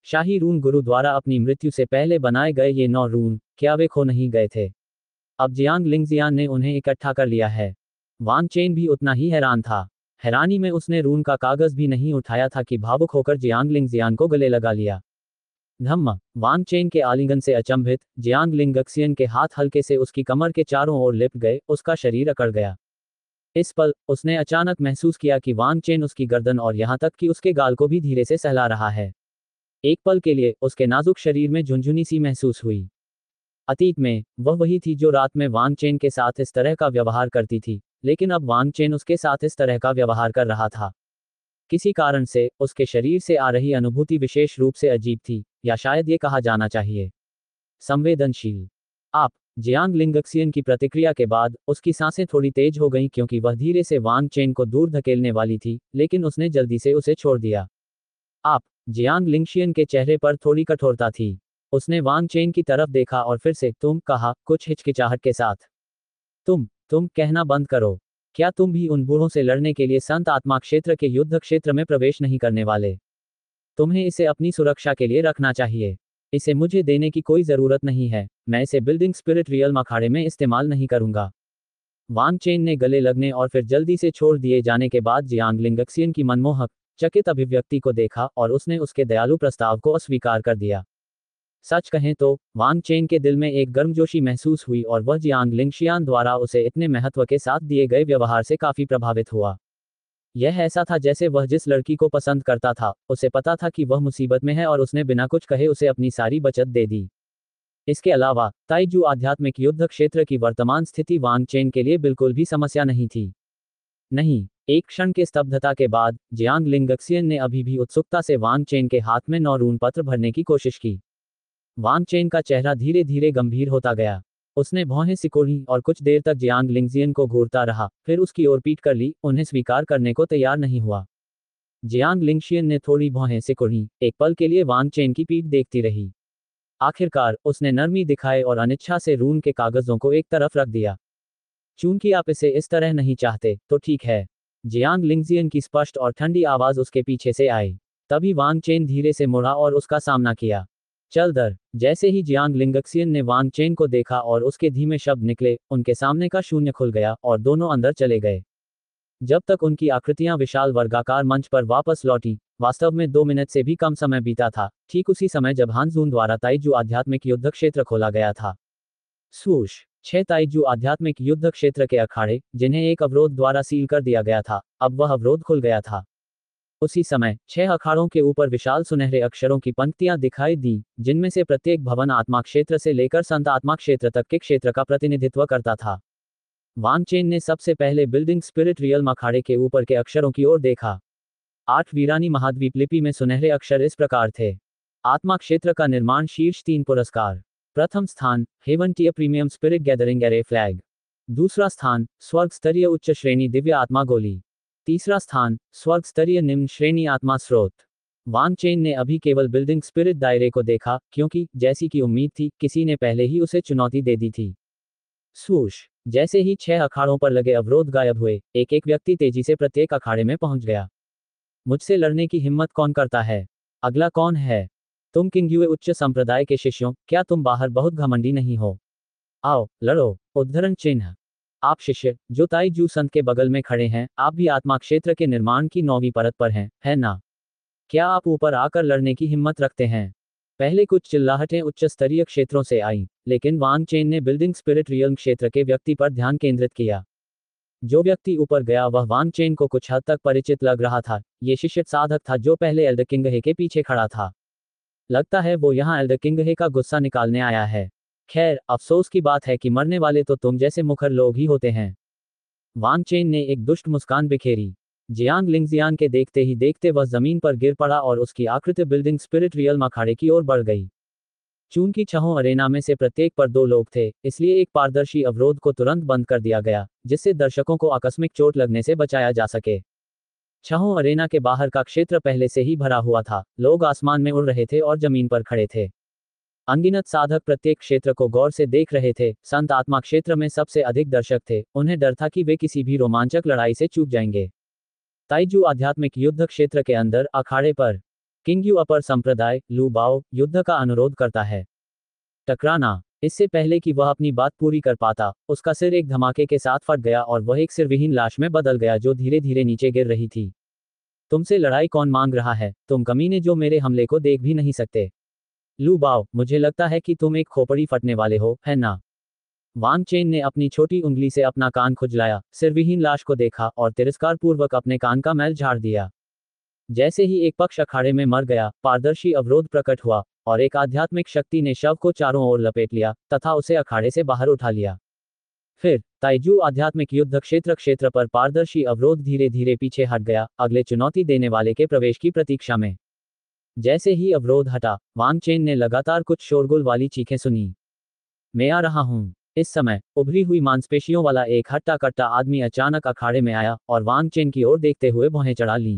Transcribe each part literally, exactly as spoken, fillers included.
शाही रून गुरु द्वारा अपनी मृत्यु से पहले बनाए गए ये नौ रून, क्या वे खो नहीं गए थे? अब जियांग लिंगजियान ने उन्हें इकट्ठा कर लिया है। वांग चेन भी उतना ही हैरान था। हैरानी में उसने रून का कागज भी नहीं उठाया था कि भावुक होकर जियांग लिंगजियान को गले लगा लिया। धम्म। वांग चेन के आलिंगन से अचंभित, जियांग लिंगक्सियन के हाथ हल्के से उसकी कमर के चारों ओर लिपट गए, उसका शरीर अकड़ गया। इस पल, उसने अचानक महसूस किया कि वांग चेन उसकी गर्दन और यहां तक कि उसके गाल को भी धीरे से सहला रहा है। एक पल के लिए, उसके नाजुक शरीर में झुनझुनी सी महसूस हुई। अतीत में, वह वही थी जो रात में वांग चेन के साथ इस तरह का व्यवहार करती थी, लेकिन अब वांग चेन उसके साथ इस तरह का व्यवहार कर रहा था। किसी कारण से, उसके शरीर से आ रही अनुभूति विशेष रूप से अजीब थी, या शायद ये कहा जाना चाहिए, संवेदनशील। आप। जियांग लिंगक्सियन की प्रतिक्रिया के बाद, उसकी सांसें थोड़ी तेज हो गईं क्योंकि वह धीरे से वांग चेन को दूर धकेलने वाली थी, लेकिन उसने जल्दी से उसे छोड़ दिया। आप। जियांग लिंगशियन के चेहरे पर थोड़ी कठोरता थी। उसने वांग चेन की तरफ देखा और फिर से तुम कहा, कुछ हिचकिचाहट के साथ। तुम तुम कहना बंद करो। क्या तुम भी उन बूढ़ों से लड़ने के लिए संत आत्मा क्षेत्र के युद्ध क्षेत्र में प्रवेश नहीं करने वाले? तुम्हें इसे अपनी सुरक्षा के लिए रखना चाहिए। इसे मुझे देने की कोई जरूरत नहीं है। मैं इसे बिल्डिंग स्पिरिट रियल अखाड़े में इस्तेमाल नहीं करूंगा। वांग चेन ने गले लगने और फिर जल्दी से छोड़ दिए जाने के बाद जियांग लिंगक्सियन की मनमोहक, चकित अभिव्यक्ति को देखा और उसने उसके दयालु प्रस्ताव को अस्वीकार कर दिया। सच कहें तो, वांग चेन के दिल में एक गर्मजोशी महसूस हुई और वह जियांग लिंगशियान द्वारा उसे इतने महत्व के साथ दिए गए व्यवहार से काफी प्रभावित हुआ। यह ऐसा था जैसे वह जिस लड़की को पसंद करता था, उसे पता था कि वह मुसीबत में है और उसने बिना कुछ कहे उसे अपनी सारी बचत दे दी। इसके अलावा, ताइजू आध्यात्मिक युद्ध क्षेत्र की वर्तमान स्थिति वांग चेन के लिए बिल्कुल भी समस्या नहीं थी। नहीं। एक क्षण के स्तब्धता के बाद, जियांग लिंगक्सियन ने अभी भी उत्सुकता से वांग चेन के हाथ में नौ रून पत्र भरने की कोशिश की। वांग चेन का चेहरा धीरे धीरे गंभीर होता गया। उसने भौहें सिकोड़ी और कुछ देर तक जियांग लिंगजियन को घूरता रहा, फिर उसकी ओर पीट कर ली, उन्हें स्वीकार करने को तैयार नहीं हुआ। जियांग लिंगशियन ने थोड़ी भौहें सिकोड़ी, एक पल के लिए वांग चेन की पीठ देखती रही। आखिरकार, उसने नरमी दिखाए और अनिच्छा से रून के कागजों को एक तरफ रख दिया। चूंकि आप इसे इस तरह नहीं चाहते, तो ठीक है। जियांग लिंगजियन की स्पष्ट और ठंडी आवाज उसके पीछे से आई। तभी वांग चेन धीरे से मुड़ा और उसका सामना किया। चल दर। जैसे ही जियांग लिंगक्सियन ने वांग चेन को देखा और उसके धीमे शब्द निकले, उनके सामने का शून्य खुल गया और दोनों अंदर चले गए। जब तक उनकी आकृतियां विशाल वर्गाकार मंच पर वापस लौटी, वास्तव में दो मिनट से भी कम समय बीता था, ठीक उसी समय जब हानजून द्वारा ताइजू आध्यात्मिक युद्ध क्षेत्र खोला गया था। सूश। छह ताइजू आध्यात्मिक युद्ध क्षेत्र के अखाड़े, जिन्हें एक अवरोध द्वारा सील कर दिया गया था, अब वह अवरोध खुल गया था। उसी समय, छह अखाड़ों के ऊपर विशाल सुनहरे अक्षरों की पंक्तियां दिखाई दी, जिनमें से प्रत्येक भवन आत्मा क्षेत्र से लेकर संत आत्मा क्षेत्र तक के क्षेत्र का प्रतिनिधित्व करता था। वांग चेन ने सबसे पहले बिल्डिंग स्पिरिट रियल अखाड़े के ऊपर के अक्षरों की ओर देखा। आठ वीरानी महाद्वीप लिपि में सुनहरे अक्षर इस प्रकार थे। आत्मा क्षेत्र का निर्माण शीर्ष तीन पुरस्कार। प्रथम स्थान, heaven tier premium spirit gathering array flag. दूसरा स्थान, स्वर्ग स्तरीय उच्च श्रेणी दिव्य आत्मा गोली। तीसरा स्थान, स्वर्ग स्तरीय निम्न श्रेणी आत्मा स्रोत। वांग चेन ने अभी केवल बिल्डिंग स्पिरिट दायरे को देखा, क्योंकि, जैसी कि उम्मीद थी, किसी ने पहले ही उसे चुनौती दे दी थी। सूश। जैसे ही छह अखाड़ों पर लगे अवरोध गायब हुए, एक एक व्यक्ति तेजी से प्रत्येक अखाड़े में पहुंच गया। मुझसे लड़ने की हिम्मत कौन करता है? अगला कौन है? तुम किंग्युए उच्च संप्रदाय के शिष्यों, क्या तुम बाहर बहुत घमंडी नहीं हो? आओ, लड़ो। उद्धरण चिन्ह। आप शिष्य, जो ताइजू संत के बगल में खड़े हैं, आप भी आत्मा क्षेत्र के निर्माण की नौवीं परत पर हैं, है ना? क्या आप ऊपर आकर लड़ने की हिम्मत रखते हैं? पहले कुछ चिल्लाहटें उच्च स्तरीय क्षेत्रों से आईं, लेकिन वांग चेन ने बिल्डिंग स्पिरिट रियल क्षेत्र के व्यक्ति पर ध्यान केंद्रित किया। जो व्यक्ति ऊपर गया वह वांग चेन को कुछ हद तक परिचित लग रहा था। ये शिष्य साधक था जो पहले एल्डर किंगहे के पीछे खड़ा था। लगता है वो यहाँ एल्डर किंगहे का गुस्सा निकालने आया है। खैर, अफसोस की बात है कि मरने वाले तो तुम जैसे मुखर लोग ही होते हैं। वांग चेन ने एक दुष्ट मुस्कान बिखेरी। जियांग लिंगजियान के देखते ही देखते वह जमीन पर गिर पड़ा और उसकी आकृति बिल्डिंग स्पिरिट रियल अखाड़े की ओर बढ़ गई। चूंकि छहों अरेना में से प्रत्येक पर दो लोग थे, इसलिए एक पारदर्शी अवरोध को तुरंत बंद कर दिया गया, जिससे दर्शकों को आकस्मिक चोट लगने से बचाया जा सके। छहों अरेना के बाहर का क्षेत्र पहले से ही भरा हुआ था, लोग आसमान में उड़ रहे थे और जमीन पर खड़े थे। अनगिनत साधक प्रत्येक क्षेत्र को गौर से देख रहे थे। संत आत्मा क्षेत्र में सबसे अधिक दर्शक थे, उन्हें डर था कि वे किसी भी रोमांचक लड़ाई से चूक जाएंगे। ताइजू आध्यात्मिक युद्ध क्षेत्र के अंदर, अखाड़े पर, किंगयू अपर संप्रदाय लू बाओ युद्ध का अनुरोध करता है। टकराना। इससे पहले कि वह अपनी बात पूरी कर पाता, उसका सिर एक धमाके के साथ फट गया और वह एक सिरविहीन लाश में बदल गया जो धीरे धीरे नीचे गिर रही थी। तुमसे लड़ाई कौन मांग रहा है, तुम कमीने जो मेरे हमले को देख भी नहीं सकते। लू बाओ, मुझे लगता है कि तुम एक खोपड़ी फटने वाले हो, है ना? वांग चेन ने अपनी छोटी उंगली से अपना कान खुजलाया, सिरविहीन लाश को देखा और तिरस्कारपूर्वक अपने कान का मैल झाड़ दिया। जैसे ही एक पक्ष अखाड़े में मर गया, पारदर्शी अवरोध प्रकट हुआ और एक आध्यात्मिक शक्ति ने शव को चारों ओर लपेट लिया तथा उसे अखाड़े से बाहर उठा लिया। फिर ताइजू आध्यात्मिक युद्ध क्षेत्र क्षेत्र पर पारदर्शी अवरोध धीरे धीरे पीछे हट गया, अगले चुनौती देने वाले के प्रवेश की प्रतीक्षा में। जैसे ही अवरोध हटा, वांग चेन ने लगातार कुछ शोरगुल वाली चीखें सुनी। मैं आ रहा हूं। इस समय उभरी हुई मांसपेशियों वाला एक हट्टा कट्टा आदमी अचानक अखाड़े में आया और वांग चेन की ओर देखते हुए भौहें चढ़ा लीं।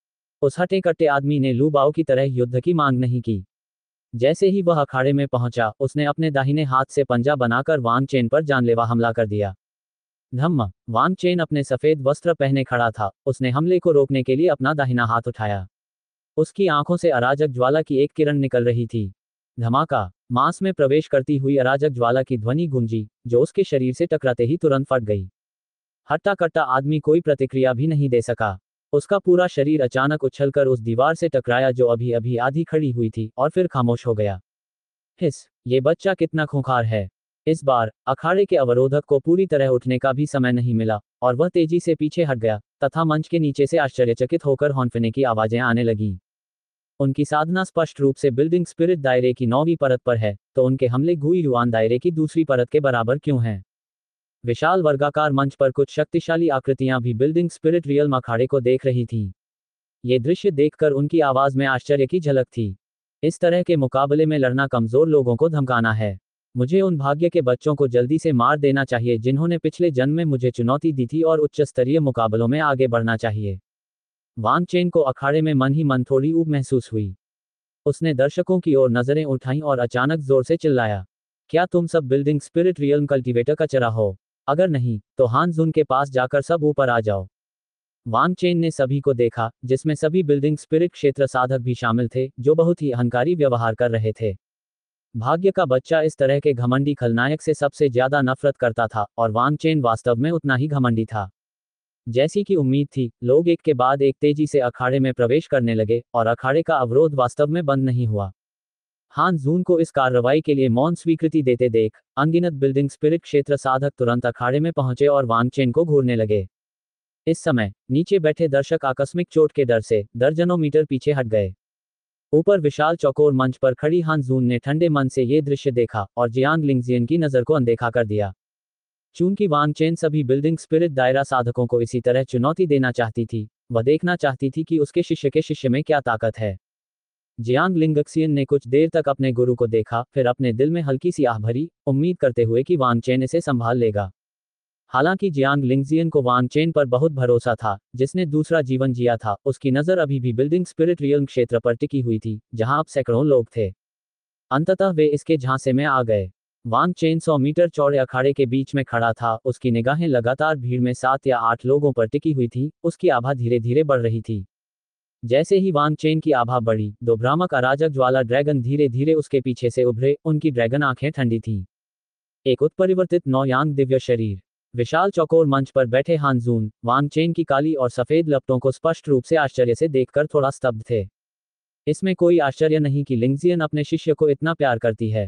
उस हट्टे कट्टे आदमी ने लू बाओ की तरह युद्ध की मांग नहीं की। जैसे ही वह अखाड़े में पहुंचा, उसने अपने दाहिने हाथ से पंजा बनाकर वांग चेन पर जानलेवा हमला कर दिया। धम्म। वांग चेन अपने सफेद वस्त्र पहने खड़ा था, उसने हमले को रोकने के लिए अपना दाहिना हाथ उठाया। उसकी आंखों से अराजक ज्वाला की एक किरण निकल रही थी। धमाका। मांस में प्रवेश करती हुई अराजक ज्वाला की ध्वनि गूंजी, जो उसके शरीर से टकराते ही तुरंत फट गई। हट्टा कट्टा आदमी कोई प्रतिक्रिया भी नहीं दे सका। उसका पूरा शरीर अचानक उछलकर उस दीवार से टकराया जो अभी अभी आधी खड़ी हुई थी और फिर खामोश हो गया। हिस, ये बच्चा कितना खूंखार है। इस बार अखाड़े के अवरोधक को पूरी तरह उठने का भी समय नहीं मिला और वह तेजी से पीछे हट गया तथा मंच के नीचे से आश्चर्यचकित होकर हौंफने की आवाजें आने लगीं। उनकी साधना स्पष्ट रूप से बिल्डिंग स्पिरिट दायरे की नौवीं परत पर है, तो उनके हमले गुई युआन दायरे की दूसरी परत के बराबर क्यों हैं? विशाल वर्गाकार मंच पर कुछ शक्तिशाली आकृतियां भी बिल्डिंग स्पिरिट रियल्म अखाड़े को देख रही थीं। ये दृश्य देखकर उनकी आवाज में आश्चर्य की झलक थी। इस तरह के मुकाबले में लड़ना कमजोर लोगों को धमकाना है। मुझे उन भाग्य के बच्चों को जल्दी से मार देना चाहिए जिन्होंने पिछले जन्म में मुझे चुनौती दी थी और उच्च स्तरीय मुकाबलों में आगे बढ़ना चाहिए। वांग चेन को अखाड़े में मन ही मन थोड़ी ऊब महसूस हुई। उसने दर्शकों की ओर नजरें उठाईं और अचानक जोर से चिल्लाया, क्या तुम सब बिल्डिंग स्पिरिट रियल्म कल्टीवेटर का चरा हो? अगर नहीं, तो हान जुन के पास जाकर सब ऊपर आ जाओ। वांग चेन ने सभी को देखा, जिसमें सभी बिल्डिंग स्पिरिट क्षेत्र साधक भी शामिल थे, जो बहुत ही अहंकारी व्यवहार कर रहे थे। भाग्य का बच्चा इस तरह के घमंडी खलनायक से सबसे ज्यादा नफरत करता था और वांग चेन वास्तव में उतना ही घमंडी था। जैसी कि उम्मीद थी, लोग एक के बाद एक तेजी से अखाड़े में प्रवेश करने लगे और अखाड़े का अवरोध वास्तव में बंद नहीं हुआ। हान जून को इस कार्रवाई के लिए मौन स्वीकृति देते देख अनगिनत बिल्डिंग स्पिरिट क्षेत्र साधक तुरंत अखाड़े में पहुंचे और वांग चेन को घूरने लगे। इस समय नीचे बैठे दर्शक आकस्मिक चोट के डर से दर्जनों मीटर पीछे हट गए। ऊपर विशाल चौकोर मंच पर खड़ी हान जून ने ठंडे मन से ये दृश्य देखा और जियांग लिंगजियन की नजर को अनदेखा कर दिया। चूंकि वांग चेन सभी बिल्डिंग स्पिरिट दायरा साधकों को इसी तरह चुनौती देना चाहती थी, वह देखना चाहती थी कि उसके शिष्य के शिष्य में क्या ताकत है। जियांग लिंगक्सियन ने कुछ देर तक अपने गुरु को देखा, फिर अपने दिल में हल्की सी आह भरी, उम्मीद करते हुए कि वांग चेन इसे संभाल लेगा। हालांकि जियांग लिंगजियन को वांग चेन पर बहुत भरोसा था, जिसने दूसरा जीवन जिया था। उसकी नजर अभी भी बिल्डिंग स्पिरिट रियल्म क्षेत्र पर टिकी हुई थी, जहां अब सैकड़ों लोग थे। अंततः वे इसके झांसे में आ गए। वांग चेन सौ मीटर चौड़े अखाड़े के बीच में खड़ा था, उसकी निगाहें लगातार भीड़ में सात या आठ लोगों पर टिकी हुई थी, उसकी आभा धीरे धीरे बढ़ रही थी। जैसे ही वांग चेन की आभा बढ़ी, दो भ्रामक अराजक ज्वाला ड्रैगन धीरे धीरे उसके पीछे से उभरे, उनकी ड्रैगन आंखें ठंडी थीं। एक उत्परिवर्तित नौयांग दिव्य शरीर। विशाल चौकोर मंच पर बैठे हान जून, वांग चेन की काली और सफेद लपटों को स्पष्ट रूप से आश्चर्य से देखकर थोड़ा स्तब्ध थे। इसमें कोई आश्चर्य नहीं कि लिंगजियन अपने शिष्य को इतना प्यार करती है।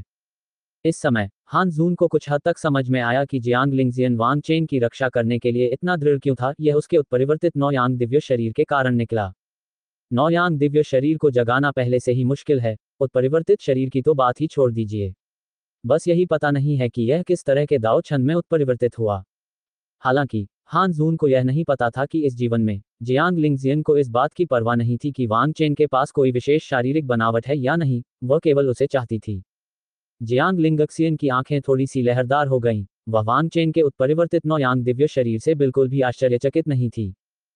इस समय हान जून को कुछ हद तक समझ में आया कि जियांग लिंगजियन वांग चेन की रक्षा करने के लिए इतना दृढ़ क्यों था। यह उसके उत्परिवर्तित नौयांग दिव्य शरीर के कारण निकला। नौयांग दिव्य शरीर को जगाना पहले से ही मुश्किल है, उत्परिवर्तित शरीर की तो बात ही छोड़ दीजिए। बस यही पता नहीं है कि यह किस तरह के दाव छंद में उत्परिवर्तित हुआ। हालांकि हान जून को यह नहीं पता था कि इस जीवन में जियांग लिंगजियन को इस बात की परवाह नहीं थी कि वांग चेन के पास कोई विशेष शारीरिक बनावट है या नहीं, वह केवल उसे चाहती थी। जियांग लिंगक्सियन की आंखें थोड़ी सी लहरदार हो गईं। वह वांग चेन के उत्परिवर्तित नौयांग दिव्य शरीर से बिल्कुल भी आश्चर्यचकित नहीं थी।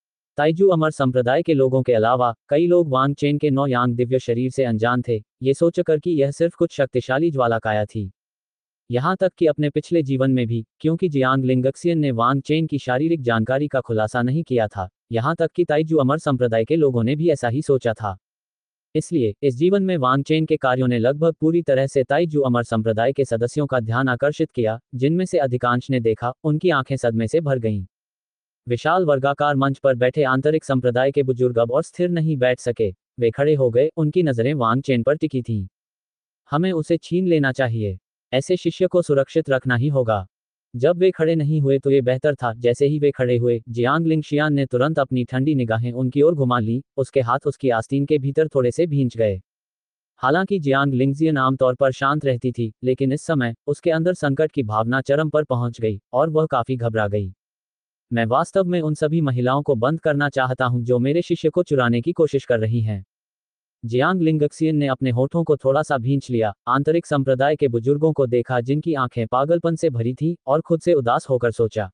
ताइजू अमर संप्रदाय के लोगों के अलावा कई लोग वांग चेन के नौयांग दिव्य शरीर से अनजान थे, ये सोचकर कि यह सिर्फ कुछ शक्तिशाली ज्वालाकाया थी। यहाँ तक कि अपने पिछले जीवन में भी, क्योंकि जियांग लिंगक्सियन ने वांग चेन की शारीरिक जानकारी का खुलासा नहीं किया था, यहाँ तक कि ताइजू अमर संप्रदाय के लोगों ने भी ऐसा ही सोचा था। इसलिए इस जीवन में वांग चेन के कार्यों ने लगभग पूरी तरह से ताइजू अमर संप्रदाय के सदस्यों का ध्यान आकर्षित किया, जिनमें से अधिकांश ने देखा, उनकी आंखें सदमे से भर गईं। विशाल वर्गाकार मंच पर बैठे आंतरिक संप्रदाय के बुजुर्ग अब और स्थिर नहीं बैठ सके। वे खड़े हो गए, उनकी नजरें वांग चेन पर टिकी थीं। हमें उसे छीन लेना चाहिए। ऐसे शिष्य को सुरक्षित रखना ही होगा। जब वे खड़े नहीं हुए तो ये बेहतर था। जैसे ही वे खड़े हुए, जियांग लिंगशियान ने तुरंत अपनी ठंडी निगाहें उनकी ओर घुमा लीं। उसके हाथ उसकी आस्तीन के भीतर थोड़े से भींच गए। हालांकि जियांग लिंगजियन आमतौर पर शांत रहती थी, लेकिन इस समय उसके अंदर संकट की भावना चरम पर पहुंच गई और वह काफी घबरा गई। मैं वास्तव में उन सभी महिलाओं को बंद करना चाहता हूं जो मेरे शिष्य को चुराने की कोशिश कर रही हैं। जियांग लिंगक्सियन ने अपने होठों को थोड़ा सा भींच लिया, आंतरिक संप्रदाय के बुजुर्गों को देखा जिनकी आंखें पागलपन से भरी थीं, और खुद से उदास होकर सोचा।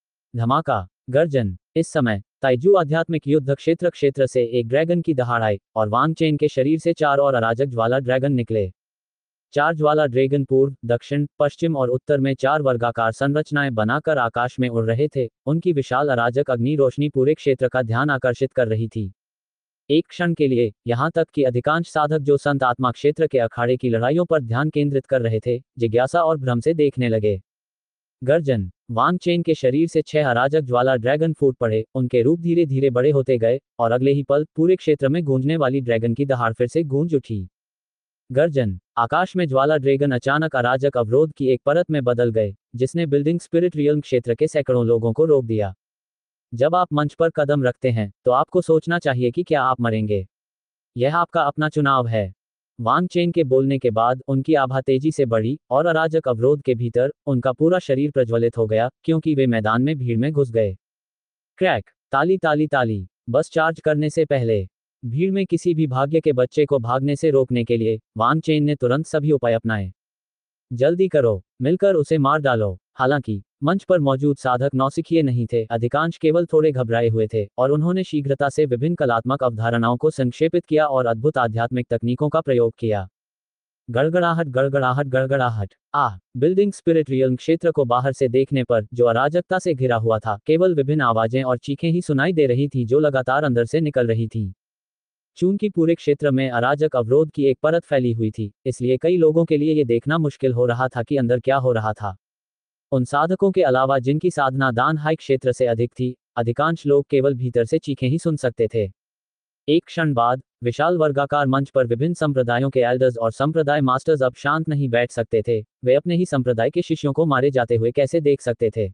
धमाका, गर्जन। इस समय ताइजू आध्यात्मिक युद्ध क्षेत्र क्षेत्र से एक ड्रैगन की दहाड़ आई, और वांग चेन के शरीर से चार और अराजक ज्वाला ड्रैगन निकले। चार ज्वाला ड्रैगन पूर्व, दक्षिण, पश्चिम और उत्तर में चार वर्गाकार संरचनाएं बनाकर आकाश में उड़ रहे थे। उनकी विशाल अराजक अग्नि रोशनी पूरे क्षेत्र का ध्यान आकर्षित कर रही थी। एक क्षण के लिए, यहां तक कि अधिकांश साधक जो संत आत्मा क्षेत्र के अखाड़े की लड़ाइयों पर ध्यान केंद्रित कर रहे थे, जिज्ञासा और भ्रम से देखने लगे। गर्जन। वांग चेन के शरीर से छह अराजक ज्वाला ड्रैगन फूट पड़े, उनके रूप धीरे धीरे बड़े होते गए, और अगले ही पल पूरे क्षेत्र में गूंजने वाली ड्रैगन की दहाड़ फिर से गूंज उठी। गर्जन। आकाश में ज्वाला ड्रैगन अचानक अराजक अवरोध की एक परत में बदल गए, जिसने बिल्डिंग स्पिरिट रियल्म क्षेत्र के सैकड़ों लोगों को रोक दिया। जब आप मंच पर कदम रखते हैं, तो आपको सोचना चाहिए कि क्या आप मरेंगे। यह आपका अपना चुनाव है। वांग चेन के बोलने के बाद उनकी आभा तेजी से बढ़ी, और अराजक अवरोध के भीतर उनका पूरा शरीर प्रज्वलित हो गया, क्योंकि वे मैदान में भीड़ में घुस गए। क्रैक। ताली ताली ताली। बस चार्ज करने से पहले, भीड़ में किसी भी भाग्य के बच्चे को भागने से रोकने के लिए वांग चेन ने तुरंत सभी उपाय अपनाए। जल्दी करो, मिलकर उसे मार डालो। हालांकि मंच पर मौजूद साधक नौसिखिए नहीं थे, अधिकांश केवल थोड़े घबराए हुए थे, और उन्होंने शीघ्रता से विभिन्न कलात्मक अवधारणाओं को संक्षेपित किया और अद्भुत आध्यात्मिक तकनीकों का प्रयोग किया। गड़गड़ाहट गड़गड़ाहट गड़गड़ाहट। आह। बिल्डिंग स्पिरिट रियल्म क्षेत्र को बाहर से देखने पर, जो अराजकता से घिरा हुआ था, केवल विभिन्न आवाजें और चीखें ही सुनाई दे रही थी जो लगातार अंदर से निकल रही थीं। चूंकि पूरे क्षेत्र में अराजक अवरोध की एक परत फैली हुई थी, इसलिए कई लोगों के लिए यह देखना मुश्किल हो रहा था कि अंदर क्या हो रहा था। उन साधकों के अलावा जिनकी साधना दान हाई क्षेत्र से अधिक थी, अधिकांश लोग केवल भीतर से चीखें ही सुन सकते थे। एक क्षण बाद, विशाल वर्गाकार मंच पर विभिन्न संप्रदायों के एल्डर्स और संप्रदाय मास्टर्स अब शांत नहीं बैठ सकते थे। वे अपने ही संप्रदाय के शिष्यों को मारे जाते हुए कैसे देख सकते थे।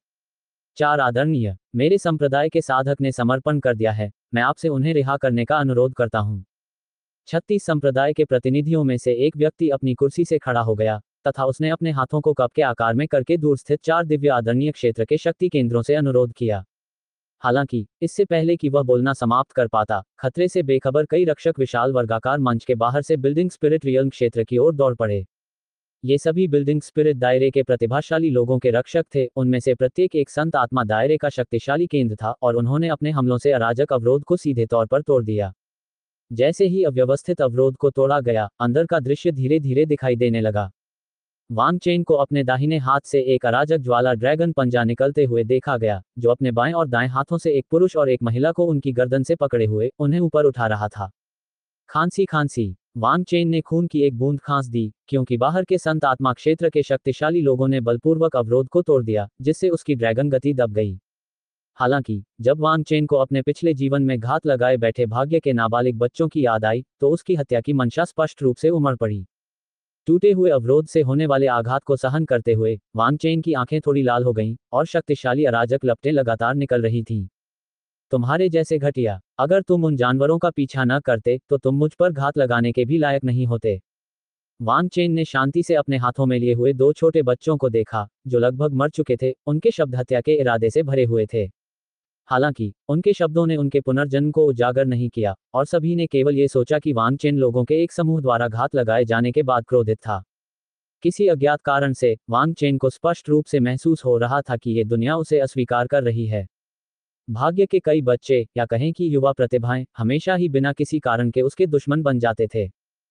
चार आदरणीय, मेरे संप्रदाय के साधक ने समर्पण कर दिया है, मैं आपसे उन्हें रिहा करने का अनुरोध करता हूं। छत्तीस संप्रदाय के प्रतिनिधियों में से एक व्यक्ति अपनी कुर्सी से खड़ा हो गया, तथा उसने अपने हाथों को कप के आकार में करके दूर स्थित चार दिव्य आदरणीय क्षेत्र के शक्ति केंद्रों से अनुरोध किया। हालांकि इससे पहले कि वह बोलना समाप्त कर पाता, खतरे से बेखबर कई रक्षक विशाल वर्गाकार मंच के बाहर से बिल्डिंग स्पिरिट रियल्म क्षेत्र की ओर दौड़ पड़े। ये सभी बिल्डिंग स्पिरिट दायरे के प्रतिभाशाली लोगों के रक्षक थे। उनमें से प्रत्येक एक संत आत्मा दायरे का शक्तिशाली केंद्र था, और उन्होंने अपने हमलों से अराजक अवरोध को सीधे तौर पर तोड़ दिया। जैसे ही अव्यवस्थित अवरोध को तोड़ा गया, अंदर का दृश्य धीरे धीरे दिखाई देने लगा। वांग चेन को अपने दाहिने हाथ से एक अराजक ज्वाला ड्रैगन पंजा निकलते हुए देखा गया, जो अपने बाएं और दाएं हाथों से एक पुरुष और एक महिला को उनकी गर्दन से पकड़े हुए उन्हें ऊपर उठा रहा था। खांसी खांसी। वांग चेन ने खून की एक बूंद खांस दी, क्योंकि बाहर के संत आत्मा क्षेत्र के शक्तिशाली लोगों ने बलपूर्वक अवरोध को तोड़ दिया, जिससे उसकी ड्रैगन गति दब गई। हालांकि जब वांग चेन को अपने पिछले जीवन में घात लगाए बैठे भाग्य के नाबालिग बच्चों की याद आई, तो उसकी हत्या की मंशा स्पष्ट रूप से उमड़ पड़ी। टूटे हुए अवरोध से होने वाले आघात को सहन करते हुए वांग चेन की आंखें थोड़ी लाल हो गईं, और शक्तिशाली अराजक लपटें लगातार निकल रही थीं। तुम्हारे जैसे घटिया, अगर तुम उन जानवरों का पीछा न करते, तो तुम मुझ पर घात लगाने के भी लायक नहीं होते। वांग चेन ने शांति से अपने हाथों में लिए हुए दो छोटे बच्चों को देखा, जो लगभग मर चुके थे। उनके शब्द हत्या के इरादे से भरे हुए थे। हालांकि उनके शब्दों ने उनके पुनर्जन्म को उजागर नहीं किया, और सभी ने केवल ये सोचा कि वांग चेन लोगों के एक समूह द्वारा घात लगाए जाने के बाद क्रोधित था। किसी अज्ञात कारण से वांग चेन को स्पष्ट रूप से महसूस हो रहा था कि ये दुनिया उसे अस्वीकार कर रही है। भाग्य के कई बच्चे, या कहें कि युवा प्रतिभाएं, हमेशा ही बिना किसी कारण के उसके दुश्मन बन जाते थे।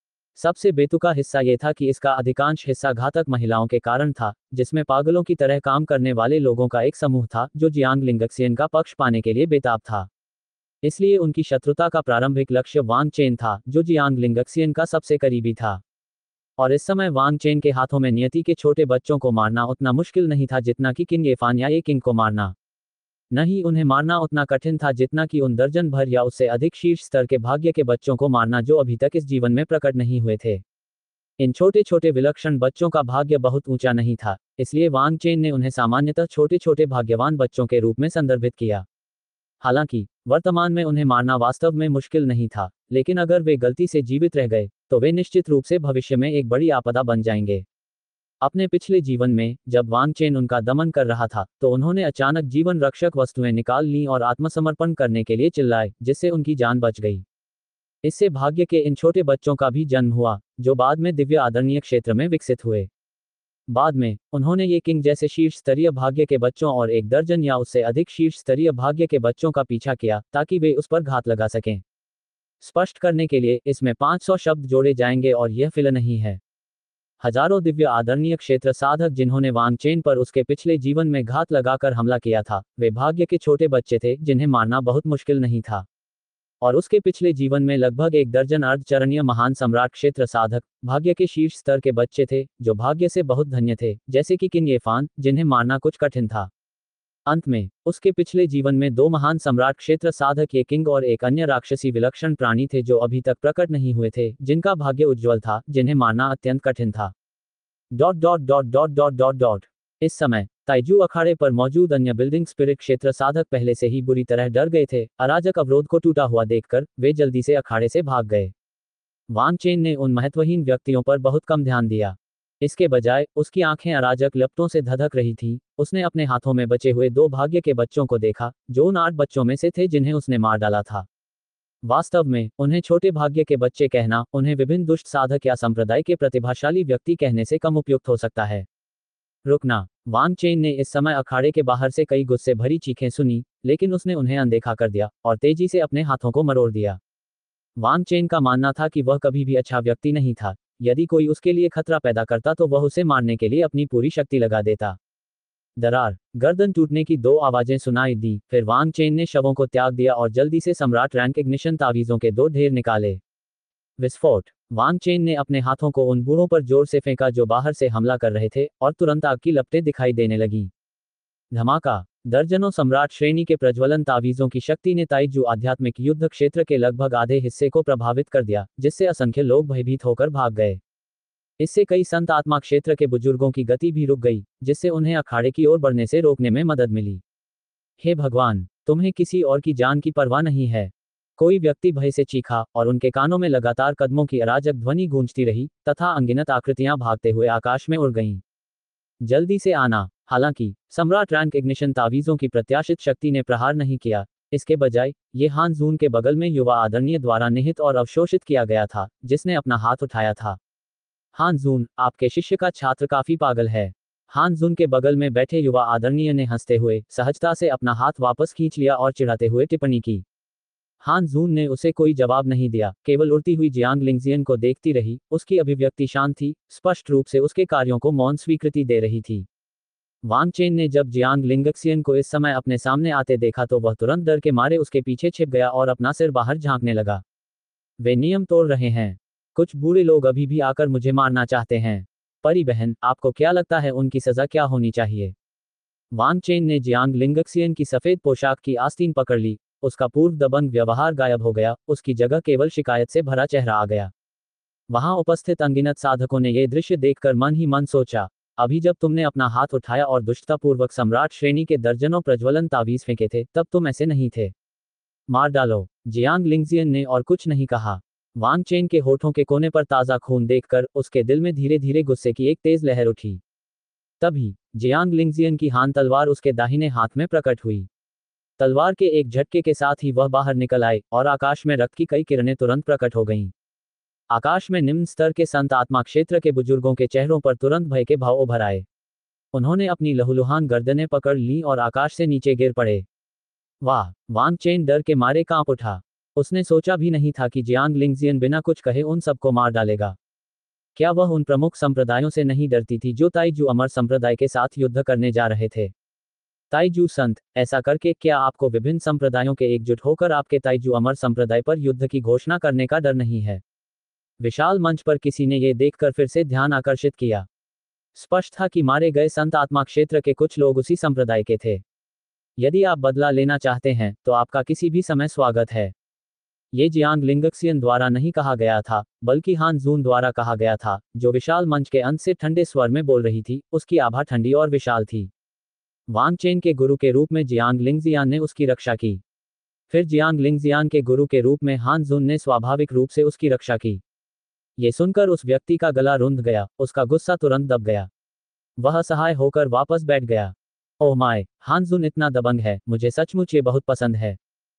सबसे बेतुका हिस्सा यह था कि इसका अधिकांश हिस्सा घातक महिलाओं के कारण था, जिसमें पागलों की तरह काम करने वाले लोगों का एक समूह था, जो जियांग लिंगक्सियन का पक्ष पाने के लिए बेताब था। इसलिए उनकी शत्रुता का प्रारंभिक लक्ष्य वांग चेन था, जो जियांग लिंगक्सियन का सबसे करीबी था। और इस समय वांग चेन के हाथों में नियति के छोटे बच्चों को मारना उतना मुश्किल नहीं था जितना कि किंग येफान या ये किंग को मारना। न ही उन्हें मारना उतना कठिन था जितना कि उन दर्जन भर या उससे अधिक शीर्ष स्तर के भाग्य के बच्चों को मारना जो अभी तक इस जीवन में प्रकट नहीं हुए थे। इन छोटे छोटे विलक्षण बच्चों का भाग्य बहुत ऊंचा नहीं था, इसलिए वांग चेन ने उन्हें सामान्यतः छोटे छोटे भाग्यवान बच्चों के रूप में संदर्भित किया। हालांकि वर्तमान में उन्हें मारना वास्तव में मुश्किल नहीं था, लेकिन अगर वे गलती से जीवित रह गए तो वे निश्चित रूप से भविष्य में एक बड़ी आपदा बन जाएंगे। अपने पिछले जीवन में जब वांग चेन उनका दमन कर रहा था तो उन्होंने अचानक जीवन रक्षक वस्तुएं निकाल लीं और आत्मसमर्पण करने के लिए चिल्लाए, जिससे उनकी जान बच गई। इससे भाग्य के इन छोटे बच्चों का भी जन्म हुआ, जो बाद में दिव्य आदरणीय क्षेत्र में विकसित हुए। बाद में उन्होंने ये किंग जैसे शीर्ष स्तरीय भाग्य के बच्चों और एक दर्जन या उससे अधिक शीर्ष स्तरीय भाग्य के बच्चों का पीछा किया ताकि वे उस पर घात लगा सकें। स्पष्ट करने के लिए इसमें पाँच सौ शब्द जोड़े जाएंगे और यह फिल नहीं है। हजारों दिव्य आदरणीय क्षेत्र साधक जिन्होंने वांग चेन पर उसके पिछले जीवन में घात लगाकर हमला किया था, वे भाग्य के छोटे बच्चे थे जिन्हें मारना बहुत मुश्किल नहीं था। और उसके पिछले जीवन में लगभग एक दर्जन अर्धचरणीय महान सम्राट क्षेत्र साधक भाग्य के शीर्ष स्तर के बच्चे थे, जो भाग्य से बहुत धन्य थे, जैसे कि किंग येफान, जिन्हें मारना कुछ कठिन था। अंत में उसके पिछले जीवन में दो महान सम्राट क्षेत्र साधक ये किंग और एक अन्य राक्षसी विलक्षण प्राणी थे जो अभी तक प्रकट नहीं हुए थे, जिनका भाग्य उज्ज्वल था, जिन्हें मारना अत्यंत कठिन था। Dot dot dot dot dot dot dot इस समय ताइजू अखाड़े पर मौजूद अन्य बिल्डिंग स्पिरिट क्षेत्र साधक पहले से ही बुरी तरह डर गए थे। अराजक अवरोध को टूटा हुआ देखकर वे जल्दी से अखाड़े से भाग गए। वांग चेन ने उन महत्वहीन व्यक्तियों पर बहुत कम ध्यान दिया। इसके बजाय उसकी आंखें अराजक लपटों से धधक रही थीं। उसने अपने हाथों में बचे हुए दो भाग्य के बच्चों को देखा, जो उन आठ बच्चों में से थे जिन्हें उसने मार डाला था। वास्तव में उन्हें छोटे भाग्य के बच्चे कहना उन्हें विभिन्न दुष्ट साधक या संप्रदाय के प्रतिभाशाली व्यक्ति कहने से कम उपयुक्त हो सकता है। रुकना। वांग चेन ने इस समय अखाड़े के बाहर से कई गुस्से भरी चीखें सुनी, लेकिन उसने उन्हें अनदेखा कर दिया और तेजी से अपने हाथों को मरोड़ दिया। वांग चेन का मानना था कि वह कभी भी अच्छा व्यक्ति नहीं था। यदि कोई उसके लिए खतरा पैदा करता तो वह उसे मारने के लिए अपनी पूरी शक्ति लगा देता। दरार, गर्दन टूटने की दो आवाजें सुनाई दी। फिर वांग चेन ने शवों को त्याग दिया और जल्दी से सम्राट रैंक इग्निशन तावीजों के दो ढेर निकाले। विस्फोट। वांग चेन ने अपने हाथों को उन बूढ़ों पर जोर से फेंका जो बाहर से हमला कर रहे थे, और तुरंत आग की लपटें दिखाई देने लगीं। धमाका। दर्जनों सम्राट श्रेणी के प्रज्वलन तावीजों की शक्ति ने ताइजू आध्यात्मिक युद्ध क्षेत्र के लगभग आधे हिस्से को प्रभावित कर दिया, जिससे असंख्य लोग भयभीत होकर भाग गए। इससे कई संत आत्मा क्षेत्र के बुजुर्गों की गति भी रुक गई, जिससे उन्हें अखाड़े की ओर बढ़ने से रोकने में मदद मिली। हे भगवान, तुम्हें किसी और की जान की परवाह नहीं है। कोई व्यक्ति भय से चीखा, और उनके कानों में लगातार कदमों की अराजक ध्वनि गूंजती रही, तथा अनगिनत आकृतियां भागते हुए आकाश में उड़ गईं। जल्दी से आना। हालांकि सम्राट रैंक इग्निशन तावीजों की प्रत्याशित शक्ति ने प्रहार नहीं किया। इसके बजाय ये हान जून के बगल में युवा आदरणीय द्वारा निहित और अवशोषित किया गया था, जिसने अपना हाथ उठाया था। हान जून, आपके शिष्य का छात्र काफी पागल है। हान जून के बगल में बैठे युवा आदरणीय ने हंसते हुए सहजता से अपना हाथ वापस खींच लिया और चिढ़ाते हुए टिप्पणी की। हान जून ने उसे कोई जवाब नहीं दिया, केवल उड़ती हुई जियांग लिंगजियन को देखती रही। उसकी अभिव्यक्ति शांत थी, स्पष्ट रूप से उसके कार्यों को मौन स्वीकृति दे रही थी। वांग चेन ने जब जियांग लिंगक्सियन को इस समय अपने सामने आते देखा तो वह तुरंत डर के मारे उसके पीछे छिप गया और अपना सिर बाहर झांकने लगा। वे नियम तोड़ रहे हैं। कुछ बूढ़े लोग अभी भी आकर मुझे मारना चाहते हैं। परी बहन, आपको क्या लगता है उनकी सजा क्या होनी चाहिए? वांग चेन ने जियांग लिंगक्सियन की सफेद पोशाक की आस्तीन पकड़ ली। उसका पूर्व दबंग व्यवहार गायब हो गया, उसकी जगह केवल शिकायत से भरा चेहरा आ गया। वहां उपस्थित अनगिनत साधकों ने यह दृश्य देखकर मन ही मन सोचा, अभी जब तुमने अपना हाथ उठाया और दुष्टतापूर्वक सम्राट श्रेणी के दर्जनों प्रज्वलन तावीज फेंके थे, तब तुम ऐसे नहीं थे। मार डालो। जियांग लिंगजियन ने और कुछ नहीं कहा। वांग चेन के होठों के कोने पर ताजा खून देखकर उसके दिल में धीरे धीरे गुस्से की एक तेज लहर उठी। तभी जियांग लिंगजियन की हान तलवार उसके दाहिने हाथ में प्रकट हुई। तलवार के एक झटके के साथ ही वह बाहर निकल आए और आकाश में रक्त की कई किरणें तुरंत प्रकट हो गईं। आकाश में निम्न स्तर के संत आत्मा क्षेत्र के बुजुर्गों के चेहरों पर तुरंत भय के भाव उभर आए। उन्होंने अपनी लहूलुहान गर्दनें पकड़ ली और आकाश से नीचे गिर पड़े। वाह! वांग चेन डर के मारे कांप उठा। उसने सोचा भी नहीं था कि जियांग लिंगजियन बिना कुछ कहे उन सबको मार डालेगा। क्या वह उन प्रमुख संप्रदायों से नहीं डरती थी जो ताइजू अमर संप्रदाय के साथ युद्ध करने जा रहे थे? ताइजू संत, ऐसा करके क्या आपको विभिन्न संप्रदायों के एकजुट होकर आपके ताइजू अमर संप्रदाय पर युद्ध की घोषणा करने का डर नहीं है? विशाल मंच पर किसी ने ये देखकर फिर से ध्यान आकर्षित किया। स्पष्ट था कि मारे गए संत आत्मा क्षेत्र के कुछ लोग उसी संप्रदाय के थे। यदि आप बदला लेना चाहते हैं तो आपका किसी भी समय स्वागत है। ये जियांग लिंगक्सियन द्वारा नहीं कहा गया था, बल्कि हान जून द्वारा कहा गया था, जो विशाल मंच के अंत से ठंडे स्वर में बोल रही थी। उसकी आभा ठंडी और विशाल थी। वांग चेन के गुरु के रूप में जियांग लिंगजियान ने उसकी रक्षा की। फिर जियांग लिंगजियान के गुरु के रूप में हान जून ने स्वाभाविक रूप से उसकी रक्षा की। ये सुनकर उस व्यक्ति का गला रुंध गया, उसका गुस्सा तुरंत दब गया। वह असहाय होकर वापस बैठ गया। ओह माय, हान जून इतना दबंग है, मुझे सचमुच ये बहुत पसंद है।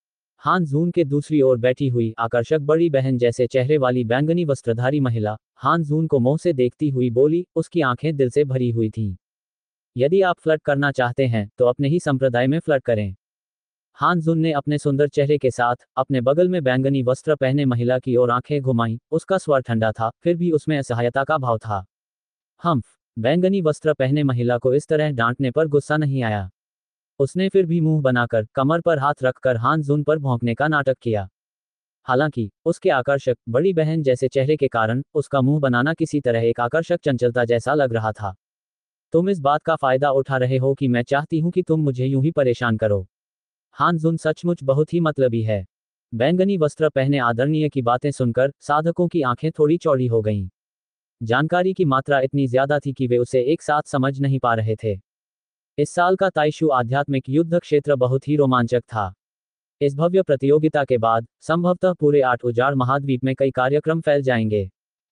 हान जून के दूसरी ओर बैठी हुई आकर्षक बड़ी बहन जैसे चेहरे वाली बैंगनी वस्त्रधारी महिला हान जून को मुंह से देखती हुई बोली। उसकी आंखें दिल से भरी हुई थीं। यदि आप फ्लर्ट करना चाहते हैं तो अपने ही संप्रदाय में फ्लर्ट करें। हान जून ने अपने सुंदर चेहरे के साथ अपने बगल में बैंगनी वस्त्र पहने महिला की ओर आंखें घुमाईं। उसका स्वर ठंडा था, फिर भी उसमें असहायता का भाव था। हम्फ, बैंगनी वस्त्र पहने महिला को इस तरह डांटने पर गुस्सा नहीं आया। उसने फिर भी मुंह बनाकर कमर पर हाथ रखकर हान जून पर भौंकने का नाटक किया। हालांकि उसके आकर्षक बड़ी बहन जैसे चेहरे के कारण उसका मुंह बनाना किसी तरह एक आकर्षक चंचलता जैसा लग रहा था। तुम इस बात का फायदा उठा रहे हो कि मैं चाहती हूं कि तुम मुझे यूं ही परेशान करो। हान जून सचमुच बहुत ही मतलबी है। बैंगनी वस्त्र पहने आदरणीय की बातें सुनकर साधकों की आंखें थोड़ी चौड़ी हो गईं। जानकारी की मात्रा इतनी ज्यादा थी कि वे उसे एक साथ समझ नहीं पा रहे थे। इस साल का ताइशु आध्यात्मिक युद्ध क्षेत्र बहुत ही रोमांचक था। इस भव्य प्रतियोगिता के बाद संभवतः पूरे आठ उजाड़ महाद्वीप में कई कार्यक्रम फैल जाएंगे।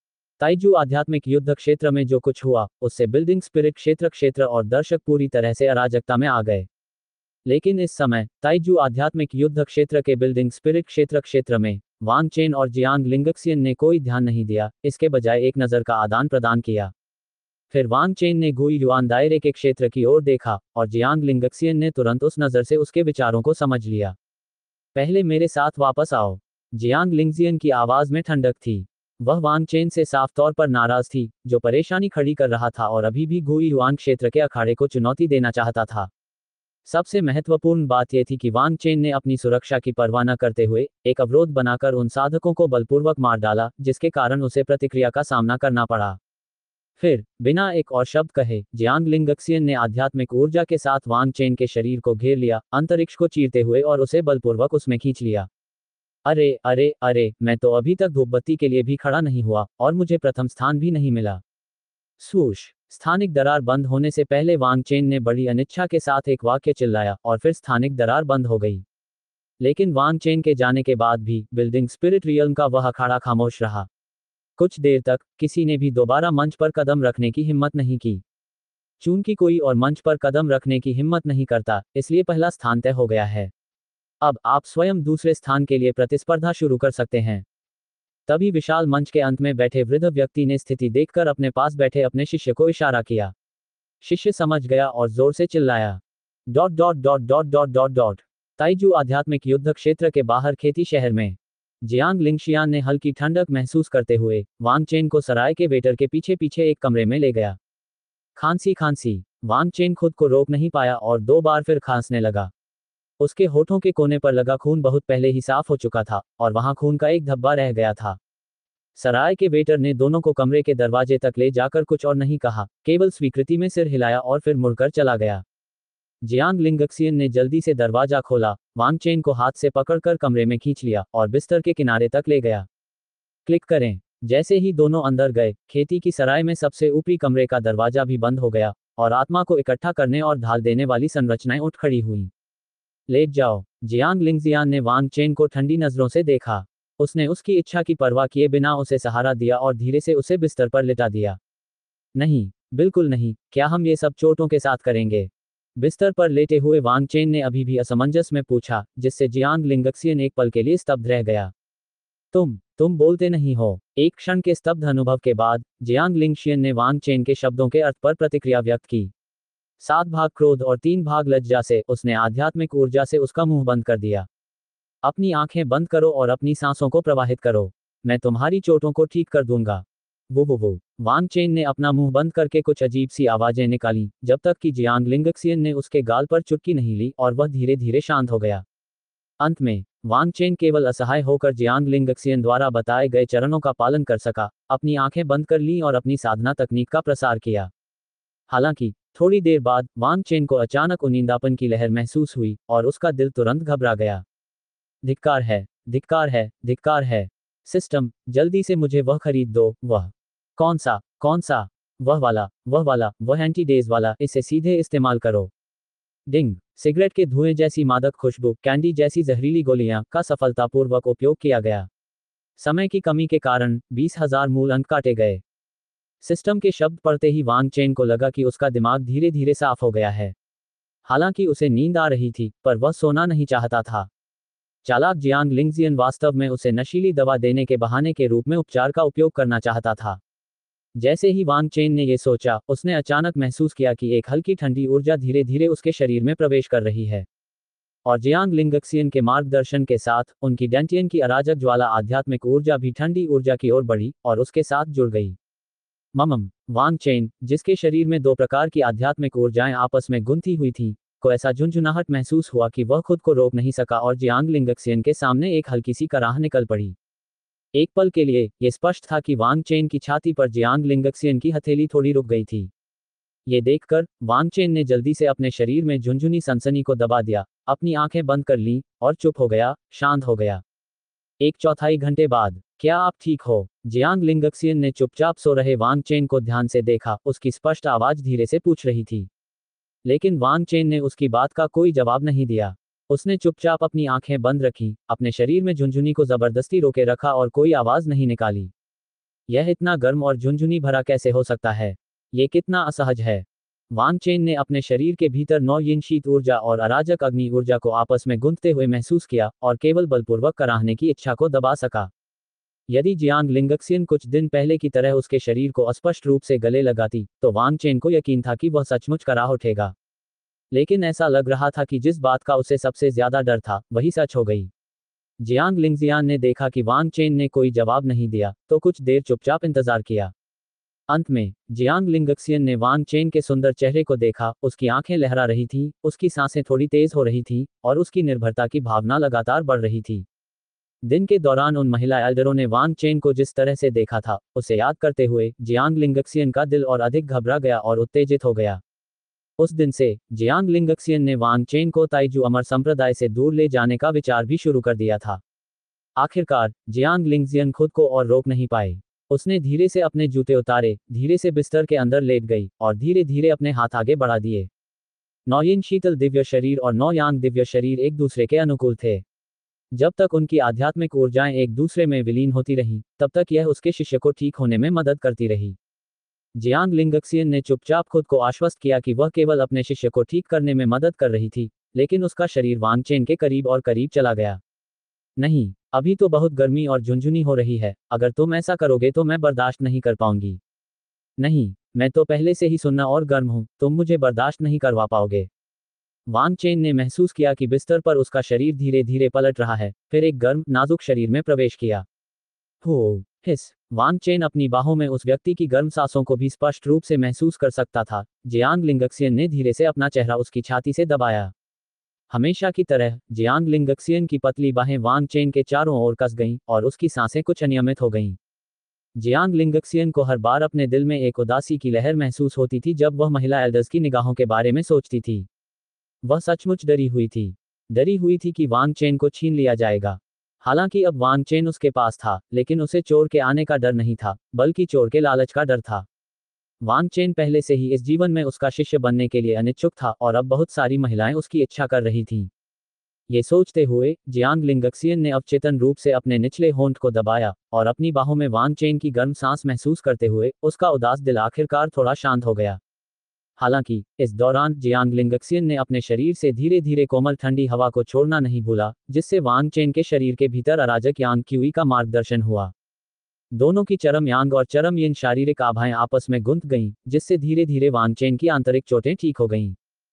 ताइजू आध्यात्मिक युद्ध क्षेत्र में जो कुछ हुआ उससे बिल्डिंग स्पिरिट क्षेत्र क्षेत्र और दर्शक पूरी तरह से अराजकता में आ गए। लेकिन इस समय ताइजू आध्यात्मिक युद्ध क्षेत्र के बिल्डिंग स्पिरिट क्षेत्र क्षेत्र में वांग चेन और जियांग लिंगक्सियन ने कोई ध्यान नहीं दिया, इसके बजाय एक नज़र का आदान प्रदान किया। फिर वांग चेन ने गुई युआन दायरे के क्षेत्र की ओर देखा और जियांग लिंगक्सियन ने तुरंत उस नज़र से उसके विचारों को समझ लिया। पहले मेरे साथ वापस आओ। जियांग लिंगजियन की आवाज़ में ठंडक थी। वह वांग चेन से साफ तौर पर नाराज थी, जो परेशानी खड़ी कर रहा था और अभी भी गुई युआन क्षेत्र के अखाड़े को चुनौती देना चाहता था। सबसे महत्वपूर्ण बात यह थी कि वांग चेन ने अपनी सुरक्षा की परवाह न करते हुए एक अवरोध बनाकर उन साधकों को बलपूर्वक मार डाला, जिसके कारण उसे प्रतिक्रिया का सामना करना पड़ा। फिर बिना एक और शब्द कहे जियांग लिंगक्सियन ने आध्यात्मिक ऊर्जा के साथ वांग चेन के शरीर को घेर लिया, अंतरिक्ष को चीरते हुए, और उसे बलपूर्वक उसमें खींच लिया। अरे अरे अरे, मैं तो अभी तक धूपबत्ती के लिए भी खड़ा नहीं हुआ और मुझे प्रथम स्थान भी नहीं मिला। स्वूश। स्थानिक दरार बंद होने से पहले वांग चेन ने बड़ी अनिच्छा के साथ एक वाक्य चिल्लाया और फिर स्थानिक दरार बंद हो गई। लेकिन वांग चेन के जाने के बाद भी बिल्डिंग स्पिरिट रियल्म का वह अखाड़ा खामोश रहा। कुछ देर तक किसी ने भी दोबारा मंच पर कदम रखने की हिम्मत नहीं की। चूंकि कोई और मंच पर कदम रखने की हिम्मत नहीं करता, इसलिए पहला स्थान तय हो गया है। अब आप स्वयं दूसरे स्थान के लिए प्रतिस्पर्धा शुरू कर सकते हैं। तभी विशाल मंच के अंत में बैठे वृद्ध व्यक्ति ने स्थिति देखकर अपने पास बैठे अपने शिष्य को इशारा किया। शिष्य समझ गया और जोर से चिल्लाया, dot dot dot dot dot dot dot. Taiju आध्यात्मिक युद्ध क्षेत्र के बाहर खेती शहर में जियांग लिंगशियान ने हल्की ठंडक महसूस करते हुए वांग चेन को सराय के वेटर के पीछे पीछे एक कमरे में ले गया। खांसी खांसी। वांग चेन खुद को रोक नहीं पाया और दो बार फिर खांसने लगा। उसके होठों के कोने पर लगा खून बहुत पहले ही साफ हो चुका था और वहां खून का एक धब्बा रह गया था। सराय के वेटर ने दोनों को कमरे के दरवाजे तक ले जाकर कुछ और नहीं कहा, केवल स्वीकृति में सिर हिलाया और फिर मुड़कर चला गया। जियांग लिंगक्सियन ने जल्दी से दरवाजा खोला, वांग चेन को हाथ से पकड़कर कमरे में खींच लिया और बिस्तर के किनारे तक ले गया। क्लिक करें। जैसे ही दोनों अंदर गए, खेती की सराय में सबसे ऊपरी कमरे का दरवाजा भी बंद हो गया और आत्मा को इकट्ठा करने और ढाल देने वाली संरचनाएं उठ खड़ी हुईं। लेट जाओ। जियांग लिंगजियान ने वांग चेन को ठंडी नजरों से देखा। उसने उसकी इच्छा की परवाह किए बिना उसे सहारा दिया और धीरे से उसे बिस्तर पर लिटा दिया। नहीं, बिल्कुल नहीं, क्या हम ये सब चोटों के साथ करेंगे? बिस्तर पर लेटे हुए वांग चेन ने अभी भी असमंजस में पूछा, जिससे जियांग लिंगक्सियन एक पल के लिए स्तब्ध रह गया। तुम तुम बोलते नहीं हो। एक क्षण के स्तब्ध अनुभव के बाद जियांग लिंगशियन ने वांग चेन के शब्दों के अर्थ पर प्रतिक्रिया व्यक्त की। सात भाग क्रोध और तीन भाग लज्जा से उसने आध्यात्मिक ऊर्जा से उसका मुंह बंद कर दिया। अपनी आंखें बंद करो और अपनी सांसों को प्रवाहित करो। मैं तुम्हारी चोटों को ठीक कर दूंगा। वो वो वो वांग चेन ने अपना मुंह बंद करके कुछ अजीब सी आवाजें निकाली, जब तक कि जियांग लिंगक्सियन ने उसके गाल पर चुटकी नहीं ली और वह धीरे धीरे शांत हो गया। अंत में वांग चेन केवल असहाय होकर जियांग लिंगक्सियन द्वारा बताए गए चरणों का पालन कर सका, अपनी आंखें बंद कर ली और अपनी साधना तकनीक का प्रसार किया। हालांकि थोड़ी देर बाद वांग चेन को अचानक उनींदापन की लहर महसूस हुई और उसका दिल तुरंत घबरा गया। धिक्कार है, धिक्कार है, धिक्कार है। सिस्टम, जल्दी से मुझे वह खरीद दो। वह कौन सा कौन सा वह वाला वह वाला वह एंटी डेज वाला, इसे सीधे इस्तेमाल करो। डिंग। सिगरेट के धुएं जैसी मादक खुशबू, कैंडी जैसी जहरीली गोलियां का सफलतापूर्वक उपयोग किया गया। समय की कमी के कारण बीस हजार मूल अंक काटे गए। सिस्टम के शब्द पढ़ते ही वांग चेन को लगा कि उसका दिमाग धीरे धीरे साफ हो गया है। हालांकि उसे नींद आ रही थी, पर वह सोना नहीं चाहता था। चालाक जियांग लिंगजियन वास्तव में उसे नशीली दवा देने के बहाने के रूप में उपचार का उपयोग करना चाहता था। जैसे ही वांग चेन ने यह सोचा, उसने अचानक महसूस किया कि एक हल्की ठंडी ऊर्जा धीरे धीरे उसके शरीर में प्रवेश कर रही है। और जियांग लिंगक्सियन के मार्गदर्शन के साथ, उनकी डेंटियन की अराजक ज्वाला आध्यात्मिक ऊर्जा भी ठंडी ऊर्जा की ओर बढ़ी और उसके साथ जुड़ गई। ममम। वांग चेन, जिसके शरीर में दो प्रकार की आध्यात्मिक ऊर्जाएं आपस में गुंथी हुई थीं, को ऐसा झुंझुनाहट महसूस हुआ कि वह खुद को रोक नहीं सका और जियांग लिंगक्सियन के सामने एक हल्की सी कराह निकल पड़ी। एक पल के लिए यह स्पष्ट था कि वांग चेन की छाती पर जियांग लिंगक्सियन की हथेली थोड़ी रुक गई थी। ये देखकर वांग चेन ने जल्दी से अपने शरीर में झुंझुनी सनसनी को दबा दिया, अपनी आंखें बंद कर लीं और चुप हो गया, शांत हो गया। एक चौथाई घंटे बाद, क्या आप ठीक हो? जियांग लिंगक्सियन ने चुपचाप सो रहे वांग चेन को ध्यान से देखा, उसकी स्पष्ट आवाज धीरे से पूछ रही थी। लेकिन वांग चेन ने उसकी बात का कोई जवाब नहीं दिया। उसने चुपचाप अपनी आंखें बंद रखीं, अपने शरीर में झुंझुनी को जबरदस्ती रोके रखा और कोई आवाज नहीं निकाली। यह इतना गर्म और झुंझुनी भरा कैसे हो सकता है? ये कितना असहज है। वांग चेन ने अपने शरीर के भीतर नौ यिन शीत ऊर्जा और अराजक अग्नि ऊर्जा को आपस में गुंथते हुए महसूस किया और केवल बलपूर्वक कराहने की इच्छा को दबा सका। यदि जियांग लिंगक्सियन कुछ दिन पहले की तरह उसके शरीर को अस्पष्ट रूप से गले लगाती, तो वांग चेन को यकीन था कि वह सचमुच कराह उठेगा। लेकिन ऐसा लग रहा था कि जिस बात का उसे सबसे ज्यादा डर था, वही सच हो गई। जियांग लिंगजियान ने देखा कि वांग चेन ने कोई जवाब नहीं दिया, तो कुछ देर चुपचाप इंतजार किया। अंत में जियांग लिंगक्सियन ने वांग चेन के सुंदर चेहरे को देखा, उसकी आंखें लहरा रही थीं, उसकी सांसें थोड़ी तेज हो रही थीं, और उसकी निर्भरता की भावना लगातार बढ़ रही थी। दिन के दौरान उन महिला एल्डरों ने वांग चेन को जिस तरह से देखा था, उसे याद करते हुए जियांग लिंगक्सियन का दिल और अधिक घबरा गया और उत्तेजित हो गया। उस दिन से जियांग लिंगक्सियन ने वांग चेन को ताइजू अमर संप्रदाय से दूर ले जाने का विचार भी शुरू कर दिया था। आखिरकार जियांग लिंगजियन खुद को और रोक नहीं पाए। उसने धीरे से अपने जूते उतारे, धीरे से बिस्तर के अंदर लेट गई और धीरे धीरे अपने हाथ आगे बढ़ा दिए। नौ यिन शीतल दिव्य शरीर और नौ यांग दिव्य शरीर एक दूसरे के अनुकूल थे। जब तक उनकी आध्यात्मिक ऊर्जाएं एक दूसरे में विलीन होती रहीं, तब तक यह उसके शिष्य को ठीक होने में मदद करती रही। जियांग लिंगक्सियन ने चुपचाप खुद को आश्वस्त किया कि वह केवल अपने शिष्य को ठीक करने में मदद कर रही थी, लेकिन उसका शरीर वांग चेन के करीब और करीब चला गया। नहीं, अभी तो बहुत गर्मी और झुंझुनी हो रही है, अगर तुम ऐसा करोगे तो मैं बर्दाश्त नहीं कर पाऊंगी। नहीं, मैं तो पहले से ही सुन्ना और गर्म हूं, तुम मुझे बर्दाश्त नहीं करवा पाओगे। वांग चेन ने महसूस किया कि बिस्तर पर उसका शरीर धीरे धीरे पलट रहा है, फिर एक गर्म, नाजुक शरीर में प्रवेश किया। हो, हिस। वांग चेन अपनी बाहों में उस व्यक्ति की गर्म सांसों को भी स्पष्ट रूप से महसूस कर सकता था। जियांग लिंगक्सियन ने धीरे से अपना चेहरा उसकी छाती से दबाया। हमेशा की तरह जियांग लिंगक्सियन की पतली बाहें वांग चेन के चारों ओर कस गईं और उसकी सांसें कुछ अनियमित हो गईं। जियांग लिंगक्सियन को हर बार अपने दिल में एक उदासी की लहर महसूस होती थी जब वह महिला एल्डर्स की निगाहों के बारे में सोचती थी। वह सचमुच डरी हुई थी। डरी हुई थी कि वांग चेन को छीन लिया जाएगा। हालांकि अब वांग चेन उसके पास था, लेकिन उसे चोर के आने का डर नहीं था, बल्कि चोर के लालच का डर था। वांग चेन पहले से ही इस जीवन में उसका शिष्य बनने के लिए अनिच्छुक था और अब बहुत सारी महिलाएं उसकी इच्छा कर रही थीं। ये सोचते हुए जियांग लिंगक्सियन ने अवचेतन रूप से अपने निचले होंठ को दबाया और अपनी बाहों में वांग चेन की गर्म सांस महसूस करते हुए उसका उदास दिल आखिरकार थोड़ा शांत हो गया। हालांकि इस दौरान जियांग लिंगक्सियन ने अपने शरीर से धीरे धीरे कोमल ठंडी हवा को छोड़ना नहीं भूला, जिससे वांग चेन के शरीर के भीतर अराजक यांग क्यूई का मार्गदर्शन हुआ। दोनों की चरम यांग और चरम यिन शारीरिक आभाएं आपस में गुंथ गईं, जिससे धीरे धीरे वांग चेन की आंतरिक चोटें ठीक हो गईं।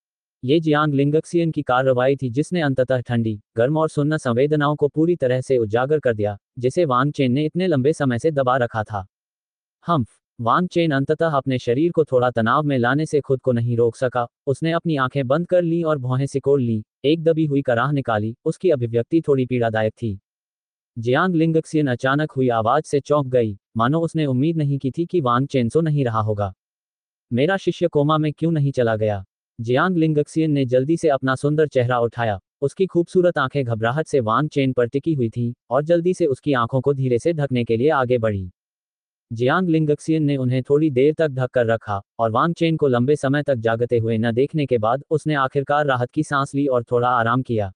ये जियांग लिंगक्सियन की कार्रवाई थी जिसने अंततः ठंडी, गर्म और सुन्न संवेदनाओं को पूरी तरह से उजागर कर दिया, जिसे वांग चेन ने इतने लंबे समय से दबा रखा था। हम्फ। वांग चेन अंततः अपने शरीर को थोड़ा तनाव में लाने से खुद को नहीं रोक सका, उसने अपनी आंखें बंद कर लीं और भौहें सिकोड़ लीं, एक दबी हुई कराह निकाली, उसकी अभिव्यक्ति थोड़ी पीड़ादायक थी। जियांग लिंगक्सियन अचानक हुई आवाज से चौंक गई, मानो उसने उम्मीद नहीं की थी कि वांग चेन सो नहीं रहा होगा। मेरा शिष्य कोमा में क्यों नहीं चला गया? जियांग लिंगक्सियन ने जल्दी से अपना सुंदर चेहरा उठाया, उसकी खूबसूरत आंखें घबराहट से वांग चेन पर टिकी हुई थीं, और जल्दी से उसकी आंखों को धीरे से ढकने के लिए आगे बढ़ी। जियांग लिंगक्सियन ने उन्हें थोड़ी देर तक ढक कर रखा, और वांग चेन को लंबे समय तक जागते हुए न देखने के बाद उसने आखिरकार राहत की सांस ली और थोड़ा आराम किया।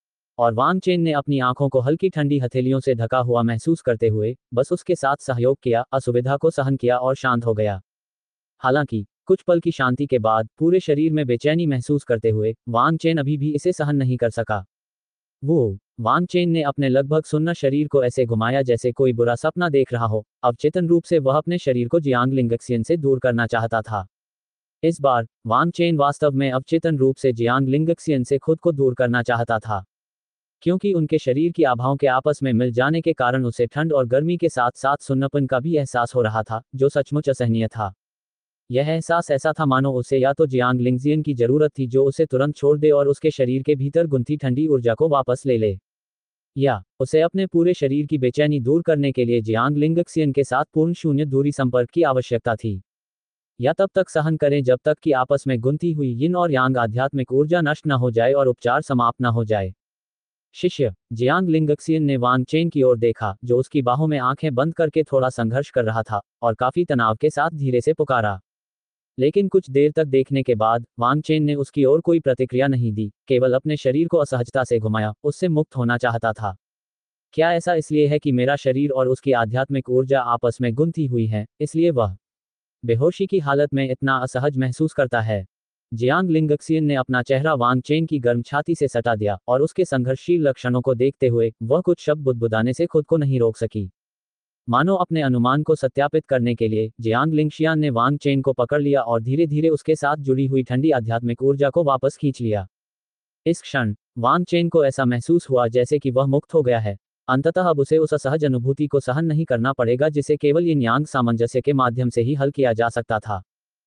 और वांग चेन ने अपनी आंखों को हल्की ठंडी हथेलियों से ढका हुआ महसूस करते हुए बस उसके साथ सहयोग किया, असुविधा को सहन किया और शांत हो गया। हालांकि कुछ पल की शांति के बाद पूरे शरीर में बेचैनी महसूस करते हुए वांग चेन अभी भी इसे सहन नहीं कर सका। वो वांग चेन ने अपने लगभग सुन्न शरीर को ऐसे घुमाया जैसे कोई बुरा सपना देख रहा हो, अवचेतन रूप से वह अपने शरीर को जियांग लिंगक्सियन से दूर करना चाहता था। इस बार वांग चेन वास्तव में अवचेतन रूप से जियांग लिंगक्सियन से खुद को दूर करना चाहता था, क्योंकि उनके शरीर की आभाओं के आपस में मिल जाने के कारण उसे ठंड और गर्मी के साथ साथ सुन्नपन का भी एहसास हो रहा था, जो सचमुच असहनीय था। यह एहसास ऐसा था मानो उसे या तो जियांग लिंगजियन की जरूरत थी जो उसे तुरंत छोड़ दे और उसके शरीर के भीतर गुंथी ठंडी ऊर्जा को वापस ले ले, या उसे अपने पूरे शरीर की बेचैनी दूर करने के लिए जियांग लिंगक्सियन के साथ पूर्ण शून्य दूरी संपर्क की आवश्यकता थी। या तब तक सहन करें जब तक कि आपस में गुंथी हुई यिन और यांग आध्यात्मिक ऊर्जा नष्ट न हो जाए और उपचार समाप्त न हो जाए। शिष्य जियांग लिंगक्सियन ने वांग चेन की ओर देखा, जो उसकी बाहों में आंखें बंद करके थोड़ा संघर्ष कर रहा था, और काफी तनाव के साथ धीरे से पुकारा। लेकिन कुछ देर तक देखने के बाद वांग चेन ने उसकी ओर कोई प्रतिक्रिया नहीं दी, केवल अपने शरीर को असहजता से घुमाया, उससे मुक्त होना चाहता था। क्या ऐसा इसलिए है कि मेरा शरीर और उसकी आध्यात्मिक ऊर्जा आपस में गुंथी हुई है, इसलिए वह बेहोशी की हालत में इतना असहज महसूस करता है? जियांग लिंगक्सियन ने अपना चेहरा वांग चेन की गर्म छाती से सटा दिया, और उसके संघर्षशील लक्षणों को देखते हुए वह कुछ शब्द बुदबुदाने से खुद को नहीं रोक सकी। मानो अपने अनुमान को सत्यापित करने के लिए जियांग लिंगशियान ने वांग चेन को पकड़ लिया और धीरे धीरे उसके साथ जुड़ी हुई ठंडी आध्यात्मिक ऊर्जा को वापस खींच लिया। इस क्षण वांग चेन को ऐसा महसूस हुआ जैसे कि वह मुक्त हो गया है। अंततः अब उसे उस असहज अनुभूति को सहन नहीं करना पड़ेगा जिसे केवल यिन यांग सामंजस्य के माध्यम से ही हल किया जा सकता था।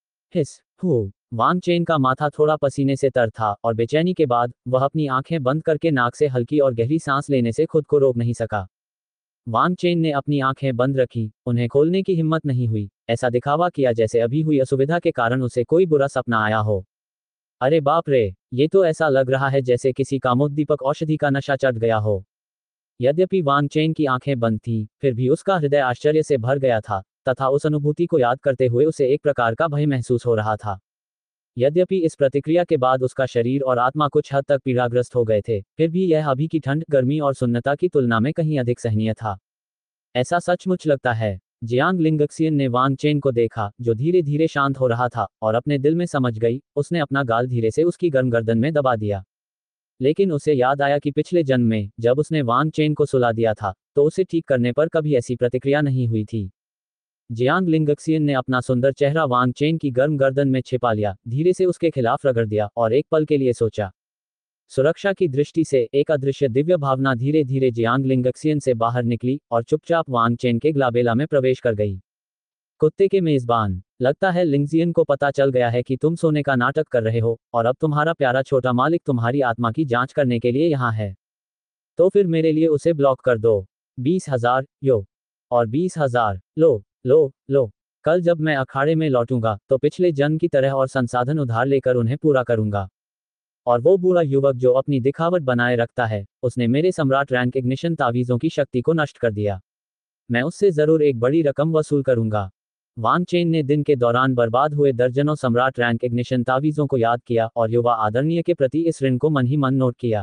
हिस हु वांग चेन का माथा थोड़ा पसीने से तर था, और बेचैनी के बाद वह अपनी आंखें बंद करके नाक से हल्की और गहरी सांस लेने से खुद को रोक नहीं सका। वांग चेन ने अपनी आंखें बंद रखी, उन्हें खोलने की हिम्मत नहीं हुई, ऐसा दिखावा किया जैसे अभी हुई असुविधा के कारण उसे कोई बुरा सपना आया हो। अरे बाप रे, ये तो ऐसा लग रहा है जैसे किसी कामोद्दीपक औषधि का नशा चढ़ गया हो। यद्यपि वांग चेन की आंखें बंद थीं, फिर भी उसका हृदय आश्चर्य से भर गया था, तथा उस अनुभूति को याद करते हुए उसे एक प्रकार का भय महसूस हो रहा था। यद्यपि इस प्रतिक्रिया के बाद उसका शरीर और आत्मा कुछ हद तक पीड़ाग्रस्त हो गए थे, फिर भी यह अभी की ठंड, गर्मी और सुन्नता की तुलना में कहीं अधिक सहनीय था। ऐसा सचमुच लगता है। जियांग लिंगक्सियन ने वांग चेन को देखा, जो धीरे धीरे शांत हो रहा था, और अपने दिल में समझ गई। उसने अपना गाल धीरे से उसकी गर्म गर्दन में दबा दिया। लेकिन उसे याद आया कि पिछले जन्म में जब उसने वांग चेन को सुला दिया था, तो उसे ठीक करने पर कभी ऐसी प्रतिक्रिया नहीं हुई थी। जियांग लिंगक्सियन ने अपना सुंदर चेहरा वांग चेन की गर्म गर्दन में छिपा लिया, धीरे से उसके खिलाफ रगड़ दिया, और एक पल के लिए सोचा। सुरक्षा की दृष्टि से एक अदृश्य दिव्य भावना धीरे धीरे जियांग लिंगक्सियन से बाहर निकली और चुपचाप वांग चेन के ग्लाबेला में प्रवेश कर गई। कुत्ते के मेजबान, लगता है लिंगजियन को पता चल गया है कि तुम सोने का नाटक कर रहे हो, और अब तुम्हारा प्यारा छोटा मालिक तुम्हारी आत्मा की जांच करने के लिए यहाँ है। तो फिर मेरे लिए उसे ब्लॉक कर दो। बीस हजार यो, और बीस हजार लो लो लो। कल जब मैं अखाड़े में लौटूंगा तो पिछले जन्म की तरह और संसाधन उधार लेकर उन्हें पूरा करूंगा। और वो बूढ़ा युवक जो अपनी दिखावट बनाए रखता है, उसने मेरे सम्राट रैंक इग्निशन तावीज़ों की शक्ति को नष्ट कर दिया। मैं उससे जरूर एक बड़ी रकम वसूल करूंगा। वांग चेन ने दिन के दौरान बर्बाद हुए दर्जनों सम्राट रैंक इग्निशन तावीज़ों को याद किया और युवा आदरणीय के प्रति इस ऋण को मन ही मन नोट किया।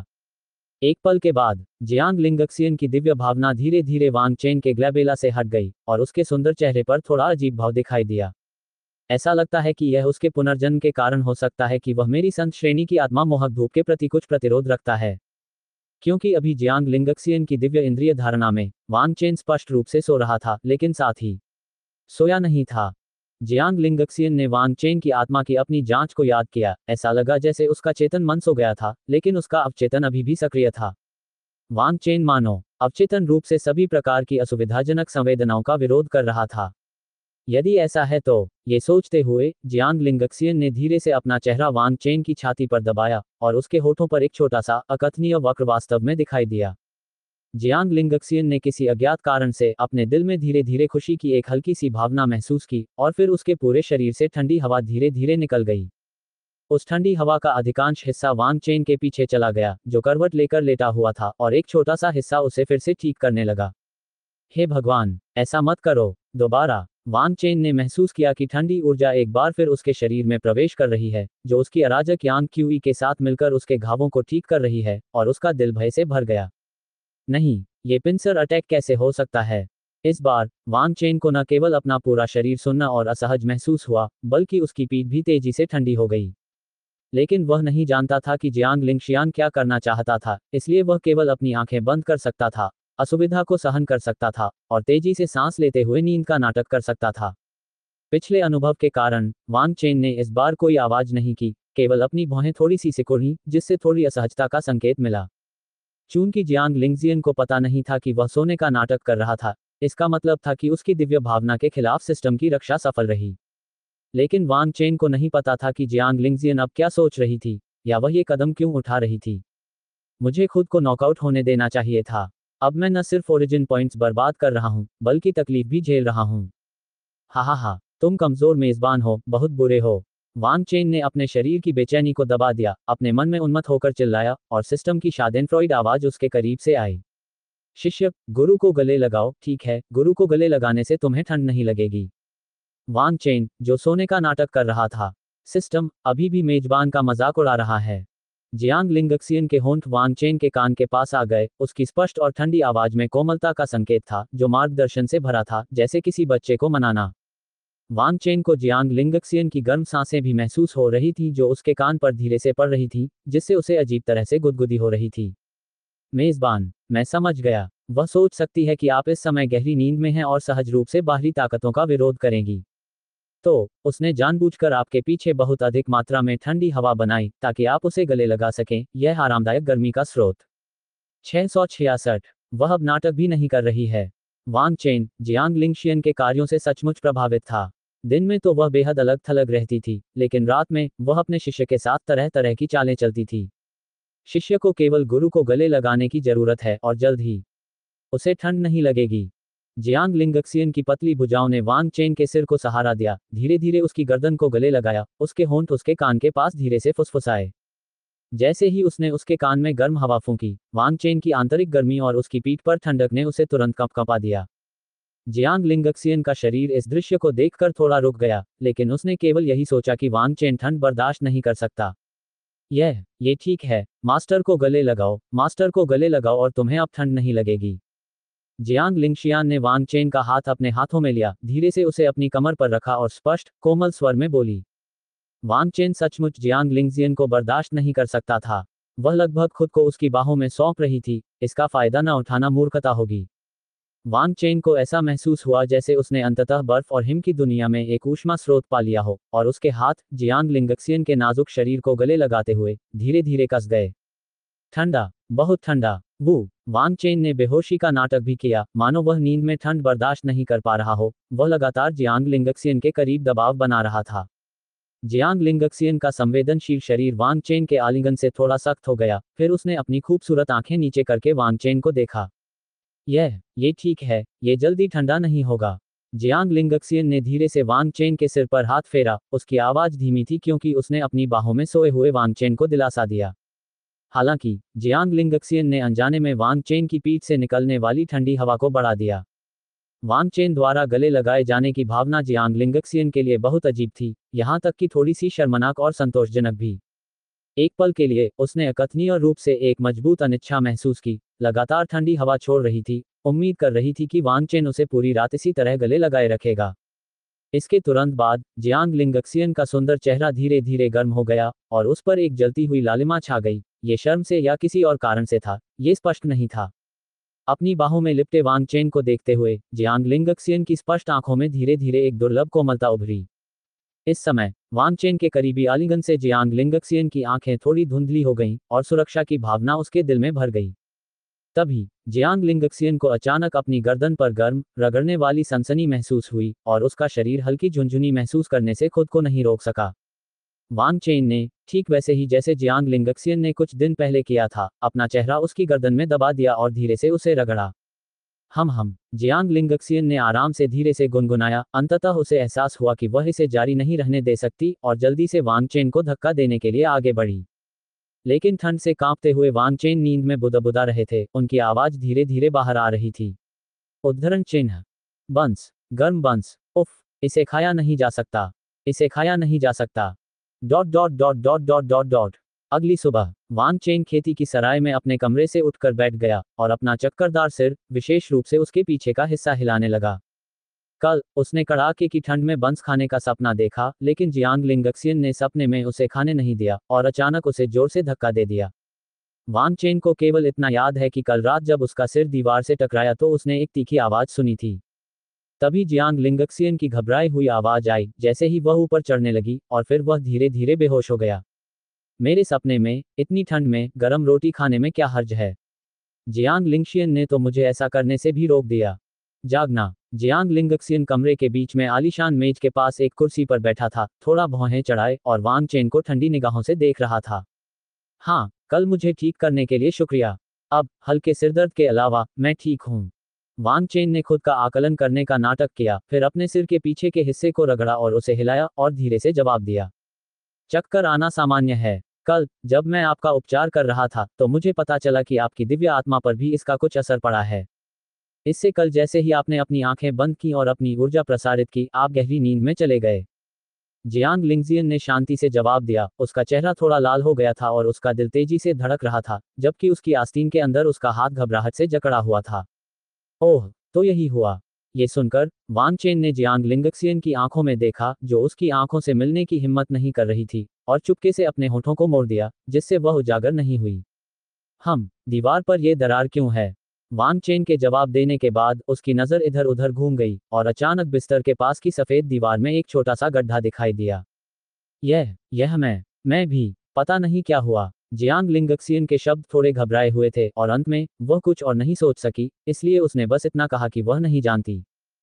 एक पल के बाद जियांग लिंगक्सियन की दिव्य भावना धीरे धीरे वांग चेन के ग्लैबेला से हट गई, और उसके सुंदर चेहरे पर थोड़ा अजीब भाव दिखाई दिया। ऐसा लगता है कि यह उसके पुनर्जन्म के कारण हो सकता है कि वह मेरी संत श्रेणी की आत्मा मोहक धूप के प्रति कुछ प्रतिरोध रखता है। क्योंकि अभी जियांग लिंगक्सियन की दिव्य इंद्रिय धारणा में वांग चेन स्पष्ट रूप से सो रहा था, लेकिन साथ ही सोया नहीं था। जियांग लिंगक्सियन ने वांग चेन की आत्मा की अपनी जांच को याद किया। ऐसा लगा जैसे उसका चेतन मन सो गया था, लेकिन उसका अवचेतन अभी भी सक्रिय था। वांग चेन मानो अवचेतन रूप से सभी प्रकार की असुविधाजनक संवेदनाओं का विरोध कर रहा था। यदि ऐसा है तो, ये सोचते हुए जियांग लिंगक्सियन ने धीरे से अपना चेहरा वांग चेन की छाती पर दबाया और उसके होठों पर एक छोटा सा अकथनीय वक्र वास्तव में दिखाई दिया। जियांग लिंगक्सियन ने किसी अज्ञात कारण से अपने दिल में धीरे धीरे खुशी की एक हल्की सी भावना महसूस की और फिर उसके पूरे शरीर से ठंडी हवा धीरे धीरे निकल गई। उस ठंडी हवा का अधिकांश हिस्सा वांग चेन के पीछे चला गया, जो करवट लेकर लेटा हुआ था, और एक छोटा सा हिस्सा उसे फिर से ठीक करने लगा। हे भगवान, ऐसा मत करो। दोबारा वांग चेन ने महसूस किया कि ठंडी ऊर्जा एक बार फिर उसके शरीर में प्रवेश कर रही है, जो उसकी अराजक यांग क्यूई के साथ मिलकर उसके घावों को ठीक कर रही है, और उसका दिल भय से भर गया। नहीं, ये पिंसर अटैक कैसे हो सकता है? इस बार वांग चेन को न केवल अपना पूरा शरीर सुन्ना और असहज महसूस हुआ, बल्कि उसकी पीठ भी तेजी से ठंडी हो गई। लेकिन वह नहीं जानता था कि जियांग लिंगशियान क्या करना चाहता था, इसलिए वह केवल अपनी आंखें बंद कर सकता था, असुविधा को सहन कर सकता था, और तेजी से सांस लेते हुए नींद का नाटक कर सकता था। पिछले अनुभव के कारण वांग चेन ने इस बार कोई आवाज नहीं की, केवल अपनी भौहें थोड़ी सी सिकुड़ी, जिससे थोड़ी असहजता का संकेत मिला। चूंकि जियांग लिंगजियन को पता नहीं था कि वह सोने का नाटक कर रहा था, इसका मतलब था कि उसकी दिव्य भावना के खिलाफ सिस्टम की रक्षा सफल रही। लेकिन वांग चेन को नहीं पता था कि जियांग लिंगजियन अब क्या सोच रही थी, या वह ये कदम क्यों उठा रही थी। मुझे खुद को नॉकआउट होने देना चाहिए था। अब मैं न सिर्फ ओरिजिन पॉइंट्स बर्बाद कर रहा हूं, बल्कि तकलीफ भी झेल रहा हूं। हा हा हा, तुम कमजोर मेजबान हो, बहुत बुरे हो। वांग चेन ने अपने शरीर की बेचैनी को दबा दिया, अपने मन में उन्मत्त होकर चिल्लाया, और सिस्टम की शादेनफ्रॉइड आवाज उसके करीब से आई। शिष्य, गुरु को गले लगाओ। ठीक है, गुरु को गले लगाने से तुम्हें ठंड नहीं लगेगी। वांग चेन, जो सोने का नाटक कर रहा था, सिस्टम अभी भी मेजबान का मजाक उड़ा रहा है। जियांग लिंगक्सियन के होंठ वांग चेन के कान के पास आ गए, उसकी स्पष्ट और ठंडी आवाज में कोमलता का संकेत था, जो मार्गदर्शन से भरा था, जैसे किसी बच्चे को मनाना। वांग चेन को जियांग लिंगक्सियन की गर्म सांसें भी महसूस हो रही थी, जो उसके कान पर धीरे से पड़ रही थी, जिससे उसे अजीब तरह से गुदगुदी हो रही थी। मेजबान, मैं समझ गया। वह सोच सकती है कि आप इस समय गहरी नींद में हैं और सहज रूप से बाहरी ताकतों का विरोध करेंगी। तो उसने जानबूझकर आपके पीछे बहुत अधिक मात्रा में ठंडी हवा बनाई, ताकि आप उसे गले लगा सकें। यह आरामदायक गर्मी का स्रोत। छह सौ छियासठ। वह अब नाटक भी नहीं कर रही है। वांग चेन जियांग लिंगशियन के कार्यों से सचमुच प्रभावित था। दिन में तो वह बेहद अलग थलग रहती थी, लेकिन रात में वह अपने शिष्य के साथ तरह तरह की चालें चलती थी। शिष्य को केवल गुरु को गले लगाने की जरूरत है, और जल्द ही उसे ठंड नहीं लगेगी। जियांग लिंगक्सियन की पतली भुजाओं ने वांग चेन के सिर को सहारा दिया, धीरे धीरे उसकी गर्दन को गले लगाया, उसके होंठ उसके कान के पास धीरे से फुसफुसाए। जैसे ही उसने उसके कान में गर्म हवा फूंकी, वांग चेन की आंतरिक गर्मी और उसकी पीठ पर ठंडक ने उसे तुरंत कंपकंपा दिया। जियांग लिंगक्सियन का शरीर इस दृश्य को देखकर थोड़ा रुक गया, लेकिन उसने केवल यही सोचा कि वांग चेन ठंड बर्दाश्त नहीं कर सकता। यह ये ठीक है, मास्टर को गले लगाओ, मास्टर को गले लगाओ और तुम्हें अब ठंड नहीं लगेगी। जियांग लिंगशियान ने वांग चेन का हाथ अपने हाथों में लिया, धीरे से उसे अपनी कमर पर रखा और स्पष्ट, कोमल स्वर में बोली। वांग चेन सचमुच जियांग लिंगजियन को बर्दाश्त नहीं कर सकता था। वह लगभग खुद को उसकी बाहों में सौंप रही थी, इसका फायदा न उठाना मूर्खता होगी। वांग चेन को ऐसा महसूस हुआ जैसे उसने अंततः बर्फ और हिम की दुनिया में एक ऊष्मा स्रोत पा लिया हो, और उसके हाथ जियांग लिंगक्सियन के नाजुक शरीर को गले लगाते हुए धीरे धीरे कस गए। ठंडा, बहुत ठंडा। वो वांग चेन ने बेहोशी का नाटक भी किया, मानो वह नींद में ठंड बर्दाश्त नहीं कर पा रहा हो। वह लगातार जियांग लिंगक्सियन के करीब दबाव बना रहा था। जियांग लिंगक्सियन का संवेदनशील शरीर वांग चेन के आलिंगन से थोड़ा सख्त हो गया, फिर उसने अपनी खूबसूरत आंखें नीचे करके वांग चेन को देखा। यह ये ठीक है, ये जल्दी ठंडा नहीं होगा। जियांग लिंगक्सियन ने धीरे से वांग चेन के सिर पर हाथ फेरा, उसकी आवाज धीमी थी क्योंकि उसने अपनी बाहों में सोए हुए वांग चेन को दिलासा दिया। हालांकि जियांग लिंगक्सियन ने अनजाने में वांग चेन की पीठ से निकलने वाली ठंडी हवा को बढ़ा दिया। वांग चेन द्वारा गले लगाए जाने की भावना जियांग लिंगक्सियन के लिए बहुत अजीब थी, यहां तक कि थोड़ी सी शर्मनाक और संतोषजनक भी। एक पल के लिए उसने अकथनीय रूप से एक मजबूत अनिच्छा महसूस की। लगातार ठंडी हवा छोड़ रही थी, उम्मीद कर रही थी कि वांग चेन उसे पूरी रात इसी तरह गले लगाए रखेगा। इसके तुरंत बाद जियांग लिंगक्सियन का सुंदर चेहरा धीरे धीरे गर्म हो गया, और उस पर एक जलती हुई लालिमा छा गई। ये शर्म से या किसी और कारण से था, ये स्पष्ट नहीं था। अपनी बाहों में लिपटे वांग चेन को देखते हुए जियांग लिंगक्सियन की स्पष्ट आंखों में धीरे धीरे एक दुर्लभ कोमलता उभरी। इस समय वांग चेन के करीबी आलिंगन से जियांग लिंगक्सियन की आंखें थोड़ी धुंधली हो गईं, और सुरक्षा की भावना उसके दिल में भर गई। तभी जियांग लिंगक्सियन को अचानक अपनी गर्दन पर गर्म रगड़ने वाली सनसनी महसूस हुई और उसका शरीर हल्की झुंझुनी महसूस करने से खुद को नहीं रोक सका। वांग चेन ने, ठीक वैसे ही जैसे जियांग लिंगक्सियन ने कुछ दिन पहले किया था, अपना चेहरा उसकी गर्दन में दबा दिया और धीरे से उसे रगड़ा। हम हम जियांग लिंगक्सियन ने आराम से धीरे से गुनगुनाया। अंततः उसे एहसास हुआ कि वह इसे जारी नहीं रहने दे सकती और जल्दी से वांग चेन को धक्का देने के लिए आगे बढ़ी। लेकिन ठंड से कांपते हुए वांग चेन नींद में बुदबुदा रहे थे, उनकी आवाज धीरे धीरे बाहर आ रही थी। उद्धरण चिन्ह बंस, गर्म बंस, उफ, इसे खाया नहीं जा सकता, इसे खाया नहीं जा सकता, dot dot dot dot dot dot dot. अगली सुबह वांग चेन खेती की सराय में अपने कमरे से उठकर बैठ गया और अपना चक्करदार सिर, विशेष रूप से उसके पीछे का हिस्सा हिलाने लगा। कल उसने कड़ाके की ठंड में बंस खाने का सपना देखा, लेकिन जियांग लिंगक्सियन ने सपने में उसे खाने नहीं दिया और अचानक उसे जोर से धक्का दे दिया। वांग चेन को केवल इतना याद है कि कल रात जब उसका सिर दीवार से टकराया तो उसने एक तीखी आवाज सुनी थी। तभी जियांग लिंगक्सियन की घबराई हुई आवाज आई जैसे ही वह ऊपर चढ़ने लगी, और फिर वह धीरे धीरे बेहोश हो गया। मेरे सपने में इतनी ठंड में गरम रोटी खाने में क्या हर्ज है? जियांग लिंगशियन ने तो मुझे ऐसा करने से भी रोक दिया। जागना। जियांग लिंगक्सियन कमरे के बीच में आलीशान मेज के पास एक कुर्सी पर बैठा था, थोड़ा भौहें चढ़ाए, और वांग चेन को ठंडी निगाहों से देख रहा था। हाँ, कल मुझे ठीक करने के लिए शुक्रिया। अब हल्के सिरदर्द के अलावा मैं ठीक हूँ। वांग चेन ने खुद का आकलन करने का नाटक किया, फिर अपने सिर के पीछे के हिस्से को रगड़ा और उसे हिलाया और धीरे से जवाब दिया। चक्कर आना सामान्य है। कल जब मैं आपका उपचार कर रहा था तो मुझे पता चला कि आपकी दिव्य आत्मा पर भी इसका कुछ असर पड़ा है। इससे कल जैसे ही आपने अपनी आंखें बंद की और अपनी ऊर्जा प्रसारित की, आप गहरी नींद में चले गए। जियांग लिंगजियन ने शांति से जवाब दिया। उसका चेहरा थोड़ा लाल हो गया था और उसका दिल तेजी से धड़क रहा था, जबकि उसकी आस्तीन के अंदर उसका हाथ घबराहट से जकड़ा हुआ था। ओह, तो यही हुआ। ये सुनकर वांग चेन ने जियांग लिंगक्सियन की आंखों में देखा, जो उसकी आंखों से मिलने की हिम्मत नहीं कर रही थी, और चुपके से अपने होठों को मोड़ दिया, जिससे वह उजागर नहीं हुई। हम दीवार पर यह दरार क्यों है? वांग चेन के जवाब देने के बाद उसकी नजर इधर उधर घूम गई और अचानक बिस्तर के पास की सफेद दीवार में एक छोटा सा गड्ढा दिखाई दिया। यह यह मैं मैं भी पता नहीं क्या हुआ। जियांग लिंगक्सियन के शब्द थोड़े घबराए हुए थे और अंत में वह कुछ और नहीं सोच सकी, इसलिए उसने बस इतना कहा कि वह नहीं जानती।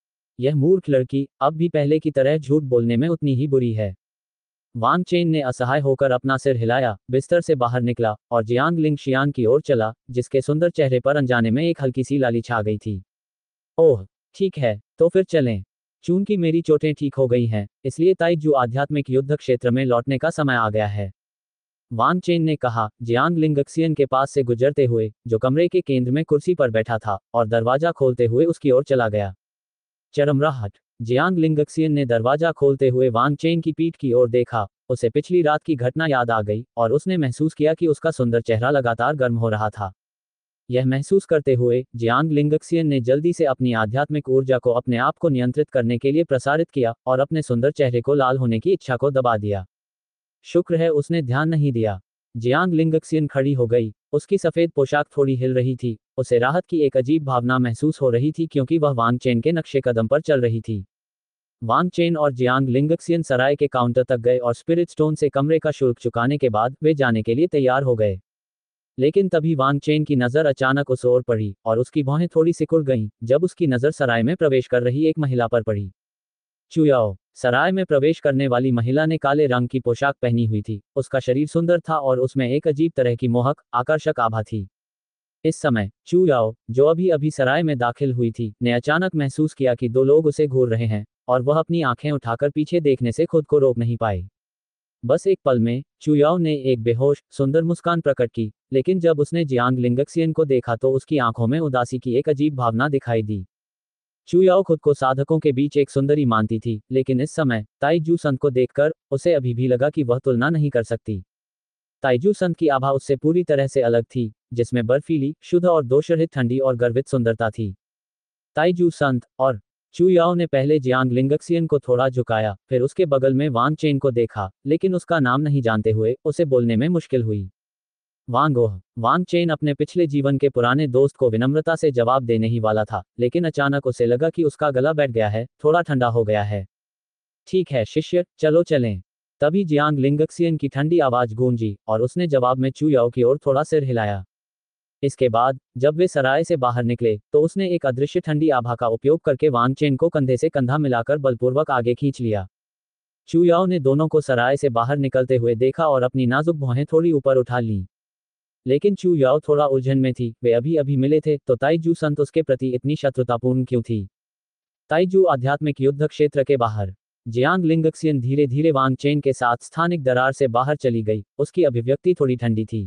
यह मूर्ख लड़की अब भी पहले की तरह झूठ बोलने में उतनी ही बुरी है। वांग चेन ने असहाय होकर अपना सिर हिलाया, बिस्तर से बाहर निकला और जियांग लिंगशियान की ओर चला, जिसके सुंदर चेहरे पर अनजाने में एक हल्की सी लाली छा गई थी। ओह, ठीक है, तो फिर चलें। चूंकि मेरी चोटें ठीक हो गई हैं, इसलिए ताइजू आध्यात्मिक युद्ध क्षेत्र में लौटने का समय आ गया है। वांग चेन ने कहा, जियांग लिंगक्सियन के पास से गुजरते हुए, जो कमरे के केंद्र में कुर्सी पर बैठा था, और दरवाजा खोलते हुए उसकी ओर चला गया। चरमराहट। जियांग लिंगक्सियन ने दरवाजा खोलते हुए वांग चेन की पीठ की ओर देखा। उसे पिछली रात की घटना याद आ गई और उसने महसूस किया कि उसका सुंदर चेहरा लगातार गर्म हो रहा था। यह महसूस करते हुए जियांग लिंगक्सियन ने जल्दी से अपनी आध्यात्मिक ऊर्जा को अपने आप को नियंत्रित करने के लिए प्रसारित किया और अपने सुंदर चेहरे को लाल होने की इच्छा को दबा दिया। शुक्र है उसने ध्यान नहीं दिया। जियांग लिंगक्सियन खड़ी हो गई। उसकी सफेद पोशाक थोड़ी हिल रही थी। उसे राहत की एक अजीब भावना महसूस हो रही थी क्योंकि वह वांग चेन के नक्शे कदम पर चल रही थी। वांग चेन और जियांग लिंगक्सियन सराय के काउंटर तक गए और स्पिरिट स्टोन से कमरे का शुल्क चुकाने के बाद वे जाने के लिए तैयार हो गए। लेकिन तभी वांग चेन की नजर अचानक उस ओर पड़ी और उसकी भौहें थोड़ी सिकुड़ गईं जब उसकी नजर सराय में प्रवेश कर रही एक महिला पर पड़ी। चुयाओ। सराय में प्रवेश करने वाली महिला ने काले रंग की पोशाक पहनी हुई थी। उसका शरीर सुंदर था और उसमें एक अजीब तरह की मोहक, आकर्षक आभा थी। इस समय चू याओ, जो अभी अभी सराय में दाखिल हुई थी, ने अचानक महसूस किया कि दो लोग उसे घूर रहे हैं, और वह अपनी आंखें उठाकर पीछे देखने से खुद को रोक नहीं पाई। बस एक पल में चू याओ ने एक बेहोश, सुंदर मुस्कान प्रकट की, लेकिन जब उसने जियांग लिंगक्सियन को देखा तो उसकी आंखों में उदासी की एक अजीब भावना दिखाई दी। चू याओ खुद को साधकों के बीच एक सुंदरी मानती थी, लेकिन इस समय ताइजू संत को देखकर उसे अभी भी लगा कि वह तुलना नहीं कर सकती। ताइजू संत की आभा उससे पूरी तरह से अलग थी, जिसमें बर्फीली, शुद्ध और दोषरहित ठंडी और गर्वित सुंदरता थी। ताइजू संत और चू याओ ने पहले जियांग लिंगक्सियन को थोड़ा झुकाया, फिर उसके बगल में वांग चेन को देखा, लेकिन उसका नाम नहीं जानते हुए उसे बोलने में मुश्किल हुई। वांग ओह। वांग चेन अपने पिछले जीवन के पुराने दोस्त को विनम्रता से जवाब देने ही वाला था, लेकिन अचानक उसे लगा कि उसका गला बैठ गया है, थोड़ा ठंडा हो गया है। ठीक है शिष्य, चलो चलें। तभी जियांग लिंगक्सियन की ठंडी आवाज गूंजी और उसने जवाब में चू याओ की ओर थोड़ा सिर हिलाया। इसके बाद जब वे सराय से बाहर निकले तो उसने एक अदृश्य ठंडी आभा का उपयोग करके वांग चेन को कंधे से कंधा मिलाकर बलपूर्वक आगे खींच लिया। चू याओ ने दोनों को सराय से बाहर निकलते हुए देखा और अपनी नाजुक भौहें थोड़ी ऊपर उठा लीं। लेकिन चू याओ थोड़ा उलझन में थी, वे अभी अभी मिले थे, तो ताइजू संत उसके प्रति इतनी शत्रुतापूर्ण क्यों थी। ताइजू आध्यात्मिक युद्ध क्षेत्र के बाहर। जियांग लिंगक्सियन धीरे धीरे वांग चेन के साथ स्थानिक दरार से बाहर चली गई, उसकी अभिव्यक्ति थोड़ी ठंडी थी।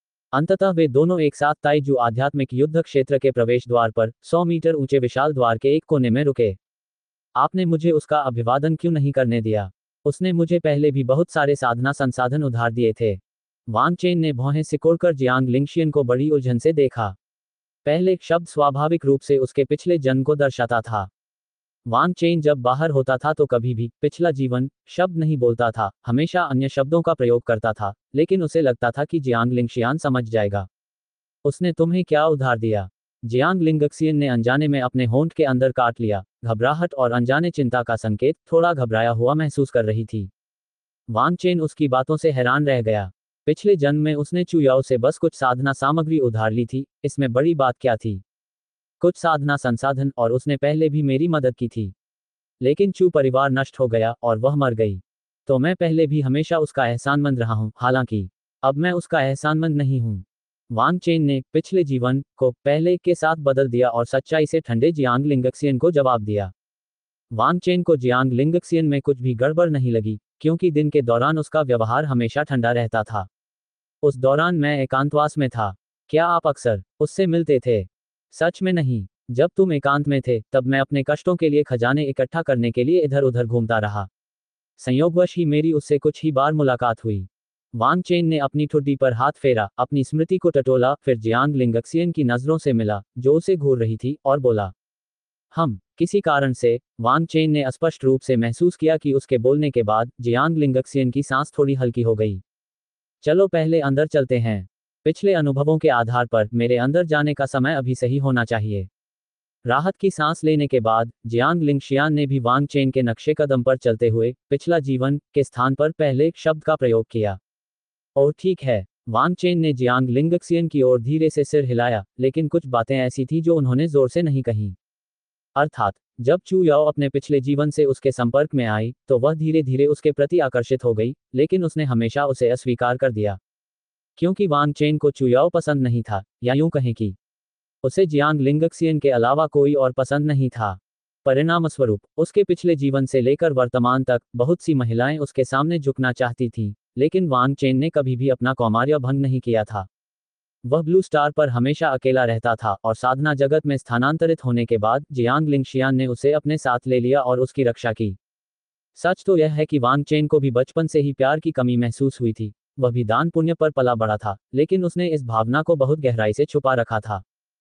अंततः वे दोनों एक साथ ताइजू आध्यात्मिक युद्ध क्षेत्र के प्रवेश द्वार पर सौ मीटर ऊंचे विशाल द्वार के एक कोने में रुके। आपने मुझे उसका अभिवादन क्यों नहीं करने दिया? उसने मुझे पहले भी बहुत सारे साधना संसाधन उधार दिए थे। वांग चेन ने भौहें सिकोड़कर जियांग लिंगशियन को बड़ी उलझन से देखा। पहले शब्द स्वाभाविक रूप से उसके पिछले जन्म को दर्शाता था। वांग चेन जब बाहर होता था तो कभी भी पिछला जीवन शब्द नहीं बोलता था, हमेशा अन्य शब्दों का प्रयोग करता था, लेकिन उसे लगता था कि जियांग लिंगशियान समझ जाएगा। उसने तुम्हें क्या उधार दिया? जियांग लिंगक्सियन ने अनजाने में अपने होंठ के अंदर काट लिया। घबराहट और अनजाने चिंता का संकेत, थोड़ा घबराया हुआ महसूस कर रही थी। वांग चेन उसकी बातों से हैरान रह गया। पिछले जन्म में उसने चू याओ से बस कुछ साधना सामग्री उधार ली थी, इसमें बड़ी बात क्या थी? कुछ साधना संसाधन, और उसने पहले भी मेरी मदद की थी। लेकिन चू परिवार नष्ट हो गया और वह मर गई। तो मैं पहले भी हमेशा उसका एहसानमंद रहा हूं, हालांकि अब मैं उसका एहसानमंद नहीं हूं। वांग चेन ने पिछले जीवन को पहले के साथ बदल दिया और सच्चाई से ठंडे जियांग लिंगक्सियन को जवाब दिया। वांग चेन को जियांग लिंगक्सियन में कुछ भी गड़बड़ नहीं लगी, क्योंकि दिन के दौरान उसका व्यवहार हमेशा ठंडा रहता था। उस दौरान मैं एकांतवास में था। क्या आप अक्सर उससे मिलते थे? सच में नहीं। जब तुम एकांत में थे तब मैं अपने कष्टों के लिए खजाने इकट्ठा करने के लिए इधर उधर घूमता रहा। संयोगवश ही मेरी उससे कुछ ही बार मुलाकात हुई। वांग चेन ने अपनी ठुड्डी पर हाथ फेरा, अपनी स्मृति को टटोला, फिर जियांग लिंगक्सियन की नजरों से मिला जो उसे घूर रही थी, और बोला, हम। किसी कारण से वांग चेन ने स्पष्ट रूप से महसूस किया कि उसके बोलने के बाद जियांग लिंगक्सियन की सांस थोड़ी हल्की हो गई। चलो पहले अंदर चलते हैं। पिछले अनुभवों के आधार पर मेरे अंदर जाने का समय अभी सही होना चाहिए। राहत की सांस लेने के बाद जियांग लिंगशियान ने भी वांग चेन के नक्शे कदम पर चलते हुए पिछला जीवन के स्थान पर पहले शब्द का प्रयोग किया। ओह ठीक है। वांग चेन ने जियांग लिंगक्सियन की ओर धीरे से सिर हिलाया, लेकिन कुछ बातें ऐसी थी जो उन्होंने जोर से नहीं कहीं। अर्थात जब चू याओ अपने पिछले जीवन से उसके संपर्क में आई तो वह धीरे धीरे उसके प्रति आकर्षित हो गई, लेकिन उसने हमेशा उसे अस्वीकार कर दिया। क्योंकि वांग चेन को चू याओ पसंद नहीं था, या यूं कहें कि उसे जियांग लिंगक्सियन के अलावा कोई और पसंद नहीं था। परिणामस्वरूप उसके पिछले जीवन से लेकर वर्तमान तक बहुत सी महिलाएं उसके सामने झुकना चाहती थीं, लेकिन वांग चेन ने कभी भी अपना कौमार्य भंग नहीं किया था। वह ब्लू स्टार पर हमेशा अकेला रहता था, और साधना जगत में स्थानांतरित होने के बाद जियांग लिंगशियान ने उसे अपने साथ ले लिया और उसकी रक्षा की। सच तो यह है कि वांग चेन को भी बचपन से ही प्यार की कमी महसूस हुई थी। वह भी दान पुण्य पर पला बड़ा था, लेकिन उसने इस भावना को बहुत गहराई से छुपा रखा था।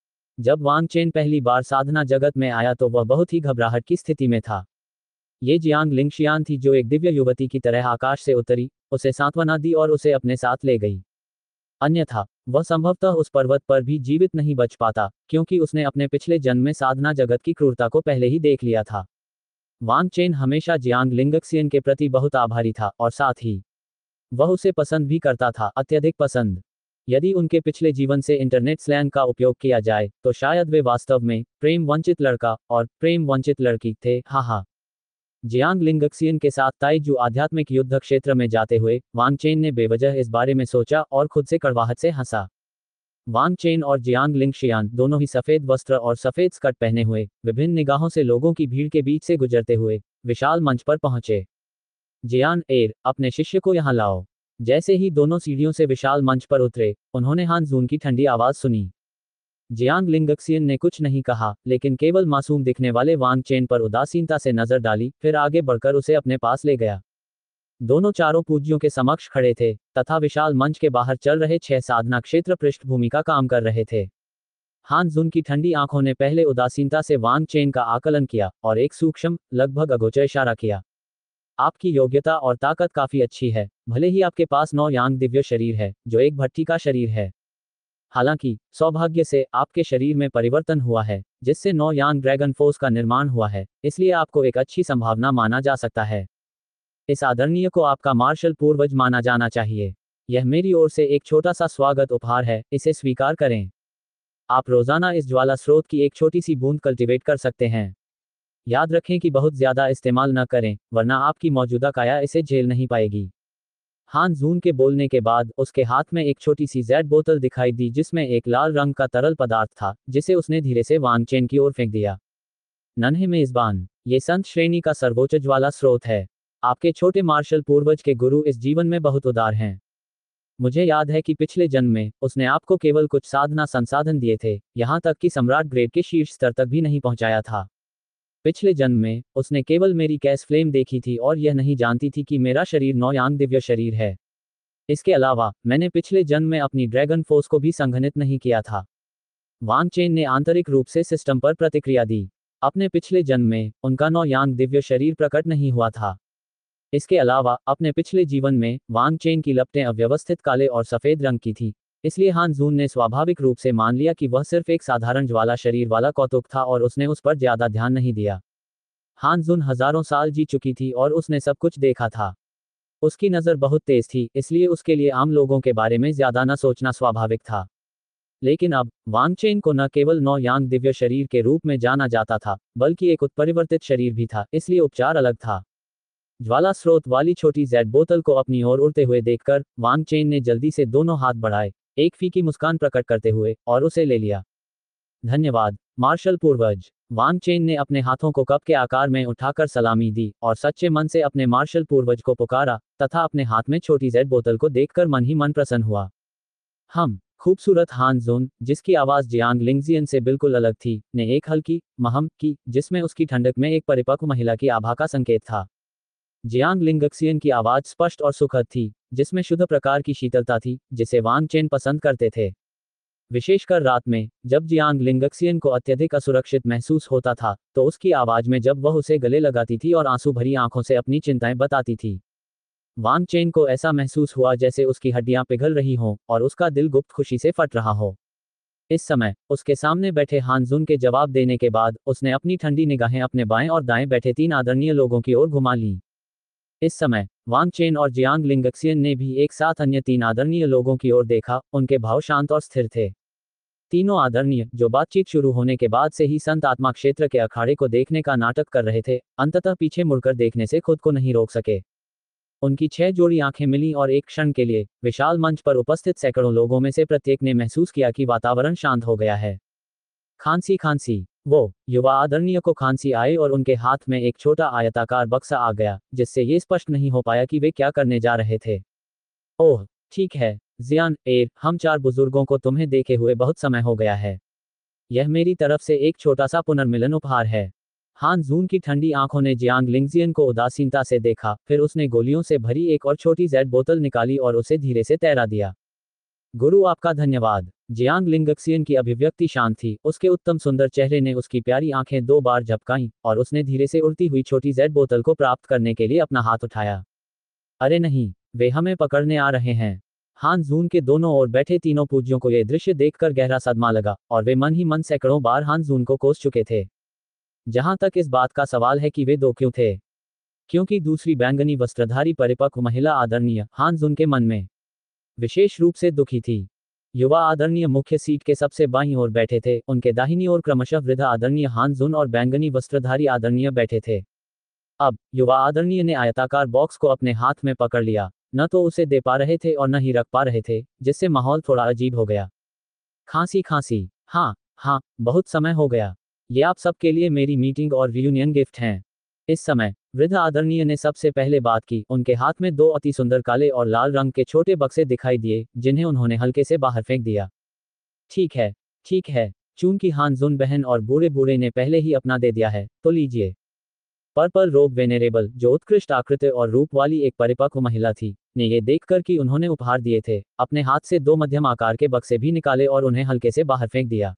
जब वांग चेन पहली बार साधना जगत में आया तो वह बहुत ही घबराहट की स्थिति में था। ये जियांग लिंगशियान थी जो एक दिव्य युवती की तरह आकाश से उतरी, उसे सांत्वना दी और उसे अपने साथ ले गई। अन्यथा वह संभवतः उस पर्वत पर भी जीवित नहीं बच पाता, क्योंकि उसने अपने पिछले जन्म में साधना जगत की क्रूरता को पहले ही देख लिया था। वांग चेन हमेशा जियांग लिंगक्सियन के प्रति बहुत आभारी था, और साथ ही वह उसे पसंद भी करता था, अत्यधिक पसंद। यदि उनके पिछले जीवन से इंटरनेट स्लैंग का उपयोग किया जाए तो शायद वे वास्तव में प्रेम वंचित लड़का और प्रेम वंचित लड़की थे। हा हा। जियांग लिंगक्सियन के साथ ताइजू आध्यात्मिक युद्ध क्षेत्र में जाते हुए वांग चेन ने बेवजह इस बारे में सोचा और खुद से कड़वाहट से हंसा। वांग चेन और जियांग लिंगशियान दोनों ही सफेद वस्त्र और सफेद स्कर्ट पहने हुए विभिन्न निगाहों से लोगों की भीड़ के बीच से गुजरते हुए विशाल मंच पर पहुंचे। जियान एर, अपने शिष्य को यहाँ लाओ। जैसे ही दोनों सीढ़ियों से विशाल मंच पर उतरे, उन्होंने हान जून की ठंडी आवाज सुनी। जियांग लिंगक्सियन ने कुछ नहीं कहा, लेकिन केवल मासूम दिखने वाले वांग चेन पर उदासीनता से नजर डाली, फिर आगे बढ़कर उसे अपने पास ले गया। दोनों चारों पूज्यों के समक्ष खड़े थे, तथा विशाल मंच के बाहर चल रहे छह साधना क्षेत्र पृष्ठभूमि का काम कर रहे थे। हान जुन की ठंडी आंखों ने पहले उदासीनता से वांग चेन का आकलन किया और एक सूक्ष्म, लगभग अगोचर इशारा किया। आपकी योग्यता और ताकत काफी अच्छी है, भले ही आपके पास नौ यांग दिव्य शरीर है, जो एक भट्टी का शरीर है। हालांकि सौभाग्य से आपके शरीर में परिवर्तन हुआ है, जिससे नौ यांग ड्रैगन फोर्स का निर्माण हुआ है, इसलिए आपको एक अच्छी संभावना माना जा सकता है। इस आदरणीय को आपका मार्शल पूर्वज माना जाना चाहिए। यह मेरी ओर से एक छोटा सा स्वागत उपहार है, इसे स्वीकार करें। आप रोजाना इस ज्वाला स्रोत की एक छोटी सी बूंद कल्टीवेट कर सकते हैं। याद रखें कि बहुत ज्यादा इस्तेमाल न करें, वरना आपकी मौजूदा काया इसे झेल नहीं पाएगी। हान जून के बोलने के बाद उसके हाथ में एक छोटी सी जेड बोतल दिखाई दी जिसमें एक लाल रंग का तरल पदार्थ था, जिसे उसने धीरे से वांग चेन की ओर फेंक दिया। नन्हे मेजबान, ये संत श्रेणी का सर्वोच्च ज्वाला स्रोत है। आपके छोटे मार्शल पूर्वज के गुरु इस जीवन में बहुत उदार हैं। मुझे याद है कि पिछले जन्म में उसने आपको केवल कुछ साधना संसाधन दिए थे, यहां तक कि सम्राट ग्रेड के शीर्ष स्तर तक भी नहीं पहुंचाया था। पिछले जन्म में उसने केवल मेरी कैस फ्लेम देखी थी और यह नहीं जानती थी कि मेरा शरीर नौ यांग दिव्य शरीर है। इसके अलावा मैंने पिछले जन्म में अपनी ड्रैगन फोर्स को भी संघनित नहीं किया था। वांग चेन ने आंतरिक रूप से सिस्टम पर प्रतिक्रिया दी। अपने पिछले जन्म में उनका नौ यांग दिव्य शरीर प्रकट नहीं हुआ था। इसके अलावा अपने पिछले जीवन में वांग चेन की लपटें अव्यवस्थित काले और सफेद रंग की थी, इसलिए हान जून ने स्वाभाविक रूप से मान लिया कि वह सिर्फ एक साधारण ज्वाला शरीर वाला कौतुक था और उसने उस पर ज्यादा ध्यान नहीं दिया। हान जून हजारों साल जी चुकी थी और उसने सब कुछ देखा था। उसकी नज़र बहुत तेज थी, इसलिए उसके लिए आम लोगों के बारे में ज्यादा न सोचना स्वाभाविक था। लेकिन अब वांग चेन को न केवल नौ यांग दिव्य शरीर के रूप में जाना जाता था, बल्कि एक उत्परिवर्तित शरीर भी था, इसलिए उपचार अलग था। ज्वाला स्रोत वाली छोटी जेड बोतल को अपनी ओर उड़ते हुए देखकर वांग चेन ने जल्दी से दोनों हाथ बढ़ाए, एक फीकी मुस्कान प्रकट करते हुए, और उसे ले लिया। धन्यवाद मार्शल पूर्वज। वांग चेन ने अपने हाथों को कप के आकार में उठाकर सलामी दी और सच्चे मन से अपने मार्शल पूर्वज को पुकारा, तथा अपने हाथ में छोटी जेड बोतल को देखकर मन ही मन प्रसन्न हुआ। हम खूबसूरत हान जून, जिसकी आवाज जियांग लिंगजियन से बिल्कुल अलग थी, ने एक हल्की महम की, जिसमें उसकी ठंडक में एक परिपक्व महिला की आभा का संकेत था। जियांग लिंगक्सियन की आवाज स्पष्ट और सुखद थी, जिसमें शुद्ध प्रकार की शीतलता थी, जिसे वांग चेन पसंद करते थे। विशेषकर रात में, जब जियांग लिंगक्सियन को अत्यधिक असुरक्षित महसूस होता था, तो उसकी आवाज में जब वह उसे गले लगाती थी और आंसू भरी आंखों से अपनी चिंताएं बताती थी, वांग चेन को ऐसा महसूस हुआ जैसे उसकी हड्डियां पिघल रही हों और उसका दिल गुप्त खुशी से फट रहा हो। इस समय उसके सामने बैठे हान जून के जवाब देने के बाद उसने अपनी ठंडी निगाहें अपने बाएं और दाएं बैठे तीन आदरणीय लोगों की ओर घुमा लीं। इस समय वांग चेन और जियांग लिंगक्सियन ने भी एक साथ अन्य तीन आदरणीय लोगों की ओर देखा। उनके भाव शांत और स्थिर थे। तीनों आदरणीय, जो बातचीत शुरू होने के बाद से ही संत आत्मा क्षेत्र के अखाड़े को देखने का नाटक कर रहे थे, अंततः पीछे मुड़कर देखने से खुद को नहीं रोक सके। उनकी छह जोड़ी आंखें मिलीं और एक क्षण के लिए विशाल मंच पर उपस्थित सैकड़ों लोगों में से प्रत्येक ने महसूस किया कि वातावरण शांत हो गया है। खांसी खांसी, वो युवा आदरणीय को खांसी आई और उनके हाथ में एक छोटा आयताकार बक्सा आ गया, जिससे ये स्पष्ट नहीं हो पाया कि वे क्या करने जा रहे थे। ओह ठीक है जियान एर, हम चार बुजुर्गों को तुम्हें देखे हुए बहुत समय हो गया है। यह मेरी तरफ से एक छोटा सा पुनर्मिलन उपहार है। हान जून की ठंडी आंखों ने जियांग लिंगजियन को उदासीनता से देखा, फिर उसने गोलियों से भरी एक और छोटी जेड बोतल निकाली और उसे धीरे से तैरा दिया। गुरु आपका धन्यवाद। जियांग लिंगक्सियन की अभिव्यक्ति शांत थी, उसके उत्तम सुंदर चेहरे ने उसकी प्यारी आंखें दो बार झपकाईं, और उसने धीरे से उड़ती हुई छोटी जेड बोतल को प्राप्त करने के लिए अपना हाथ उठाया। अरे नहीं, वे हमें पकड़ने आ रहे हैं। हान जून के दोनों ओर बैठे तीनों पूज्यों को यह दृश्य देखकर गहरा सदमा लगा, और वे मन ही मन सैकड़ों बार हान जून को कोस चुके थे। जहां तक इस बात का सवाल है कि वे दो क्यों थे, क्योंकि दूसरी बैंगनी वस्त्रधारी परिपक्व महिला आदरणीय हान जून के मन में विशेष रूप से दुखी थी। युवा आदरणीय मुख्य सीट के सबसे बाईं ओर बैठे थे, उनके दाहिनी ओर क्रमशः वृद्ध आदरणीय हान जून और बैंगनी वस्त्रधारी आदरणीय बैठे थे। अब युवा आदरणीय ने आयताकार बॉक्स को अपने हाथ में पकड़ लिया, न तो उसे दे पा रहे थे और न ही रख पा रहे थे, जिससे माहौल थोड़ा अजीब हो गया। खांसी खांसी, हाँ हाँ, बहुत समय हो गया। ये आप सबके लिए मेरी मीटिंग और रियूनियन गिफ्ट हैं। इस समय वृद्ध आदरणीय ने सबसे पहले बात की। उनके हाथ में दो अति सुंदर काले और लाल रंग के छोटे बक्से दिखाई दिए, जिन्हें उन्होंने हल्के से बाहर फेंक दिया। ठीक है ठीक है, चूंकि हान जून बहन और बूढ़े बूढ़े ने पहले ही अपना दे दिया है, तो लीजिए। पर्पल रोब वेनेरेबल, जो उत्कृष्ट आकृति और रूप वाली एक परिपक्व महिला थी, ने ये देखकर कि उन्होंने उपहार दिए थे, अपने हाथ से दो मध्यम आकार के बक्से भी निकाले और उन्हें हल्के से बाहर फेंक दिया।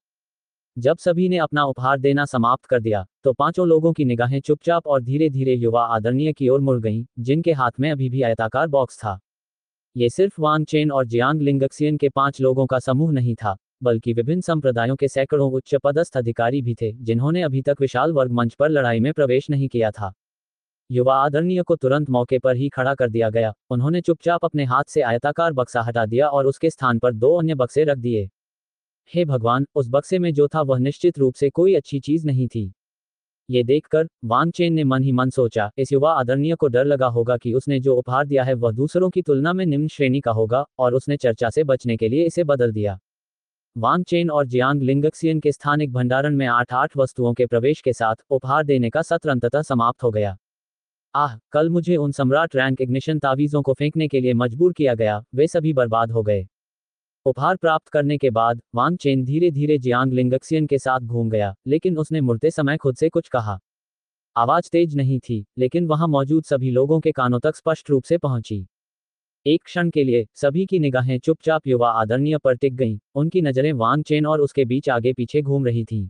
जब सभी ने अपना उपहार देना समाप्त कर दिया, तो पांचों लोगों की निगाहें चुपचाप और धीरे धीरे युवा आदरणीय की ओर मुड़ गईं, जिनके हाथ में अभी भी आयताकार बॉक्स था। ये सिर्फ वांग चेन और जियांग लिंगक्सियन के पांच लोगों का समूह नहीं था, बल्कि विभिन्न संप्रदायों के सैकड़ों उच्च पदस्थ अधिकारी भी थे, जिन्होंने अभी तक विशाल वर्ग मंच पर लड़ाई में प्रवेश नहीं किया था। युवा आदरणीय को तुरंत मौके पर ही खड़ा कर दिया गया। उन्होंने चुपचाप अपने हाथ से आयताकार बक्सा हटा दिया और उसके स्थान पर दो अन्य बक्से रख दिए। हे भगवान, उस बक्से में जो था वह निश्चित रूप से कोई अच्छी चीज नहीं थी। ये देखकर वांग चेन ने मन ही मन सोचा, इस युवा आदरणीय को डर लगा होगा कि उसने जो उपहार दिया है वह दूसरों की तुलना में निम्न श्रेणी का होगा, और उसने चर्चा से बचने के लिए इसे बदल दिया। वांग चेन और जियांग लिंगक्सियन के स्थानिक भंडारण में आठ आठ वस्तुओं के प्रवेश के साथ उपहार देने का सत्र अंततः समाप्त हो गया। आह, कल मुझे उन सम्राट रैंक इग्निशन तावीज़ों को फेंकने के लिए मजबूर किया गया, वे सभी बर्बाद हो गए। उपहार प्राप्त करने के बाद वांग चेन धीरे धीरे जियांग लिंगक्सियन के साथ घूम गया, लेकिन उसने मुड़ते समय खुद से कुछ कहा। आवाज तेज नहीं थी, लेकिन वहां मौजूद सभी लोगों के कानों तक स्पष्ट रूप से पहुंची। एक क्षण के लिए सभी की निगाहें चुपचाप युवा आदरणीय पर टिक गईं, उनकी नजरें वांग चेन और उसके बीच आगे पीछे घूम रही थीं।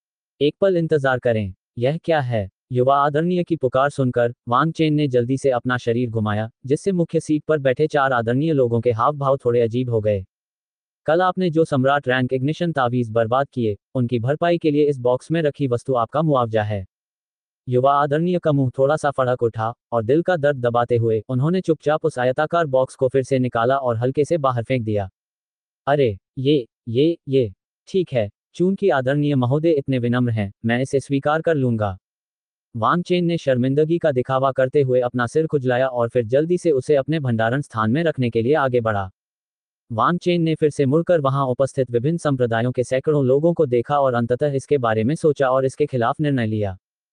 एक पल इंतजार करें, यह क्या है? युवा आदरणीय की पुकार सुनकर वांग चेन ने जल्दी से अपना शरीर घुमाया, जिससे मुख्य सीट पर बैठे चार आदरणीय लोगों के हाव भाव थोड़े अजीब हो गए। कल आपने जो सम्राट रैंक इग्निशन तावीज बर्बाद किए, उनकी भरपाई के लिए इस बॉक्स में रखी वस्तु आपका मुआवजा है। युवा आदरणीय का मुंह थोड़ा सा फड़क उठा, और दिल का दर्द दबाते हुए उन्होंने चुपचाप उस आयताकार बॉक्स को फिर से निकाला और हल्के से बाहर फेंक दिया। अरे, ये ये ये ठीक है, चूंकि आदरणीय महोदय इतने विनम्र हैं, मैं इसे स्वीकार कर लूंगा। वांग चेन ने शर्मिंदगी का दिखावा करते हुए अपना सिर खुजलाया और फिर जल्दी से उसे अपने भंडारण स्थान में रखने के लिए आगे बढ़ा। वांग चेन ने फिर से मुड़कर वहां उपस्थित विभिन्न संप्रदायों के सैकड़ों लोगों को देखा और अंततः इसके बारे में सोचा और इसके खिलाफ निर्णय लिया।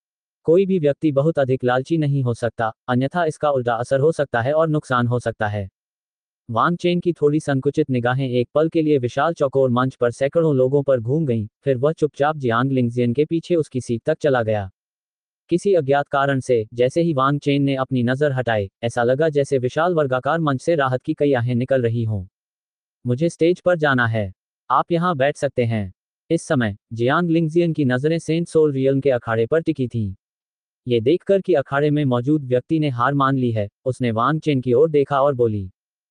कोई भी व्यक्ति बहुत अधिक लालची नहीं हो सकता, अन्यथा इसका उल्टा असर हो सकता है और नुकसान हो सकता है। वांग चेन की थोड़ी संकुचित निगाहें एक पल के लिए विशाल चौकोर मंच पर सैकड़ों लोगों पर घूम गईं, फिर वह चुपचाप जियांग लिंगजियन के पीछे उसकी सीट तक चला गया। किसी अज्ञात कारण से जैसे ही वांग चेन ने अपनी नजर हटाई, ऐसा लगा जैसे विशाल वर्गाकार मंच से राहत की कई आहें निकल रही हों। मुझे स्टेज पर जाना है। आप यहाँ बैठ सकते हैं। इस समय जियांग लिंगजियन की नजरें सेंट सोल रियल्म के अखाड़े पर टिकी थीं। ये देखकर कि अखाड़े में मौजूद व्यक्ति ने हार मान ली है, उसने वांग चेन की ओर देखा और बोली।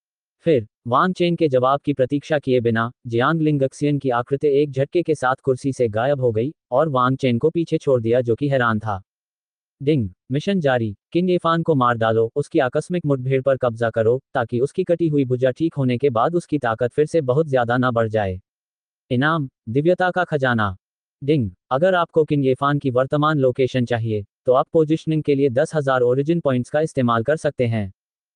फिर वांग चेन के जवाब की प्रतीक्षा किए बिना जियांग लिंगक्सियन की आकृति एक झटके के साथ कुर्सी से गायब हो गई और वांग चेन को पीछे छोड़ दिया, जो कि हैरान था। डिंग, मिशन जारी। किंग येफान को मार डालो, उसकी आकस्मिक मुठभेड़ पर कब्जा करो, ताकि उसकी कटी हुई भुजा ठीक होने के बाद उसकी ताकत फिर से बहुत ज्यादा न बढ़ जाए। इनाम, दिव्यता का खजाना। डिंग, अगर आपको किंग येफान की वर्तमान लोकेशन चाहिए, तो आप पोजिशनिंग के लिए दस हजार ओरिजिन पॉइंट्स का इस्तेमाल कर सकते हैं।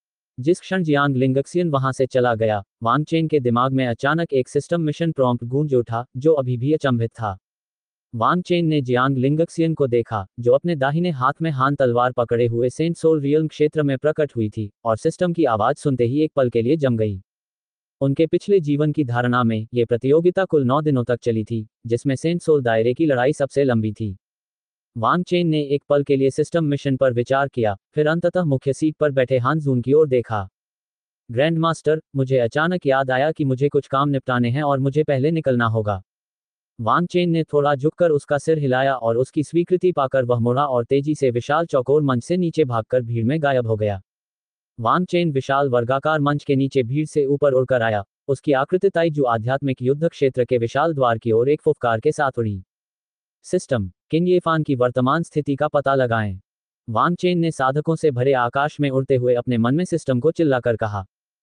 जिस क्षण जियांग लिंगक्सियन वहां से चला गया, वांग चेन के दिमाग में अचानक एक सिस्टम मिशन प्रॉम्प्ट गूंज उठा, जो अभी भी अचंभित था। वांग चेन ने जियांग लिंगक्सियन को देखा, जो अपने दाहिने हाथ में हान तलवार पकड़े हुए सेंट सोल रियल्म क्षेत्र में प्रकट हुई थी, और सिस्टम की आवाज सुनते ही एक पल के लिए जम गई। उनके पिछले जीवन की धारणा में ये प्रतियोगिता कुल नौ दिनों तक चली थी, जिसमें सेंट सोल दायरे की लड़ाई सबसे लंबी थी। वांग चेन ने एक पल के लिए सिस्टम मिशन पर विचार किया, फिर अंततः मुख्य सीट पर बैठे हान जून की ओर देखा। ग्रैंडमास्टर, मुझे अचानक याद आया कि मुझे कुछ काम निपटाने हैं और मुझे पहले निकलना होगा। वांग चेन ने थोड़ा झुककर उसका सिर हिलाया और उसकी स्वीकृति पाकर वह मुड़ा और तेजी से विशाल चौकोर मंच से नीचे भागकर भीड़ में गायब हो गया। वांग चेन विशाल वर्गाकार मंच के नीचे भीड़ से ऊपर उड़कर आया, उसकी आकृति ताइजू आध्यात्मिक युद्ध क्षेत्र के विशाल द्वार की ओर एक फुफकार के साथ उड़ी। सिस्टम, किंग येफान की वर्तमान स्थिति का पता लगाएं। वांग चेन ने साधकों से भरे आकाश में उड़ते हुए अपने मन में सिस्टम को चिल्लाकर कहा।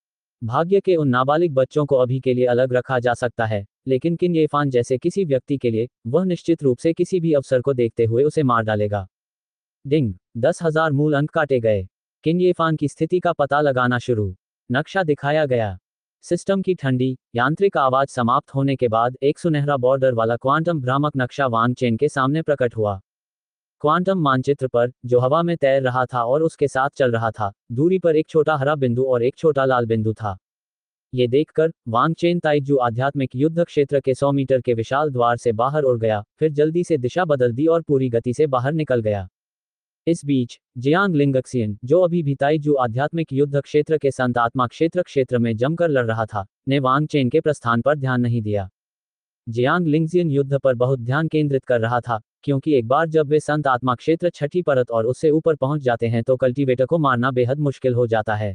भाग्य के उन नाबालिग बच्चों को अभी के लिए अलग रखा जा सकता है, लेकिन किंग येफान जैसे किसी व्यक्ति के लिए, वह निश्चित रूप से किसी भी अवसर को देखते हुए उसे मार डालेगा। डिंग, दस हजार मूल अंक काटे गए। किंग येफान की स्थिति का पता लगाना शुरू। नक्शा दिखाया गया। सिस्टम की ठंडी, यांत्रिक आवाज समाप्त होने के बाद एक सुनहरा बॉर्डर वाला क्वांटम भ्रामक नक्शा वांग चेन के सामने प्रकट हुआ। क्वांटम मानचित्र पर, जो हवा में तैर रहा था और उसके साथ चल रहा था, दूरी पर एक छोटा हरा बिंदु और एक छोटा लाल बिंदु था। ये देखकर वांग चेन ताइजू आध्यात्मिक युद्ध क्षेत्र के सौ मीटर के विशाल द्वार से बाहर उड़ गया, फिर जल्दी से दिशा बदल दी और पूरी गति से बाहर निकल गया। इस बीच जियांग लिंगक्सियन, जो अभी भी ताइजू आध्यात्मिक युद्ध क्षेत्र के संत आत्मा क्षेत्र क्षेत्र में जमकर लड़ रहा था, ने वांग चेन के प्रस्थान पर ध्यान नहीं दिया। जियांग लिंगजियन युद्ध पर बहुत ध्यान केंद्रित कर रहा था, क्योंकि एक बार जब वे संत आत्मा क्षेत्र छठी परत और उससे ऊपर पहुंच जाते हैं तो कल्टीवेटर को मारना बेहद मुश्किल हो जाता है।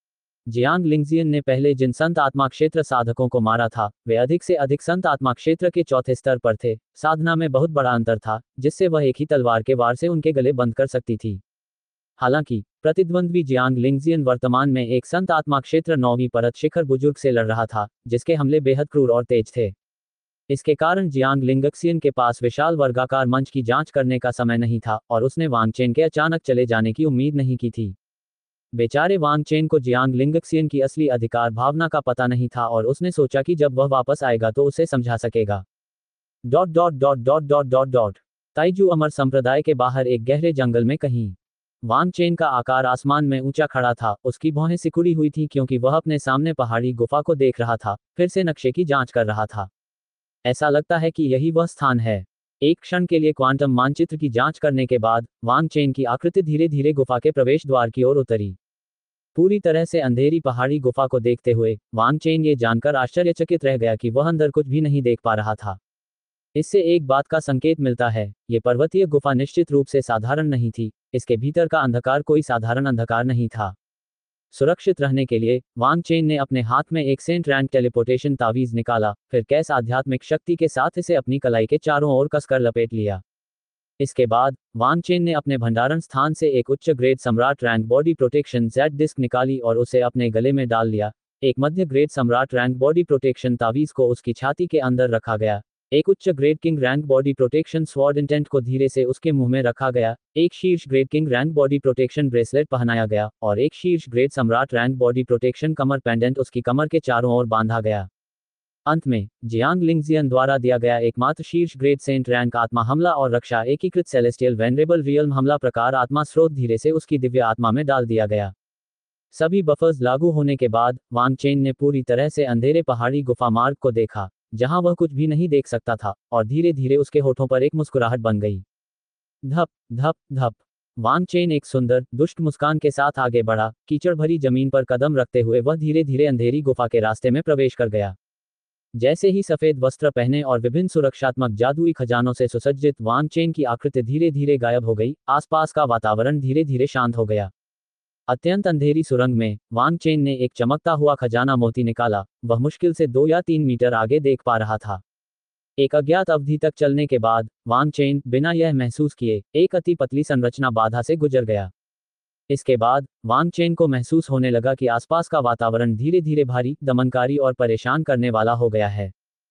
जियांग लिंगजियन ने पहले जिन संत आत्मा क्षेत्र साधकों को मारा था, वे अधिक से अधिक संत आत्मा क्षेत्र के चौथे स्तर पर थे। साधना में बहुत बड़ा अंतर था, जिससे वह एक ही तलवार के वार से उनके गले बंद कर सकती थी। हालांकि प्रतिद्वंद्वी जियांग लिंगजियन वर्तमान में एक संत आत्मा क्षेत्र नौवीं परत शिखर बुजुर्ग से लड़ रहा था, जिसके हमले बेहद क्रूर और तेज थे। इसके कारण जियांग लिंगक्सियन के पास विशाल वर्गाकार मंच की जांच करने का समय नहीं था और उसने वांग चेन के अचानक चले जाने की उम्मीद नहीं की थी। बेचारे वांग चेन को जियांग लिंगक्सियन की असली अधिकार भावना का पता नहीं था और उसने सोचा कि जब वह वापस आएगा तो उसे समझा सकेगा। Dot dot dot dot dot dot dot Taiju अमर संप्रदाय के बाहर एक गहरे जंगल में कहीं वांग चेन का आकार आसमान में ऊंचा खड़ा था। उसकी भौहें सिकुड़ी हुई थी क्योंकि वह अपने सामने पहाड़ी गुफा को देख रहा था, फिर से नक्शे की जांच कर रहा था। ऐसा लगता है कि यही वह स्थान है। एक क्षण के लिए क्वांटम मानचित्र की जांच करने के बाद वांग चेन की आकृति धीरे धीरे गुफा के प्रवेश द्वार की ओर उतरी। पूरी तरह से अंधेरी पहाड़ी गुफा को देखते हुए वांग चेन ये जानकर आश्चर्यचकित रह गया कि वह अंदर कुछ भी नहीं देख पा रहा था। इससे एक बात का संकेत मिलता है, ये पर्वतीय गुफा निश्चित रूप से साधारण नहीं थी। इसके भीतर का अंधकार कोई साधारण अंधकार नहीं था। सुरक्षित रहने के लिए वांग चेन ने अपने हाथ में एक सेंट रैंक टेलीपोर्टेशन तावीज निकाला, फिर कैस आध्यात्मिक शक्ति के साथ इसे अपनी कलाई के चारों ओर कसकर लपेट लिया। इसके बाद वांग चेन ने अपने भंडारण स्थान से एक उच्च ग्रेड सम्राट rank body protection jade disk निकाली और उसे अपने गले में डाल लिया। एक मध्य ग्रेड सम्राट रैंक बॉडी प्रोटेक्शन तावीज को उसकी छाती के अंदर रखा गया। एक उच्च grade king rank body protection sword intent को धीरे से उसके मुंह में रखा गया। एक शीर्ष grade king rank body protection bracelet पहनाया गया और एक शीर्ष ग्रेड सम्राट रैंक बॉडी प्रोटेक्शन कमर पेंडेंट उसकी कमर के चारों ओर बांधा गया। अंत में जियांग लिंगजियन द्वारा दिया गया एकमात्र शीर्ष ग्रेड सेंट रैंक आत्मा हमला और रक्षा एकीकृत सेलेस्टियल वेनरेबल रियल्म हमला प्रकार आत्मा स्रोत धीरे से उसकी दिव्य आत्मा में डाल दिया गया। सभी बफर्स लागू होने के बाद वांग चेन ने पूरी तरह से अंधेरे पहाड़ी गुफा मार्ग को देखा, जहां वह कुछ भी नहीं देख सकता था, और धीरे धीरे उसके होठों पर एक मुस्कुराहट बन गई। धप धप धप वांग चेन एक सुंदर दुष्ट मुस्कान के साथ आगे बढ़ा। कीचड़ भरी जमीन पर कदम रखते हुए वह धीरे धीरे अंधेरी गुफा के रास्ते में प्रवेश कर गया। जैसे ही सफेद वस्त्र पहने और विभिन्न सुरक्षात्मक जादुई खजानों से सुसज्जित वांग चेन की आकृति धीरे धीरे गायब हो गई, आसपास का वातावरण धीरे धीरे शांत हो गया। अत्यंत अंधेरी सुरंग में वांग चेन ने एक चमकता हुआ खजाना मोती निकाला। वह मुश्किल से दो या तीन मीटर आगे देख पा रहा था। एक अज्ञात अवधि तक चलने के बाद वांग चेन बिना यह महसूस किए एक अति पतली संरचना बाधा से गुजर गया। इसके बाद वांग चेन को महसूस होने लगा कि आसपास का वातावरण धीरे धीरे भारी, दमनकारी और परेशान करने वाला हो गया है।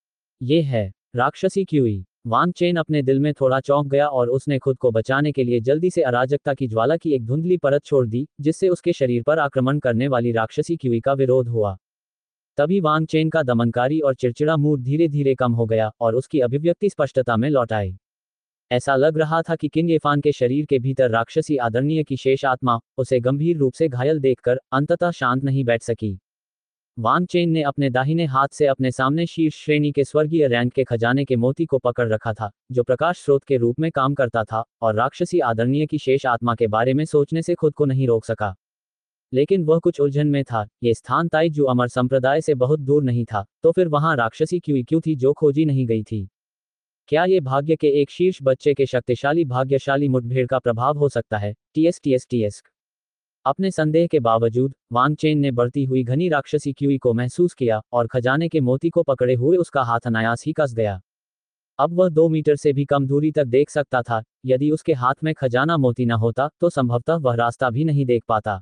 ये है राक्षसी क्यूई। वांग चेन अपने दिल में थोड़ा चौंक गया और उसने खुद को बचाने के लिए जल्दी से अराजकता की ज्वाला की एक धुंधली परत छोड़ दी, जिससे उसके शरीर पर आक्रमण करने वाली राक्षसी क्यूई का विरोध हुआ। तभी वांग चेन का दमनकारी और चिड़चिड़ा मूड धीरे धीरे कम हो गया और उसकी अभिव्यक्ति स्पष्टता में लौट आई। ऐसा लग रहा था कि किंग येफान के शरीर के भीतर राक्षसी आदरणीय की शेष आत्मा उसे गंभीर रूप से घायल देखकर अंततः शांत नहीं बैठ सकी। वांग चेन ने अपने दाहिने हाथ से अपने सामने शीर्ष श्रेणी के स्वर्गीय रैंक के खजाने के मोती को पकड़ रखा था, जो प्रकाश स्रोत के रूप में काम करता था, और राक्षसी आदरणीय की शेष आत्मा के बारे में सोचने से खुद को नहीं रोक सका। लेकिन वह कुछ उलझन में था। ये स्थान ताइजू अमर संप्रदाय से बहुत दूर नहीं था, तो फिर वहां राक्षसी क्यूई क्यों थी जो खोजी नहीं गई थी? क्या ये भाग्य के एक शीर्ष बच्चे के शक्तिशाली भाग्यशाली मुठभेड़ का प्रभाव हो सकता है? टीएस टीएस टीएस अपने संदेह के बावजूद वांग चेन ने बढ़ती हुई घनी राक्षसी क्यूई को महसूस किया और खजाने के मोती को पकड़े हुए उसका हाथ अनायास ही कस गया। अब वह दो मीटर से भी कम दूरी तक देख सकता था। यदि उसके हाथ में खजाना मोती न होता तो संभवतः वह रास्ता भी नहीं देख पाता।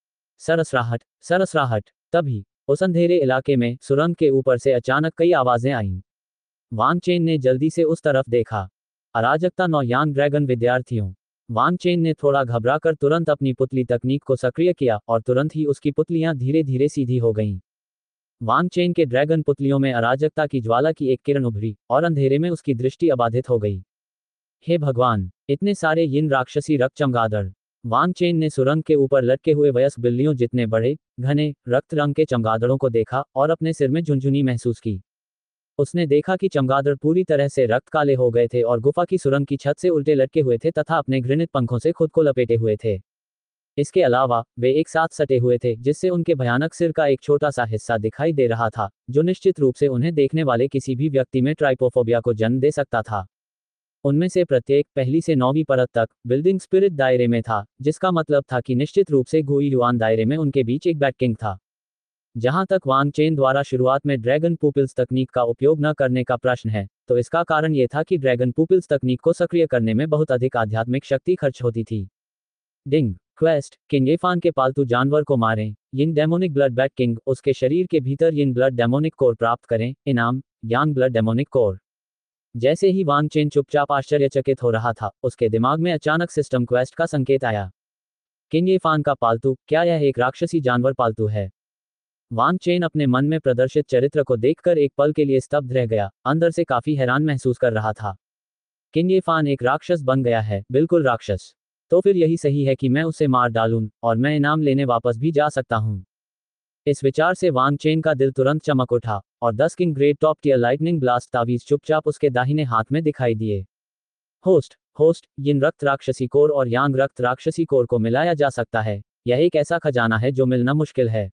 सरसराहट सरसराहट तभी उस अंधेरे इलाके में सुरंग के ऊपर से अचानक कई आवाजें आईं। वांग चेन ने जल्दी से उस तरफ देखा। अराजकता नौ यांग ड्रैगन विद्यार्थियों। वांग चेन ने थोड़ा घबराकर तुरंत अपनी पुतली तकनीक को सक्रिय किया और तुरंत ही उसकी पुतलियां धीरे धीरे सीधी हो गईं। वांग चेन के ड्रैगन पुतलियों में अराजकता की ज्वाला की एक किरण उभरी और अंधेरे में उसकी दृष्टि अबाधित हो गई। हे भगवान, इतने सारे यिन राक्षसी रक्त चमगादड़! वांग चेन ने सुरंग के ऊपर लटके हुए वयस्क बिल्लियों जितने बड़े, घने, रक्त रंग के चमगादड़ों को देखा और अपने सिर में झुनझुनी महसूस की। उसने देखा कि चमगादड़ पूरी तरह से रक्त काले हो गए थे और गुफा की सुरंग की छत से उल्टे लटके हुए थे तथा अपने घृणित पंखों से खुद को लपेटे हुए थे। इसके अलावा वे एक साथ सटे हुए थे, जिससे उनके भयानक सिर का एक छोटा सा हिस्सा दिखाई दे रहा था, जो निश्चित रूप से उन्हें देखने वाले किसी भी व्यक्ति में ट्राइपोफोबिया को जन्म दे सकता था। उनमें से प्रत्येक पहली से नौवीं परत तक बिल्डिंग स्पिरिट दायरे में था, जिसका मतलब था कि निश्चित रूप से गुई युआन दायरे में उनके बीच एक बैट किंग था। जहां तक वांग चेन द्वारा शुरुआत में ड्रैगन पुपिल्स तकनीक का उपयोग न करने का प्रश्न है, तो इसका कारण यह था कि ड्रैगन पुपिल्स तकनीक को सक्रिय करने में बहुत अधिक आध्यात्मिक शक्ति खर्च होती थी। डिंग क्वेस्ट किंग येफान के पालतू जानवर को मारें। Yin demonic blood bat king, उसके शरीर के भीतर यिन ब्लड डेमोनिक कोर प्राप्त करें। इनाम यांग ब्लड डेमोनिक कोर। जैसे ही वांग चेन चुपचाप आश्चर्यचकित हो रहा था, उसके दिमाग में अचानक सिस्टम क्वेस्ट का संकेत आया। किन ये फान का पालतू, क्या यह एक राक्षसी जानवर पालतू है? वांग चेन अपने मन में प्रदर्शित चरित्र को देखकर एक पल के लिए स्तब्ध रह गया, अंदर से काफी हैरान महसूस कर रहा था। किन ये फान एक राक्षस बन गया है, बिल्कुल राक्षस। तो फिर यही सही है कि मैं उसे मार डालूं, और मैं इनाम लेने वापस भी जा सकता हूं। इस विचार से वांग चेन का दिल तुरंत चमक उठा, और दस king great top tier lightning blast तावीज चुपचाप उसके दाहिने हाथ में दिखाई दिए। होस्ट होस्ट यिन रक्त राक्षसी कोर और यांग रक्त राक्षसी कोर को मिलाया जा सकता है। यह एक ऐसा खजाना है जो मिलना मुश्किल है।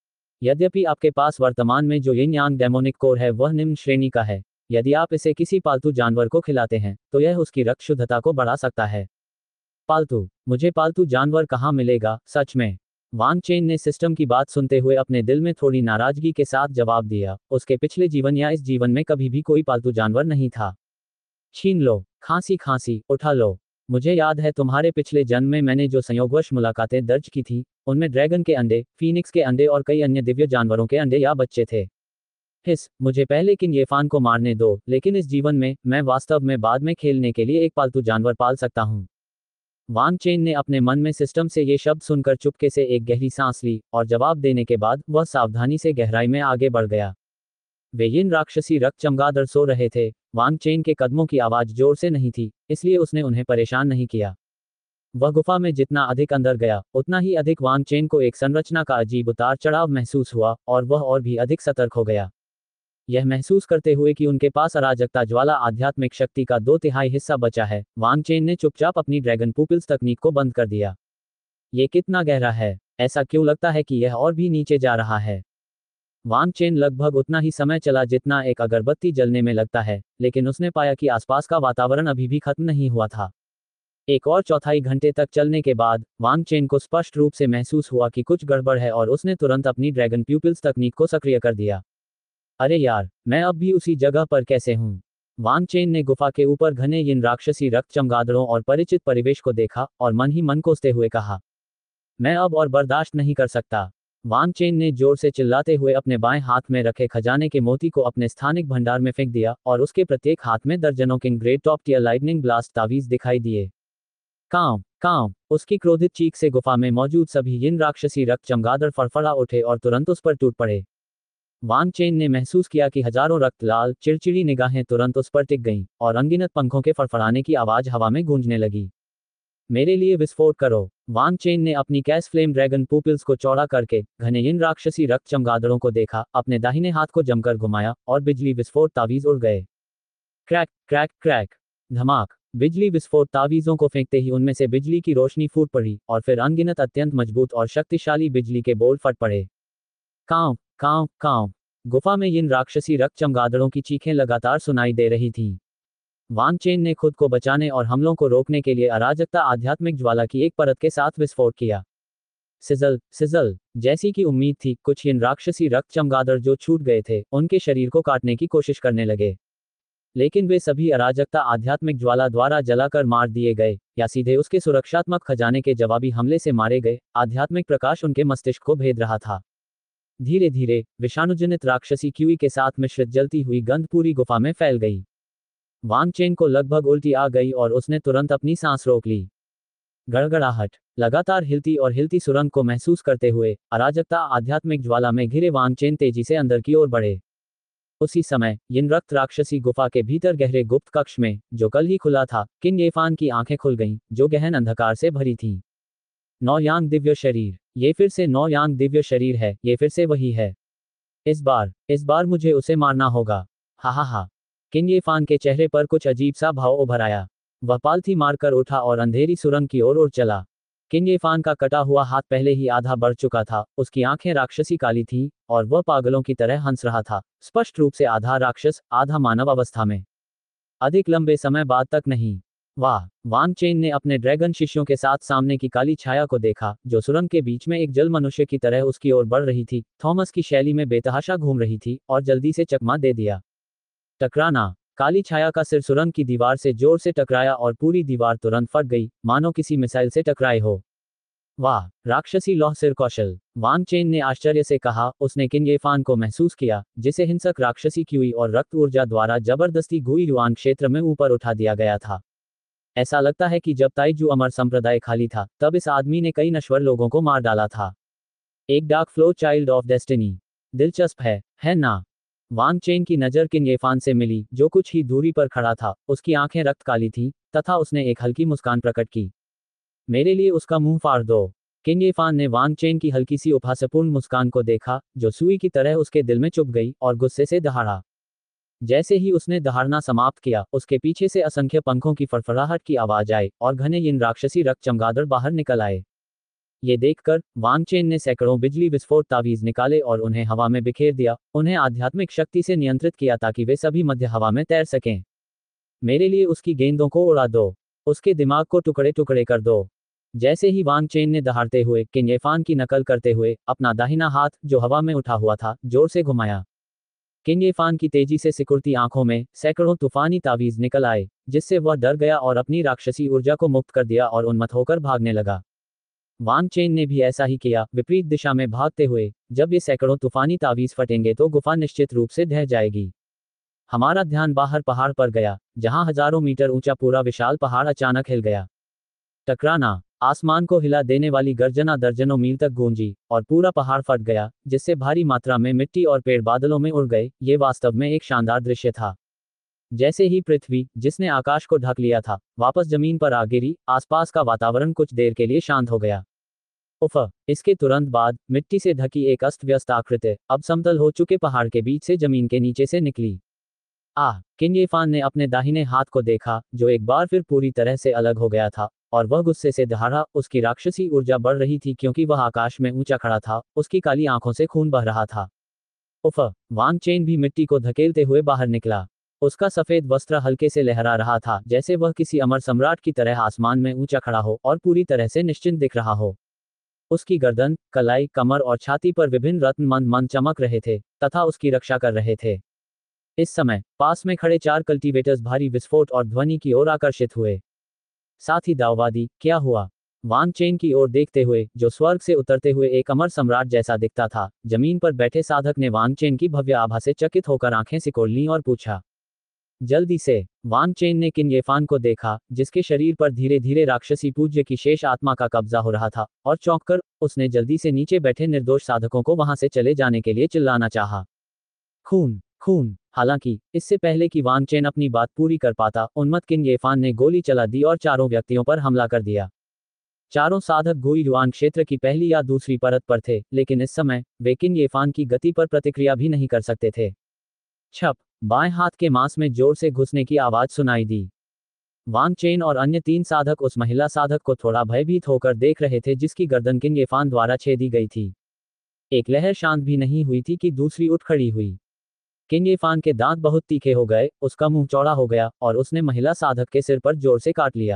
यद्यपि आपके पास वर्तमान में जो यिन यांग डेमोनिक कोर है वह निम्न श्रेणी का है। यदि आप इसे किसी पालतू जानवर को खिलाते हैं तो यह उसकी रक्त शुद्धता को बढ़ा सकता है। पालतू, मुझे पालतू जानवर कहाँ मिलेगा, सच में? वांग चेन ने सिस्टम की बात सुनते हुए अपने दिल में थोड़ी नाराजगी के साथ जवाब दिया। उसके पिछले जीवन या इस जीवन में कभी भी कोई पालतू जानवर नहीं था। छीन लो, खांसी खांसी, उठा लो। मुझे याद है तुम्हारे पिछले जन्म में मैंने जो संयोगवश मुलाकातें दर्ज की थी, उनमें ड्रैगन के अंडे, फीनिक्स के अंडे और कई अन्य दिव्य जानवरों के अंडे या बच्चे थे। हिस, मुझे पहले किन येफान को मारने दो, लेकिन इस जीवन में, मैं वास्तव में बाद में खेलने के लिए एक पालतू जानवर पाल सकता हूँ। वांग चेन ने अपने मन में सिस्टम से ये शब्द सुनकर चुपके से एक गहरी सांस ली, और जवाब देने के बाद वह सावधानी से गहराई में आगे बढ़ गया। वे यिन राक्षसी रक्त चमगादड़ सो रहे थे। वांग चेन के कदमों की आवाज जोर से नहीं थी, इसलिए उसने उन्हें परेशान नहीं किया। वह गुफा में जितना अधिक अंदर गया, उतना ही अधिक वांग चेन को एक संरचना का अजीब उतार चढ़ाव महसूस हुआ, और वह और भी अधिक सतर्क हो गया। यह महसूस करते हुए कि उनके पास अराजकता ज्वाला आध्यात्मिक शक्ति का दो तिहाई हिस्सा बचा है, वांग चेन ने चुपचाप अपनी ड्रैगन पुपिल्स तकनीक को बंद कर दिया। ये कितना गहरा है? ऐसा क्यों लगता है कि यह और भी नीचे जा रहा है? वांग चेन लगभग उतना ही समय चला जितना एक अगरबत्ती जलने में लगता है, लेकिन उसने पाया कि आसपास का वातावरण अभी भी खत्म नहीं हुआ था। एक और चौथाई घंटे तक चलने के बाद वांग चेन को स्पष्ट रूप से महसूस हुआ कि कुछ गड़बड़ है, और उसने तुरंत अपनी ड्रैगन प्यूपिल्स तकनीक को सक्रिय कर दिया। अरे यार, मैं अब भी उसी जगह पर कैसे हूँ? वांग चेन ने गुफा के ऊपर घने यिन राक्षसी रक्त चमगादड़ों और परिचित परिवेश को देखा, और मन ही मन कोसते हुए कहा, मैं अब और बर्दाश्त नहीं कर सकता। वांग चेन ने जोर से चिल्लाते हुए अपने बाएं हाथ में रखे खजाने के मोती को अपने स्थानिक भंडार में फेंक दिया, और उसके प्रत्येक हाथ में दर्जनों king great top tier lightning blast तावीज दिखाई दिए। कांव कांव, उसकी क्रोधित चीख से गुफा में मौजूद सभी यिन राक्षसी रक्त चमगादड़ फड़फड़ा उठे और तुरंत उस पर टूट पड़े। वांग चेन ने महसूस किया कि हजारों रक्त लाल चिड़चिड़ी निगाहें तुरंत उस पर टिक गईं, और अनगिनत पंखों के फड़फड़ाने की आवाज हवा में गूंजने लगी। मेरे लिए विस्फोट करो। वांग चेन ने अपनी कैस फ्लेम ड्रैगन पुपिल्स को चौड़ा करके घने यिन राक्षसी रक्त चमगादड़ों को देखा, अपने दाहिने हाथ को जमकर घुमाया, और बिजली विस्फोट तावीज उड़ गए। क्रैक क्रैक क्रैक, धमाक। बिजली विस्फोट तावीजों को फेंकते ही उनमें से बिजली की रोशनी फूट पड़ी, और फिर अनगिनत अत्यंत मजबूत और शक्तिशाली बिजली के बोल फट पड़े। कांव कांव कांव। गुफा में यिन राक्षसी रक्त चमगादड़ों की चीखें लगातार सुनाई दे रही थीं। वांग चेन ने खुद को बचाने और हमलों को रोकने के लिए अराजकता आध्यात्मिक ज्वाला की एक परत के साथ विस्फोट किया। Sizzle sizzle. जैसी कि उम्मीद थी, कुछ यिन राक्षसी रक्त चमगादड़ जो छूट गए थे, उनके शरीर को काटने की कोशिश करने लगे। लेकिन वे सभी अराजकता आध्यात्मिक ज्वाला द्वारा जलाकर मार दिए गए, या सीधे उसके सुरक्षात्मक खजाने के जवाबी हमले से मारे गए। आध्यात्मिक प्रकाश उनके मस्तिष्क को भेद रहा था। धीरे धीरे विषाणुजनित राक्षसी क्यूई के साथ मिश्रित जलती हुई गंध पूरी गुफा में फैल गई। वांग चेन को लगभग उल्टी आ गई, और उसने तुरंत अपनी सांस रोक ली। गड़गड़ाहट। लगातार हिलती और हिलती सुरंग को महसूस करते हुए अराजकता आध्यात्मिक ज्वाला में घिरे वांग चेन तेजी से अंदर की ओर बढ़े। उसी समय यिन रक्त राक्षसी गुफा के भीतर गहरे गुप्त कक्ष में, जो कल ही खुला था, किन येफान की आंखें खुल गईं, जो गहन अंधकार से भरी थीं। नौ यांग दिव्य शरीर। ये फिर से नौ यांग दिव्य शरीर है, ये फिर से वही है। इस बार इस बार मुझे उसे मारना होगा। हा हा हा। किन येफान के चेहरे पर कुछ अजीब सा भाव उभर आया। वह पालथी मारकर उठा और अंधेरी सुरंग की ओर उड़ चला। किन येफान का कटा हुआ हाथ पहले ही आधा बढ़ चुका था, उसकी आंखें राक्षसी काली थीं, और वह पागलों की तरह हंस रहा था, स्पष्ट रूप से आधा राक्षस आधा मानव अवस्था में। अधिक लंबे समय बाद तक नहीं। वाह। वांग चेन ने अपने ड्रैगन शिष्यों के साथ सामने की काली छाया को देखा, जो सुरंग के बीच में एक जल मनुष्य की तरह उसकी ओर बढ़ रही थी, थॉमस की शैली में बेतहाशा घूम रही थी, और जल्दी से चकमा दे दिया। टकराना। काली छाया का सिर सुरंग की दीवार से जोर से टकराया, और पूरी दीवार तुरंत फट गई, मानो किसी मिसाइल से टकराए हो। वाह, राक्षसी लौह सिर कौशल, वांग चेन ने आश्चर्य से कहा। उसने किन येफान को महसूस किया, जिसे हिंसक राक्षसी क्यूई और रक्त ऊर्जा द्वारा जबरदस्ती गुई युआन क्षेत्र में ऊपर उठा दिया गया था। ऐसा लगता है कि जब ताइजू अमर संप्रदाय खाली था, तब इस आदमी ने कई नश्वर लोगों को मार डाला था। एक dark flow child of destiny. दिलचस्प है, है ना? वांग चेन की नज़र किन येफान से मिली, जो कुछ ही दूरी पर खड़ा था। उसकी आंखें रक्त काली थीं, तथा उसने एक हल्की मुस्कान प्रकट की। मेरे लिए उसका मुंह फाड़ दो। किन येफान ने वांग चेन की हल्की सी उपहासपूर्ण मुस्कान को देखा, जो सुई की तरह उसके दिल में चुभ गई, और गुस्से से दहाड़ा। जैसे ही उसने दहाड़ना समाप्त किया, उसके पीछे से असंख्य पंखों की फड़फड़ाहट की आवाज आई, और घने इन राक्षसी रक्त चमगादड़ बाहर निकल आए। ये देखकर वांग चेन ने सैकड़ों बिजली विस्फोट तावीज निकाले और उन्हें हवा में बिखेर दिया, उन्हें आध्यात्मिक शक्ति से नियंत्रित किया ताकि वे सभी मध्य हवा में तैर सकें। मेरे लिए उसकी गेंदों को उड़ा दो। उसके दिमाग को टुकड़े टुकड़े कर दो। जैसे ही वांग चेन ने दहाड़ते हुए किन येफान की नकल करते हुए अपना दाहिना हाथ, जो हवा में उठा हुआ था, जोर से घुमाया। किन येफान की तेजी से सिकुड़ती आंखों में सैकड़ों तूफानी तावीज निकल आए, जिससे वह डर गया और अपनी राक्षसी ऊर्जा को मुक्त कर दिया और उन्मत्त होकर भागने लगा। वांग चेन ने भी ऐसा ही किया, विपरीत दिशा में भागते हुए। जब ये सैकड़ों तूफानी तावीज फटेंगे तो गुफा निश्चित रूप से ढह जाएगी। हमारा ध्यान बाहर पहाड़ पर गया, जहां हजारों मीटर ऊंचा पूरा विशाल पहाड़ अचानक हिल गया। टकराना, आसमान को हिला देने वाली गर्जना दर्जनों मील तक गूंजी, और पूरा पहाड़ फट गया, जिससे भारी मात्रा में मिट्टी और पेड़ बादलों में उड़ गए। ये वास्तव में एक शानदार दृश्य था। जैसे ही पृथ्वी, जिसने आकाश को ढक लिया था, वापस जमीन पर आ गिरी, आसपास का वातावरण कुछ देर के लिए शांत हो गया। उफ! इसके तुरंत बाद मिट्टी से ढकी एक अस्त व्यस्त आकृति अब समतल हो चुके पहाड़ के बीच से जमीन के नीचे से निकली। आह! किन येफान ने अपने दाहिने हाथ को देखा, जो एक बार फिर पूरी तरह से अलग हो गया था, और वह गुस्से से दहाड़ा। उसकी राक्षसी ऊर्जा बढ़ रही थी क्योंकि वह आकाश में ऊंचा खड़ा था, उसकी काली आंखों से खून बह रहा था। उफ! वांग चेन भी मिट्टी को धकेलते हुए बाहर निकला। उसका सफेद वस्त्र हल्के से लहरा रहा था, जैसे वह किसी अमर सम्राट की तरह आसमान में ऊंचा खड़ा हो और पूरी तरह से निश्चिंत दिख रहा हो। उसकी गर्दन, कलाई, कमर और छाती पर विभिन्न रत्न मंद मंद चमक रहे थे, तथा उसकी रक्षा कर रहे थे। इस समय पास में खड़े चार कल्टीवेटर्स भारी विस्फोट और ध्वनि की ओर आकर्षित हुए। साथ ही दाववादी, क्या हुआ? वांग चेन की ओर देखते हुए, जो स्वर्ग से उतरते हुए एक अमर सम्राट जैसा दिखता था, जमीन पर बैठे साधक ने वांग चेन की भव्य आभा से चकित होकर आंखें सिकोड़ लीं और पूछा। जल्दी से। वांग चेन ने किन येफान को देखा, जिसके शरीर पर धीरे धीरे राक्षसी पूज्य की शेष आत्मा का कब्जा हो रहा था, और चौंककर उसने जल्दी से नीचे बैठे निर्दोष साधकों को वहां से चले जाने के लिए चिल्लाना चाहा। खून, खून। हालांकि इससे पहले कि वांग चेन अपनी बात पूरी कर पाता, उन्मत्त किन येफान ने गोली चला दी और चारों व्यक्तियों पर हमला कर दिया। चारों साधक गुई युआन क्षेत्र की पहली या दूसरी परत पर थे, लेकिन इस समय वे किन येफान की गति पर प्रतिक्रिया भी नहीं कर सकते थे। छप! बाएं हाथ के मांस में जोर से घुसने की आवाज सुनाई दी। वांग चेन और अन्य तीन साधक उस महिला साधक को थोड़ा भयभीत होकर देख रहे थे, जिसकी गर्दन किन येफान द्वारा छेदी गई थी। एक लहर शांत भी नहीं हुई थी कि दूसरी उठ खड़ी हुई। किन येफान के दांत बहुत तीखे हो गए, उसका मुंह चौड़ा हो गया, और उसने महिला साधक के सिर पर जोर से काट लिया।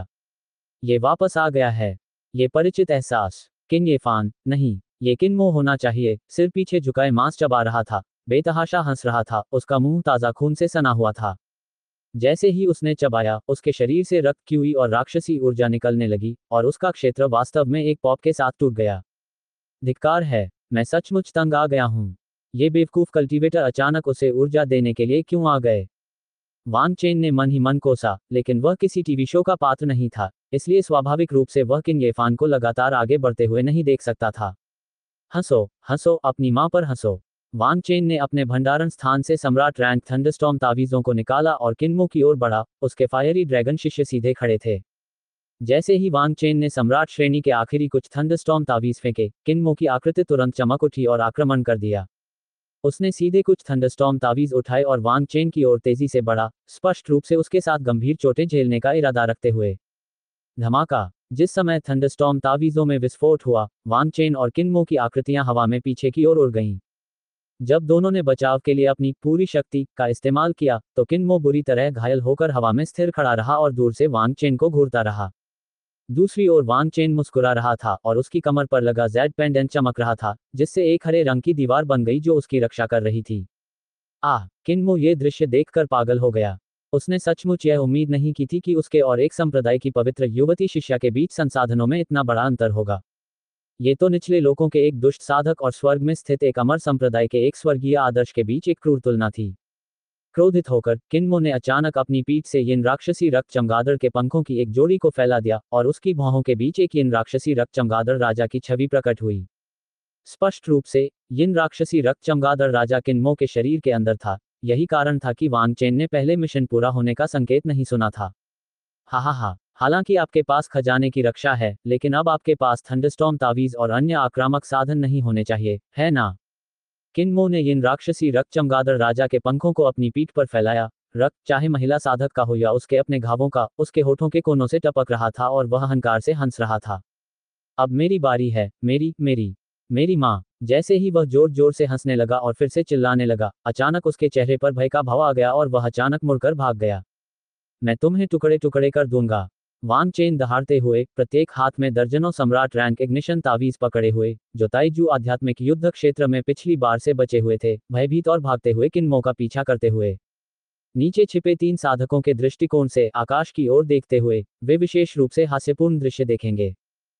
ये वापस आ गया है। ये परिचित एहसास। किन येफान, नहीं, ये किनमो होना चाहिए। सिर पीछे झुकाए मांस चबा रहा था, बेतहाशा हंस रहा था, उसका मुंह ताजा खून से सना हुआ था। जैसे ही उसने चबाया, उसके शरीर से रक्त क्यूई और राक्षसी ऊर्जा निकलने लगी, और उसका क्षेत्र वास्तव में एक पॉप के साथ टूट गया। धिक्कार है, मैं सचमुच तंग आ गया हूं। ये बेवकूफ कल्टीवेटर अचानक उसे ऊर्जा देने के लिए क्यों आ गए? वांग चेन ने मन ही मन कोसा, लेकिन वह किसी टीवी शो का पात्र नहीं था, इसलिए स्वाभाविक रूप से वह किन येफान को लगातार आगे बढ़ते हुए नहीं देख सकता था। हंसो, हंसो, अपनी मां पर हंसो। वांग चेन ने अपने भंडारण स्थान से सम्राट रैंक थंडरस्टॉर्म तावीजों को निकाला और किनमो की ओर बढ़ा। उसके फायरी ड्रैगन शिष्य सीधे खड़े थे। जैसे ही वांग चेन ने सम्राट श्रेणी के आखिरी कुछ थंडरस्टॉर्म तावीज फेंके, किनमो की आकृति तुरंत चमक उठी और आक्रमण कर दिया। उसने सीधे कुछ थंडरस्टॉर्म तावीज उठाए और वांग चेन की ओर तेजी से बढ़ा, स्पष्ट रूप से उसके साथ गंभीर चोटें झेलने का इरादा रखते हुए। धमाका! जिस समय थंडरस्टॉर्म तावीजों में विस्फोट हुआ, वांग चेन और किनमो की आकृतियां हवा में पीछे की ओर उड़ गईं। जब दोनों ने बचाव के लिए अपनी पूरी शक्ति का इस्तेमाल किया, तो किनमो बुरी तरह घायल होकर हवा में स्थिर खड़ा रहा और दूर से वांग चेन को घूरता रहा। दूसरी ओर वांग चेन मुस्कुरा रहा था, और उसकी कमर पर लगा जेड पेंडेंट चमक रहा था, जिससे एक हरे रंग की दीवार बन गई जो उसकी रक्षा कर रही थी। आह! किनमो ये दृश्य देखकर पागल हो गया। उसने सचमुच यह उम्मीद नहीं की थी कि उसके और एक संप्रदाय की पवित्र युवती शिष्या के बीच संसाधनों में इतना बड़ा अंतर होगा। ये तो निचले लोकों के एक दुष्ट साधक और स्वर्ग में स्थित एक अमर संप्रदाय के एक स्वर्गीय आदर्श के बीच एक क्रूर तुलना थी। क्रोधित होकर किन्मो ने अचानक अपनी पीठ से यिन राक्षसी रक्त चमगादड़ के पंखों की एक जोड़ी को फैला दिया और उसकी भौहों के बीच एक यिन राक्षसी रक्त चमगादड़ राजा की छवि प्रकट हुई। स्पष्ट रूप से यिन राक्षसी रक्त चमगादड़ राजा किन्मो के शरीर के अंदर था। यही कारण था कि वांग चेन ने पहले मिशन पूरा होने का संकेत नहीं सुना था। हा हा हा हालांकि आपके पास खजाने की रक्षा है, लेकिन अब आपके पास थंडरस्टॉर्म तावीज और अन्य आक्रामक साधन नहीं होने चाहिए, है ना? किन्मो ने यिन राक्षसी रक्त चमगादड़ राजा के पंखों को अपनी पीठ पर फैलाया। रक्त, चाहे महिला साधक का हो या उसके अपने घावों का, उसके होठों के कोनों से टपक रहा था और वह अहंकार से हंस रहा था। अब मेरी बारी है, मेरी मेरी मेरी माँ। जैसे ही वह जोर जोर से हंसने लगा और फिर से चिल्लाने लगा, अचानक उसके चेहरे पर भय का भाव आ गया और वह अचानक मुड़कर भाग गया। मैं तुम्हें टुकड़े टुकड़े कर दूंगा। वांग चेन दहाड़ते हुए, प्रत्येक हाथ में दर्जनों सम्राट रैंक इग्निशन तावीज पकड़े हुए, जो ताइजू आध्यात्मिक युद्ध क्षेत्र में पिछली बार से बचे हुए थे, भयभीत और भागते हुए किन्मो का पीछा करते हुए। नीचे छिपे तीन साधकों के दृष्टिकोण से आकाश की ओर देखते हुए, वे विशेष रूप से हास्यपूर्ण दृश्य देखेंगे।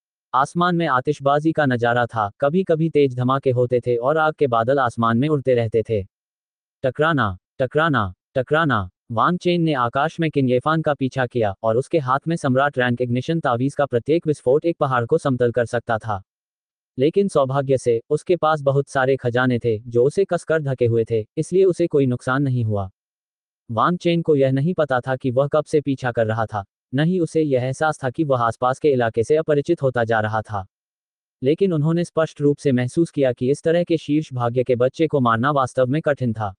आसमान में आतिशबाजी का नजारा था, कभी कभी तेज धमाके होते थे और आग के बादल आसमान में उड़ते रहते थे। टकराना टकराना टकराना वांग चेन ने आकाश में किन्येफान का पीछा किया और उसके हाथ में सम्राट रैंक इग्निशन तावीज का प्रत्येक विस्फोट एक पहाड़ को समतल कर सकता था। लेकिन सौभाग्य से उसके पास बहुत सारे खजाने थे जो उसे कसकर ढके हुए थे, इसलिए उसे कोई नुकसान नहीं हुआ। वांग चेन को यह नहीं पता था कि वह कब से पीछा कर रहा था, न ही उसे यह एहसास था कि वह आसपास के इलाके से अपरिचित होता जा रहा था। लेकिन उन्होंने स्पष्ट रूप से महसूस किया कि इस तरह के शीर्ष भाग्य के बच्चे को मारना वास्तव में कठिन था।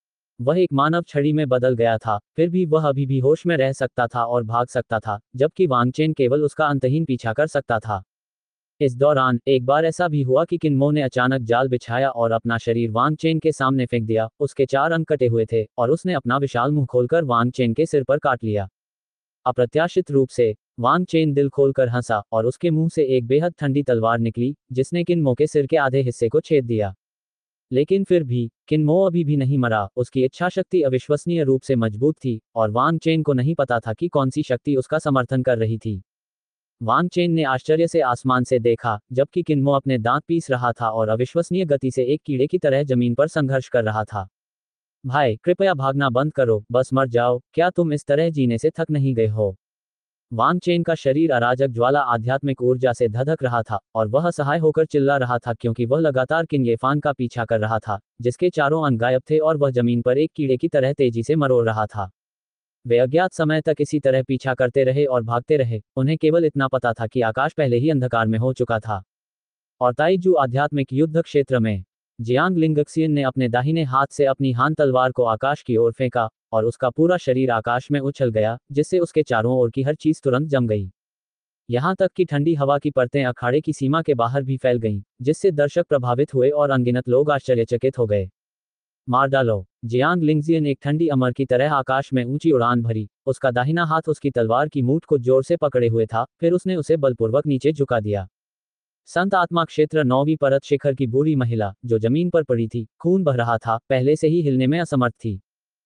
वह एक मानव छड़ी में बदल गया था, फिर भी वह अभी भी होश में रह सकता था और भाग सकता था, जबकि वांग चेन केवल उसका अंतहीन पीछा कर सकता था। इस दौरान एक बार ऐसा भी हुआ कि किन्मो ने अचानक जाल बिछाया और अपना शरीर वांग चेन के सामने फेंक दिया। उसके चार अंक कटे हुए थे और उसने अपना विशाल मुंह खोलकर वांग चेन के सिर पर काट लिया। अप्रत्याशित रूप से वांग चेन दिल खोलकर हंसा और उसके मुंह से एक बेहद ठंडी तलवार निकली, जिसने किन्मो के सिर के आधे हिस्से को छेद दिया। लेकिन फिर भी किन्मो अभी भी नहीं मरा। उसकी इच्छाशक्ति अविश्वसनीय रूप से मजबूत थी और वांग चेन को नहीं पता था कि कौन सी शक्ति उसका समर्थन कर रही थी। वांग चेन ने आश्चर्य से आसमान से देखा, जबकि किन्मो अपने दांत पीस रहा था और अविश्वसनीय गति से एक कीड़े की तरह जमीन पर संघर्ष कर रहा था। भाई, कृपया भागना बंद करो, बस मर जाओ, क्या तुम इस तरह जीने से थक नहीं गए हो? वांग चेन का शरीर अराजक ज्वाला आध्यात्मिक ऊर्जा से धधक रहा था और वह असहाय होकर चिल्ला रहा था, क्योंकि वह लगातार किन्येफान का पीछा कर रहा था, जिसके चारों अंग गायब थे और वह जमीन पर एक कीड़े की तरह तेजी से मरोड़ रहा था। वे अज्ञात समय तक इसी तरह पीछा करते रहे और भागते रहे। उन्हें केवल इतना पता था कि आकाश पहले ही अंधकार में हो चुका था। और ताइजू आध्यात्मिक युद्ध क्षेत्र में जियांग लिंगक्सियन ने अपने दाहिने हाथ से अपनी हान तलवार को आकाश की ओर फेंका और उसका पूरा शरीर आकाश में उछल गया, जिससे उसके चारों ओर की हर चीज तुरंत जम गई। यहां तक कि ठंडी हवा की परतें अखाड़े की सीमा के बाहर भी फैल गईं, जिससे दर्शक प्रभावित हुए और अनगिनत लोग आश्चर्यचकित हो गए। मार डालो। जियांग लिंगजियन एक ठंडी अमर की तरह आकाश में ऊंची उड़ान भरी। उसका दाहिना हाथ उसकी तलवार की मूठ को जोर से पकड़े हुए था, फिर उसने उसे बलपूर्वक नीचे झुका दिया। संत आत्मा क्षेत्र नौवीं परत शिखर की बूढ़ी महिला, जो जमीन पर पड़ी थी, खून बह रहा था, पहले से ही हिलने में असमर्थ थी।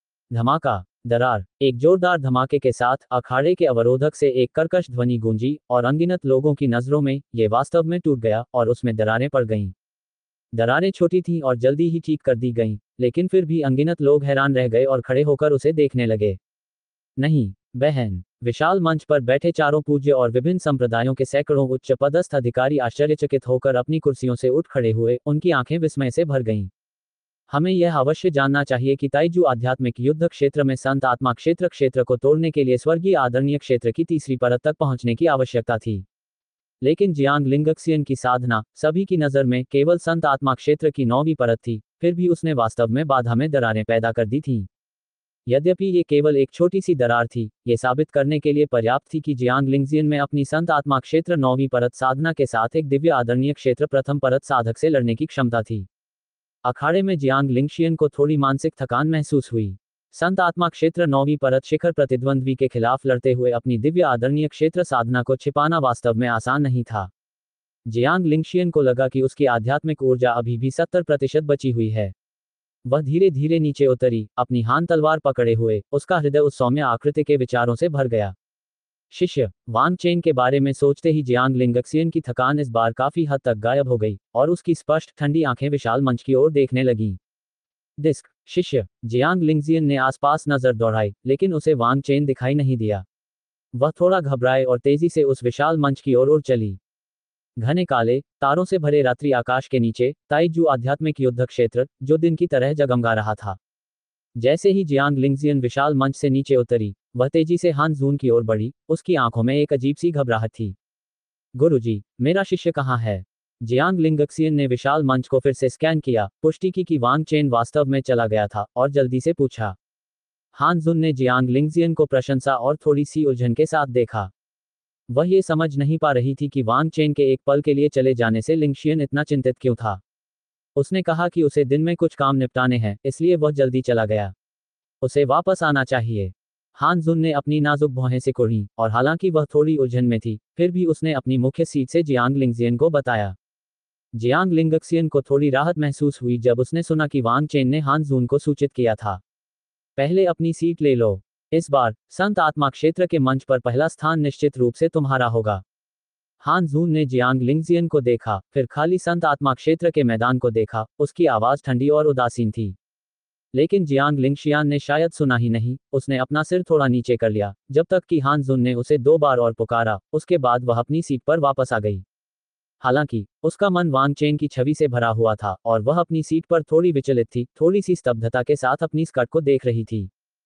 धमाका, दरार। एक जोरदार धमाके के साथ अखाड़े के अवरोधक से एक कर्कश ध्वनि गूंजी और अनगिनत लोगों की नजरों में यह वास्तव में टूट गया और उसमें दरारें पड़ गईं। दरारें छोटी थीं और जल्दी ही ठीक कर दी गईं, लेकिन फिर भी अनगिनत लोग हैरान रह गए और खड़े होकर उसे देखने लगे। नहीं, बहन। विशाल मंच पर बैठे चारों पूज्य और विभिन्न संप्रदायों के सैकड़ों उच्च पदस्थ अधिकारी आश्चर्यचकित होकर अपनी कुर्सियों से उठ खड़े हुए। उनकी आंखें विस्मय से भर गईं। हमें यह अवश्य जानना चाहिए कि ताइजू आध्यात्मिक युद्ध क्षेत्र में संत आत्मा क्षेत्र क्षेत्र को तोड़ने के लिए स्वर्गीय आदरणीय क्षेत्र की तीसरी परत तक पहुंचने की आवश्यकता थी। लेकिन जियांग लिंगक्सियन की साधना, सभी की नज़र में, केवल संत आत्मा क्षेत्र की नौवीं परत थी, फिर भी उसने वास्तव में बाधा में दरारें पैदा कर दी थीं। यद्यपि ये केवल एक छोटी सी दरार थी, ये साबित करने के लिए पर्याप्त थी कि जियांग लिंगजियन में अपनी संत आत्मा क्षेत्र नौवीं परत साधना के साथ एक दिव्य आदरणीय क्षेत्र प्रथम परत साधक से लड़ने की क्षमता थी। अखाड़े में जियांग लिंगशियन को थोड़ी मानसिक थकान महसूस हुई। संत आत्मा क्षेत्र नौवीं परत शिखर प्रतिद्वंद्वी के खिलाफ लड़ते हुए अपनी दिव्य आदरणीय क्षेत्र साधना को छिपाना वास्तव में आसान नहीं था। जियांग लिंगशियन को लगा कि उसकी आध्यात्मिक ऊर्जा अभी भी सत्तर प्रतिशत बची हुई है। वह धीरे धीरे नीचे उतरी, अपनी हान तलवार पकड़े हुए। उसका हृदय उस सौम्य आकृति के विचारों से भर गया। शिष्य वांग चेन के बारे में सोचते ही जियांग लिंगक्सियन की थकान इस बार काफी हद तक गायब हो गई और उसकी स्पष्ट ठंडी आंखें विशाल मंच की ओर देखने लगीं। डिस्क शिष्य जियांग लिंगजियन ने आसपास नजर दौड़ाई, लेकिन उसे वांग चेन दिखाई नहीं दिया। वह थोड़ा घबराए और तेजी से उस विशाल मंच की ओर उड़ चली। घने काले तारों से भरे रात्रि आकाश के नीचे ताइजू आध्यात्मिक युद्ध क्षेत्र, जो दिन की तरह जगमगा रहा था। जैसे ही जियांग लिंगजियन विशाल मंच से नीचे उतरी, वह तेजी से हान जून की ओर बढ़ी। उसकी आंखों में एक अजीब सी घबराहट थी। गुरुजी, मेरा शिष्य कहाँ है? जियांग लिंगक्सियन ने विशाल मंच को फिर से स्कैन किया, पुष्टि की कि वांग चेन वास्तव में चला गया था, और जल्दी से पूछा। हान जुन ने जियांग लिंगजियन को प्रशंसा और थोड़ी सी उलझन के साथ देखा। वह ये समझ नहीं पा रही थी कि वांग चेन के एक पल के लिए चले जाने से लिंगशियन इतना चिंतित क्यों था। उसने कहा कि उसे दिन में कुछ काम निपटाने हैं, इसलिए वह जल्दी चला गया। उसे वापस आना चाहिए। हान जुन ने अपनी नाजुक भौहें सिकोड़ी, और हालांकि वह थोड़ी उलझन में थी, फिर भी उसने अपनी मुख्य सीट से जियांग लिंगजियन को बताया। जियांग लिंगक्सियन को थोड़ी राहत महसूस हुई जब उसने सुना कि वांग चेन ने हान जून को सूचित किया था। पहले अपनी सीट ले लो। इस बार संत आत्मा क्षेत्र के मंच पर पहला स्थान निश्चित रूप से तुम्हारा होगा। हान जून ने जियांग लिंगजियन को देखा, फिर खाली संत आत्मा क्षेत्र के मैदान को देखा। उसकी आवाज ठंडी और उदासीन थी। लेकिन जियांग लिंगशियान ने शायद सुना ही नहीं। उसने अपना सिर थोड़ा नीचे कर लिया, जब तक कि हान जुन ने उसे दो बार और पुकारा। उसके बाद वह अपनी सीट पर वापस आ गई। हालांकि उसका मन वांग चेन की छवि से भरा हुआ था, और वह अपनी सीट पर थोड़ी विचलित थी, थोड़ी सी स्तब्धता के साथ अपनी स्कर्ट को देख रही थी।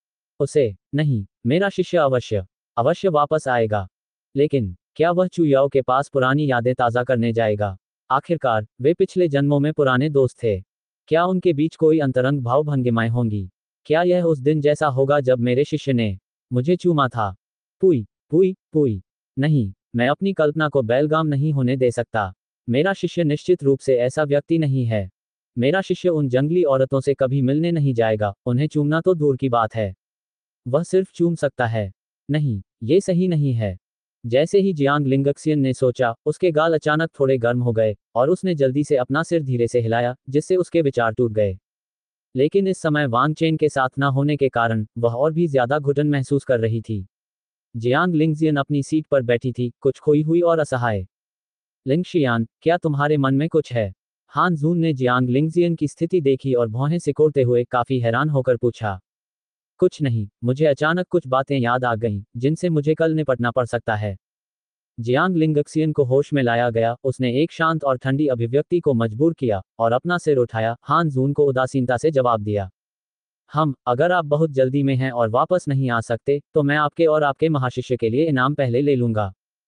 उसे, नहीं, मेरा शिष्य अवश्य अवश्य वापस आएगा। लेकिन क्या वह चुयाओ के पास पुरानी यादें ताज़ा करने जाएगा? आखिरकार वे पिछले जन्मों में पुराने दोस्त थे। क्या उनके बीच कोई अंतरंग भावभंगिमाएं होंगी? क्या यह उस दिन जैसा होगा जब मेरे शिष्य ने मुझे चूमा था? पुई पुई पुई। नहीं, मैं अपनी कल्पना को बैलगाम नहीं होने दे सकता। मेरा शिष्य निश्चित रूप से ऐसा व्यक्ति नहीं है। मेरा शिष्य उन जंगली औरतों से कभी मिलने नहीं जाएगा, उन्हें चूमना तो दूर की बात है। वह सिर्फ चूम सकता है। नहीं, ये सही नहीं है। जैसे ही जियांग लिंगक्सियन ने सोचा, उसके गाल अचानक थोड़े गर्म हो गए, और उसने जल्दी से अपना सिर धीरे से हिलाया, जिससे उसके विचार टूट गए। लेकिन इस समय वांग चेन के साथ न होने के कारण वह और भी ज्यादा घुटन महसूस कर रही थी। जियांग लिंगजियन अपनी सीट पर बैठी थी, कुछ खोई हुई और असहाय। लिंगशियान, क्या तुम्हारे मन में कुछ है? हान जून ने जियांग लिंगजियन की स्थिति देखी और भौहें सिकोड़ते हुए काफी हैरान होकर पूछा। कुछ नहीं, मुझे अचानक कुछ बातें याद आ गईं, जिनसे मुझे कल निपटना पड़ सकता है। जियांग लिंगक्सियन को होश में लाया गया। उसने एक शांत और ठंडी अभिव्यक्ति को मजबूर किया, और अपना सिर उठाया। हान जून को उदासीनता से जवाब दिया। हम, अगर आप बहुत जल्दी में हैं और वापस नहीं आ सकते, तो मैं आपके और आपके महाशिष्य के लिए इनाम पहले ले लूंगा।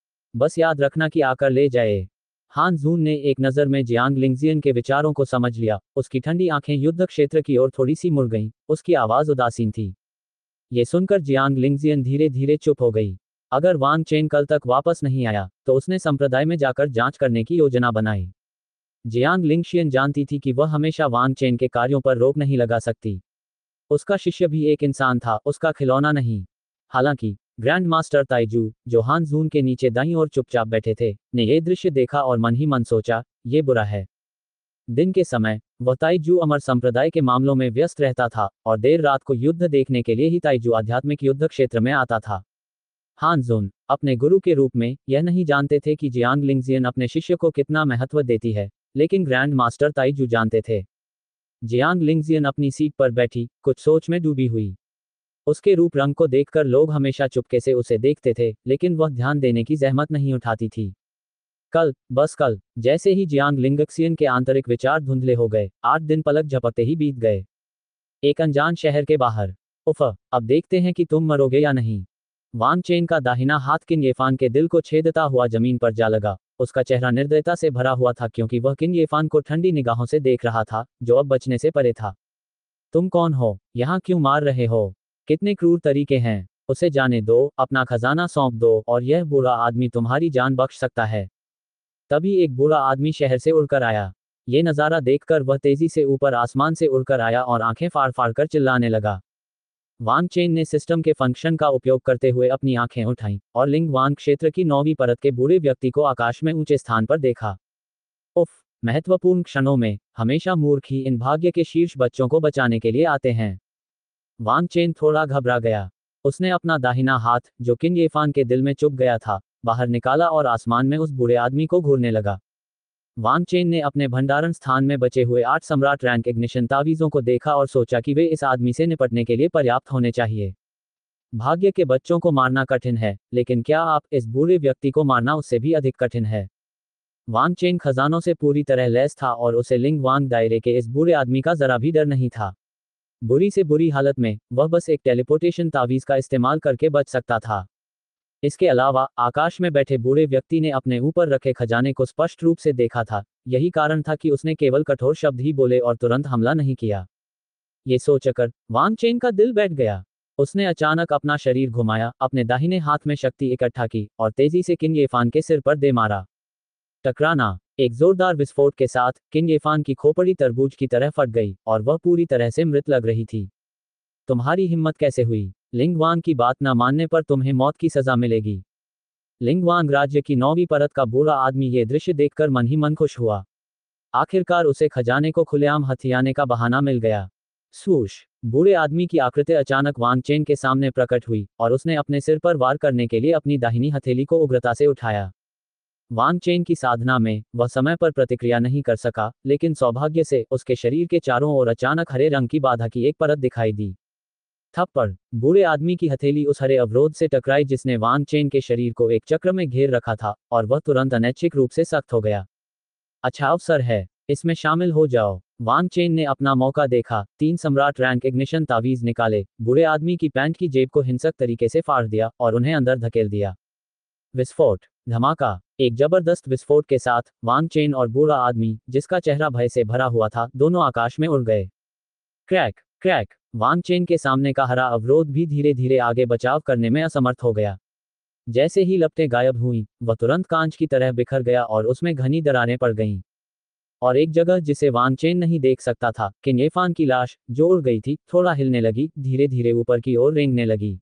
बस याद रखना कि आकर ले जाए। हान जून ने एक नज़र में जियांग लिंगजियन के विचारों को समझ लिया। उसकी ठंडी आंखें युद्ध क्षेत्र की ओर थोड़ी सी मुड़ गईं। उसकी आवाज उदासीन थी। ये सुनकर जियांग लिंगजियन धीरे धीरे चुप हो गई। अगर वांग चेन कल तक वापस नहीं आया, तो उसने संप्रदाय में जाकर जांच करने की योजना बनाई। जियांग लिंगशियन जानती थी कि वह हमेशा वांग चेन के कार्यों पर रोक नहीं लगा सकती। उसका शिष्य भी एक इंसान था, उसका खिलौना नहीं। हालांकि ग्रैंड मास्टर ताइजू, जो हान जून के नीचे दाईं ओर चुपचाप बैठे थे, ने यह दृश्य देखा और मन ही मन सोचा, ये बुरा है। दिन के समय वह ताइजू अमर संप्रदाय के मामलों में व्यस्त रहता था, और देर रात को युद्ध देखने के लिए ही ताइजू आध्यात्मिक युद्ध क्षेत्र में आता था। हान जून, अपने गुरु के रूप में, यह नहीं जानते थे कि जियांग लिंगजियन अपने शिष्य को कितना महत्व देती है, लेकिन ग्रैंड मास्टर ताइजू जानते थे। जियांग लिंगजियन अपनी सीट पर बैठी, कुछ सोच में डूबी हुई। उसके रूप रंग को देखकर लोग हमेशा चुपके से उसे देखते थे, लेकिन वह ध्यान देने की जहमत नहीं उठाती थी। कल, बस कल, जैसे ही जियांग लिंगक्सियन के आंतरिक विचार धुंधले हो गए, आठ दिन पलक झपकते ही बीत गए। एक अनजान शहर के बाहर। उफ, अब देखते हैं कि तुम मरोगे या नहीं। वांग चेन का दाहिना हाथ किन येफान के दिल को छेदता हुआ जमीन पर जा लगा। उसका चेहरा निर्दयता से भरा हुआ था, क्योंकि वह किन येफान को ठंडी निगाहों से देख रहा था, जो अब बचने से परे था। तुम कौन हो? यहाँ क्यों मार रहे हो? कितने क्रूर तरीके हैं। उसे जाने दो, अपना खजाना सौंप दो, और यह बूढ़ा आदमी तुम्हारी जान बख्श सकता है। तभी एक बूढ़ा आदमी शहर से उड़कर आया। ये नज़ारा देखकर वह तेजी से ऊपर आसमान से उड़कर आया और आंखें फाड़ फाड़ कर चिल्लाने लगा। वांग चेन ने सिस्टम के फंक्शन का उपयोग करते हुए अपनी आंखें उठाईं, और लिंग वांग क्षेत्र की नौवीं परत के बूढ़े व्यक्ति को आकाश में ऊंचे स्थान पर देखा। उफ, महत्वपूर्ण क्षणों में हमेशा मूर्ख ही इन भाग्य के शीर्ष बच्चों को बचाने के लिए आते हैं। वांग चेन थोड़ा घबरा गया। उसने अपना दाहिना हाथ, जो किंग येफान के दिल में चुभ गया था, बाहर निकाला और आसमान में उस बूढ़े आदमी को घूरने लगा। वांग चेन ने अपने भंडारण स्थान में बचे हुए आठ सम्राट रैंक इग्निशन तावीज़ों को देखा और सोचा कि वे इस आदमी से निपटने के लिए पर्याप्त होने चाहिए। भाग्य के बच्चों को मारना कठिन है, लेकिन क्या आप इस बूढ़े व्यक्ति को मारना उससे भी अधिक कठिन है। वांग चेन खजानों से पूरी तरह लैस था और उसे लिंग वांग दायरे के इस बूढ़े आदमी का जरा भी डर नहीं था। बुरी से बुरी हालत में वह बस एक टेलीपोर्टेशन तावीज का इस्तेमाल करके बच सकता था। इसके अलावा आकाश में बैठे बूढ़े व्यक्ति ने अपने ऊपर रखे खजाने को स्पष्ट रूप से देखा था। यही कारण था कि उसने केवल कठोर शब्द ही बोले और तुरंत हमला नहीं किया। ये सोचकर वांग चेन का दिल बैठ गया। उसने अचानक अपना शरीर घुमाया, अपने दाहिने हाथ में शक्ति इकट्ठा की और तेजी से किंग येफान के सिर पर दे मारा। टकराना। एक जोरदार विस्फोट के साथ किंग येफान की खोपड़ी तरबूज की तरह फट गई और वह पूरी तरह से मृत लग रही थी। तुम्हारी हिम्मत कैसे हुई? लिंग वांग की बात न मानने पर तुम्हें मौत की सजा मिलेगी। लिंग वांग राज्य की नौवीं परत का बूढ़ा आदमी ये दृश्य देखकर मन ही मन खुश हुआ। आखिरकार उसे खजाने को खुलेआम हथियाने का बहाना मिल गया। सूश। बूढ़े आदमी की आकृति अचानक वांग चेन के सामने प्रकट हुई और उसने अपने सिर पर वार करने के लिए अपनी दाहिनी हथेली को उग्रता से उठाया। वांग चेन की साधना में वह समय पर प्रतिक्रिया नहीं कर सका, लेकिन सौभाग्य से उसके शरीर के चारों ओर अचानक हरे रंग की बाधा की एक परत दिखाई दी। थप्पड़। बूढ़े आदमी की हथेली उस हरे अवरोध से टकराई जिसने वांग चेन के शरीर को एक चक्र में घेर रखा था और वह तुरंत अनैच्छिक रूप से सख्त हो गया। अच्छा अवसर है, इसमें शामिल हो जाओ। वांग चेन ने अपना मौका देखा, तीन सम्राट रैंक इग्निशन तावीज निकाले, बूढ़े आदमी की पैंट की जेब को हिंसक तरीके से फाड़ दिया और उन्हें अंदर धकेल दिया। विस्फोट। धमाका। एक जबरदस्त विस्फोट के साथ वांग चेन और बूढ़ा आदमी, जिसका चेहरा भय से भरा हुआ था, दोनों आकाश में उड़ गए। Crack crack. वांग चेन के सामने का हरा अवरोध भी धीरे धीरे आगे बचाव करने में असमर्थ हो गया। जैसे ही लपटें गायब हुईं, वह तुरंत कांच की तरह बिखर गया और उसमें घनी दरारें पड़ गईं। और एक जगह जिसे वांग चेन नहीं देख सकता था, किंग येफान की लाश, जो उड़ गई थी, थोड़ा हिलने लगी, धीरे धीरे ऊपर की ओर रेंगने लगी।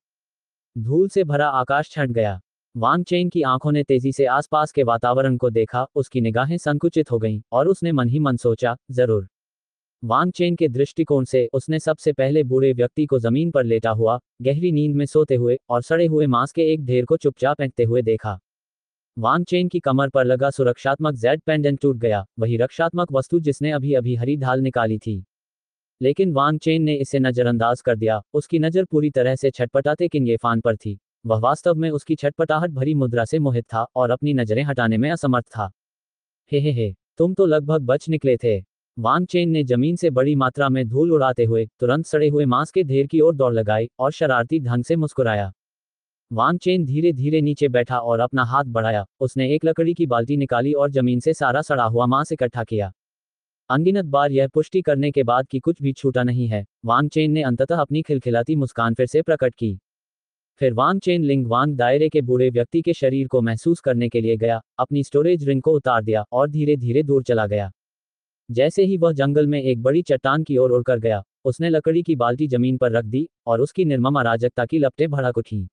धूल से भरा आकाश छंट गया। वांग चेन की आंखों ने तेजी से आसपास के वातावरण को देखा, उसकी निगाहें संकुचित हो गईं और उसने मन ही मन सोचा, जरूर। वांग चेन के दृष्टिकोण से उसने सबसे पहले बूढ़े व्यक्ति को जमीन पर लेटा हुआ, गहरी नींद में सोते हुए और सड़े हुए मांस के एक ढेर को चुपचाप फेंकते हुए देखा। वांग चेन की कमर पर लगा सुरक्षात्मक जेड पेंडेंट टूट गया, वही रक्षात्मक वस्तु जिसने अभी अभी हरी ढाल निकाली थी। लेकिन वांग चेन ने इसे नजरअंदाज कर दिया। उसकी नजर पूरी तरह से छटपटाते किंग येफान पर थी। वह वास्तव में उसकी छटपटाहट भरी मुद्रा से मोहित था और अपनी नजरें हटाने में असमर्थ था। हे हे हे, तुम तो लगभग बच निकले थे। वांग चेन ने जमीन से बड़ी मात्रा में धूल उड़ाते हुए तुरंत सड़े हुए मांस के ढेर की ओर दौड़ लगाई और शरारती ढंग से मुस्कुराया। वांग चेन धीरे धीरे नीचे बैठा और अपना हाथ बढ़ाया। उसने एक लकड़ी की बाल्टी निकाली और जमीन से सारा सड़ा हुआ मांस इकट्ठा किया। अनगिनत बार यह पुष्टि करने के बाद कि कुछ भी छूटा नहीं है, वांग चेन ने अंततः अपनी खिलखिलाती मुस्कान फिर से प्रकट की। फिर वांग चेन लिंग वांग दायरे के बूढ़े व्यक्ति के शरीर को महसूस करने के लिए गया, अपनी स्टोरेज रिंग को उतार दिया और धीरे धीरे दूर चला गया। जैसे ही वह जंगल में एक बड़ी चट्टान की ओर उड़कर गया, उसने लकड़ी की बाल्टी जमीन पर रख दी और उसकी निर्मम अराजकता की लपटें भड़क उठीं।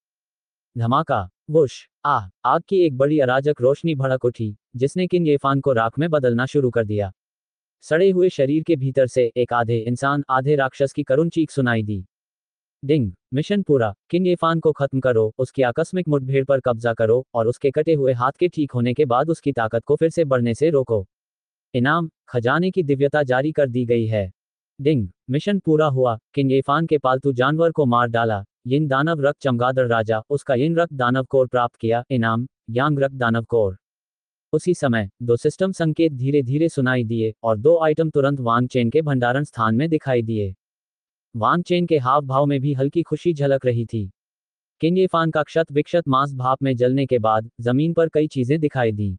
धमाका। वुश। आह। आग की एक बड़ी अराजक रोशनी भड़क उठी, जिसने किंग येफान को राख में बदलना शुरू कर दिया। सड़े हुए शरीर के भीतर से एक आधे इंसान आधे राक्षस की करुण चीख सुनाई दी। डिंग। मिशन पूरा। किंग येफान को खत्म करो, उसकी आकस्मिक मुठभेड़ पर कब्जा करो और उसके कटे हुए हाथ के ठीक होने के बाद उसकी ताकत को फिर से बढ़ने से रोको। इनाम, खजाने की दिव्यता जारी कर दी गई है। डिंग। मिशन पूरा हुआ। किंग येफान के पालतू जानवर को मार डाला। यिन दानव रक्त चमगादड़ राजा, उसका यिन रक्त दानव कोर प्राप्त किया। इनाम, यांग रक्त दानव कोर। उसी समय दो सिस्टम संकेत धीरे धीरे सुनाई दिए और दो आइटम तुरंत वांग चेन के भंडारण स्थान में दिखाई दिए। वांग चेन के हाव भाव में भी हल्की खुशी झलक रही थी। किंग येफान का क्षत विक्षत मांस भाप में जलने के बाद जमीन पर कई चीजें दिखाई दी।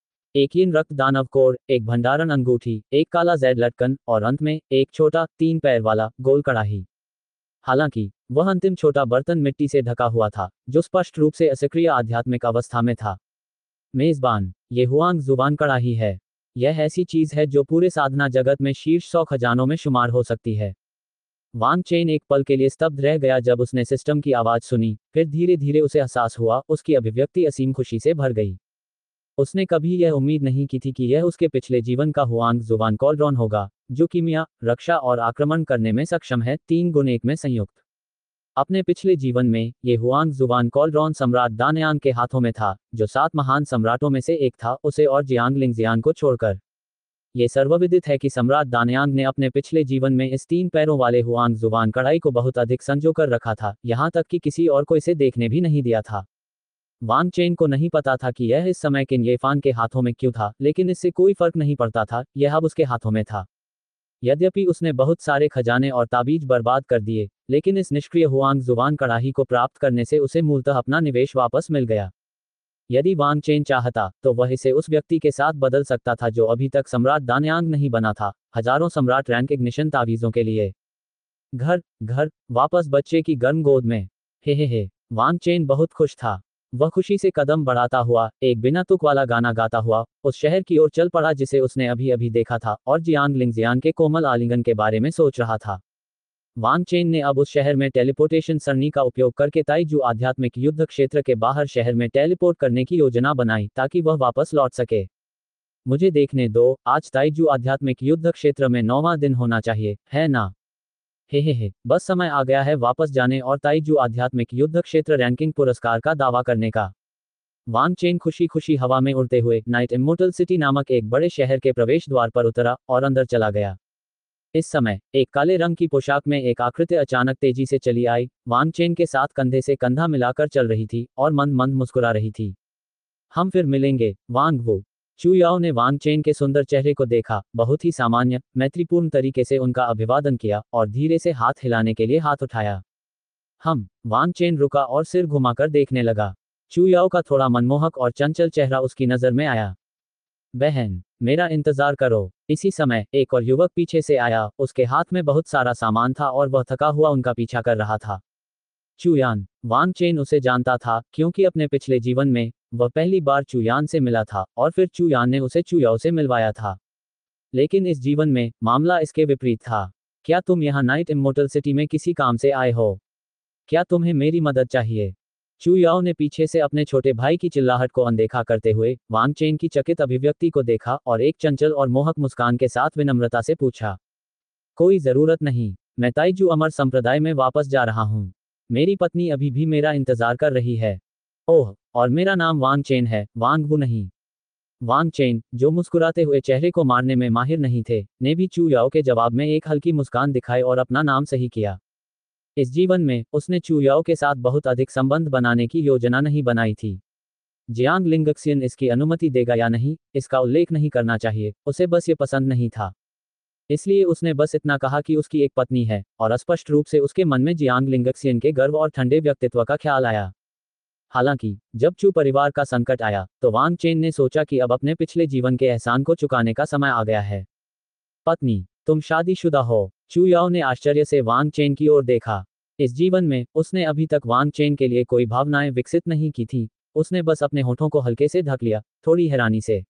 एक यिन रक्त दानव कोर, एक भंडारण अंगूठी, एक काला जेड लटकन और अंत में एक छोटा तीन पैर वाला गोल कड़ाही। हालांकि वह अंतिम छोटा बर्तन मिट्टी से ढका हुआ था, जो स्पष्ट रूप से असक्रिय आध्यात्मिक अवस्था में था। मेजबान, ये हुआंग जुबान कड़ाही है। यह ऐसी चीज है जो पूरे साधना जगत में शीर्ष सौ खजानों में शुमार हो सकती है। वांग चेन एक पल के लिए स्तब्ध रह गया जब उसने सिस्टम की आवाज सुनी, फिर धीरे धीरे उसे एहसास हुआ, उसकी अभिव्यक्ति असीम खुशी से भर गई। उसने कभी यह उम्मीद नहीं की थी कि यह उसके पिछले जीवन का हुआंग जुबान कॉलड्रॉन होगा, जो कीमिया, रक्षा और आक्रमण करने में सक्षम है, तीन गुण एक में संयुक्त। अपने पिछले जीवन में ये हुआंग जुबान कॉलरॉन सम्राट दानयांग के हाथों में था, जो सात महान सम्राटों में से एक था, उसे और जियांग लिंगजियान को छोड़कर। ये सर्वविदित है कि सम्राट दानयांग ने अपने पिछले जीवन में इस तीन पैरों वाले हुआंग जुबान कढ़ाई को बहुत अधिक संजो कर रखा था, यहाँ तक कि किसी और को इसे देखने भी नहीं दिया था। वांग चेन को नहीं पता था कि यह इस समय किन येफान के हाथों में क्यों था, लेकिन इससे कोई फर्क नहीं पड़ता था, यह अब उसके हाथों में था। यद्यपि उसने बहुत सारे खजाने और ताबीज बर्बाद कर दिए, लेकिन इस निष्क्रिय हुआंग जुबान कढ़ाई को प्राप्त करने से उसे मूलतः अपना निवेश वापस मिल गया। यदि वांग चेन चाहता, तो वह इसे उस व्यक्ति के साथ बदल सकता था जो अभी तक सम्राट दानयांग नहीं बना था, हजारों सम्राट रैंक इग्निशन तावीजों के लिए। घर घर वापस बच्चे की गर्म गोद में। हे हे हे वांग चेन बहुत खुश था। वह खुशी से कदम बढ़ाता हुआ, एक बिना तुक वाला गाना गाता हुआ, उस शहर की ओर चल पड़ा जिसे उसने अभी अभी देखा था, और जियांग लिंगजियान के कोमल आलिंगन के बारे में सोच रहा था। वांग चेन ने अब उस शहर में टेलीपोर्टेशन सरणी का उपयोग करके ताइजू आध्यात्मिक युद्ध क्षेत्र के बाहर शहर में टेलीपोर्ट करने की योजना बनाई, ताकि वह वापस लौट सके। मुझे देखने दो, आज ताइजू आध्यात्मिक युद्ध क्षेत्र में नौवां दिन होना चाहिए, है ना? हे हे हे बस समय आ गया है वापस जाने और ताइजू आध्यात्मिक युद्ध क्षेत्र रैंकिंग पुरस्कार का दावा करने का। वांग चेन खुशी खुशी हवा में उड़ते हुए नाइट इमोर्टल सिटी नामक एक बड़े शहर के प्रवेश द्वार पर उतरा और अंदर चला गया। इस समय एक काले रंग की पोशाक में एक आकृति अचानक तेजी से चली आई, वांग चेन के साथ कंधे से कंधा मिलाकर चल रही थी और मंद मंद मुस्कुरा रही थी। हम फिर मिलेंगे, वांग वू। चू याओ ने वांग चेन के सुंदर चेहरे को देखा, बहुत ही सामान्य, मैत्रीपूर्ण तरीके से उनका अभिवादन किया और धीरे से हाथ हिलाने के लिए हाथ उठाया। हम वांग चेन रुका और सिर घुमाकर देखने लगा। चू याओ का थोड़ा मनमोहक और चंचल चेहरा उसकी नजर में आया। बहन, मेरा इंतजार करो। इसी समय एक और युवक पीछे से आया, उसके हाथ में बहुत सारा सामान था और वह थका हुआ उनका पीछा कर रहा था। चुयान, वांग चेन उसे जानता था, क्योंकि अपने पिछले जीवन में वह पहली बार चुयान से मिला था और फिर चुयान ने उसे चुयाओ से मिलवाया था। लेकिन इस जीवन में मामला इसके विपरीत था। क्या तुम यहाँ नाइट इमोर्टल सिटी में किसी काम से आए हो? क्या तुम्हें मेरी मदद चाहिए? चू याओ ने पीछे से अपने छोटे भाई की चिल्लाहट को अनदेखा करते हुए वांग चेन की चकित अभिव्यक्ति को देखा और एक चंचल और मोहक मुस्कान के साथ विनम्रता से पूछा। कोई जरूरत नहीं, मैं ताइजू अमर संप्रदाय में वापस जा रहा हूँ। मेरी पत्नी अभी भी मेरा इंतजार कर रही है। ओह, और मेरा नाम वांग चेन है, वांग वू नहीं। वांग चेन, जो मुस्कुराते हुए चेहरे को मारने में माहिर नहीं थे, ने भी चू याओ के जवाब में एक हल्की मुस्कान दिखाई और अपना नाम सही किया। इस जीवन में उसने चू याओ के साथ बहुत अधिक संबंध बनाने की योजना नहीं बनाई थी। जियांग लिंगक्सियन इसकी अनुमति देगा या नहीं, इसका उल्लेख नहीं करना चाहिए, उसे बस ये पसंद नहीं था। इसलिए उसने बस इतना कहा कि उसकी एक पत्नी है, और स्पष्ट रूप से उसके मन में जियांग लिंगक्सियन के गर्व और ठंडे व्यक्तित्व का ख्याल आया। हालांकि जब चू परिवार का संकट आया, तो वांग चेन ने सोचा कि अब अपने पिछले जीवन के एहसान को चुकाने का समय आ गया है। पत्नी, तुम शादीशुदा हो? चू याओ ने आश्चर्य से वांग चेन की ओर देखा। इस जीवन में उसने अभी तक वांग चेन के लिए कोई भावनाएं विकसित नहीं की थी, उसने बस अपने होठों को हल्के से ढक लिया, थोड़ी हैरानी से।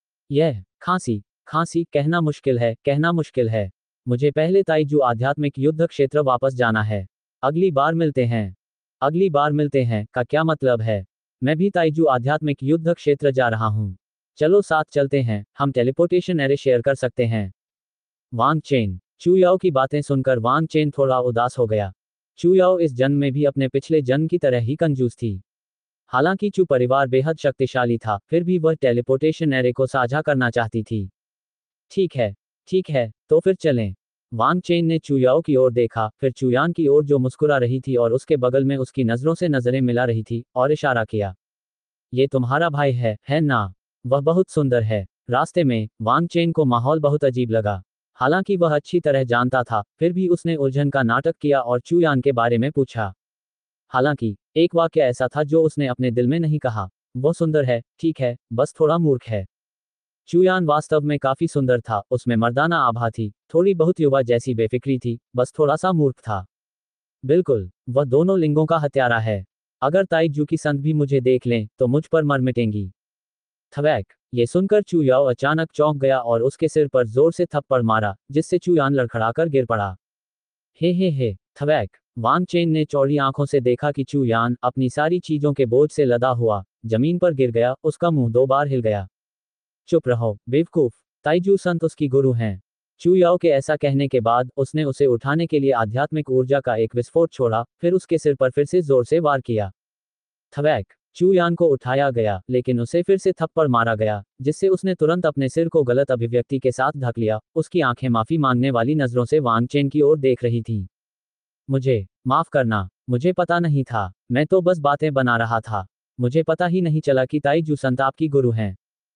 यह खांसी खांसी कहना मुश्किल है, कहना मुश्किल है। मुझे पहले ताइजू आध्यात्मिक युद्ध क्षेत्र वापस जाना है। अगली बार मिलते हैं। अगली बार मिलते हैं का क्या मतलब है? मैं भी ताइजू आध्यात्मिक युद्ध क्षेत्र जा रहा हूँ। चलो साथ चलते हैं, हम टेलीपोर्टेशन एरे शेयर कर सकते हैं। वांग चेन, चू याओ की बातें सुनकर वांग चेन थोड़ा उदास हो गया। चू याओ इस जन्म में भी अपने पिछले जन्म की तरह ही कंजूस थी। हालांकि चू परिवार बेहद शक्तिशाली था, फिर भी वह टेलीपोर्टेशन एरे को साझा करना चाहती थी। ठीक है, ठीक है, तो फिर चलें। वांग चेन ने चू याओ की ओर देखा, फिर चुयान की ओर जो मुस्कुरा रही थी और उसके बगल में उसकी नजरों से नजरें मिला रही थी, और इशारा किया। ये तुम्हारा भाई है, है ना? वह बहुत सुंदर है। रास्ते में वांग चेन को माहौल बहुत अजीब लगा। हालांकि वह अच्छी तरह जानता था, फिर भी उसने उलझन का नाटक किया और चुयान के बारे में पूछा। हालांकि एक वाक्य ऐसा था जो उसने अपने दिल में नहीं कहा। वो सुंदर है, ठीक है, बस थोड़ा मूर्ख है। चुयान वास्तव में काफी सुंदर था, उसमें मर्दाना आभा थी, थोड़ी बहुत युवा जैसी बेफिक्री थी, बस थोड़ा सा मूर्ख था। बिल्कुल, वह दोनों लिंगों का हत्यारा है। अगर ताइजू की संत भी मुझे देख लें, तो मुझ पर मर मिटेंगी। थवैक, ये सुनकर चू याओ अचानक चौंक गया और उसके सिर पर जोर से थप्पड़ मारा, जिससे चुयान लड़खड़ाकर गिर पड़ा। हे हे हे थवैक, वांग चेन ने चौड़ी आंखों से देखा कि चुयान अपनी सारी चीजों के बोझ से लदा हुआ जमीन पर गिर गया, उसका मुंह दो बार हिल गया। चुप रहो, बेवकूफ, ताइजू संत उसकी गुरु हैं। चू याओ के ऐसा कहने के बाद उसने उसे उठाने के लिए आध्यात्मिक ऊर्जा का एक विस्फोट छोड़ा, फिर उसके सिर पर फिर से जोर से वार किया। थवैक! चू यान को उठाया गया, लेकिन उसे फिर से थप्पड़ मारा गया, जिससे उसने तुरंत अपने सिर को गलत अभिव्यक्ति के साथ ढक लिया। उसकी आंखें माफी मांगने वाली नजरों से वांग चेन की ओर देख रही थीं। मुझे माफ करना, मुझे पता नहीं था, मैं तो बस बातें बना रहा था। मुझे पता ही नहीं चला कि ताई जू संत आपकी गुरु हैं।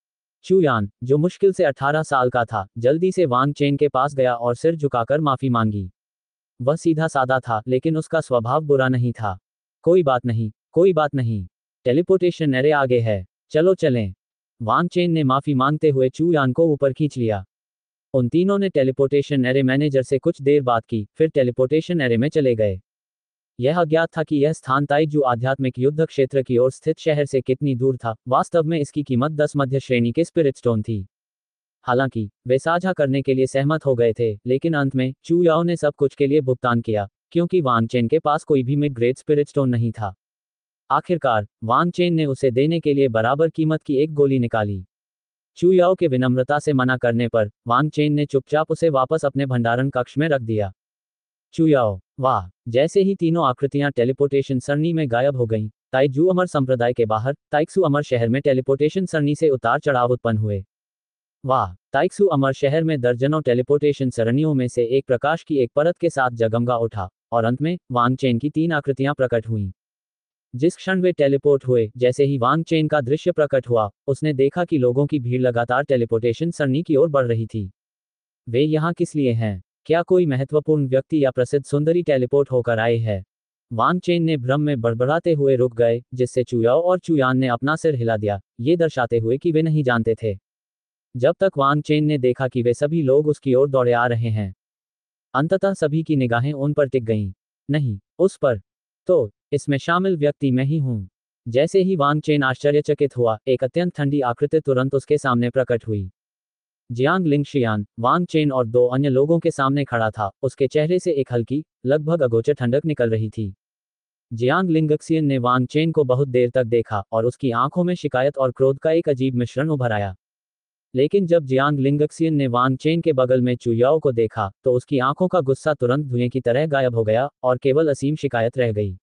चू यान, जो मुश्किल से अठारह साल का था, जल्दी से वांग चेन के पास गया और सिर झुकाकर माफी मांगी। वह सीधा सादा था, लेकिन उसका स्वभाव बुरा नहीं था। कोई बात नहीं, कोई बात नहीं। टेलीपोर्टेशन एरे आगे है, चलो चलें। वांग चेन ने माफी मांगते हुए चू यान को ऊपर खींच लिया। उन तीनों ने टेलीपोर्टेशन एरे मैनेजर से कुछ देर बात की, फिर टेलीपोर्टेशन एरे में चले गए। यह अज्ञात था कि यह स्थान ताइजू आध्यात्मिक युद्ध क्षेत्र की ओर स्थित शहर से कितनी दूर था। वास्तव में इसकी कीमत दस मध्य श्रेणी के स्पिरिट स्टोन थी। हालांकि वे साझा करने के लिए सहमत हो गए थे, लेकिन अंत में चू याओ ने सब कुछ के लिए भुगतान किया, क्योंकि वांग चेन के पास कोई भी मिड ग्रेड स्पिरिट स्टोन नहीं था। आखिरकार वांग चेन ने उसे देने के लिए बराबर कीमत की एक गोली निकाली। चू याओ के विनम्रता से मना करने पर वांग चेन ने चुपचाप उसे वापस अपने भंडारण कक्ष में रख दिया। चू याओ, वाह! जैसे ही तीनों आकृतियां टेलीपोर्टेशन सरणी में गायब हो गईं, ताइजू अमर संप्रदाय के बाहर ताइक्सू अमर शहर में टेलीपोर्टेशन सरणी से उतार चढ़ाव उत्पन्न हुए। वाह! ताइक्सू अमर शहर में दर्जनों टेलीपोर्टेशन सरणियों में से एक प्रकाश की एक परत के साथ जगमगा उठा, और अंत में वांग चेन की तीन आकृतियां प्रकट हुईं। जिस क्षण वे टेलीपोर्ट हुए, जैसे ही वांग चेन का दृश्य प्रकट हुआ, उसने देखा कि लोगों की भीड़ लगातार टेलीपोर्टेशन सरणी की ओर बढ़ रही थी। वे यहाँ किस लिए हैं? क्या कोई महत्वपूर्ण व्यक्ति या प्रसिद्ध सुंदरी टेलीपोर्ट होकर आए हैं? वांग चेन ने भ्रम में बड़बड़ाते हुए रुक गए, जिससे चू याओ और चू यान ने अपना सिर हिला दिया, ये दर्शाते हुए कि वे नहीं जानते थे। जब तक वांग चेन ने देखा कि वे सभी लोग उसकी ओर दौड़े आ रहे हैं। अंततः सभी की निगाहें उन पर टिक गईं। नहीं, उस पर। तो इसमें शामिल व्यक्ति मैं ही हूं। जैसे ही वांग चेन आश्चर्यचकित हुआ, एक अत्यंत ठंडी आकृति तुरंत उसके सामने प्रकट हुई। जियांग लिंगशियान, वांग चेन और दो अन्य लोगों के सामने खड़ा था। उसके चेहरे से एक हल्की, लगभग अगोचर ठंडक निकल रही थी। जियांग लिंगक्सियन ने वांग चेन को बहुत देर तक देखा, और उसकी आंखों में शिकायत और क्रोध का एक अजीब मिश्रण उभर आया। लेकिन जब जियांग लिंगक्सियन ने वांग चेन के बगल में चू याओ को देखा, तो उसकी आंखों का गुस्सा तुरंत धुएं की तरह गायब हो गया, और केवल असीम शिकायत रह गई।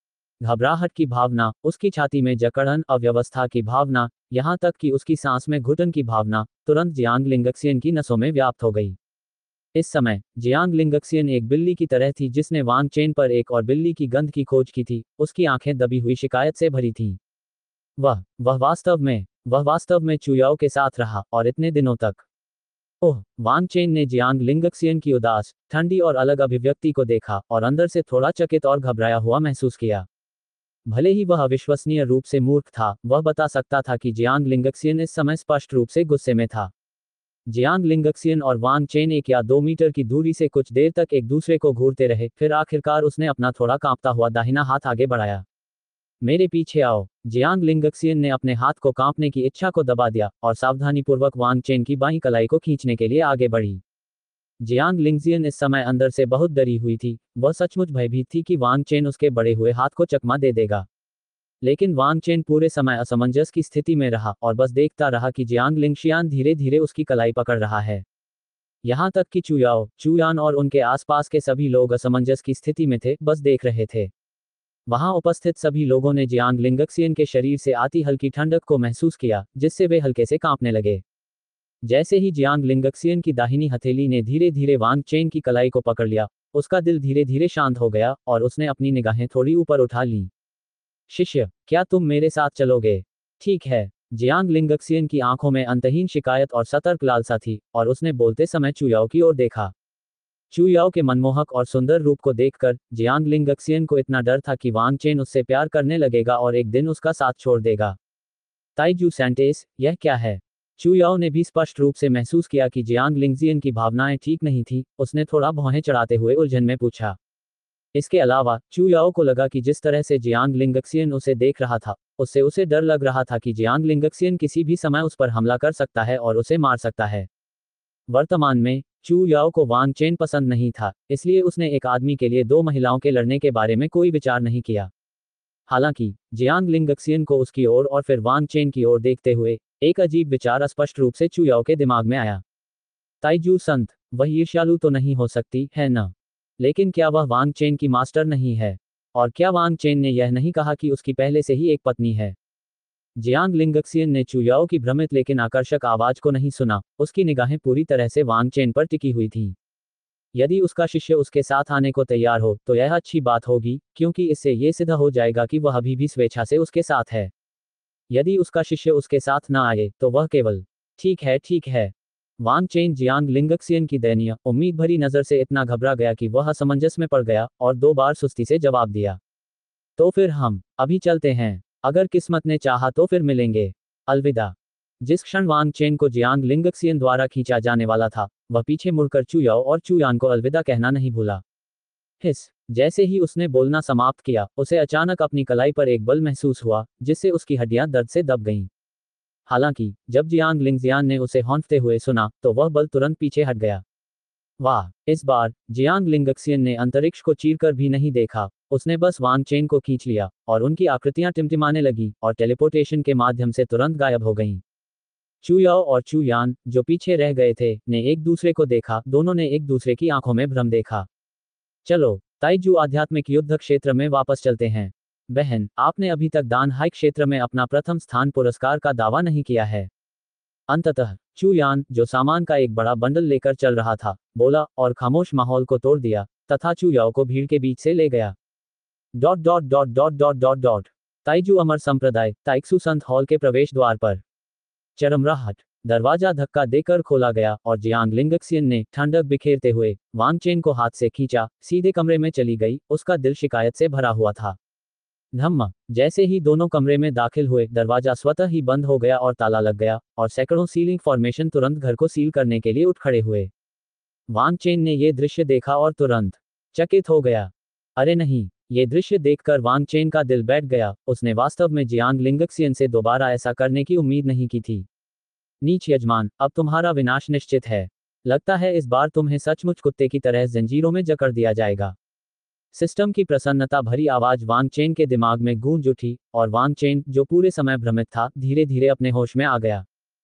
घबराहट की भावना, उसकी छाती में जकड़न, अव्यवस्था की भावना, यहां तक कि उसकी सांस में घुटन की भावना, तुरंत जियांग लिंगक्सियन की नसों में व्याप्त हो गई। इस समय जियांग लिंगक्सियन एक बिल्ली की तरह थी जिसने वांग चेन पर एक और बिल्ली की गंध की खोज की थी। उसकी आंखें दबी हुई शिकायत से भरी थीं। वह वह वास्तव में वह वास्तव में चू याओ के साथ रहा, और इतने दिनों तक। ओह! वांग चेन ने जियांग लिंगक्सियन की उदास, ठंडी और अलग अभिव्यक्ति को देखा, और अंदर से थोड़ा चकित और घबराया हुआ महसूस किया। भले ही वह अविश्वसनीय रूप से मूर्ख था, वह बता सकता था कि जियांग लिंगक्सियन इस समय स्पष्ट रूप से गुस्से में था। जियांग लिंगक्सियन और वांग चेन एक या दो मीटर की दूरी से कुछ देर तक एक दूसरे को घूरते रहे, फिर आखिरकार उसने अपना थोड़ा कांपता हुआ दाहिना हाथ आगे बढ़ाया। मेरे पीछे आओ। जियांग लिंगक्सियन ने अपने हाथ को कांपने की इच्छा को दबा दिया, और सावधानीपूर्वक वांग चेन की बाईं कलाई को खींचने के लिए आगे बढ़ी। जियांग लिंगजियन इस समय अंदर से बहुत डरी हुई थी। वह सचमुच भयभीत थी कि वांग चेन उसके बढ़े हुए हाथ को चकमा दे देगा। लेकिन वांग चेन पूरे समय असमंजस की स्थिति में रहा, और बस देखता रहा कि जियांग लिंगशियान धीरे धीरे उसकी कलाई पकड़ रहा है। यहां तक कि चू याओ, चू यान और उनके आसपास के सभी लोग असमंजस की स्थिति में थे, बस देख रहे थे। वहां उपस्थित सभी लोगों ने जियांग लिंगक्सियन के शरीर से आती हल्की ठंडक को महसूस किया, जिससे वे हल्के से कांपने लगे। जैसे ही जियांग लिंगक्सियन की दाहिनी हथेली ने धीरे धीरे वांग चेन की कलाई को पकड़ लिया, उसका दिल धीरे धीरे शांत हो गया, और उसने अपनी निगाहें थोड़ी ऊपर उठा लीं। शिष्य, क्या तुम मेरे साथ चलोगे? ठीक है। जियांग लिंगक्सियन की आंखों में अंतहीन शिकायत और सतर्क लालसा थी, और उसने बोलते समय चू याओ की ओर देखा। चू याओ के मनमोहक और सुंदर रूप को देखकर जियांग लिंगक्सियन को इतना डर था कि वांग चेन उससे प्यार करने लगेगा और एक दिन उसका साथ छोड़ देगा। ताइजू सैंटेस, यह क्या है? चू याओ ने भी स्पष्ट रूप से महसूस किया कि जियांग लिंगजियन की भावनाएं ठीक नहीं थी। उसने थोड़ा भौहें चढ़ाते हुए उलझन में पूछा। इसके अलावा चू याओ को लगा कि जिस तरह से जियांग लिंगक्सियन उसे देख रहा था, उससे उसे डर लग रहा था कि जियांग लिंगक्सियन किसी भी समय उस पर हमला कर सकता है और उसे मार सकता है। वर्तमान में चू याओ को वांग चेन पसंद नहीं था, इसलिए उसने एक आदमी के लिए दो महिलाओं के लड़ने के बारे में कोई विचार नहीं किया। हालांकि जियांग लिंगक्सियन को उसकी ओर और फिर वांग चेन की ओर देखते हुए एक अजीब विचार स्पष्ट रूप से चू याओ के दिमाग में आया। ताइजू संत, वह ईर्ष्यालु तो नहीं हो सकती है न? लेकिन क्या वह वांग चेन की मास्टर नहीं है? और क्या वांग चेन ने यह नहीं कहा कि उसकी पहले से ही एक पत्नी है? जियांग लिंगक्सियन ने चुयाओ की भ्रमित लेकिन आकर्षक आवाज को नहीं सुना, उसकी निगाहें पूरी तरह से वांग चेन पर टिकी हुई थीं। यदि उसका शिष्य उसके साथ आने को तैयार हो, तो यह अच्छी बात होगी, क्योंकि इससे ये सिद्ध हो जाएगा कि वह अभी भी स्वेच्छा से उसके साथ है। यदि उसका शिष्य उसके साथ न आए, तो वह केवल ठीक है ठीक है। वांग चेन जियांग लिंगक्सियन की दयनीय, उम्मीद भरी नजर से इतना घबरा गया कि वह असमंजस में पड़ गया, और दो बार सुस्ती से जवाब दिया। तो फिर हम अभी चलते हैं। अगर किस्मत ने चाहा तो फिर मिलेंगे। अलविदा। जिस क्षण वांग चेन को जियांग लिंगक्सियन द्वारा खींचा जाने वाला था, वह पीछे मुड़कर चुयाओ और चुयान को अलविदा कहना नहीं भूला। हिस। जैसे ही उसने बोलना समाप्त किया, उसे अचानक अपनी कलाई पर एक बल महसूस हुआ, जिससे उसकी हड्डियां दर्द से दब गईं। हालांकि जब जियांग लिंगजियान ने उसे हौंफते हुए सुना, तो वह बल तुरंत पीछे हट गया। वाह, इस बार जियांग लिंगक्सियन ने अंतरिक्ष को चीरकर भी नहीं देखा, उसने बस वांग चेन को खींच लिया, और उनकी आकृतियां टिमटिमाने लगी, और टेलीपोर्टेशन के माध्यम से तुरंत गायब हो गईं। चुयाओ और चुयान, जो पीछे रह गए थे, ने एक दूसरे को देखा, दोनों ने एक दूसरे की आंखों में भ्रम देखा। चलो, ताइजू आध्यात्मिक युद्ध क्षेत्र में वापस चलते हैं। बहन, आपने अभी तक दान हाई क्षेत्र में अपना प्रथम स्थान पुरस्कार का दावा नहीं किया है। अंततः चुयान, जो सामान का एक बड़ा बंडल लेकर चल रहा था, बोला, और खामोश माहौल को तोड़ दिया, तथा चुयाओ को भीड़ के बीच से ले गया। Dot dot dot dot dot dot dot Taiju अमर संप्रदाय ताइक्सू संत हॉल के प्रवेश द्वार पर चरमराहट। दरवाजा धक्का देकर खोला गया, और जियांग लिंगक्सियन ने ठंडक बिखेरते हुए वांग चेन को हाथ से खींचा, सीधे कमरे में चली गई, उसका दिल शिकायत से भरा हुआ था। धम्म। जैसे ही दोनों कमरे में दाखिल हुए, दरवाजा स्वतः ही बंद हो गया और ताला लग गया, और सैकड़ों सीलिंग फॉर्मेशन तुरंत घर को सील करने के लिए उठ खड़े हुए। वांग चेन ने ये दृश्य देखा और तुरंत चकित हो गया। अरे नहीं! ये दृश्य देखकर वांग चेन का दिल बैठ गया, उसने वास्तव में जियांग लिंगक्सियन से दोबारा ऐसा करने की उम्मीद नहीं की थी। नीच यजमान, अब तुम्हारा विनाश निश्चित है। लगता है इस बार तुम्हें सचमुच कुत्ते की तरह जंजीरों में जकड़ दिया जाएगा। सिस्टम की प्रसन्नता भरी आवाज वांग चेन के दिमाग में गूंज उठी, और वांग चेन, जो पूरे समय भ्रमित था, धीरे धीरे अपने होश में आ गया।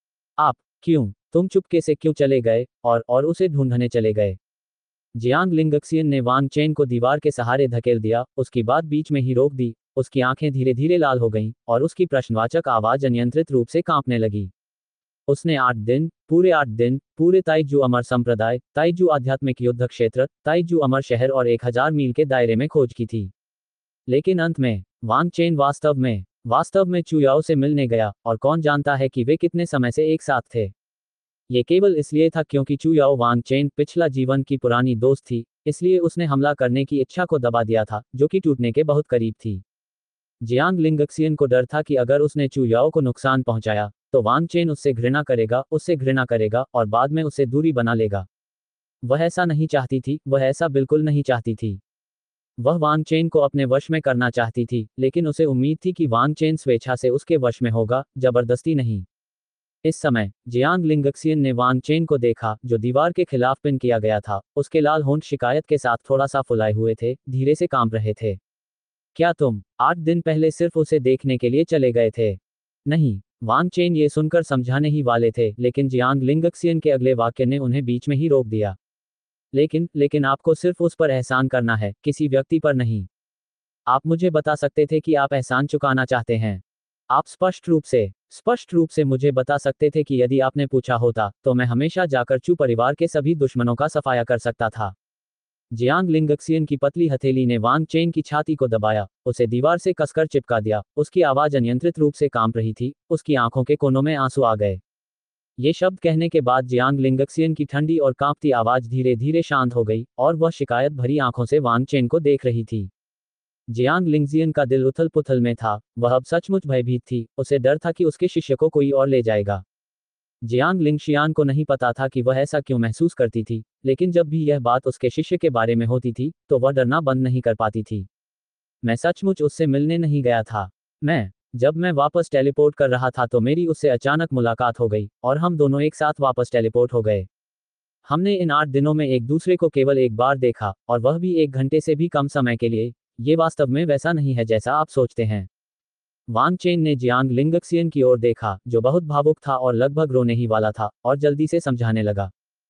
आप क्यों तुम चुपके से क्यों चले गए, और और उसे ढूंढने चले गए? जियांग लिंगक्सियन ने वांग चेन को दीवार के सहारे धकेल दिया, उसकी बात बीच में ही रोक दी, उसकी आंखें धीरे धीरे लाल हो गईं, और उसकी प्रश्नवाचक आवाज अनियंत्रित रूप से कांपने लगी। उसने आठ दिन, पूरे आठ दिन, पूरे ताइजू अमर संप्रदाय, ताइजू आध्यात्मिक युद्ध क्षेत्र, ताइजू अमर शहर और एक हजार मील के दायरे में खोज की थी। लेकिन अंत में वांग चेन वास्तव में वास्तव में चुयाओ से मिलने गया, और कौन जानता है कि वे कितने समय से एक साथ थे। ये केवल इसलिए था क्योंकि चुयाओ वांग चेन पिछला जीवन की पुरानी दोस्त थी, इसलिए उसने हमला करने की इच्छा को दबा दिया था, जो कि टूटने के बहुत करीब थी। जियांग लिंगक्सियन को डर था कि अगर उसने चुयाओ को नुकसान पहुंचाया, तो वांग चेन उससे घृणा करेगा, उससे घृणा करेगा, और बाद में उससे दूरी बना लेगा। वह ऐसा नहीं चाहती थी, वह ऐसा बिल्कुल नहीं चाहती थी। वह वांग चेन को अपने वश में करना चाहती थी, लेकिन उसे उम्मीद थी कि वांग चेन स्वेच्छा से उसके वश में होगा, जबरदस्ती नहीं। इस समय जियांग लिंगक्सियन ने वांग चेन को देखा, जो दीवार के खिलाफ पिन किया गया था, उसके लाल होंठ शिकायत के साथ थोड़ा सा फुलाए हुए थे, धीरे से कांप रहे थे। क्या तुम आठ दिन पहले सिर्फ उसे देखने के लिए चले गए थे? नहीं, वांग चेन ये सुनकर समझाने ही वाले थे, लेकिन जियांग लिंगक्सियन के अगले वाक्य ने उन्हें बीच में ही रोक दिया। लेकिन लेकिन आपको सिर्फ उस पर एहसान करना है, किसी व्यक्ति पर नहीं। आप मुझे बता सकते थे कि आप एहसान चुकाना चाहते हैं। आप स्पष्ट रूप से स्पष्ट रूप से मुझे बता सकते थे कि यदि आपने पूछा होता, तो मैं हमेशा जाकर चू परिवार के सभी दुश्मनों का सफाया कर सकता था। जियांग लिंगक्सियन की पतली हथेली ने वांग चेन की छाती को दबाया, उसे दीवार से कसकर चिपका दिया, उसकी आवाज अनियंत्रित रूप से कांप रही थी, उसकी आंखों के कोनों में आंसू आ गए। ये शब्द कहने के बाद जियांग लिंगक्सियन की ठंडी और कांपती आवाज धीरे धीरे शांत हो गई, और वह शिकायत भरी आंखों से वांग चेन को देख रही थी। जियांग लिंगजियन का दिल उथल पुथल में था, वह अब सचमुच भयभीत थी, उसे डर था कि उसके शिष्य को कोई और ले जाएगा। जियांग लिंगशियान को नहीं पता था कि वह ऐसा क्यों महसूस करती थी, लेकिन जब भी यह बात उसके शिष्य के बारे में होती थी, तो वह डरना बंद नहीं कर पाती थी। मैं सचमुच उससे मिलने नहीं गया था। मैं जब मैं वापस टेलीपोर्ट कर रहा था तो मेरी उससे अचानक मुलाकात हो गई, और हम दोनों एक साथ वापस टेलीपोर्ट हो गए। हमने इन आठ दिनों में एक दूसरे को केवल एक बार देखा, और वह भी एक घंटे से भी कम समय के लिए। ये वास्तव में वैसा नहीं है जैसा आप सोचते हैं। वांग चेन ने जियांग लिंगक्सियन की ओर देखा, जो बहुत भावुक था और लगभग रोने ही वाला था, और जल्दी से समझाने लगा।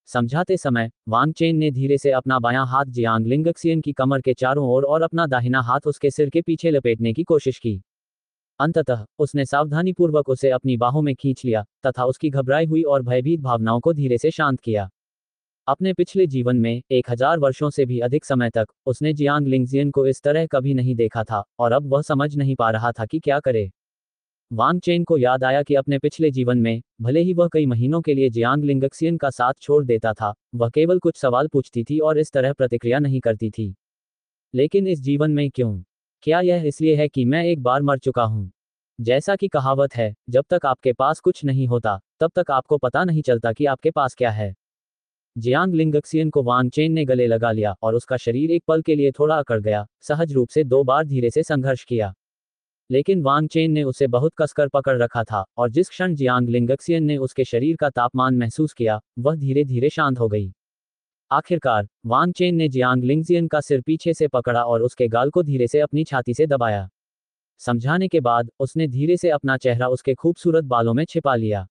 समझाते समय वांग चेन ने धीरे से अपना बायां हाथ जियांग लिंगक्सियन की कमर के चारों ओर और अपना दाहिना हाथ उसके सिर के पीछे लपेटने की कोशिश की। अंततः उसने सावधानीपूर्वक उसे अपनी बाहों में खींच लिया तथा उसकी घबराई हुई और भयभीत भावनाओं को धीरे से शांत किया। अपने पिछले जीवन में एक हजार वर्षों से भी अधिक समय तक उसने जियांग लिंगजियन को इस तरह कभी नहीं देखा था और अब वह समझ नहीं पा रहा था कि क्या करे। वांग चेन को याद आया कि अपने पिछले जीवन में भले ही वह कई महीनों के लिए जियांग लिंगक्सियन का साथ छोड़ देता था, वह केवल कुछ सवाल पूछती थी और इस तरह प्रतिक्रिया नहीं करती थी। लेकिन इस जीवन में क्यों? क्या यह इसलिए है कि मैं एक बार मर चुका हूं? जैसा कि कहावत है, जब तक आपके पास कुछ नहीं होता तब तक आपको पता नहीं चलता कि आपके पास क्या है। जियांग लिंगक्सियन को वांग चेन ने गले लगा लिया और उसका शरीर एक पल के लिए थोड़ा अकड़ गया। सहज रूप से दो बार धीरे से संघर्ष किया, लेकिन वांग चेन ने उसे बहुत कसकर पकड़ रखा था और जिस क्षण जियांग लिंगक्सियन ने उसके शरीर का तापमान महसूस किया, वह धीरे धीरे शांत हो गई। आखिरकार वांग चेन ने जियांग लिंगजियन का सिर पीछे से पकड़ा और उसके गाल को धीरे से अपनी छाती से दबाया। समझाने के बाद उसने धीरे से अपना चेहरा उसके खूबसूरत बालों में छिपा लिया।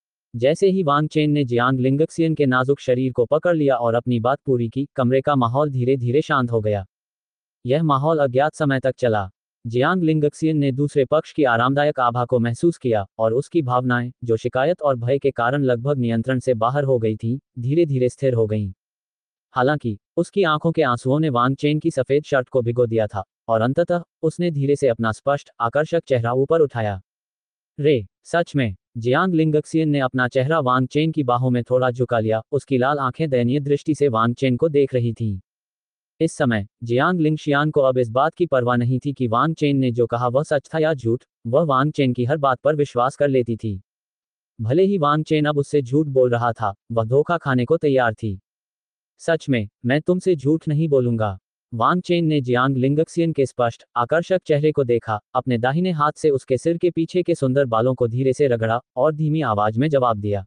जैसे ही वांग चेन ने जियांग लिंगक्सियन के नाजुक शरीर को पकड़ लिया और अपनी बात पूरी की, कमरे का माहौल धीरे धीरे शांत हो गया। यह माहौल अज्ञात समय तक चला। जियांग लिंगक्सियन ने दूसरे पक्ष की आरामदायक आभा को महसूस किया और उसकी भावनाएं, जो शिकायत और भय के कारण लगभग नियंत्रण से बाहर हो गई थीं, धीरे धीरे स्थिर हो गईं। हालांकि उसकी आंखों के आंसुओं ने वांग चेन की सफेद शर्ट को भिगो दिया था और अंततः उसने धीरे से अपना स्पष्ट, आकर्षक चेहरा ऊपर उठाया। रे, सच में? जियांग लिंगक्सियन ने अपना चेहरा वांग चेन की बाहों में थोड़ा झुका लिया। उसकी लाल आंखें दयनीय दृष्टि से वांग चेन को देख रही थीं। इस समय जियांग लिंगशियान को अब इस बात की परवाह नहीं थी कि वांग चेन ने जो कहा वह सच था या झूठ। वह वांग चेन की हर बात पर विश्वास कर लेती थी। भले ही वांग चेन अब उससे झूठ बोल रहा था, वह धोखा खाने को तैयार थी। सच में, मैं तुमसे झूठ नहीं बोलूंगा। वांग चेन ने जियांग लिंगक्सियन के स्पष्ट, आकर्षक चेहरे को देखा, अपने दाहिने हाथ से उसके सिर के पीछे के सुंदर बालों को धीरे से रगड़ा और धीमी आवाज में जवाब दिया।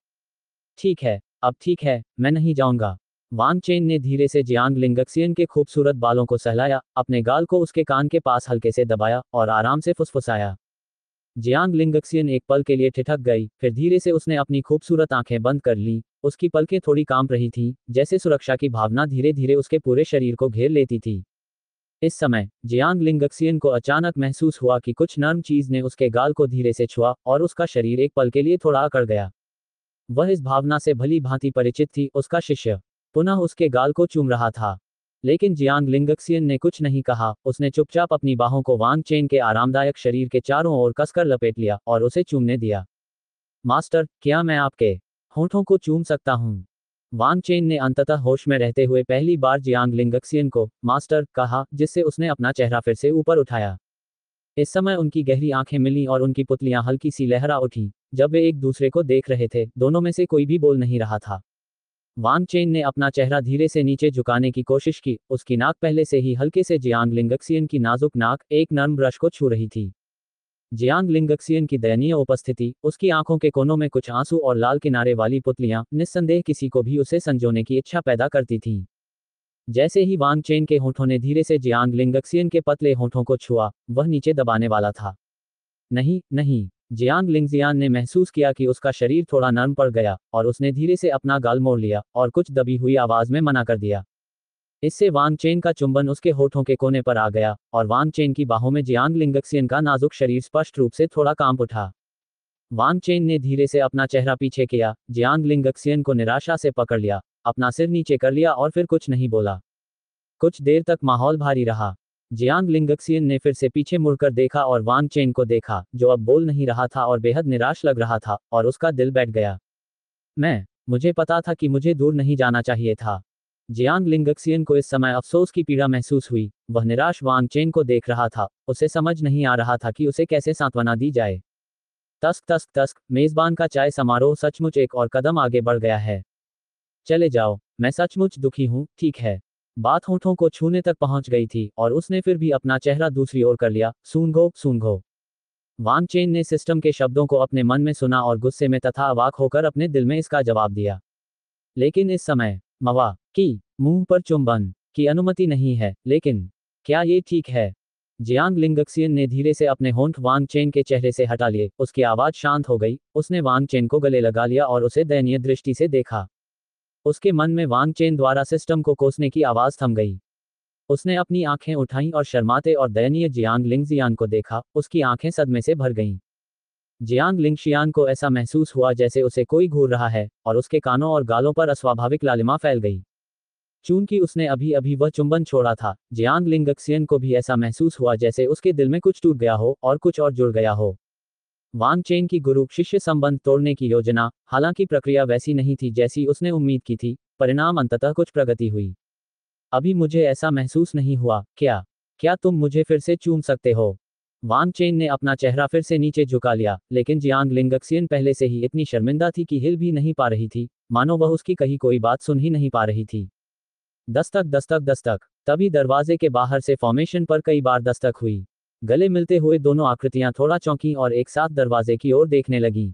ठीक है, अब ठीक है, मैं नहीं जाऊंगा। वांग चेन ने धीरे से जियांग लिंगक्सियन के खूबसूरत बालों को सहलाया, अपने गाल को उसके कान के पास हल्के से दबाया और आराम से फुसफुसाया। जियांग लिंगक्सियन एक पल के लिए ठिठक गई, फिर धीरे से उसने अपनी खूबसूरत आंखें बंद कर लीं। उसकी पलकें थोड़ी कांप रही थीं, जैसे सुरक्षा की भावना धीरे धीरे उसके पूरे शरीर को घेर लेती थी। इस समय जियांग लिंगक्सियन को अचानक महसूस हुआ कि कुछ नर्म चीज ने उसके गाल को धीरे से छुआ और उसका शरीर एक पल के लिए थोड़ा अकड़ गया। वह इस भावना से भली भांति परिचित थी। उसका शिष्य पुनः उसके गाल को चूम रहा था। लेकिन जियांग लिंगक्सियन ने कुछ नहीं कहा। उसने चुपचाप अपनी बाहों को वांग चेन के आरामदायक शरीर के चारों ओर कसकर लपेट लिया और उसे चूमने दिया। मास्टर, क्या मैं आपके होठों को चूम सकता हूँ? वांग चेन ने अंततः होश में रहते हुए पहली बार जियांग लिंगक्सियन को मास्टर कहा, जिससे उसने अपना चेहरा फिर से ऊपर उठाया। इस समय उनकी गहरी आंखें मिलीं और उनकी पुतलियां हल्की सी लहरा उठीं। जब वे एक दूसरे को देख रहे थे, दोनों में से कोई भी बोल नहीं रहा था। वांग चेन ने अपना चेहरा धीरे से नीचे झुकाने की कोशिश की। उसकी नाक पहले से ही हल्के से जियांग लिंगक्सियन की नाजुक नाक एक नर्म ब्रश को छू रही थी। जियांग लिंगक्सियन की दयनीय उपस्थिति, उसकी आंखों के कोनों में कुछ आंसू और लाल किनारे वाली पुतलियां, निस्संदेह किसी को भी उसे संजोने की इच्छा पैदा करती थीं। जैसे ही वांग चेन के होठों ने धीरे से जियांग लिंगक्सियन के पतले होठों को छुआ, वह नीचे दबाने वाला था। नहीं, नहीं। जियांग लिंगजियान ने महसूस किया कि उसका शरीर थोड़ा नर्म पड़ गया और उसने धीरे से अपना गाल मोड़ लिया और कुछ दबी हुई आवाज में मना कर दिया। इससे वांग चेन का चुंबन उसके होठों के कोने पर आ गया और वांग चेन की बाहों में जियांग लिंगक्सियन का नाजुक शरीर स्पष्ट रूप से थोड़ा कांप उठा। वांग चेन ने धीरे से अपना चेहरा पीछे किया, जियांग लिंगक्सियन को निराशा से पकड़ लिया, अपना सिर नीचे कर लिया और फिर कुछ नहीं बोला। कुछ देर तक माहौल भारी रहा। जियांग लिंगक्सियन ने फिर से पीछे मुड़कर देखा और वांग चेन को देखा, जो अब बोल नहीं रहा था और बेहद निराश लग रहा था, और उसका दिल बैठ गया। मैं मुझे पता था कि मुझे दूर नहीं जाना चाहिए था। जियांग लिंगक्सियन को इस समय अफसोस की पीड़ा महसूस हुई। वह निराश वांग चेन को देख रहा था। उसे समझ नहीं आ रहा था कि उसे कैसे सांत्वना दी जाए। तस्क तस्क तस्क, मेजबान का चाय समारोह सचमुच एक और कदम आगे बढ़ गया है। चले जाओ, मैं सचमुच दुखी हूँ, ठीक है। बात होठों को छूने तक पहुंच गई थी और उसने फिर भी अपना चेहरा दूसरी ओर कर लिया। सूंघो, सूंघो। वांग चेन ने सिस्टम के शब्दों को अपने मन में सुना और गुस्से में तथा अवाक होकर अपने दिल में इसका जवाब दिया। लेकिन इस समय मवा की मुंह पर चुंबन की अनुमति नहीं है। लेकिन क्या ये ठीक है? जियांग लिंगक्सियन ने धीरे से अपने होंठ वांग चेन के चेहरे से हटा लिए। उसकी आवाज शांत हो गई। उसने वांग चेन को गले लगा लिया और उसे दयनीय दृष्टि से देखा। उसके मन में वांग चेन द्वारा सिस्टम को कोसने की आवाज थम गई। उसने अपनी आंखें उठाईं और शर्माते और दयनीय जियांग लिंगजियान को देखा, उसकी आंखें सदमे से भर गईं। जियांग लिंगशियान को ऐसा महसूस हुआ जैसे उसे कोई घूर रहा है, और उसके कानों और गालों पर अस्वाभाविक लालिमा फैल गई। चूंकि उसने अभी अभी वह चुंबन छोड़ा था, जियांग लिंगक्सियन को भी ऐसा महसूस हुआ जैसे उसके दिल में कुछ टूट गया हो और कुछ और जुड़ गया हो। वांग चेन की गुरु शिष्य संबंध तोड़ने की योजना, हालांकि प्रक्रिया वैसी नहीं थी जैसी उसने उम्मीद की थी, परिणाम अंततः कुछ प्रगति हुई। अभी मुझे ऐसा महसूस नहीं हुआ, क्या क्या तुम मुझे फिर से चूम सकते हो? वांग चेन ने अपना चेहरा फिर से नीचे झुका लिया, लेकिन जियांग लिंगक्सियन पहले से ही इतनी शर्मिंदा थी कि हिल भी नहीं पा रही थी, मानो वह उसकी कही कोई बात सुन ही नहीं पा रही थी। दस्तक दस्तक दस्तक। तभी दरवाजे के बाहर से फॉर्मेशन पर कई बार दस्तक हुई। गले मिलते हुए दोनों आकृतियां थोड़ा चौंकी और एक साथ दरवाजे की ओर देखने लगीं।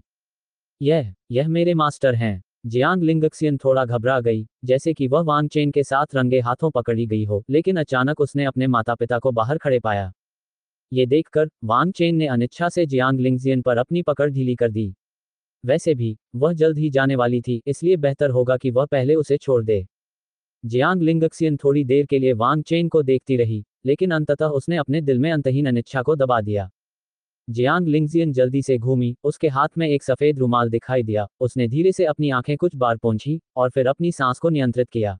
यह यह मेरे मास्टर हैं। जियांग लिंगक्सियन थोड़ा घबरा गई, जैसे कि वह वांग चेन के साथ रंगे हाथों पकड़ी गई हो, लेकिन अचानक उसने अपने माता पिता को बाहर खड़े पाया। ये देखकर वांग चेन ने अनिच्छा से जियांग लिंगजियन पर अपनी पकड़ ढीली कर दी। वैसे भी वह जल्द ही जाने वाली थी, इसलिए बेहतर होगा कि वह पहले उसे छोड़ दे। जियांग लिंगक्सियन थोड़ी देर के लिए वांग चेन को देखती रही, लेकिन अंततः उसने अपने दिल में अंतहीन अनिच्छा को दबा दिया। जियांग लिंगजियन जल्दी से घूमी, उसके हाथ में एक सफेद रुमाल दिखाई दिया, उसने धीरे से अपनी आंखें कुछ बार पोंछी, और फिर अपनी सांस को नियंत्रित किया।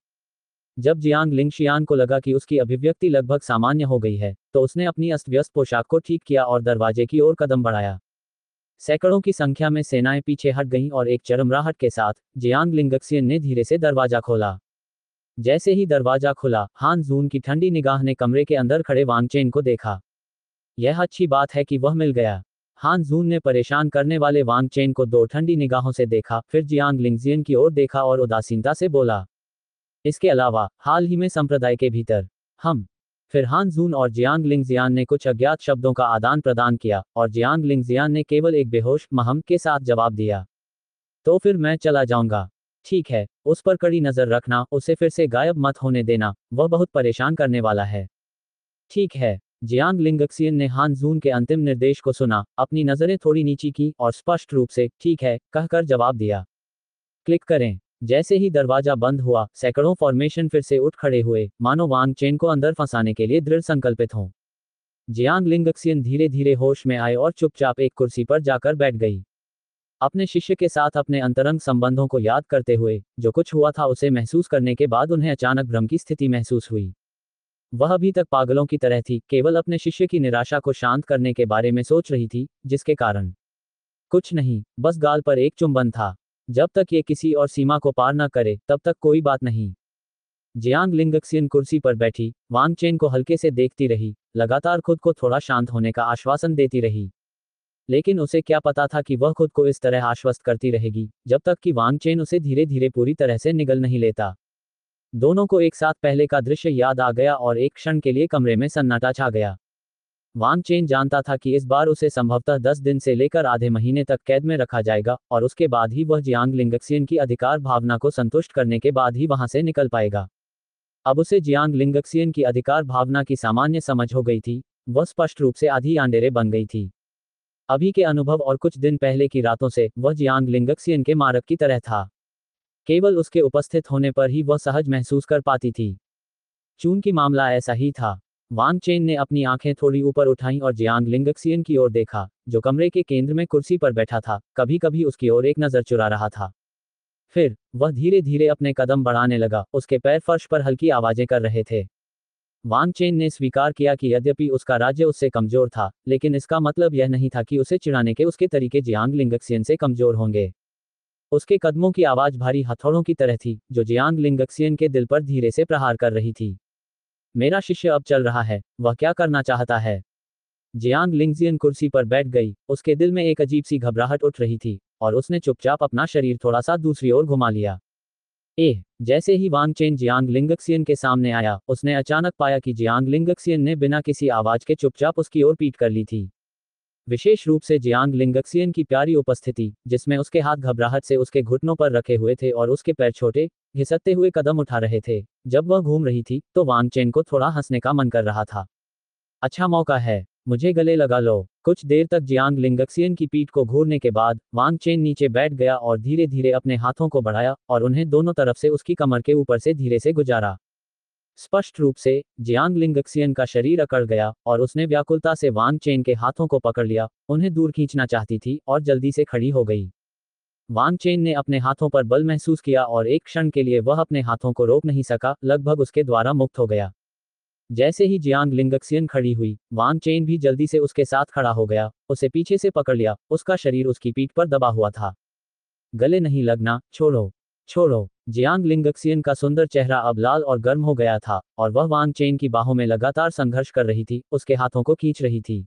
जब जियांग लिंगशियान को लगा कि उसकी अभिव्यक्ति लगभग सामान्य हो गई है, तो उसने अपनी अस्त व्यस्त पोशाक को ठीक किया और दरवाजे की ओर कदम बढ़ाया। सैकड़ों की संख्या में सेनाएं पीछे हट गईं और एक चरमराहट के साथ जियांग लिंगक्सियन ने धीरे से दरवाजा खोला। जैसे ही दरवाजा खुला, हान जून की ठंडी निगाह ने कमरे के अंदर खड़े वांग चेन को देखा। यह अच्छी बात है कि वह मिल गया। हान जून ने परेशान करने वाले वांग चेन को दो ठंडी निगाहों से देखा, फिर जियांग लिंगजियन की ओर देखा और उदासीनता से बोला, इसके अलावा हाल ही में संप्रदाय के भीतर हम। फिर हान जून और जियांग लिंगजियान ने कुछ अज्ञात शब्दों का आदान प्रदान किया, और जियांग लिंगजियान ने केवल एक बेहोश महम के साथ जवाब दिया, तो फिर मैं चला जाऊंगा। ठीक है, उस पर कड़ी नजर रखना, उसे फिर से गायब मत होने देना, वह बहुत परेशान करने वाला है। ठीक है। जियांग लिंगक्सियन ने हान जून के अंतिम निर्देश को सुना, अपनी नजरें थोड़ी नीची की और स्पष्ट रूप से ठीक है कहकर जवाब दिया। क्लिक करें। जैसे ही दरवाजा बंद हुआ, सैकड़ों फॉर्मेशन फिर से उठ खड़े हुए, मानो वांग चेन को अंदर फंसाने के लिए दृढ़ संकल्पित हों। जियांग लिंगक्सियन धीरे धीरे होश में आए और चुपचाप एक कुर्सी पर जाकर बैठ गई। अपने शिष्य के साथ अपने अंतरंग संबंधों को याद करते हुए, जो कुछ हुआ था उसे महसूस करने के बाद उन्हें अचानक भ्रम की स्थिति महसूस हुई। वह अभी तक पागलों की तरह थी, केवल अपने शिष्य की निराशा को शांत करने के बारे में सोच रही थी, जिसके कारण कुछ नहीं, बस गाल पर एक चुंबन था। जब तक ये किसी और सीमा को पार न करे, तब तक कोई बात नहीं। जियांग लिंगक्सियन कुर्सी पर बैठी, वांग चेन को हल्के से देखती रही, लगातार खुद को थोड़ा शांत होने का आश्वासन देती रही। लेकिन उसे क्या पता था कि वह खुद को इस तरह आश्वस्त करती रहेगी, जब तक कि वांग चेन उसे धीरे धीरे पूरी तरह से निगल नहीं लेता। दोनों को एक साथ पहले का दृश्य याद आ गया और एक क्षण के लिए कमरे में सन्नाटा छा गया। वांग चेन जानता था कि इस बार उसे संभवतः दस दिन से लेकर आधे महीने तक कैद में रखा जाएगा, और उसके बाद ही वह जियांग लिंगक्सियन की अधिकार भावना को संतुष्ट करने के बाद ही वहां से निकल पाएगा। अब उसे जियांग लिंगक्सियन की अधिकार भावना की सामान्य समझ हो गई थी, वह स्पष्ट रूप से आधी आंडेरे बन गई थी। अभी के अनुभव और कुछ दिन पहले की रातों से वह जियांग लिंगक्सियन के मारक की तरह था। केवल उसके उपस्थित होने पर ही वह सहज महसूस कर पाती थी। चूंकि मामला ऐसा ही था, वांग चेन ने अपनी आंखें थोड़ी ऊपर उठाईं और जियांग लिंगक्सियन की ओर देखा, जो कमरे के केंद्र में कुर्सी पर बैठा था, कभी कभी उसकी ओर एक नजर चुरा रहा था। फिर वह धीरे धीरे अपने कदम बढ़ाने लगा, उसके पैर फर्श पर हल्की आवाजें कर रहे थे। वांग चेन ने स्वीकार किया कि यद्यपि उसका राज्य उससे कमजोर था, लेकिन इसका मतलब यह नहीं था कि उसे चिढ़ाने के उसके तरीके जियांग लिंगक्सियन से कमजोर होंगे। उसके कदमों की आवाज भारी हथौड़ों की तरह थी, जो जियांग लिंगक्सियन के दिल पर धीरे से प्रहार कर रही थी। मेरा शिष्य अब चल रहा है, वह क्या करना चाहता है? जियांग लिंगजियन कुर्सी पर बैठ गई, उसके दिल में एक अजीब सी घबराहट उठ रही थी, और उसने चुपचाप अपना शरीर थोड़ा सा दूसरी ओर घुमा लिया। एह, जैसे ही वांग चेन जियांग लिंगक्सियन के सामने आया, उसने अचानक पाया कि जियांग लिंगक्सियन ने बिना किसी आवाज के चुपचाप उसकी ओर पीठ कर ली थी। विशेष रूप से जियांग लिंगक्सियन की प्यारी उपस्थिति, जिसमें उसके हाथ घबराहट से उसके घुटनों पर रखे हुए थे और उसके पैर छोटे, घिसकते हुए कदम उठा रहे थे। जब वह घूम रही थी, तो वांग चेन को थोड़ा हंसने का मन कर रहा था। अच्छा मौका है। मुझे गले लगा लो। कुछ देर तक जियांग लिंगक्सियन की पीठ को घूरने के बाद वांग चेन नीचे बैठ गया और धीरे धीरे अपने हाथों को बढ़ाया और उन्हें दोनों तरफ से उसकी कमर के ऊपर से धीरे से गुजारा। स्पष्ट रूप से जियांग लिंगक्सियन का शरीर अकड़ गया और उसने व्याकुलता से वांग चेन के हाथों को पकड़ लिया, उन्हें दूर खींचना चाहती थी और जल्दी से खड़ी हो गई। वांग चेन ने अपने हाथों पर बल महसूस किया और एक क्षण के लिए वह अपने हाथों को रोक नहीं सका, लगभग उसके द्वारा मुक्त हो गया। जैसे ही जियांग लिंगक्सियन खड़ी हुई, वांग चेन भी जल्दी से उसके साथ खड़ा हो गया, उसे पीछे से पकड़ लिया, उसका शरीर उसकी पीठ पर दबा हुआ था। गले नहीं लगना, छोड़ो, छोड़ो। जियांग लिंगक्सियन का सुंदर चेहरा अब लाल और गर्म हो गया था और वह वांग चेन की बाहों में लगातार संघर्ष कर रही थी, उसके हाथों को खींच रही थी।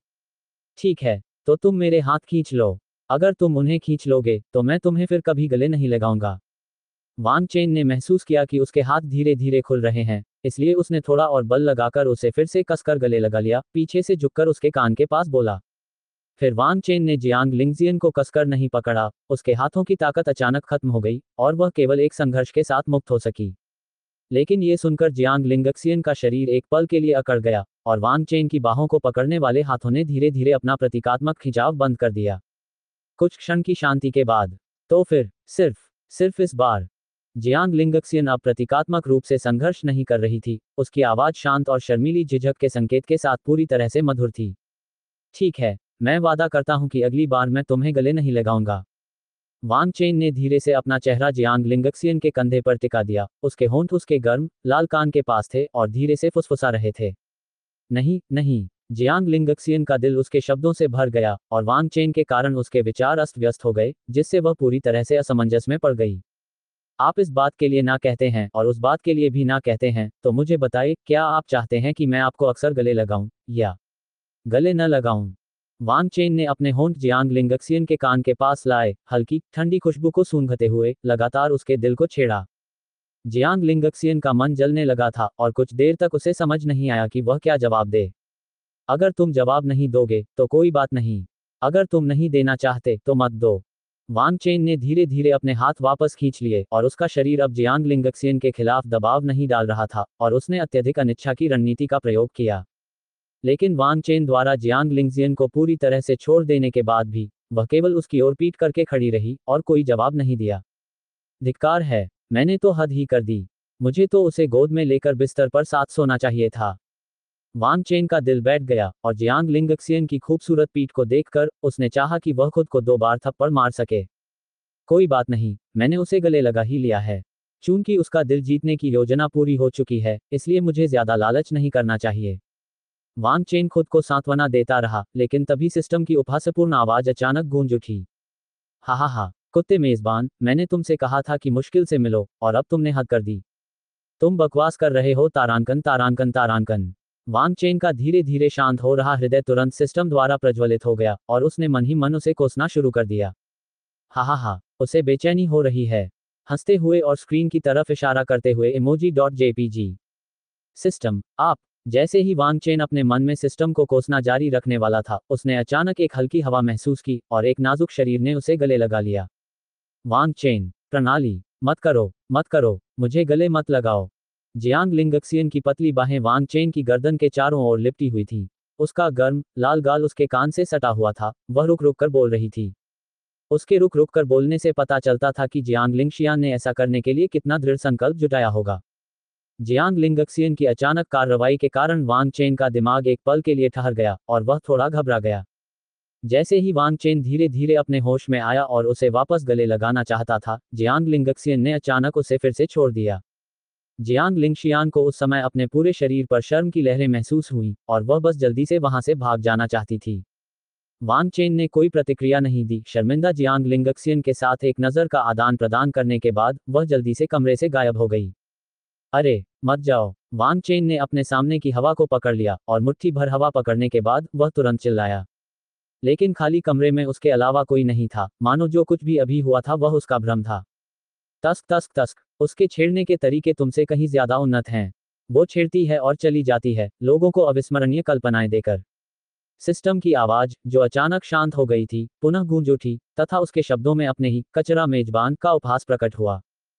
ठीक है, तो तुम मेरे हाथ खींच लो। अगर तुम उन्हें खींच लोगे तो मैं तुम्हें फिर कभी गले नहीं लगाऊंगा। वांग चेन ने महसूस किया कि उसके हाथ धीरे धीरे खुल रहे हैं, इसलिए उसने थोड़ा और बल लगाकर उसे फिर से कसकर गले लगा लिया, पीछे से झुककर उसके कान के पास बोला। फिर वांग चेन ने जियांग लिंगजियन को कसकर नहीं पकड़ा, उसके हाथों की ताकत अचानक खत्म हो गई और वह केवल एक संघर्ष के साथ मुक्त हो सकी। लेकिन ये सुनकर जियांग लिंगक्सियन का शरीर एक पल के लिए अकड़ गया और वांग चेन की बाहों को पकड़ने वाले हाथों ने धीरे धीरे अपना प्रतीकात्मक खिंचाव बंद कर दिया। कुछ क्षण की शांति के बाद तो फिर सिर्फ सिर्फ इस बार जियांग लिंगक्सियन अब प्रतीकात्मक रूप से संघर्ष नहीं कर रही थी, उसकी आवाज शांत और शर्मीली झिझक के संकेत के साथ पूरी तरह से मधुर थी। ठीक है, मैं वादा करता हूं कि अगली बार मैं तुम्हें गले नहीं लगाऊंगा। वांग चेन ने धीरे से अपना चेहरा जियांग लिंगक्सियन के कंधे पर टिका दिया, उसके होंठ उसके गर्म लाल कान के पास थे और धीरे से फुसफुसा रहे थे। नहीं, नहीं। जियांग लिंगक्सियन का दिल उसके शब्दों से भर गया और वांग चेन के कारण उसके विचार अस्त व्यस्त हो गए, जिससे वह पूरी तरह से असमंजस में पड़ गई। आप इस बात के लिए ना कहते हैं और उस बात के लिए भी ना कहते हैं, तो मुझे बताइए, क्या आप चाहते हैं कि मैं आपको अक्सर गले लगाऊं या गले न लगाऊं? वांग चेन ने अपने होंठ जियांग लिंगक्सियन के कान के पास लाए, हल्की ठंडी खुशबू को सूंघते हुए लगातार उसके दिल को छेड़ा। जियांग लिंगक्सियन का मन जलने लगा था और कुछ देर तक उसे समझ नहीं आया कि वह क्या जवाब दे। अगर तुम जवाब नहीं दोगे तो कोई बात नहीं, अगर तुम नहीं देना चाहते तो मत दो। वांग चेन ने धीरे धीरे अपने हाथ वापस खींच लिए और उसका शरीर अब जियांग लिंगक्सियन के खिलाफ दबाव नहीं डाल रहा था और उसने अत्यधिक अनिच्छा की रणनीति का प्रयोग किया। लेकिन वांग चेन द्वारा जियांग लिंगजियन को पूरी तरह से छोड़ देने के बाद भी वह केवल उसकी ओर पीठ करके खड़ी रही और कोई जवाब नहीं दिया। धिक्कार है, मैंने तो हद ही कर दी। मुझे तो उसे गोद में लेकर बिस्तर पर साथ सोना चाहिए था। वांग चेन का दिल बैठ गया और जियांग लिंगक्सियन की खूबसूरत पीठ को देखकर उसने चाहा कि वह खुद को दो बार थप्पड़ मार सके। कोई बात नहीं, मैंने उसे गले लगा ही लिया है। चूंकि उसका दिल जीतने की योजना पूरी हो चुकी है, इसलिए मुझे ज्यादा लालच नहीं करना चाहिए। वांग चेन खुद को सांत्वना देता रहा, लेकिन तभी सिस्टम की उपहासपूर्ण आवाज अचानक गूंज उठी। हा हा हा, कुत्ते मेजबान, मैंने तुमसे कहा था कि मुश्किल से मिलो और अब तुमने हद कर दी। तुम बकवास कर रहे हो तारांकन तारांकन तारांकन। वांग चेन का धीरे धीरे शांत हो रहा हृदय तुरंत सिस्टम द्वारा प्रज्वलित हो गया और उसने मन ही मन उसे कोसना शुरू कर दिया। हा हा हा, उसे बेचैनी हो रही है। हंसते हुए और स्क्रीन की तरफ इशारा करते हुए इमोजी डॉट जेपीजी। सिस्टम, आप। जैसे ही वांग चेन अपने मन में सिस्टम को कोसना जारी रखने वाला था, उसने अचानक एक हल्की हवा महसूस की और एक नाजुक शरीर ने उसे गले लगा लिया। वांग चेन, प्रणाली, मत करो, मत करो, मुझे गले मत लगाओ। जियांग लिंगक्सियन की पतली बाहें वांग चेन की गर्दन के चारों ओर लिपटी हुई थी। उसका गर्म लाल गाल उसके कान से सटा हुआ था, वह रुक रुक कर बोल रही थी। उसके रुक रुक कर बोलने से पता चलता था कि जियांग लिंगशियान ने ऐसा करने के लिए कितना दृढ़ संकल्प जुटाया होगा। जियांग लिंगक्सियन की अचानक कार्रवाई के कारण वांग चेन का दिमाग एक पल के लिए ठहर गया और वह थोड़ा घबरा गया। जैसे ही वांग चेन धीरे धीरे अपने होश में आया और उसे वापस गले लगाना चाहता था, जियांग लिंगक्सियन ने अचानक उसे फिर से छोड़ दिया। जियांग लिंगशियान को उस समय अपने पूरे शरीर पर शर्म की लहरें महसूस हुई और वह बस जल्दी से वहां से भाग जाना चाहती थी। वांग चेन ने कोई प्रतिक्रिया नहीं दी। शर्मिंदा जियांग लिंगक्सियन के साथ एक नज़र का आदान प्रदान करने के बाद वह जल्दी से कमरे से गायब हो गई। अरे, मत जाओ। वांग चेन ने अपने सामने की हवा को पकड़ लिया और मुट्ठी भर हवा पकड़ने के बाद वह तुरंत चिल्लाया। लेकिन खाली कमरे में उसके अलावा कोई नहीं था, मानो जो कुछ भी अभी हुआ था वह उसका भ्रम था। तस्क तस्क तस्क, उसके छेड़ने के तरीके तुमसे कहीं ज्यादा उन्नत हैं। वो छेड़ती है और चली जाती है, लोगों को अविस्मरणीय कल्पनाएं देकर। सिस्टम की आवाज, जो अचानक शांत हो गई थी, पुनः गूंज उठी, तथा उसके शब्दों में अपने ही कचरा मेजबान का उपहास प्रकट हुआ।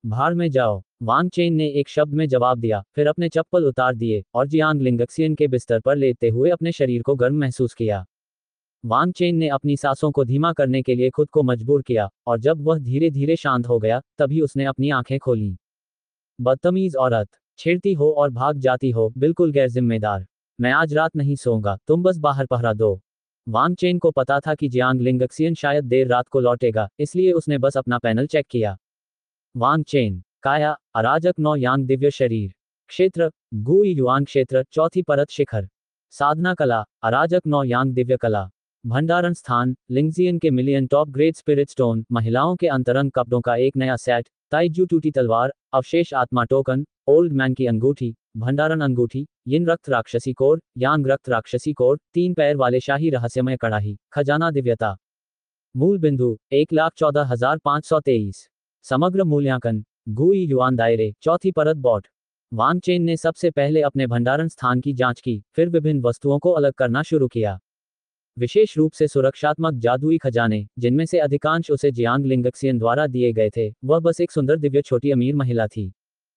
भाड़ में जाओ, वांग चेन ने एक शब्द में जवाब दिया, फिर अपने चप्पल उतार दिए और जियांग लिंगक्सियन के बिस्तर पर लेटते हुए अपने शरीर को गर्म महसूस किया। वांग चेन ने अपनी सांसों को धीमा करने के लिए खुद को मजबूर किया, और जब वह धीरे धीरे शांत हो गया, तभी उसने अपनी आंखें खोलीं। बदतमीज औरत, छेड़ती हो और भाग जाती हो, बिल्कुल गैर जिम्मेदार। मैं आज रात नहीं सोऊंगा, तुम बस बाहर पहरा दो। वांग चेन को पता था कि जियांग लिंगक्सियन शायद देर रात को लौटेगा, इसलिए उसने बस अपना पैनल चेक किया। वांग चेन, काया, अराजक नौ यांग दिव्य शरीर, क्षेत्र, गुई युआन क्षेत्र, चौथी परत शिखर, साधना कला, अराजक नौ यांग दिव्य कला, भंडारण स्थान, लिंगजियन के million top grade spirit stone, महिलाओं के अंतरंग कपड़ों का एक नया सेट, ताइजू टूटी तलवार, अवशेष आत्मा टोकन, ओल्ड मैन की अंगूठी, भंडारण अंगूठी, यिन रक्त राक्षसी कोर, यांग रक्त राक्षसी कोर, तीन पैर वाले शाही रहस्यमय कड़ाही, खजाना दिव्यता। मूल बिंदु, एक लाख चौदह हजार पाँच सौ तेईस। समग्र मूल्यांकन, गुई युआन दायरे, चौथी परत बॉट। वांग चेन ने सबसे पहले अपने भंडारण स्थान की जांच की, फिर विभिन्न वस्तुओं को अलग करना शुरू किया। विशेष रूप से सुरक्षात्मक जादुई खजाने, जिनमें से अधिकांश उसे जियांग लिंगक्सियन द्वारा दिए गए थे, वह बस एक सुंदर दिव्य छोटी अमीर महिला थी।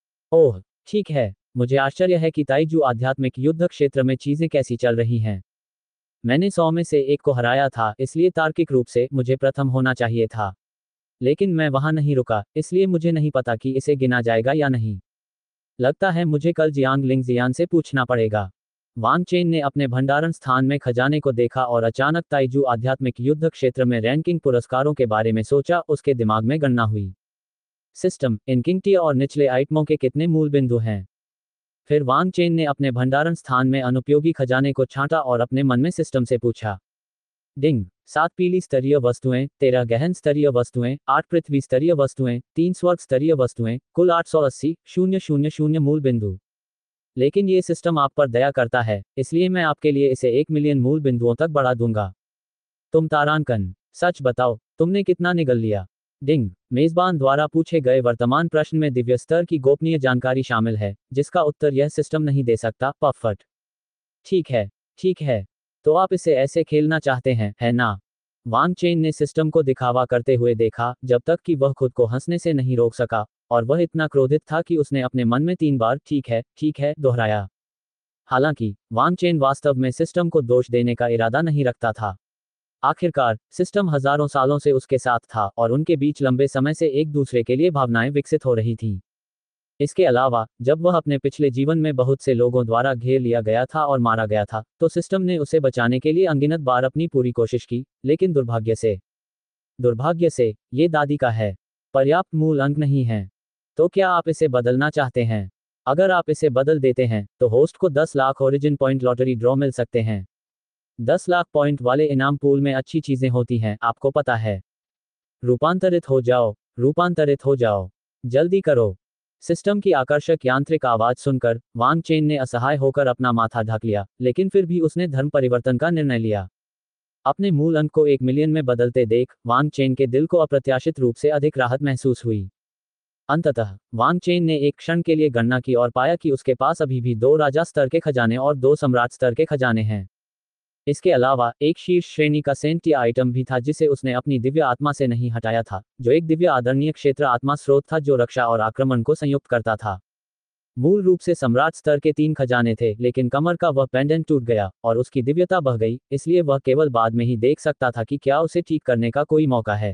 ओह, ठीक है, मुझे आश्चर्य है कि ताइजू आध्यात्मिक युद्ध क्षेत्र में चीजें कैसी चल रही हैं। मैंने सौ में से एक को हराया था, इसलिए तार्किक रूप से मुझे प्रथम होना चाहिए था। लेकिन मैं वहां नहीं रुका, इसलिए मुझे नहीं पता कि इसे गिना जाएगा या नहीं। लगता है मुझे कल जियांग लिंगजियान से पूछना पड़ेगा। वांग चेन ने अपने भंडारण स्थान में खजाने को देखा और अचानक ताइजू आध्यात्मिक युद्ध क्षेत्र में रैंकिंग पुरस्कारों के बारे में सोचा। उसके दिमाग में गणना हुई। सिस्टम, इन किंगटिय और निचले आइटमों के कितने मूल बिंदु हैं? फिर वांग चेन ने अपने भंडारण स्थान में अनुपयोगी खजाने को छांटा और अपने मन में सिस्टम से पूछा। डिंग, सात पीली स्तरीय वस्तुएं, तेरह गहन स्तरीय वस्तुएं, आठ पृथ्वी स्तरीय वस्तुएं, तीन स्वर्ग स्तरीय वस्तुएं, कुल आठ सौ अस्सी, शून्य शून्य शून्य मूल बिंदु। लेकिन ये सिस्टम आप पर दया करता है, इसलिए मैं आपके लिए इसे एक मिलियन मूल बिंदुओं तक बढ़ा दूंगा। तुम तारांकन, सच बताओ, तुमने कितना निगल लिया? डिंग, मेजबान द्वारा पूछे गए वर्तमान प्रश्न में दिव्य स्तर की गोपनीय जानकारी शामिल है, जिसका उत्तर यह सिस्टम नहीं दे सकता। पफट। ठीक है, ठीक है, तो आप इसे ऐसे खेलना चाहते हैं, है ना? वांग चेन ने सिस्टम को दिखावा करते हुए देखा, जब तक कि वह खुद को हंसने से नहीं रोक सका, और वह इतना क्रोधित था कि उसने अपने मन में तीन बार ठीक है, ठीक है दोहराया। हालांकि वांग चेन वास्तव में सिस्टम को दोष देने का इरादा नहीं रखता था। आखिरकार सिस्टम हजारों सालों से उसके साथ था और उनके बीच लंबे समय से एक दूसरे के लिए भावनाएं विकसित हो रही थीं। इसके अलावा, जब वह अपने पिछले जीवन में बहुत से लोगों द्वारा घेर लिया गया था और मारा गया था, तो सिस्टम ने उसे बचाने के लिए अनगिनत बार अपनी पूरी कोशिश की, लेकिन दुर्भाग्य से दुर्भाग्य से ये दादी का है। पर्याप्त मूल अंक नहीं है। तो क्या आप इसे बदलना चाहते हैं? अगर आप इसे बदल देते हैं, तो होस्ट को दस lakh origin point lottery draw मिल सकते हैं। दस लाख पॉइंट वाले इनाम पूल में अच्छी चीजें होती हैं, आपको पता है। रूपांतरित हो जाओ, रूपांतरित हो जाओ, जल्दी करो। सिस्टम की आकर्षक यांत्रिक आवाज सुनकर वांग चेन ने असहाय होकर अपना माथा ढक लिया, लेकिन फिर भी उसने धर्म परिवर्तन का निर्णय लिया। अपने मूल अंक को एक मिलियन में बदलते देख वांग चेन के दिल को अप्रत्याशित रूप से अधिक राहत महसूस हुई। अंततः वांग चेन ने एक क्षण के लिए गणना की और पाया कि उसके पास अभी भी दो राजा स्तर के खजाने और दो सम्राट स्तर के खजाने हैं। इसके अलावा एक शीर्ष श्रेणी का सेंटी आइटम भी था जिसे उसने अपनी दिव्य आत्मा से नहीं हटाया था, जो एक दिव्य आदरणीय क्षेत्र आत्मा स्रोत था जो रक्षा और आक्रमण को संयुक्त करता था। मूल रूप से सम्राट स्तर के तीन खजाने थे, लेकिन कमर का वह पेंडेंट टूट गया और उसकी दिव्यता बह गई, इसलिए वह केवल बाद में ही देख सकता था कि क्या उसे ठीक करने का कोई मौका है।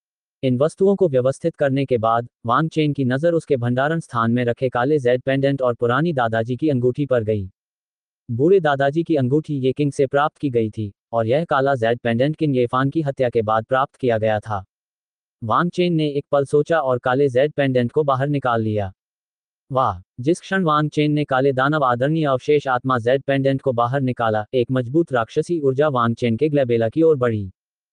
इन वस्तुओं को व्यवस्थित करने के बाद वांग चेन की नज़र उसके भंडारण स्थान में रखे काले जेड पेंडेंट और पुरानी दादाजी की अंगूठी पर गई। बूढ़े दादाजी की अंगूठी ये किंग से प्राप्त की गई थी, और यह काला जेड पेंडेंट किंग येफान की हत्या के बाद प्राप्त किया गया था। वांग चेन ने एक पल सोचा और काले जेड पेंडेंट को बाहर निकाल लिया। वाह! जिस क्षण वांग चेन ने काले दानव आदरणीय अवशेष आत्मा जेड पेंडेंट को बाहर निकाला, एक मजबूत राक्षसी ऊर्जा वांग चेन के ग्लेबेला की ओर बढ़ी।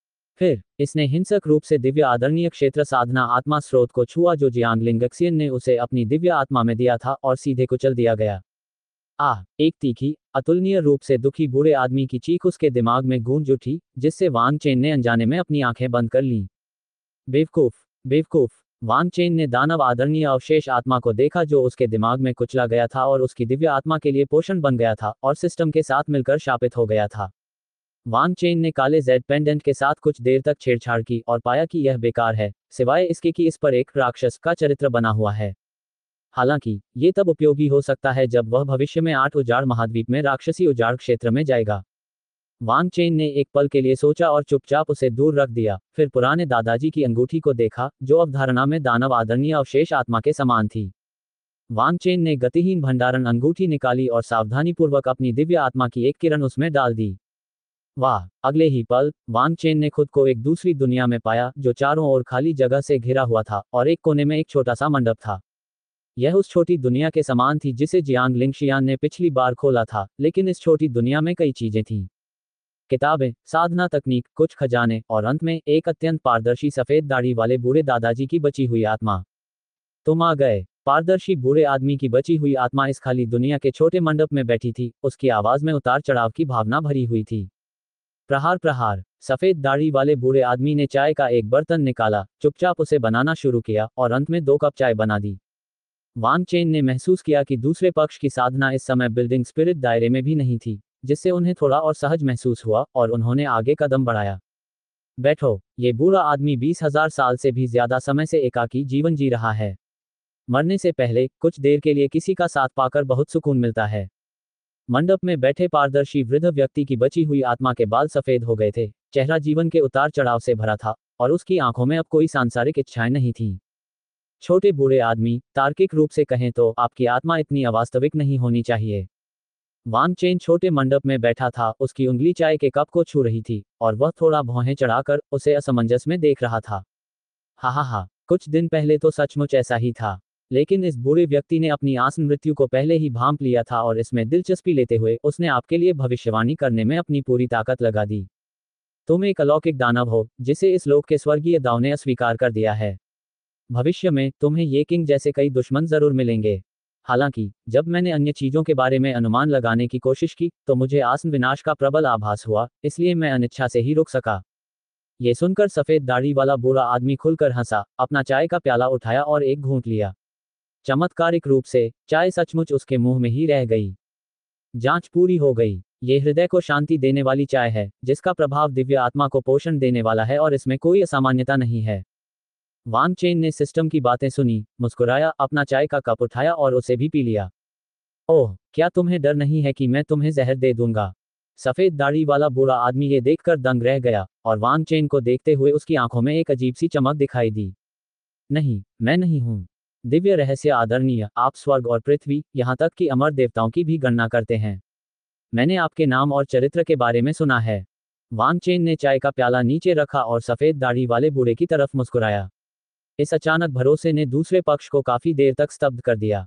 फिर इसने हिंसक रूप से दिव्य आदरणीय क्षेत्र साधना आत्मा स्रोत को छुआ जो जियांग लिंगक्सियन ने उसे अपनी दिव्य आत्मा में दिया था, और सीधे कुचल दिया गया। आह! एक तीखी, अतुलनीय रूप से दुखी बूढ़े आदमी की चीख उसके दिमाग में गूंज उठी, जिससे वांग चेन ने अनजाने में अपनी आंखें बंद कर लीं। बेवकूफ, बेवकूफ! वांग चेन ने दानव आदरणीय अवशेष आत्मा को देखा जो उसके दिमाग में कुचला गया था और उसकी दिव्य आत्मा के लिए पोषण बन गया था और सिस्टम के साथ मिलकर शापित हो गया था। वांग चेन ने काले जेड पेंडेंट के साथ कुछ देर तक छेड़छाड़ की और पाया कि यह बेकार है, सिवाय इसके कि इस पर एक राक्षस का चरित्र बना हुआ है। हालांकि ये तब उपयोगी हो सकता है जब वह भविष्य में आठ उजाड़ महाद्वीप में राक्षसी उजाड़ क्षेत्र में जाएगा। वांग चेन ने एक पल के लिए सोचा और चुपचाप उसे दूर रख दिया, फिर पुराने दादाजी की अंगूठी को देखा, जो अवधारणा में दानव आदरणीय अवशेष आत्मा के समान थी। वांग चेन ने गतिहीन भंडारण अंगूठी निकाली और सावधानीपूर्वक अपनी दिव्य आत्मा की एक किरण उसमें डाल दी। वाह! अगले ही पल, वांग चेन ने खुद को एक दूसरी दुनिया में पाया, जो चारों ओर खाली जगह से घिरा हुआ था, और एक कोने में एक छोटा सा मंडप था। यह उस छोटी दुनिया के समान थी जिसे जियांग लिंगशियान ने पिछली बार खोला था, लेकिन इस छोटी दुनिया में कई चीजें थीं। किताबें, साधना तकनीक, कुछ खजाने, और अंत में एक अत्यंत पारदर्शी सफेद दाढ़ी वाले बूढ़े दादाजी की बची हुई आत्मा। तुम आ गए। पारदर्शी बूढ़े आदमी की बची हुई आत्मा इस खाली दुनिया के छोटे मंडप में बैठी थी, उसकी आवाज में उतार चढ़ाव की भावना भरी हुई थी। प्रहार प्रहार। सफेद दाढ़ी वाले बूढ़े आदमी ने चाय का एक बर्तन निकाला, चुपचाप उसे बनाना शुरू किया, और अंत में दो कप चाय बना दी। वांग चेन ने महसूस किया कि दूसरे पक्ष की साधना इस समय बिल्डिंग स्पिरिट दायरे में भी नहीं थी, जिससे उन्हें थोड़ा और सहज महसूस हुआ, और उन्होंने आगे कदम बढ़ाया। बैठो। ये बूढ़ा आदमी बीस हजार साल से भी ज्यादा समय से एकाकी जीवन जी रहा है। मरने से पहले कुछ देर के लिए किसी का साथ पाकर बहुत सुकून मिलता है। मंडप में बैठे पारदर्शी वृद्ध व्यक्ति की बची हुई आत्मा के बाल सफेद हो गए थे, चेहरा जीवन के उतार चढ़ाव से भरा था, और उसकी आंखों में अब कोई सांसारिक इच्छाएं नहीं थीं। छोटे बूढ़े आदमी, तार्किक रूप से कहें तो आपकी आत्मा इतनी अवास्तविक नहीं होनी चाहिए। वांग चेन छोटे मंडप में बैठा था, उसकी उंगली चाय के कप को छू रही थी, और वह थोड़ा भौहें चढ़ाकर उसे असमंजस में देख रहा था। हा हा हा, कुछ दिन पहले तो सचमुच ऐसा ही था, लेकिन इस बूढ़े व्यक्ति ने अपनी आसन मृत्यु को पहले ही भांप लिया था, और इसमें दिलचस्पी लेते हुए उसने आपके लिए भविष्यवाणी करने में अपनी पूरी ताकत लगा दी। तुम एक अलौकिक दानव हो, जिसे इस लोक के स्वर्गीय दाव ने अस्वीकार कर दिया है। भविष्य में तुम्हें ये किंग जैसे कई दुश्मन जरूर मिलेंगे। हालांकि जब मैंने अन्य चीजों के बारे में अनुमान लगाने की कोशिश की, तो मुझे आसन विनाश का प्रबल आभास हुआ, इसलिए मैं अनिच्छा से ही रुक सका। ये सुनकर सफेद दाढ़ी वाला बूढ़ा आदमी खुलकर हंसा, अपना चाय का प्याला उठाया और एक घूंट लिया। चमत्कारिक रूप से चाय सचमुच उसके मुंह में ही रह गई। जांच पूरी हो गई। ये हृदय को शांति देने वाली चाय है, जिसका प्रभाव दिव्य आत्मा को पोषण देने वाला है, और इसमें कोई असामान्यता नहीं है। वांग चेन ने सिस्टम की बातें सुनी, मुस्कुराया, अपना चाय का कप उठाया और उसे भी पी लिया। ओह, क्या तुम्हें डर नहीं है कि मैं तुम्हें जहर दे दूंगा? सफेद दाढ़ी वाला बूढ़ा आदमी ये देखकर दंग रह गया, और वांग चेन को देखते हुए उसकी आंखों में एक अजीब सी चमक दिखाई दी। नहीं, मैं नहीं हूं। दिव्य रहस्य आदरणीय, आप स्वर्ग और पृथ्वी, यहां तक कि अमर देवताओं की भी गणना करते हैं। मैंने आपके नाम और चरित्र के बारे में सुना है। वांग चेन ने चाय का प्याला नीचे रखा और सफेद दाढ़ी वाले बूढ़े की तरफ मुस्कुराया। इस अचानक भरोसे ने दूसरे पक्ष को काफी देर तक स्तब्ध कर दिया।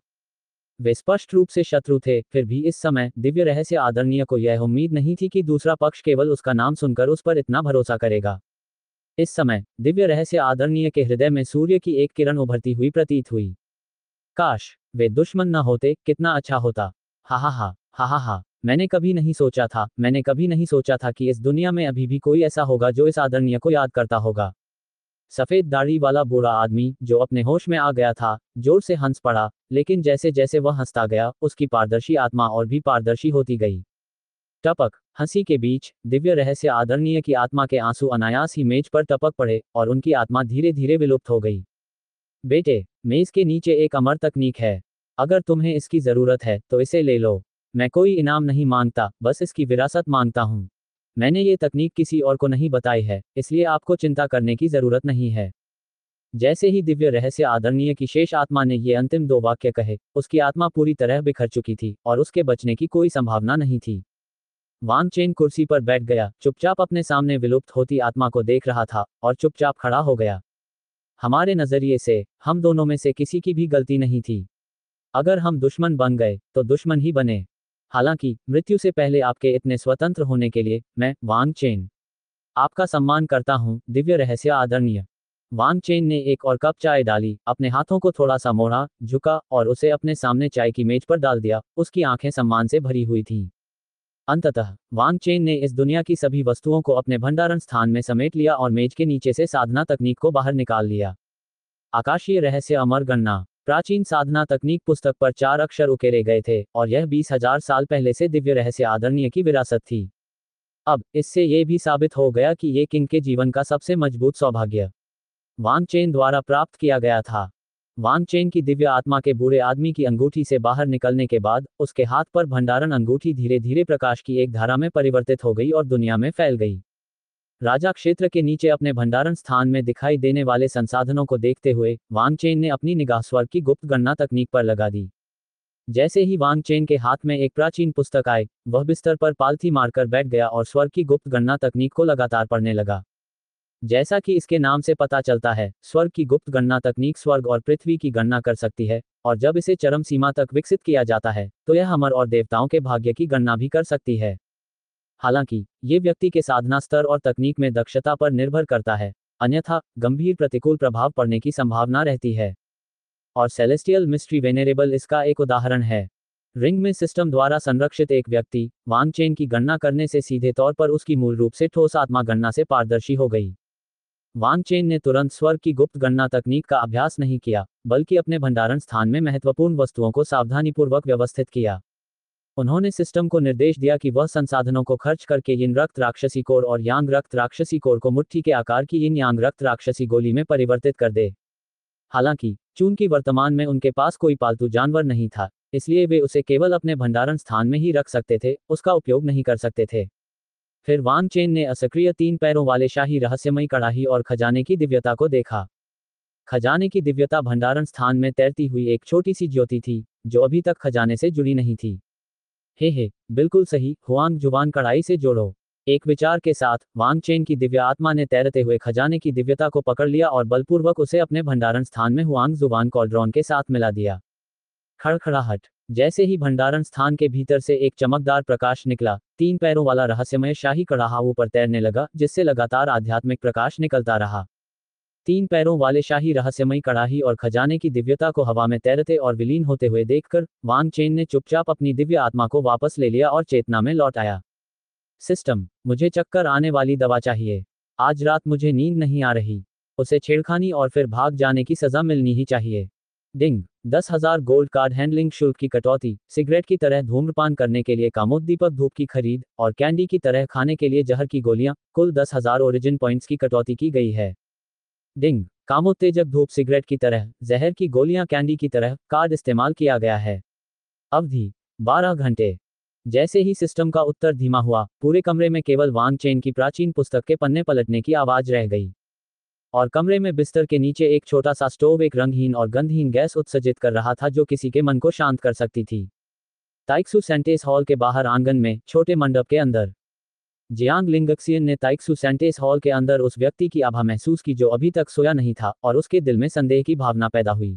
वे स्पष्ट रूप से शत्रु थे, फिर भी इस समय दिव्य रहस्य आदरणीय को यह उम्मीद नहीं थी कि दूसरा पक्ष केवल उसका नाम सुनकर उस पर इतना भरोसा करेगा। इस समय दिव्य रहस्य आदरणीय के हृदय में सूर्य की एक किरण उभरती हुई प्रतीत हुई। काश वे दुश्मन न होते, कितना अच्छा होता। हा हा हा हा हा हा मैंने कभी नहीं सोचा था मैंने कभी नहीं सोचा था कि इस दुनिया में अभी भी कोई ऐसा होगा जो इस आदरणीय को याद करता होगा। सफेद दाढ़ी वाला बूढ़ा आदमी, जो अपने होश में आ गया था, जोर से हंस पड़ा, लेकिन जैसे जैसे वह हंसता गया, उसकी पारदर्शी आत्मा और भी पारदर्शी होती गई। टपक। हंसी के बीच दिव्य रहस्य आदरणीय की आत्मा के आंसू अनायास ही मेज पर टपक पड़े, और उनकी आत्मा धीरे धीरे विलुप्त हो गई। बेटे, मेज के नीचे एक अमर तकनीक है। अगर तुम्हें इसकी जरूरत है तो इसे ले लो। मैं कोई इनाम नहीं मांगता, बस इसकी विरासत मांगता हूँ। मैंने ये तकनीक किसी और को नहीं बताई है, इसलिए आपको चिंता करने की जरूरत नहीं है। जैसे ही दिव्य रहस्य आदरणीय की शेष आत्मा ने ये अंतिम दो वाक्य कहे, उसकी आत्मा पूरी तरह बिखर चुकी थी, और उसके बचने की कोई संभावना नहीं थी। वांग चेन कुर्सी पर बैठ गया, चुपचाप अपने सामने विलुप्त होती आत्मा को देख रहा था, और चुपचाप खड़ा हो गया। हमारे नजरिए से हम दोनों में से किसी की भी गलती नहीं थी। अगर हम दुश्मन बन गए तो दुश्मन ही बने। हालांकि मृत्यु से पहले आपके इतने स्वतंत्र होने के लिए मैं, वांग चेन, आपका सम्मान करता हूं, दिव्य रहस्य आदरणीय। वांग चेन ने एक और कप चाय डाली, अपने हाथों को थोड़ा सा मोड़ा, झुका, और उसे अपने सामने चाय की मेज पर डाल दिया। उसकी आंखें सम्मान से भरी हुई थीं। अंततः वांग चेन ने इस दुनिया की सभी वस्तुओं को अपने भंडारण स्थान में समेट लिया और मेज के नीचे से साधना तकनीक को बाहर निकाल लिया। आकाशीय रहस्य अमर गणना। प्राचीन साधना तकनीक पुस्तक पर चार अक्षर उकेरे गए थे, और यह बीस हजार साल पहले से दिव्य रहस्य आदरणीय की विरासत थी। अब इससे ये भी साबित हो गया कि ये किंग के जीवन का सबसे मजबूत सौभाग्य वांग चेन द्वारा प्राप्त किया गया था। वांग चेन की दिव्य आत्मा के बूढ़े आदमी की अंगूठी से बाहर निकलने के बाद उसके हाथ पर भंडारण अंगूठी धीरे धीरे प्रकाश की एक धारा में परिवर्तित हो गई और दुनिया में फैल गई। राजा क्षेत्र के नीचे अपने भंडारण स्थान में दिखाई देने वाले संसाधनों को देखते हुए वांग चेन ने अपनी निगाह स्वर्ग की गुप्त गणना तकनीक पर लगा दी। जैसे ही वांग चेन के हाथ में एक प्राचीन पुस्तक आई, वह बिस्तर पर पालथी मारकर बैठ गया और स्वर्ग की गुप्त गणना तकनीक को लगातार पढ़ने लगा। जैसा कि इसके नाम से पता चलता है, स्वर्ग की गुप्त गणना तकनीक स्वर्ग और पृथ्वी की गणना कर सकती है, और जब इसे चरम सीमा तक विकसित किया जाता है तो यह अमर और देवताओं के भाग्य की गणना भी कर सकती है। हालांकि ये व्यक्ति के साधना स्तर और तकनीक में दक्षता पर निर्भर करता है, अन्यथा गंभीर प्रतिकूल प्रभाव पड़ने की संभावना रहती है। और सेलेस्टियल मिस्ट्री वेनेरेबल इसका एक उदाहरण है। रिंग में सिस्टम द्वारा संरक्षित एक व्यक्ति वांग चेन की गणना करने से सीधे तौर पर उसकी मूल रूप से ठोस आत्मा गणना से पारदर्शी हो गई। वांग चेन ने तुरंत स्वर्ग की गुप्त गणना तकनीक का अभ्यास नहीं किया, बल्कि अपने भंडारण स्थान में महत्वपूर्ण वस्तुओं को सावधानीपूर्वक व्यवस्थित किया। उन्होंने सिस्टम को निर्देश दिया कि वह संसाधनों को खर्च करके यिन रक्त राक्षसी कोर और यांग रक्त राक्षसी कोर को मुट्ठी के आकार की यिन यांग रक्त राक्षसी गोली में परिवर्तित कर दे। हालांकि चूंकि वर्तमान में उनके पास कोई पालतू जानवर नहीं था, इसलिए वे उसे केवल अपने भंडारण स्थान में ही रख सकते थे, उसका उपयोग नहीं कर सकते थे। फिर वांग चेन ने असक्रिय तीन पैरों वाले शाही रहस्यमयी कड़ाही और खजाने की दिव्यता को देखा। खजाने की दिव्यता भंडारण स्थान में तैरती हुई एक छोटी सी ज्योति थी, जो अभी तक खजाने से जुड़ी नहीं थी। हे हे, बिल्कुल सही, हुआंग जुबान कड़ाई से जोड़ो। एक विचार के साथ वांग चेन की दिव्य आत्मा ने तैरते हुए खजाने की दिव्यता को पकड़ लिया और बलपूर्वक उसे अपने भंडारण स्थान में हुआंग जुबान कॉल्ड्रॉन के साथ मिला दिया। खड़खड़ाहट। जैसे ही भंडारण स्थान के भीतर से एक चमकदार प्रकाश निकला, तीन पैरों वाला रहस्यमय शाही कड़ाहा ऊपर तैरने लगा, जिससे लगातार आध्यात्मिक प्रकाश निकलता रहा। तीन पैरों वाले शाही रहस्यमयी कड़ाही और खजाने की दिव्यता को हवा में तैरते और विलीन होते हुए देखकर वांग चेन ने चुपचाप अपनी दिव्य आत्मा को वापस ले लिया और चेतना में लौट आया। सिस्टम, मुझे चक्कर आने वाली दवा चाहिए। आज रात मुझे नींद नहीं आ रही। उसे छेड़खानी और फिर भाग जाने की सजा मिलनी ही चाहिए। डिंग। दस हजार गोल्ड कार्ड हैंडलिंग शुल्क की कटौती, सिगरेट की तरह धूम्रपान करने के लिए कामोद्दीपक धूप की खरीद और कैंडी की तरह खाने के लिए जहर की गोलियां, कुल दस हजार ओरिजिन पॉइंट्स की कटौती की गई है। डिंग। कामोत्तेजक धूप, सिगरेट की तरह, जहर की गोलियां, कैंडी की तरह कार्ड इस्तेमाल किया गया है। अवधि बारह घंटे। जैसे ही सिस्टम का उत्तर धीमा हुआ, पूरे कमरे में केवल वांग चेन की प्राचीन पुस्तक के पन्ने पलटने की आवाज रह गई। और कमरे में बिस्तर के नीचे एक छोटा सा स्टोव एक रंगहीन और गंधहीन गैस उत्सर्जित कर रहा था, जो किसी के मन को शांत कर सकती थी। ताइक्सू सेंटेस हॉल के बाहर आंगन में, छोटे मंडप के अंदर, जियांग लिंगक्सियन ने ताइक्सू सेंटेस हॉल के अंदर उस व्यक्ति की आभा महसूस की जो अभी तक सोया नहीं था, और उसके दिल में संदेह की भावना पैदा हुई।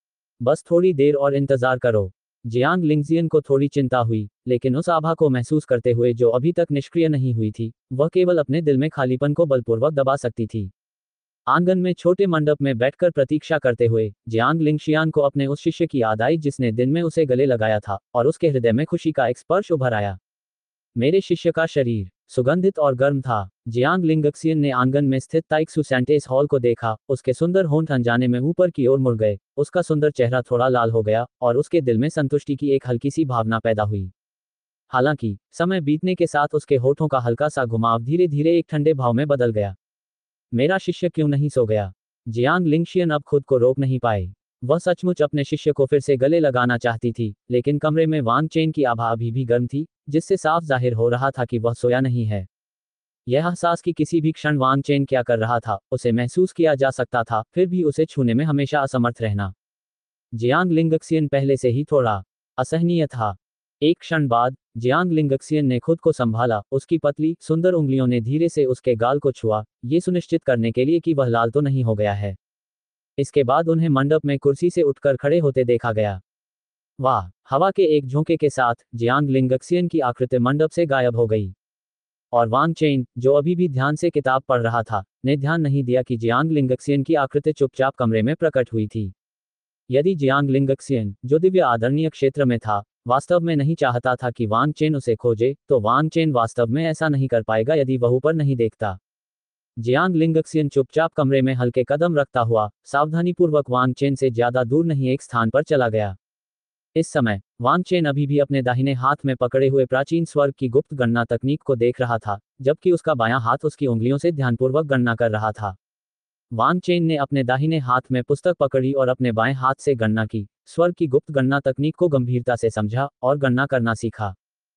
बस थोड़ी देर और इंतजार करो। जियांग लिंगजियन को थोड़ी चिंता हुई, लेकिन उस आभा को महसूस करते हुए जो अभी तक निष्क्रिय नहीं हुई थी, वह केवल अपने दिल में खालीपन को बलपूर्वक दबा सकती थी। आंगन में छोटे मंडप में बैठकर प्रतीक्षा करते हुए जियांग लिंगशियान को अपने उस शिष्य की याद आई जिसने दिन में उसे गले लगाया था, और उसके हृदय में खुशी का एक स्पर्श उभर आया। मेरे शिष्य का शरीर सुगंधित और गर्म था। जियांग लिंगक्सियन ने आंगन में स्थित ताइक्सू सेंटेस हॉल को देखा, उसके सुंदर होंठ अनजाने में ऊपर की ओर मुड़ गए, उसका सुंदर चेहरा थोड़ा लाल हो गया, और उसके दिल में संतुष्टि की एक हल्की सी भावना पैदा हुई। हालांकि समय बीतने के साथ उसके होठों का हल्का सा घुमाव धीरे धीरे एक ठंडे भाव में बदल गया। मेरा शिष्य क्यों नहीं सो गया? जियांग लिंगशियन अब खुद को रोक नहीं पाए। वह सचमुच अपने शिष्य को फिर से गले लगाना चाहती थी, लेकिन कमरे में वांग चेन की आभा अभी भी गर्म थी, जिससे साफ जाहिर हो रहा था कि वह सोया नहीं है। यह एहसास कि किसी भी क्षण वांग चेन क्या कर रहा था, उसे महसूस किया जा सकता था, फिर भी उसे छूने में हमेशा असमर्थ रहना। जियांग लिंगक्सियन पहले से ही थोड़ा असहनीय था। एक क्षण बाद जियांग लिंगक्सियन ने खुद को संभाला, उसकी पतली, सुंदर उंगलियों ने धीरे से उसके गाल को छुआ, ये सुनिश्चित करने के लिए कि वह लाल तो नहीं हो गया है। इसके बाद उन्हें मंडप में कुर्सी से उठकर खड़े होते देखा गया। वाह! हवा के एक झोंके के साथ जियांग लिंगक्सियन की आकृति मंडप से गायब हो गई। और वांग चेन, जो अभी भी ध्यान से किताब पढ़ रहा था, ने ध्यान नहीं दिया कि जियांग लिंगक्सियन की आकृति चुपचाप कमरे में प्रकट हुई थी। यदि जियांग लिंगक्सियन, जो दिव्य आदरणीय क्षेत्र में था, वास्तव में नहीं चाहता था कि वांग चेन उसे खोजे, तो वांग चेन वास्तव में ऐसा नहीं कर पाएगा यदि वह ऊपर नहीं देखता। जियांग लिंगक्सियन चुपचाप कमरे में हल्के कदम रखता हुआ, सावधानीपूर्वक वांग चेन से ज्यादा दूर नहीं एक स्थान पर चला गया। इस समय वांग चेन अभी भी अपने दाहिने हाथ में पकड़े हुए प्राचीन स्वर्ग की गुप्त गणना तकनीक को देख रहा था, जबकि उसका बायां हाथ उसकी उंगलियों से ध्यानपूर्वक गणना कर रहा था। वांग चेन ने अपने दाहिने हाथ में पुस्तक पकड़ी और अपने बाएं हाथ से गणना की, स्वर्ग की गुप्त गणना तकनीक को गंभीरता से समझा और गणना करना सीखा।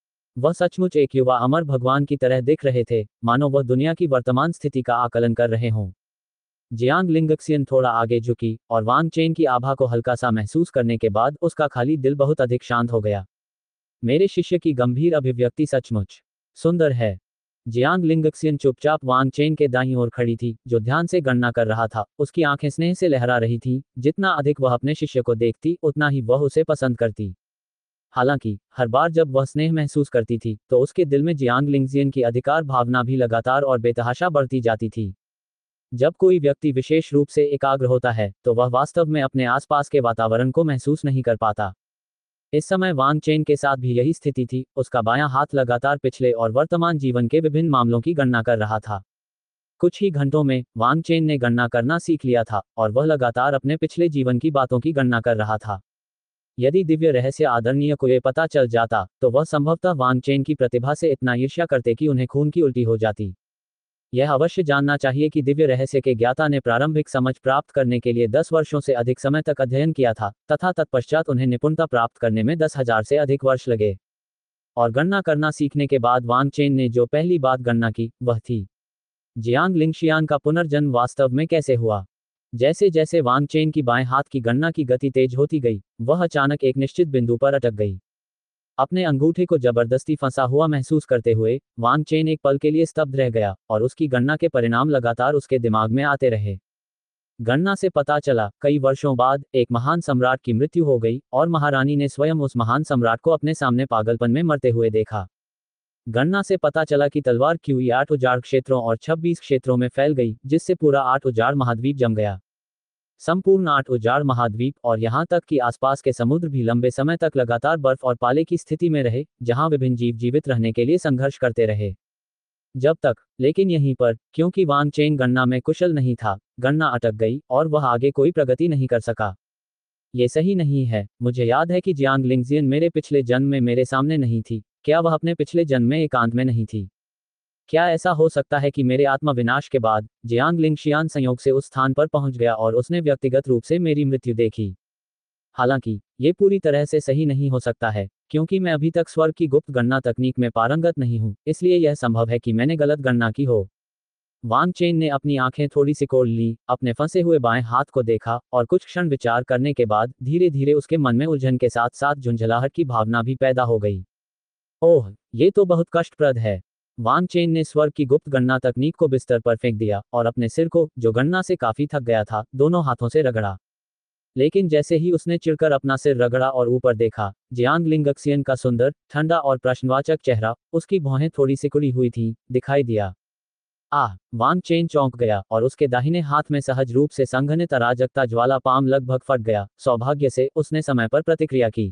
वह सचमुच एक युवा अमर भगवान की तरह दिख रहे थे, मानो वह दुनिया की वर्तमान स्थिति का आकलन कर रहे हों। जियांग लिंगक्सियन थोड़ा आगे झुकी और वांग चेन की आभा को हल्का सा महसूस करने के बाद उसका खाली दिल बहुत अधिक शांत हो गया। मेरे शिष्य की गंभीर अभिव्यक्ति सचमुच सुंदर है। जियांग लिंगक्सियन चुपचाप वांग चेन के दाईं ओर खड़ी थी, जो ध्यान से गणना कर रहा था। उसकी आंखें स्नेह से लहरा रही थीं। जितना अधिक वह अपने शिष्य को देखती, उतना ही वह उसे पसंद करती। हालांकि हर बार जब वह स्नेह महसूस करती थी, तो उसके दिल में जियांग लिंगजियन की अधिकार भावना भी लगातार और बेतहाशा बढ़ती जाती थी। जब कोई व्यक्ति विशेष रूप से एकाग्र होता है, तो वह वास्तव में अपने आसपास के वातावरण को महसूस नहीं कर पाता। इस समय वांग चेन के साथ भी यही स्थिति थी। उसका बायां हाथ लगातार पिछले और वर्तमान जीवन के विभिन्न मामलों की गणना कर रहा था। कुछ ही घंटों में वांग चेन ने गणना करना सीख लिया था और वह लगातार अपने पिछले जीवन की बातों की गणना कर रहा था। यदि दिव्य रहस्य आदरणीय को यह पता चल जाता, तो वह संभवतः वांग चेन की प्रतिभा से इतना ईर्ष्या करते कि उन्हें खून की उल्टी हो जाती। यह अवश्य जानना चाहिए कि दिव्य रहस्य के ज्ञाता ने प्रारंभिक समझ प्राप्त करने के लिए दस वर्षों से अधिक समय तक अध्ययन किया था, तथा तत्पश्चात उन्हें निपुणता प्राप्त करने में दस हजार से अधिक वर्ष लगे। और गणना करना सीखने के बाद वांग चेन ने जो पहली बात गणना की, वह थी जियांग लिंगशियान का पुनर्जन्म वास्तव में कैसे हुआ। जैसे जैसे वांग चेन की बाएं हाथ की गणना की गति तेज होती गई, वह अचानक एक निश्चित बिंदु पर अटक गई। अपने अंगूठे को जबरदस्ती फंसा हुआ महसूस करते हुए वांग चेन एक पल के लिए स्तब्ध रह गया और उसकी गणना के परिणाम लगातार उसके दिमाग में आते रहे। गणना से पता चला, कई वर्षों बाद एक महान सम्राट की मृत्यु हो गई और महारानी ने स्वयं उस महान सम्राट को अपने सामने पागलपन में मरते हुए देखा। गणना से पता चला कि तलवार क्यूई आठ उजाड़ क्षेत्रों और छब्बीस क्षेत्रों में फैल गई, जिससे पूरा आठ उजाड़ महाद्वीप जम गया। संपूर्ण आठ उजाड़ महाद्वीप और यहां तक कि आसपास के समुद्र भी लंबे समय तक लगातार बर्फ और पाले की स्थिति में रहे, जहां विभिन्न जीव जीवित रहने के लिए संघर्ष करते रहे। जब तक, लेकिन यहीं पर, क्योंकि वांग चेन गणना में कुशल नहीं था, गणना अटक गई और वह आगे कोई प्रगति नहीं कर सका। ये सही नहीं है। मुझे याद है कि जियांग लिंगजियन मेरे पिछले जन्म में मेरे सामने नहीं थी। क्या वह अपने पिछले जन्म में एकांत में नहीं थी? क्या ऐसा हो सकता है कि मेरे आत्मा विनाश के बाद जियांग लिंगशियान संयोग से उस स्थान पर पहुंच गया और उसने व्यक्तिगत रूप से मेरी मृत्यु देखी? हालांकि ये पूरी तरह से सही नहीं हो सकता है, क्योंकि मैं अभी तक स्वर्ग की गुप्त गणना तकनीक में पारंगत नहीं हूं, इसलिए यह संभव है कि मैंने गलत गणना की हो। वांग चेन ने अपनी आंखें थोड़ी सिकोड़ ली, अपने फंसे हुए बाएं हाथ को देखा और कुछ क्षण विचार करने के बाद धीरे धीरे उसके मन में उलझन के साथ साथ झुंझलाहट की भावना भी पैदा हो गई। ओह, ये तो बहुत कष्टप्रद है। वांग चेन ने स्वर्ग की गुप्त गणना तकनीक को बिस्तर पर फेंक दिया और अपने सिर को, जो गणना से काफी थक गया था, दोनों हाथों से रगड़ा। लेकिन जैसे ही उसने चिढ़कर अपना सिर रगड़ा और ऊपर देखा, जियांग लिंगक्सियन का सुंदर, ठंडा और प्रश्नवाचक चेहरा, उसकी भौहें थोड़ी सिकुड़ी हुई थीं, दिखाई दिया। आह! वांग चेन चौंक गया और उसके दाहिने हाथ में सहज रूप से संघनित अराजकता ज्वाला पाम लगभग फट गया। सौभाग्य से उसने समय पर प्रतिक्रिया की।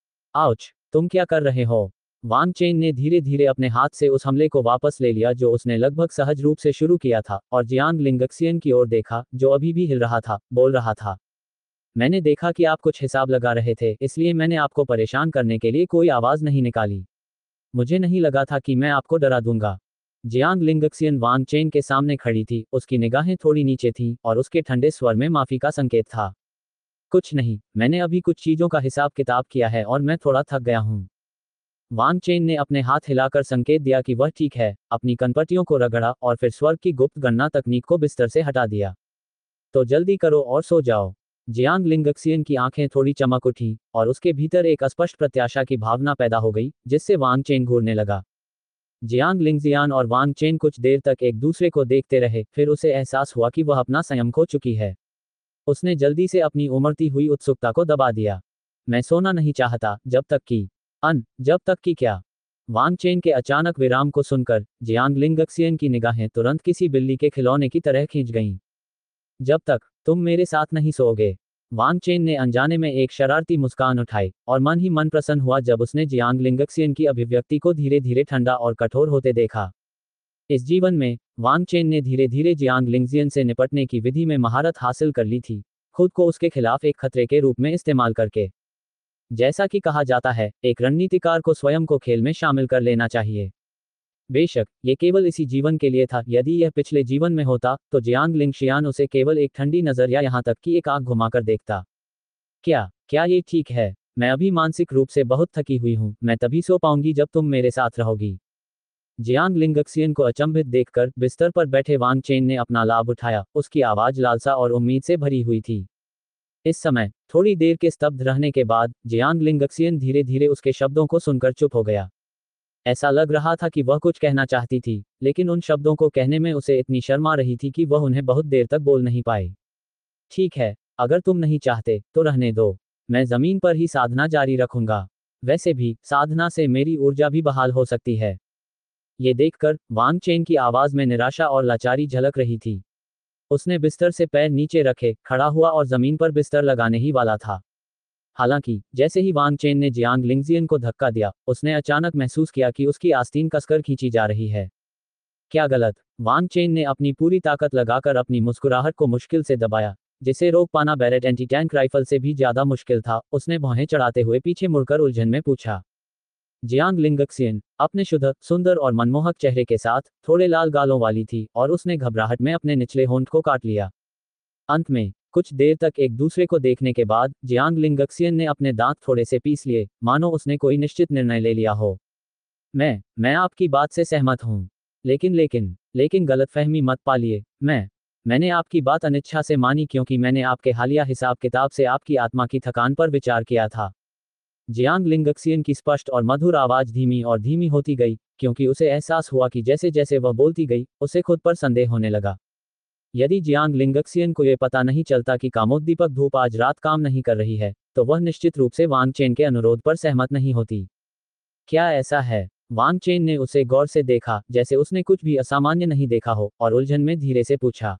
आउच! तुम क्या कर रहे हो? वांग चेन ने धीरे धीरे अपने हाथ से उस हमले को वापस ले लिया जो उसने लगभग सहज रूप से शुरू किया था, और जियांग लिंगक्सियन की ओर देखा, जो अभी भी हिल रहा था, बोल रहा था। मैंने देखा कि आप कुछ हिसाब लगा रहे थे, इसलिए मैंने आपको परेशान करने के लिए कोई आवाज नहीं निकाली। मुझे नहीं लगा था कि मैं आपको डरा दूंगा। जियांग लिंगक्सियन वांग चेन के सामने खड़ी थी, उसकी निगाहें थोड़ी नीचे थीं, और उसके ठंडे स्वर में माफी का संकेत था। कुछ नहीं, मैंने अभी कुछ चीजों का हिसाब किताब किया है और मैं थोड़ा थक गया हूं। वांग चेन ने अपने हाथ हिलाकर संकेत दिया कि वह ठीक है, अपनी कनपटियों को रगड़ा और फिर स्वर्ग की गुप्त गणना तकनीक को बिस्तर से हटा दिया। तो जल्दी करो और सो जाओ। जियांग लिंगक्सियन की आंखें थोड़ी चमक उठी और उसके भीतर एक अस्पष्ट प्रत्याशा की भावना पैदा हो गई, जिससे वांग चेन घूरने लगा। जियांग लिंगजियान और वांग चेन कुछ देर तक एक दूसरे को देखते रहे, फिर उसे एहसास हुआ कि वह अपना संयम खो चुकी है। उसने जल्दी से अपनी उमड़ती हुई उत्सुकता को दबा दिया। मैं सोना नहीं चाहता, जब तक कि अन जब तक कि क्या? वांग चेन के अचानक विराम को सुनकर जियांग लिंगक्सियन की निगाहें तुरंत किसी बिल्ली के खिलौने की तरह खींच गईं। जब तक तुम मेरे साथ नहीं सोओगे। वांग चेन ने अनजाने में एक शरारती मुस्कान उठाई, और मन ही मन प्रसन्न हुआ जब उसने जियांग लिंगक्सियन की अभिव्यक्ति को धीरे धीरे ठंडा और कठोर होते देखा। इस जीवन में वांग चेन ने धीरे धीरे जियांग लिंगजियन से निपटने की विधि में महारत हासिल कर ली थी, खुद को उसके खिलाफ एक खतरे के रूप में इस्तेमाल करके। जैसा कि कहा जाता है, एक रणनीतिकार को स्वयं को खेल में शामिल कर लेना चाहिए। बेशक, ये केवल इसी जीवन के लिए था। यदि यह पिछले जीवन में होता, तो जियांग लिंगशियान उसे केवल एक ठंडी नजर या यहाँ तक कि एक आंख घुमाकर देखता। क्या क्या ये ठीक है? मैं अभी मानसिक रूप से बहुत थकी हुई हूँ। मैं तभी सो पाऊंगी जब तुम मेरे साथ रहोगी। जियांग लिंगक्सियन को अचंभित देखकर बिस्तर पर बैठे वांग चेन ने अपना लाभ उठाया। उसकी आवाज लालसा और उम्मीद से भरी हुई थी। इस समय थोड़ी देर के स्तब्ध रहने के बाद जियांग लिंगक्सियन धीरे धीरे उसके शब्दों को सुनकर चुप हो गया। ऐसा लग रहा था कि वह कुछ कहना चाहती थी, लेकिन उन शब्दों को कहने में उसे इतनी शर्म आ रही थी कि वह उन्हें बहुत देर तक बोल नहीं पाई। ठीक है, अगर तुम नहीं चाहते तो रहने दो। मैं जमीन पर ही साधना जारी रखूंगा। वैसे भी साधना से मेरी ऊर्जा भी बहाल हो सकती है। ये देखकर वांग चेन की आवाज में निराशा और लाचारी झलक रही थी। उसने बिस्तर से पैर नीचे रखे, खड़ा हुआ और जमीन पर बिस्तर लगाने ही वाला था। हालांकि जैसे ही वांग चेन ने जियांग लिंगजियन को धक्का दिया, उसने अचानक महसूस किया कि उसकी आस्तीन कसकर खींची जा रही है। क्या गलत? वांग चेन ने अपनी पूरी ताकत लगाकर अपनी मुस्कुराहट को मुश्किल से दबाया, जिसे रोक पाना बैरेट एंटी टैंक राइफल से भी ज्यादा मुश्किल था। उसने भौहें चढ़ाते हुए पीछे मुड़कर उलझन में पूछा। जियांग लिंगक्सियन अपने शुद्ध, सुंदर और मनमोहक चेहरे के साथ थोड़े लाल गालों वाली थी और उसने घबराहट में अपने निचले होंठ को काट लिया। अंत में कुछ देर तक एक दूसरे को देखने के बाद जियांग लिंगक्सियन ने अपने दांत थोड़े से पीस लिए, मानो उसने कोई निश्चित निर्णय ले लिया हो। मैं मैं आपकी बात से सहमत हूं। लेकिन लेकिन लेकिन गलतफहमी मत पालिए। मैं मैंने आपकी बात अनिच्छा से मानी क्योंकि मैंने आपके हालिया हिसाब किताब से आपकी आत्मा की थकान पर विचार किया था। जियांग लिंगक्सियन की स्पष्ट और मधुर आवाज धीमी और धीमी होती गई, क्योंकि उसे एहसास हुआ कि जैसे जैसे वह बोलती गई, उसे खुद पर संदेह होने लगा। यदि जियांग लिंगक्सियन को यह पता नहीं चलता कि कामोद्दीपक धूप आज रात काम नहीं कर रही है, तो वह निश्चित रूप से वांग चेन के अनुरोध पर सहमत नहीं होती। क्या ऐसा है? वांग चेन ने उसे गौर से देखा, जैसे उसने कुछ भी असामान्य नहीं देखा हो, और उलझन में धीरे से पूछा।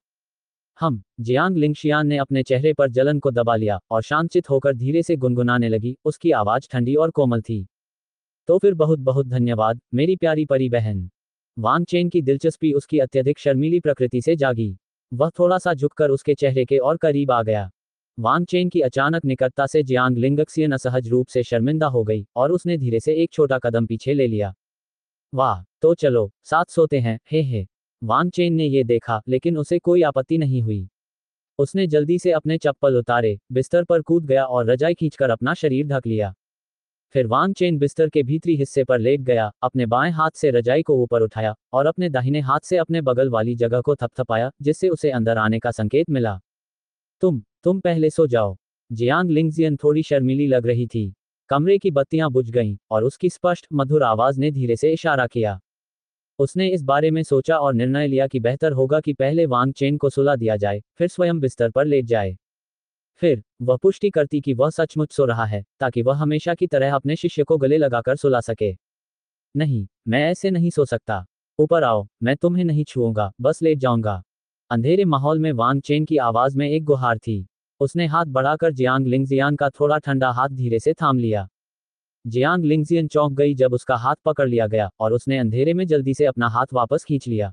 हम जियांग लिंगशियान ने अपने चेहरे पर जलन को दबा लिया और शांतचित होकर धीरे से गुनगुनाने लगी। उसकी आवाज ठंडी और कोमल थी। तो फिर बहुत बहुत धन्यवाद, मेरी प्यारी परी बहन। वांग चेन की दिलचस्पी उसकी अत्यधिक शर्मीली प्रकृति से जागी। वह थोड़ा सा झुककर उसके चेहरे के और करीब आ गया। वांग चेन की अचानक निकटता से जियांग लिंगक्सियन असहज रूप से शर्मिंदा हो गई और उसने धीरे से एक छोटा कदम पीछे ले लिया। वाह, तो चलो साथ सोते हैं, हे हे। वांग चेन ने ये देखा, लेकिन उसे कोई आपत्ति नहीं हुई। उसने जल्दी से अपने चप्पल उतारे, बिस्तर पर कूद गया और रजाई खींचकर अपना शरीर ढक लिया। फिर वांग चेन बिस्तर के भीतरी हिस्से पर लेट गया, अपने बाएं हाथ से रजाई को ऊपर उठाया और अपने दाहिने हाथ से अपने बगल वाली जगह को थपथपाया, जिससे उसे अंदर आने का संकेत मिला। तुम तुम पहले सो जाओ। जियांग लिंगजियन थोड़ी शर्मीली लग रही थी। कमरे की बत्तियां बुझ गईं और उसकी स्पष्ट, मधुर आवाज ने धीरे से इशारा किया। उसने इस बारे में सोचा और निर्णय लिया कि बेहतर होगा कि पहले वांग चेन को सुला दिया जाए, फिर स्वयं बिस्तर पर लेट जाए। फिर वह पुष्टि करती कि वह सचमुच सो रहा है, ताकि वह हमेशा की तरह अपने शिष्य को गले लगाकर सुला सके। नहीं, मैं ऐसे नहीं सो सकता। ऊपर आओ, मैं तुम्हें नहीं छूऊंगा, बस लेट जाऊंगा। अंधेरे माहौल में वांग चेन की आवाज में एक गुहार थी। उसने हाथ बढ़ाकर जियांग लिंगजियान का थोड़ा ठंडा हाथ धीरे से थाम लिया। जियांग लिंगजियन चौंक गई जब उसका हाथ पकड़ लिया गया, और उसने अंधेरे में जल्दी से अपना हाथ वापस खींच लिया।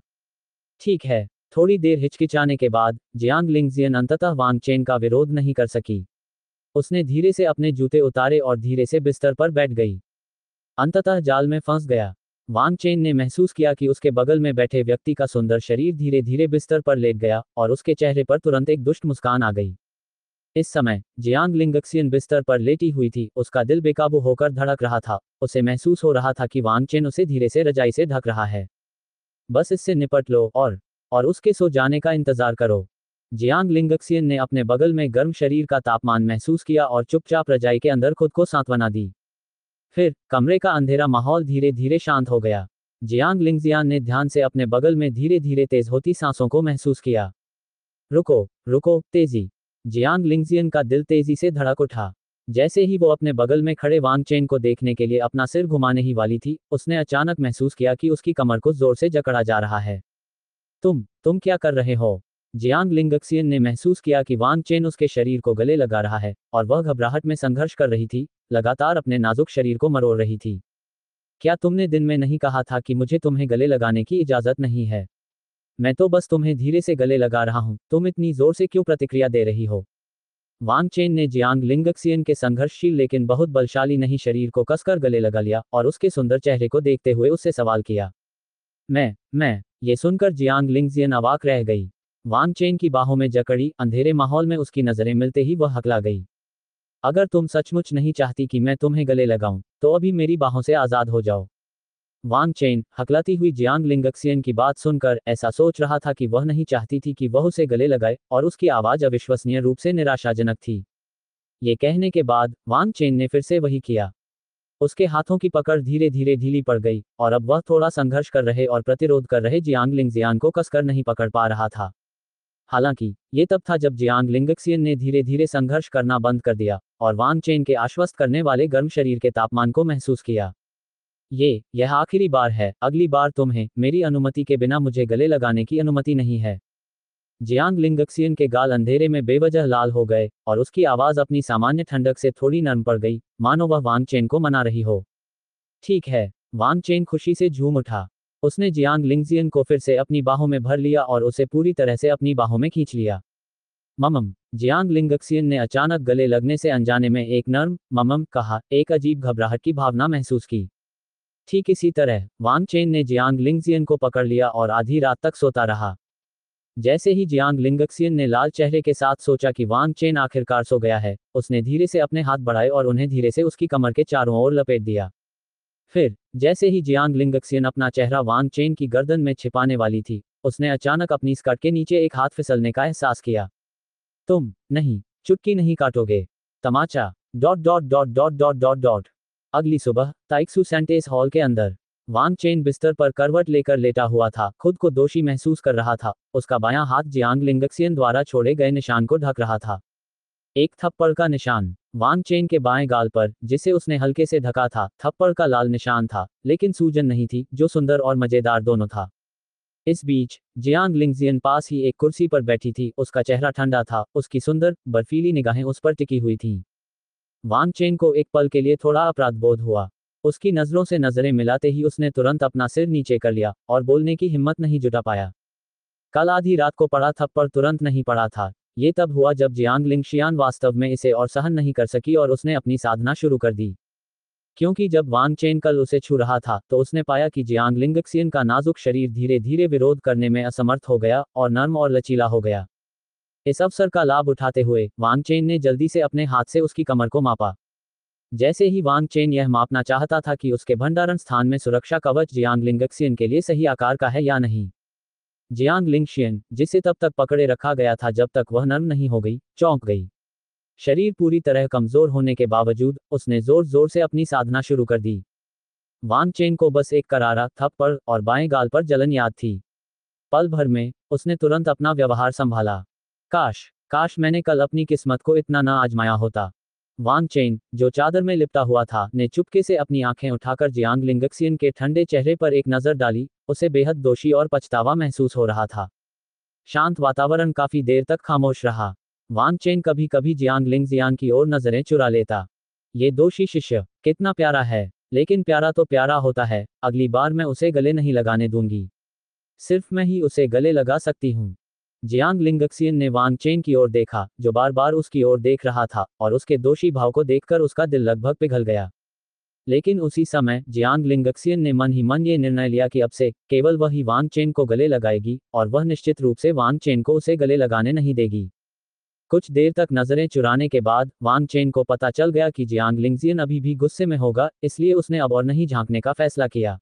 ठीक है। थोड़ी देर हिचकिचाने के बाद जियांग लिंगजियन अंततः वांग चेन का विरोध नहीं कर सकी। उसने धीरे से अपने जूते उतारे और धीरे से बिस्तर पर बैठ गई। अंततः जाल में फंस गया। वांग चेन ने महसूस किया कि उसके बगल में बैठे व्यक्ति का सुंदर शरीर धीरे धीरे बिस्तर पर लेट गया, और उसके चेहरे पर तुरंत एक दुष्ट मुस्कान आ गई। इस समय जियांग लिंगक्सियन बिस्तर पर लेटी हुई थी। उसका दिल बेकाबू होकर धड़क रहा था। उसे महसूस हो रहा था कि वांग चेन उसे धीरे से रजाई से ढक रहा है। बस इससे निपट लो और और उसके सो जाने का इंतजार करो। जियांग लिंगक्सियन ने अपने बगल में गर्म शरीर का तापमान महसूस किया और चुपचाप रजाई के अंदर खुद को सांत्वना दी। फिर कमरे का अंधेरा माहौल धीरे धीरे शांत हो गया। जियांग लिंगजियान ने ध्यान से अपने बगल में धीरे धीरे तेज होती सांसों को महसूस किया। रुको रुको, तेजी। जियांग लिंगजियन का दिल तेजी से धड़क उठा। जैसे ही वो अपने बगल में खड़े वांग चेन को देखने के लिए अपना सिर घुमाने ही वाली थी, उसने अचानक महसूस किया कि उसकी कमर को जोर से जकड़ा जा रहा है। तुम तुम क्या कर रहे हो? जियांग लिंगक्सियन ने महसूस किया कि वांग चेन उसके शरीर को गले लगा रहा है, और वह घबराहट में संघर्ष कर रही थी, लगातार अपने नाजुक शरीर को मरोड़ रही थी। क्या तुमने दिन में नहीं कहा था कि मुझे तुम्हें गले लगाने की इजाजत नहीं है? मैं तो बस तुम्हें धीरे से गले लगा रहा हूं, तुम इतनी जोर से क्यों प्रतिक्रिया दे रही हो? वांग चेन ने जियांग लिंगक्सियन के संघर्षशील लेकिन बहुत बलशाली नहीं शरीर को कसकर गले लगा लिया और उसके सुंदर चेहरे को देखते हुए उससे सवाल किया। मैं मैं ये सुनकर जियांग लिंगजियन अवाक रह गई। वांग चेन की बाहों में जकड़ी अंधेरे माहौल में उसकी नजरें मिलते ही वह हकला गई। अगर तुम सचमुच नहीं चाहती कि मैं तुम्हें गले लगाऊं, तो अभी मेरी बाहों से आजाद हो जाओ। वांग चेन हकलाती हुई जियांग लिंगक्सियन की बात सुनकर ऐसा सोच रहा था कि वह नहीं चाहती थी कि वह उसे गले लगाए और उसकी आवाज अविश्वसनीय रूप से निराशाजनक थी। ये कहने के बाद वांग चेन ने फिर से वही किया। उसके हाथों की पकड़ धीरे धीरे ढीली पड़ गई और अब वह थोड़ा संघर्ष कर रहे और प्रतिरोध कर रहे जियांग लिंगजियान को कसकर नहीं पकड़ पा रहा था। हालांकि ये तब था जब जियांग लिंगक्सियन ने धीरे धीरे संघर्ष करना बंद कर दिया और वांग चेन के आश्वस्त करने वाले गर्म शरीर के तापमान को महसूस किया। ये यह आखिरी बार है, अगली बार तुम्हें मेरी अनुमति के बिना मुझे गले लगाने की अनुमति नहीं है। जियांग लिंगक्सियन के गाल अंधेरे में बेवजह लाल हो गए और उसकी आवाज अपनी सामान्य ठंडक से थोड़ी नरम पड़ गई, मानो वह वांग चेन को मना रही हो। ठीक है, वांग चेन खुशी से झूम उठा। उसने जियांग लिंगजियन को फिर से अपनी बाहों में भर लिया और उसे पूरी तरह से अपनी बाहों में खींच लिया। ममम, जियांग लिंगक्सियन ने अचानक गले लगने से अनजाने में एक नर्म ममम कहा, एक अजीब घबराहट की भावना महसूस की। ठीक इसी तरह वांग चेन ने जियांग लिंगजियन को पकड़ लिया और आधी रात तक सोता रहा। जैसे ही जियांग लिंगक्सियन ने लाल चेहरे के साथ सोचा कि वांग चेन आखिरकार सो गया है, उसने धीरे से अपने हाथ बढ़ाए और उन्हें धीरे से उसकी कमर के चारों ओर लपेट दिया। फिर जैसे ही जियांग लिंगक्सियन अपना चेहरा वांग चेन की गर्दन में छिपाने वाली थी, उसने अचानक अपनी स्कर्ट के नीचे एक हाथ फिसलने का एहसास किया। तुम नहीं चुटकी नहीं काटोगे। तमाचा dot dot dot dot dot dot dot अगली सुबह ताइक्सू सेंटेस हॉल के अंदर वांग चेन बिस्तर पर करवट लेकर लेटा हुआ था, खुद को दोषी महसूस कर रहा था। उसका बायां हाथ जियांग लिंगक्सियन द्वारा छोड़े गए निशान को ढक रहा था। एक थप्पड़ का निशान वांग चेन के बाएं गाल पर, जिसे उसने हल्के से ढका था। थप्पड़ का लाल निशान था, लेकिन सूजन नहीं थी, जो सुंदर और मजेदार दोनों था। इस बीच जियांग लिंगजियन पास ही एक कुर्सी पर बैठी थी। उसका चेहरा ठंडा था, उसकी सुंदर बर्फीली निगाहें उस पर टिकी हुई थीं। वांग चेन को एक पल के लिए थोड़ा अपराध बोध हुआ। उसकी नजरों से नजरें मिलाते ही उसने तुरंत अपना सिर नीचे कर लिया और बोलने की हिम्मत नहीं जुटा पाया। कल आधी रात को पड़ा थप्पड़ तुरंत नहीं पड़ा था। ये तब हुआ जब जियांग लिंगशियान वास्तव में इसे और सहन नहीं कर सकी और उसने अपनी साधना शुरू कर दी। क्योंकि जब वांग चेन कल उसे छू रहा था, तो उसने पाया कि जियांग लिंगक्सियन का नाजुक शरीर धीरे धीरे विरोध करने में असमर्थ हो गया और नर्म और लचीला हो गया। इस अवसर का लाभ उठाते हुए वांग चेन ने जल्दी से अपने हाथ से उसकी कमर को मापा। जैसे ही वांग चेन यह मापना चाहता था कि उसके भंडारण स्थान में सुरक्षा कवच जियांग लिंगक्सियन के लिए सही आकार का है या नहीं, जियांग लिंगशियन, जिसे तब तक पकड़े रखा गया था जब तक वह नर्म नहीं हो गई, चौंक गई। शरीर पूरी तरह कमजोर होने के बावजूद उसने जोर जोर से अपनी साधना शुरू कर दी। वांग चेन को बस एक करारा थप्पड़ और बाएं गाल पर जलन याद थी। पल भर में उसने तुरंत अपना व्यवहार संभाला। काश काश मैंने कल अपनी किस्मत को इतना न आजमाया होता। वांग चेन, जो चादर में लिपटा हुआ था, ने चुपके से अपनी आंखें उठाकर जियांग लिंगक्सियन के ठंडे चेहरे पर एक नजर डाली। उसे बेहद दोषी और पछतावा महसूस हो रहा था। शांत वातावरण काफी देर तक खामोश रहा। वांग चेन कभी कभी जियांग लिंगजियान की ओर नजरें चुरा लेता। ये दोषी शिष्य कितना प्यारा है, लेकिन प्यारा तो प्यारा होता है। अगली बार मैं उसे गले नहीं लगाने दूंगी। सिर्फ मैं ही उसे गले लगा सकती हूँ। जियांग लिंगक्सियन ने वांग चेन की ओर देखा, जो बार बार उसकी ओर देख रहा था, और उसके दोषी भाव को देखकर उसका दिल लगभग पिघल गया। लेकिन उसी समय जियांग लिंगक्सियन ने मन ही मन ये निर्णय लिया कि अब से केवल वह ही वांग चेन को गले लगाएगी, और वह निश्चित रूप से वांग चेन को उसे गले लगाने नहीं देगी। कुछ देर तक नजरें चुराने के बाद वांग चेन को पता चल गया कि जियांग लिंगजियन अभी भी गुस्से में होगा, इसलिए उसने अब और नहीं झांकने का फैसला किया।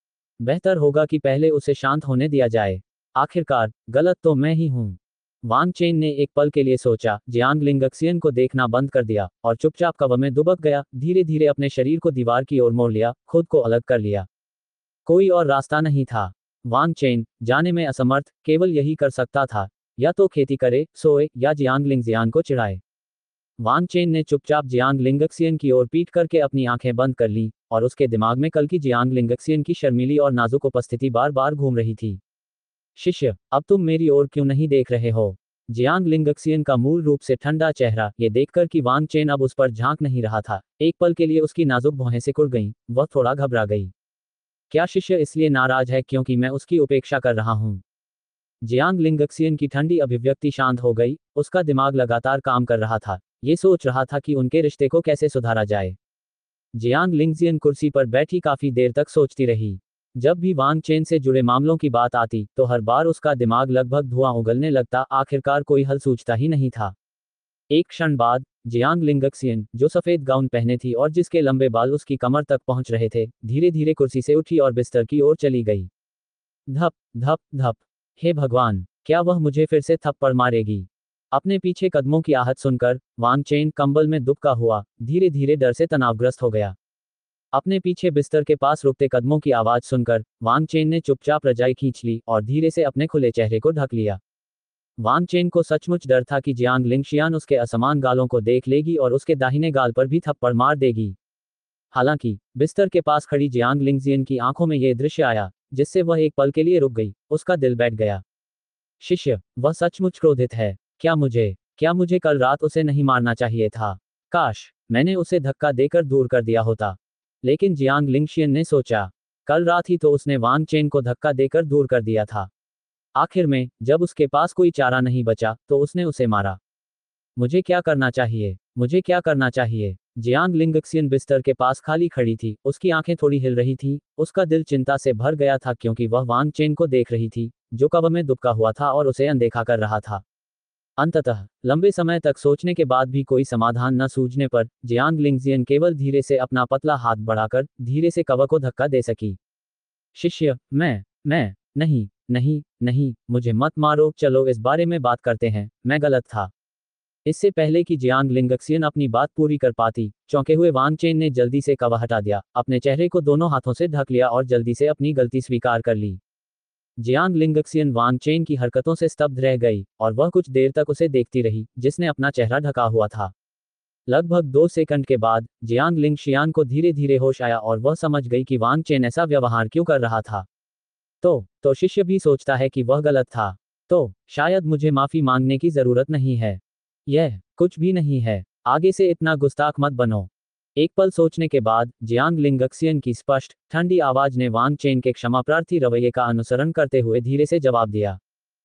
बेहतर होगा कि पहले उसे शांत होने दिया जाए। आखिरकार गलत तो मैं ही हूं। वांग चेन ने एक पल के लिए सोचा, जियांग लिंगक्सियन को देखना बंद कर दिया और चुपचाप कब्र में दुबक गया। धीरे धीरे अपने शरीर को दीवार की ओर मोड़ लिया, खुद को अलग कर लिया। कोई और रास्ता नहीं था। वांग चेन जाने में असमर्थ केवल यही कर सकता था, या तो खेती करे, सोए, या जियांग लिंगजियान को चिढ़ाए। वांग चेन ने चुपचाप जियांग लिंगक्सियन की ओर पीट करके अपनी आंखें बंद कर ली, और उसके दिमाग में कल की जियांग लिंगक्सियन की शर्मीली और नाजुक उपस्थिति बार बार घूम रही थी। शिष्य, अब तुम मेरी ओर क्यों नहीं देख रहे हो? जियांग लिंगक्सियन का मूल रूप से ठंडा चेहरा, ये देखकर कि वांग चेन अब उस पर झांक नहीं रहा था, एक पल के लिए उसकी नाजुक भौहें सिकुड़ गईं। वह थोड़ा घबरा गई। क्या शिष्य इसलिए नाराज है क्योंकि मैं उसकी उपेक्षा कर रहा हूं? जियांग लिंगक्सियन की ठंडी अभिव्यक्ति शांत हो गई। उसका दिमाग लगातार काम कर रहा था, ये सोच रहा था कि उनके रिश्ते को कैसे सुधारा जाए। जियांग लिंगजियन कुर्सी पर बैठी काफी देर तक सोचती रही। जब भी वांग चेन से जुड़े मामलों की बात आती तो हर बार उसका दिमाग लगभग धुआं उगलने लगता, आखिरकार कोई हल सूझता ही नहीं था। एक क्षण बाद जियांग लिंगक्सियन, जो सफेद गाउन पहने थी और जिसके लंबे बाल उसकी कमर तक पहुंच रहे थे, धीरे धीरे कुर्सी से उठी और बिस्तर की ओर चली गई। धप धप धप। हे भगवान, क्या वह मुझे फिर से थप्पड़ मारेगी? अपने पीछे कदमों की आहट सुनकर वांग चेन कंबल में दुबका हुआ धीरे धीरे डर से तनावग्रस्त हो गया। अपने पीछे बिस्तर के पास रुकते कदमों की आवाज सुनकर वांग चेन ने चुपचाप रजाई खींच ली और धीरे से अपने खुले चेहरे को ढक लिया। वांग चेन को सचमुच डर था कि जियांग लिंगशियान उसके असमान गालों को देख लेगी और उसके दाहिने गाल पर भी थप्पड़ मार देगी। हालांकि बिस्तर के पास खड़ी जियांग लिंगजियन की आंखों में यह दृश्य आया, जिससे वह एक पल के लिए रुक गई। उसका दिल बैठ गया। शिष्य, वह सचमुच क्रोधित है। क्या मुझे क्या मुझे कल रात उसे नहीं मारना चाहिए था? काश मैंने उसे धक्का देकर दूर कर दिया होता। लेकिन जियांग लिंगशियन ने सोचा, कल रात ही तो उसने वांग चेन को धक्का देकर दूर कर दिया था। आखिर में जब उसके पास कोई चारा नहीं बचा तो उसने उसे मारा। मुझे क्या करना चाहिए? मुझे क्या करना चाहिए? जियांग लिंगक्सियन बिस्तर के पास खाली खड़ी थी, उसकी आंखें थोड़ी हिल रही थी, उसका दिल चिंता से भर गया था क्योंकि वह वांग चेन को देख रही थी, जो कब्र में दुबका हुआ था और उसे अनदेखा कर रहा था। अंततः लंबे समय तक सोचने के बाद भी कोई समाधान न सूझने पर जियांग लिंगजियन केवल धीरे से अपना पतला हाथ बढ़ाकर धीरे से कब्र को धक्का दे सकी। शिष्य, मैं मैं नहीं नहीं नहीं मुझे मत मारो, चलो इस बारे में बात करते हैं, मैं गलत था। इससे पहले कि जियांग लिंगक्सियन अपनी बात पूरी कर पाती, चौंके हुए वांग चेन ने जल्दी से कवर हटा दिया, अपने चेहरे को दोनों हाथों से ढक लिया और जल्दी से अपनी गलती स्वीकार कर ली। जियांग लिंगक्सियन वांग चेन की हरकतों से स्तब्ध रह गई और वह कुछ देर तक उसे देखती रही, जिसने अपना चेहरा ढका हुआ था। लगभग दो सेकंड के बाद जियांग लिंगशियान को धीरे धीरे होश आया और वह समझ गई कि वांग चेन ऐसा व्यवहार क्यों कर रहा था। तो तो शिष्य भी सोचता है कि वह गलत था। तो शायद मुझे माफी मांगने की जरूरत नहीं है। यह कुछ भी नहीं है। आगे से इतना गुस्ताख मत बनो। एक पल सोचने के बाद जियांग लिंगक्सियन की स्पष्ट ठंडी आवाज ने वांग चेन के क्षमाप्रार्थी रवैये का अनुसरण करते हुए धीरे से जवाब दिया।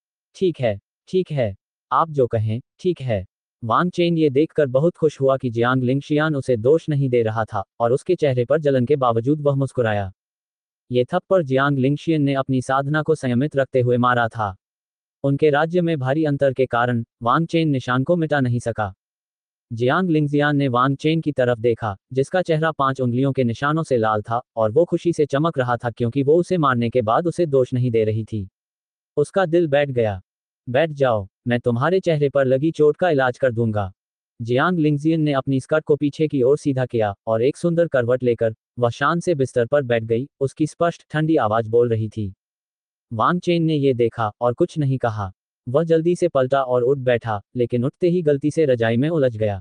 ठीक है, ठीक है, आप जो कहें, ठीक है। वांग चेन ये देखकर बहुत खुश हुआ कि जियांग लिंगशियान उसे दोष नहीं दे रहा था और उसके चेहरे पर जलन के बावजूद वह मुस्कुराया। ये थप्पड़ जियांग लिंगशियन ने अपनी साधना को संयमित रखते हुए मारा था। उनके राज्य में भारी अंतर के कारण वांग चेन निशान को मिटा नहीं सका। जियांग लिंगजियान ने वांग चेन की तरफ देखा, जिसका चेहरा पांच उंगलियों के निशानों से लाल था और वो खुशी से चमक रहा था क्योंकि वो उसे मारने के बाद उसे दोष नहीं दे रही थी। उसका दिल बैठ गया। बैठ जाओ, मैं तुम्हारे चेहरे पर लगी चोट का इलाज कर दूंगा। जियांग लिंगजियन ने अपनी स्कर्ट को पीछे की ओर सीधा किया और एक सुंदर करवट लेकर वह शान से बिस्तर पर बैठ गई। उसकी स्पष्ट ठंडी आवाज बोल रही थी। वांग चेन ने ये देखा और कुछ नहीं कहा। वह जल्दी से पलटा और उठ बैठा, लेकिन उठते ही गलती से रजाई में उलझ गया।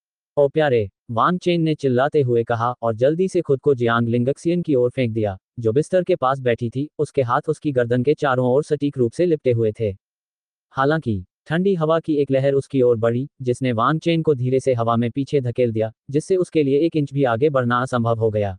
ओ प्यारे, वांग चेन ने चिल्लाते हुए कहा और जल्दी से खुद को जियांग लिंगक्सियन की ओर फेंक दिया, जो बिस्तर के पास बैठी थी। उसके हाथ उसकी गर्दन के चारों ओर सटीक रूप से लिपटे हुए थे। हालांकि ठंडी हवा की एक लहर उसकी ओर बढ़ी, जिसने वांग चेन को धीरे से हवा में पीछे धकेल दिया, जिससे उसके लिए एक इंच भी आगे बढ़ना असंभव हो गया।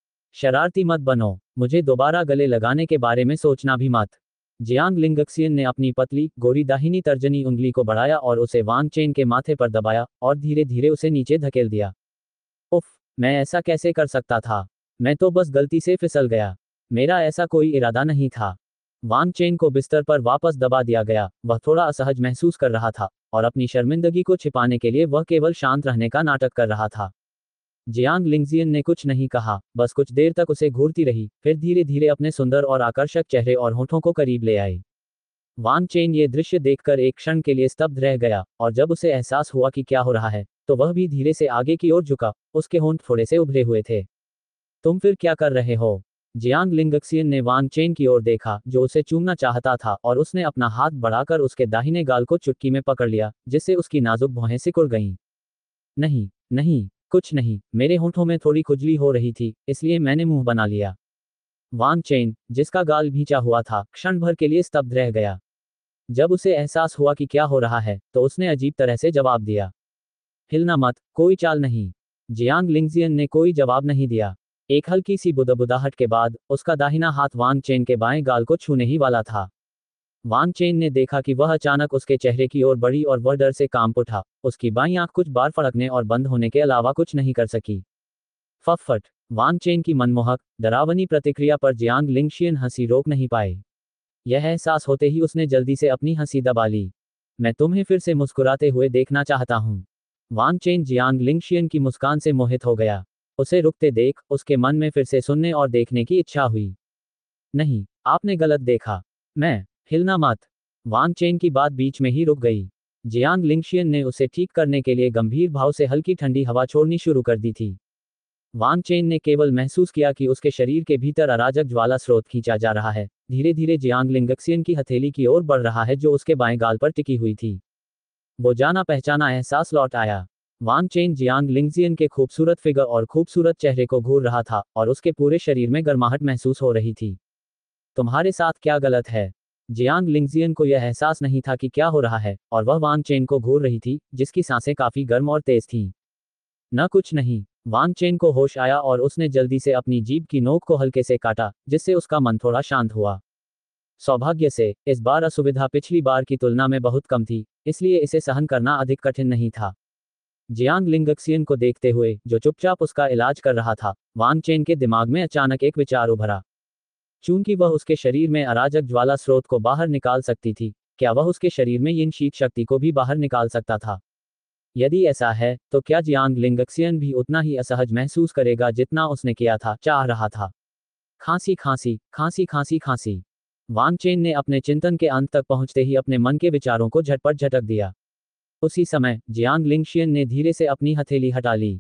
शरारती मत बनो, मुझे दोबारा गले लगाने के बारे में सोचना भी मत। जियांग लिंगक्सियन ने अपनी पतली गोरी दाहिनी तर्जनी उंगली को बढ़ाया और उसे वांग चेन के माथे पर दबाया और धीरे धीरे उसे नीचे धकेल दिया। उफ, मैं ऐसा कैसे कर सकता था? मैं तो बस गलती से फिसल गया। मेरा ऐसा कोई इरादा नहीं था। वांग चेन को बिस्तर पर वापस दबा दिया गया। वह थोड़ा असहज महसूस कर रहा था और अपनी शर्मिंदगी को छिपाने के लिए वह केवल शांत रहने का नाटक कर रहा था। जियांग लिंगजियन ने कुछ नहीं कहा, बस कुछ देर तक उसे घूरती रही, फिर धीरे धीरे अपने सुंदर और आकर्षक चेहरे और होठों को करीब ले आई। वांग चेन ये दृश्य देखकर एक क्षण के लिए स्तब्ध रह गया और जब उसे एहसास हुआ कि क्या हो रहा है, तो वह भी धीरे से आगे की ओर झुका। उसके होंठ थोड़े से उभरे हुए थे। तुम फिर क्या कर रहे हो? जियांग लिंगक्सियन ने वांग चेन की ओर देखा, जो उसे चूमना चाहता था, और उसने अपना हाथ बढ़ाकर उसके दाहिने गाल को चुटकी में पकड़ लिया, जिससे उसकी नाजुक भौहें सिकुड़ गईं। नहीं, नहीं, कुछ नहीं, मेरे होंठों में थोड़ी खुजली हो रही थी, इसलिए मैंने मुंह बना लिया। वांग चेन, जिसका गाल भींचा हुआ था, क्षण भर के लिए स्तब्ध रह गया। जब उसे एहसास हुआ कि क्या हो रहा है, तो उसने अजीब तरह से जवाब दिया। हिलना मत, कोई चाल नहीं। जियांग लिंगजियन ने कोई जवाब नहीं दिया। एक हल्की सी बुदबुदाहट के बाद उसका दाहिना हाथ वांग चेन के बाएं गाल को छूने ही वाला था। वांग चेन ने देखा कि वह अचानक उसके चेहरे की ओर बढ़ी और वह डर से कांप उठा। उसकी बाईं आंख कुछ बार फड़कने और बंद होने के अलावा कुछ नहीं कर सकी। फटफट। वांग चेन की मनमोहक, डरावनी प्रतिक्रिया पर जियांग लिंगशियन हंसी रोक नहीं पाए। यह एहसास होते ही उसने जल्दी से अपनी हंसी दबा ली। मैं तुम्हें फिर से मुस्कुराते हुए देखना चाहता हूं। वांग चेन जियांग लिंगशियन की मुस्कान से मोहित हो गया। उसे रुकते देख उसके मन में फिर से सुनने और देखने की इच्छा हुई। नहीं, आपने गलत देखा। मैं, हिलना मत। वांग चेन की बात बीच में ही रुक गई। जियांग लिंगशियन ने उसे ठीक करने के लिए गंभीर भाव से हल्की ठंडी हवा छोड़नी शुरू कर दी थी। वांग चेन ने केवल महसूस किया कि उसके शरीर के भीतर अराजक ज्वाला स्रोत खींचा जा रहा है, धीरे धीरे जियांग लिंगक्सियन की हथेली की ओर बढ़ रहा है जो उसके बाएं गाल पर टिकी हुई थी। वो जाना पहचाना एहसास लौट आया। वांग चेन जियांग लिंगजियन के खूबसूरत फिगर और खूबसूरत चेहरे को घूर रहा था और उसके पूरे शरीर में गर्माहट महसूस हो रही थी। तुम्हारे साथ क्या गलत है? जियांग लिंगजियन को यह एहसास नहीं था कि क्या हो रहा है, और वह वांग चेन को घूर रही थी, जिसकी सांसें काफी गर्म और तेज थीं। न कुछ नहीं। वांग चेन को होश आया और उसने जल्दी से अपनी जीभ की नोक को हल्के से काटा, जिससे उसका मन थोड़ा शांत हुआ। सौभाग्य से, इस बार असुविधा पिछली बार की तुलना में बहुत कम थी, इसलिए इसे सहन करना अधिक कठिन नहीं था। जियांग लिंगक्सियन को देखते हुए, जो चुपचाप उसका इलाज कर रहा था, वांग चेन के दिमाग में अचानक एक विचार उभरा। चूंकि वह उसके शरीर में अराजक ज्वाला स्रोत को बाहर निकाल सकती थी, क्या वह उसके शरीर में यिन शीत शक्ति को भी बाहर निकाल सकता था? यदि ऐसा है, तो क्या जियांग लिंगक्सियन भी उतना ही असहज महसूस करेगा जितना उसने किया था, चाह रहा था? खांसी खांसी, खांसी खांसी खांसी। वांग चेन ने अपने चिंतन के अंत तक पहुंचते ही अपने मन के विचारों को झटपट झटक दिया। उसी समय, जियांग लिंगशियन ने धीरे से अपनी हथेली हटा ली।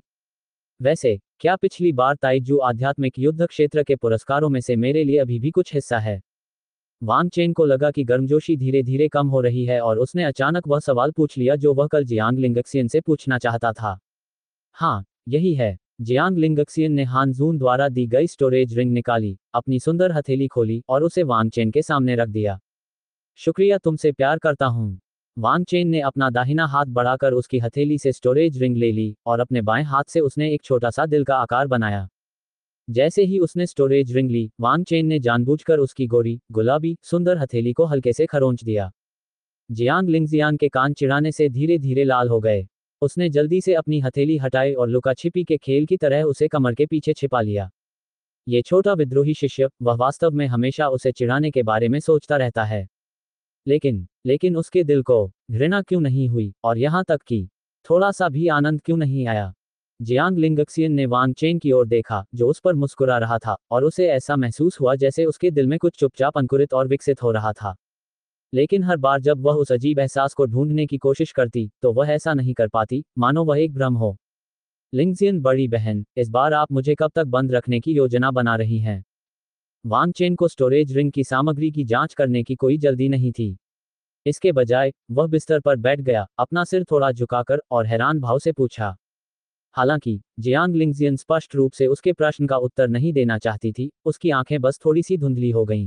वैसे, क्या पिछली बार ताइजू आध्यात्मिक युद्ध क्षेत्र के पुरस्कारों में से मेरे लिए अभी भी कुछ हिस्सा है? वांग चेन को लगा कि गर्मजोशी धीरे धीरे कम हो रही है और उसने अचानक वह सवाल पूछ लिया जो वह कल जियांग लिंगक्सियन से पूछना चाहता था। हाँ, यही है। जियांग लिंगक्सियन ने हानजून द्वारा दी गई स्टोरेज रिंग निकाली, अपनी सुंदर हथेली खोली और उसे वांग चेन के सामने रख दिया। शुक्रिया, तुमसे प्यार करता हूँ। वांग चेन ने अपना दाहिना हाथ बढ़ाकर उसकी हथेली से स्टोरेज रिंग ले ली और अपने बाएं हाथ से उसने एक छोटा सा दिल का आकार बनाया। जैसे ही उसने स्टोरेज रिंग ली, वांग चेन ने जानबूझकर उसकी गोरी, गुलाबी, सुंदर हथेली को हल्के से खरोंच दिया। जियांग लिंगजियान के कान चिढ़ाने से धीरे धीरे लाल हो गए। उसने जल्दी से अपनी हथेली हटाई और लुका छिपी के खेल की तरह उसे कमर के पीछे छिपा लिया। ये छोटा विद्रोही शिष्य, वह वास्तव में हमेशा उसे चिढ़ाने के बारे में सोचता रहता है। लेकिन, लेकिन उसके दिल को घृणा क्यों नहीं हुई, और यहाँ तक कि थोड़ा सा भी आनंद क्यों नहीं आया? जियांग लिंगक्सियन ने वांग चेन की ओर देखा, जो उस पर मुस्कुरा रहा था, और उसे ऐसा महसूस हुआ जैसे उसके दिल में कुछ चुपचाप अंकुरित और विकसित हो रहा था। लेकिन हर बार जब वह उस अजीब एहसास को ढूंढने की कोशिश करती, तो वह ऐसा नहीं कर पाती, मानो वह एक भ्रम हो। लिंगजियन बड़ी बहन, इस बार आप मुझे कब तक बंद रखने की योजना बना रही हैं? वांग चेन को स्टोरेज रिंग की सामग्री की जांच करने की कोई जल्दी नहीं थी। इसके बजाय, वह बिस्तर पर बैठ गया, अपना सिर थोड़ा झुकाकर, और हैरान भाव से पूछा। हालांकि, जियांग लिंगजियन स्पष्ट रूप से उसके प्रश्न का उत्तर नहीं देना चाहती थी, उसकी आंखें बस थोड़ी सी धुंधली हो गईं।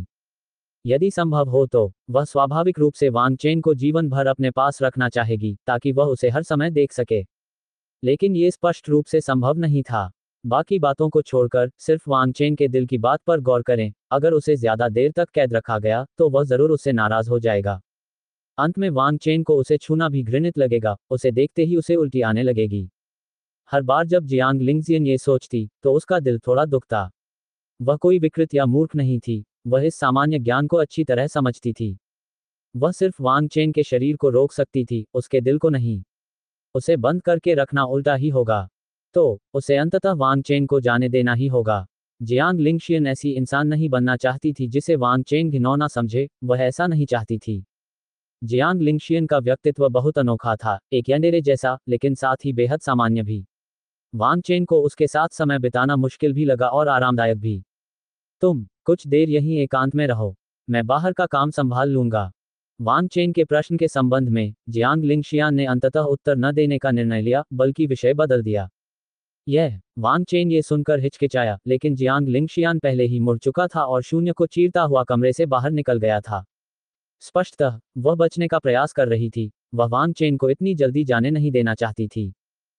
यदि संभव हो तो, वह स्वाभाविक रूप से वांग चेन को जीवन भर अपने पास रखना चाहेगी, ताकि वह उसे हर समय देख सके। लेकिन ये स्पष्ट रूप से संभव नहीं था। बाकी बातों को छोड़कर, सिर्फ वांग चेन के दिल की बात पर गौर करें, अगर उसे ज्यादा देर तक कैद रखा गया, तो वह जरूर उससे नाराज हो जाएगा। अंत में वांग चेन को उसे छूना भी घृणित लगेगा, उसे देखते ही उसे उल्टी आने लगेगी। हर बार जब जियांग लिंगजियन ये सोचती, तो उसका दिल थोड़ा दुखता। वह कोई विकृत या मूर्ख नहीं थी, वह इस सामान्य ज्ञान को अच्छी तरह समझती थी। वह सिर्फ वांग चेन के शरीर को रोक सकती थी, उसके दिल को नहीं। उसे बंद करके रखना उल्टा ही होगा। तो, उसे अंततः वांग चेन को जाने देना ही होगा। जियांग लिंगशियन ऐसी इंसान नहीं बनना चाहती थी जिसे वांग चेन घिनौना समझे, वह ऐसा नहीं चाहती थी। जियांग लिंगशियन का व्यक्तित्व बहुत अनोखा था, एक यंडेरे जैसा, लेकिन साथ ही बेहद सामान्य भी। वांग चेन को उसके साथ समय बिताना मुश्किल भी लगा और आरामदायक भी। तुम, कुछ देर यहीं एकांत में रहो, मैं बाहर का काम संभाल लूंगा। वांग चेन के प्रश्न के संबंध में, जियांग लिंगशियान ने अंततः उत्तर न देने का निर्णय लिया, बल्कि विषय बदल दिया। यह, वांग चेन ये सुनकर हिचकिचाया, लेकिन जियांग लिंगशियान पहले ही मुड़ चुका था और शून्य को चीरता हुआ कमरे से बाहर निकल गया था। स्पष्टतः, वह बचने का प्रयास कर रही थी, वह वांग चेन को इतनी जल्दी जाने नहीं देना चाहती थी।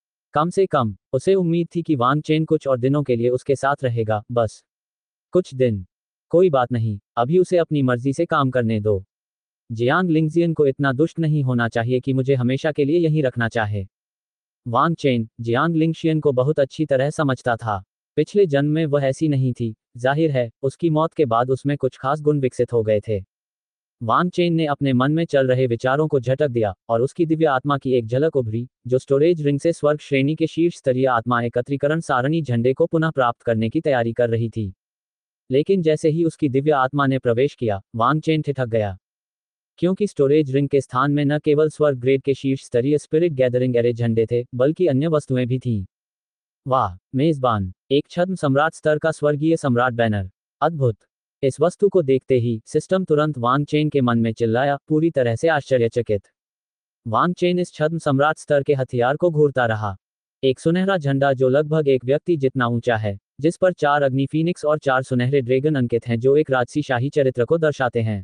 कम से कम, उसे उम्मीद थी कि वांग चेन कुछ और दिनों के लिए उसके साथ रहेगा, बस कुछ दिन। कोई बात नहीं, अभी उसे अपनी मर्जी से काम करने दो। जियांग लिंगजियन को इतना दुष्ट नहीं होना चाहिए कि मुझे हमेशा के लिए यहीं रखना चाहे। वांग चेन जियांग लिंगशियन को बहुत अच्छी तरह समझता था। पिछले जन्म में वह ऐसी नहीं थी, जाहिर है, उसकी मौत के बाद उसमें कुछ खास गुण विकसित हो गए थे। वांग चेन ने अपने मन में चल रहे विचारों को झटक दिया और उसकी दिव्य आत्मा की एक झलक उभरी, जो स्टोरेज रिंग से स्वर्ग श्रेणी के शीर्ष स्तरीय आत्मा एकत्रीकरण सारणी झंडे को पुनः प्राप्त करने की तैयारी कर रही थी। लेकिन जैसे ही उसकी दिव्य आत्मा ने प्रवेश किया, वांग चेन ठिठक गया, क्योंकि स्टोरेज रिंग के स्थान में न केवल स्वर्ग ग्रेड के शीर्ष स्तरीय स्पिरिट गैदरिंग एरे झंडे थे, बल्कि अन्य वस्तुएं भी थीं। वाह, मेजबान, एक छद्म सम्राट स्तर का स्वर्गीय सम्राट बैनर, अद्भुत। इस वस्तु को देखते ही सिस्टम तुरंत वांग चेन के मन में चिल्लाया, पूरी तरह से आश्चर्यचकित। वांग चेन इस छद्म सम्राट स्तर के हथियार को घूरता रहा। एक सुनहरा झंडा जो लगभग एक व्यक्ति जितना ऊंचा है, जिस पर चार अग्नि फीनिक्स और चार सुनहरे ड्रैगन अंकित हैं जो एक राजसी शाही चरित्र को दर्शाते हैं।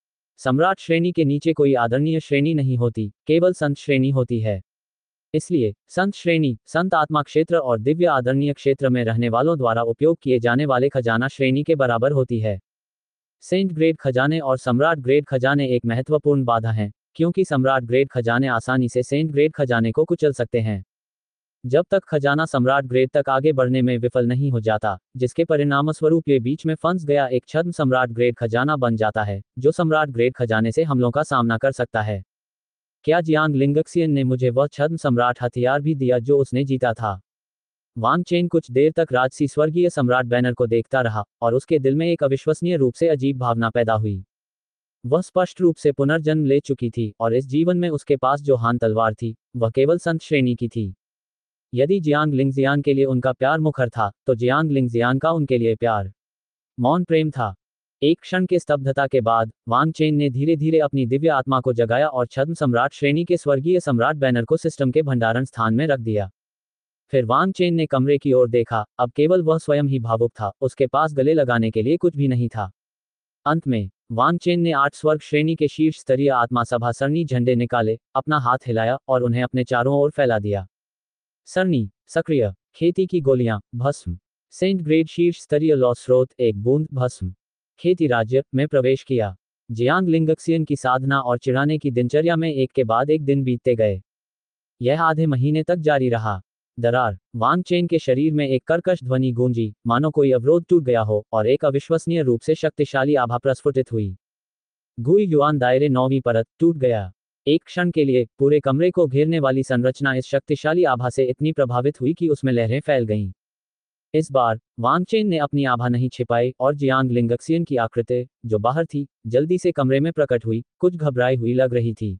सम्राट श्रेणी के नीचे कोई आदरणीय श्रेणी नहीं होती, केवल संत श्रेणी होती है। इसलिए संत श्रेणी संत आत्मा क्षेत्र और दिव्य आदरणीय क्षेत्र में रहने वालों द्वारा उपयोग किए जाने वाले खजाना श्रेणी के बराबर होती है। सेंट ग्रेड खजाने और सम्राट ग्रेड खजाने एक महत्वपूर्ण बाधा हैं, क्योंकि सम्राट ग्रेड खजाने आसानी से सेंट ग्रेड खजाने को कुचल सकते हैं। जब तक खजाना सम्राट ग्रेड तक आगे बढ़ने में विफल नहीं हो जाता, जिसके परिणामस्वरूप ये बीच में फंस गया एक छद्म सम्राट ग्रेड खजाना बन जाता है, जो सम्राट ग्रेड खजाने से हमलों का सामना कर सकता है। क्या जियांग लिंगक्सियन ने मुझे वह छद्म सम्राट हथियार भी दिया जो उसने जीता था? वांग चेन कुछ देर तक राजसी स्वर्गीय सम्राट बैनर को देखता रहा, और उसके दिल में एक अविश्वसनीय रूप से अजीब भावना पैदा हुई। वह स्पष्ट रूप से पुनर्जन्म ले चुकी थी, और इस जीवन में उसके पास जो हान तलवार थी, वह केवल संत श्रेणी की थी। यदि जियांग लिंगजियान के लिए उनका प्यार मुखर था, तो जियांग लिंगजियान का उनके लिए प्यार मौन प्रेम था। एक क्षण के स्तब्धता के बाद, वांग चेन ने धीरे धीरे अपनी दिव्य आत्मा को जगाया और छद्म सम्राट श्रेणी के स्वर्गीय सम्राट बैनर को सिस्टम के भंडारण स्थान में रख दिया। फिर वांग चेन ने कमरे की ओर देखा, अब केवल वह स्वयं ही भावुक था, उसके पास गले लगाने के लिए कुछ भी नहीं था। अंत में, वांग चेन ने आठ स्वर्ग श्रेणी के शीर्ष स्तरीय आत्मा सभा सरणी झंडे निकाले, अपना हाथ हिलाया और उन्हें अपने चारों ओर फैला दिया। सरणी सक्रिय, खेती की गोलियां, भस्म, सेंट ग्रेड शीर्ष स्तरीय लौ स्रोत, एक बूंद, भस्म, खेती राज्य में प्रवेश किया। जियांग लिंगक्सियन की साधना और चिढ़ाने की दिनचर्या में एक के बाद एक दिन बीतते गए। यह आधे महीने तक जारी रहा। दरार, वांग चेन के शरीर में एक कर्कश ध्वनि गूंजी, मानो कोई अवरोध टूट गया हो, और एक अविश्वसनीय रूप से शक्तिशाली आभा प्रस्फुटित हुई। गुई युआन दायरे नौवीं परत टूट गया। एक क्षण के लिए पूरे कमरे को घेरने वाली संरचना इस शक्तिशाली आभा से इतनी प्रभावित हुई कि उसमें लहरें फैल गईं। इस बार वांग चेन ने अपनी आभा नहीं छिपाई, और जियांग लिंगक्सियन की आकृति, जो बाहर थी, जल्दी से कमरे में प्रकट हुई, कुछ घबराई हुई लग रही थी।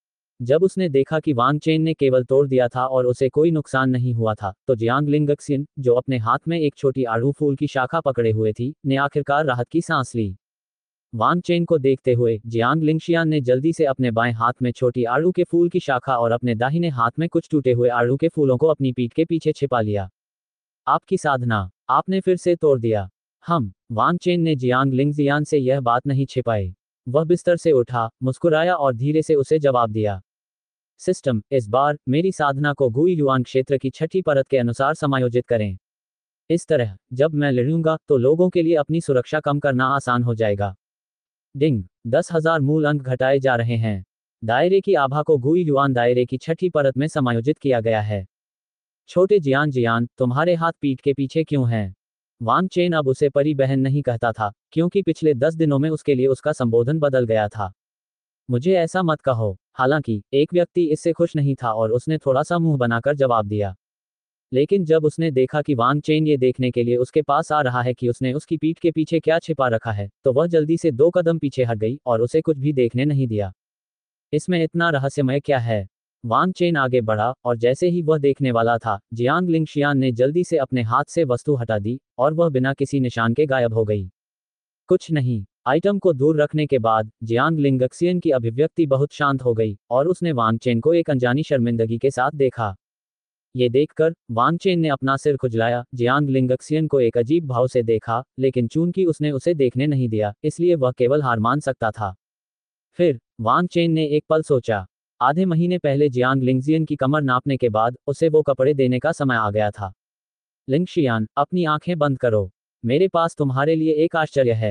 जब उसने देखा कि वांग चेन ने केवल तोड़ दिया था और उसे कोई नुकसान नहीं हुआ था, तो जियांग लिंगक्सियन, जो अपने हाथ में एक छोटी आड़ू फूल की शाखा पकड़े हुए थी, ने आखिरकार राहत की सांस ली। वांग चेन को देखते हुए जियांग लिंगशियान ने जल्दी से अपने बाएं हाथ में छोटी आड़ू के फूल की शाखा और अपने दाहिने हाथ में कुछ टूटे हुए आड़ू के फूलों को अपनी पीठ के पीछे छिपा लिया। आपकी साधना आपने फिर से तोड़ दिया। हम वांग चेन ने जियांग लिंगजियान से यह बात नहीं छिपाई। वह बिस्तर से उठा, मुस्कुराया और धीरे से उसे जवाब दिया। सिस्टम, इस बार मेरी साधना को गुई युआन क्षेत्र की छठी परत के अनुसार समायोजित करें। इस तरह जब मैं लड़ूंगा तो लोगों के लिए अपनी सुरक्षा कम करना आसान हो जाएगा। डिंग, दस हजार मूल अंक घटाए जा रहे हैं। दायरे की आभा को गुई युआन दायरे की छठी परत में समायोजित किया गया है। छोटे जियान जियान, तुम्हारे हाथ पीठ के पीछे क्यों हैं? वांग चेन अब उसे परी बहन नहीं कहता था, क्योंकि पिछले दस दिनों में उसके लिए उसका संबोधन बदल गया था। मुझे ऐसा मत कहो। हालांकि एक व्यक्ति इससे खुश नहीं था और उसने थोड़ा सा मुंह बनाकर जवाब दिया। लेकिन जब उसने देखा कि वांग चेन ये देखने के लिए उसके पास आ रहा है कि उसने उसकी पीठ के पीछे क्या छिपा रखा है, तो वह जल्दी से दो कदम पीछे हट गई और उसे कुछ भी देखने नहीं दिया। इसमें इतना रहस्यमय क्या है? वांग चेन आगे बढ़ा, और जैसे ही वह देखने वाला था, जियांग लिंगशियान ने जल्दी से अपने हाथ से वस्तु हटा दी, और वह बिना किसी निशान के गायब हो गई। कुछ नहीं। आइटम को दूर रखने के बाद जियांग लिंगक्सियन की अभिव्यक्ति बहुत शांत हो गई, और उसने वांग चेन को एक अनजानी शर्मिंदगी के साथ देखा। ये देखकर वांग चेन ने अपना सिर खुजलाया। जियांग लिंगक्सियन को एक अजीब भाव से देखा, लेकिन चूंकि उसने उसे देखने नहीं दिया, इसलिए वह केवल हार मान सकता था। फिर वांग चेन ने एक पल सोचा। आधे महीने पहले जियांग लिंगजियन की कमर नापने के बाद उसे वो कपड़े देने का समय आ गया था। लिंगशियान, अपनी आंखें बंद करो। मेरे पास तुम्हारे लिए एक आश्चर्य है।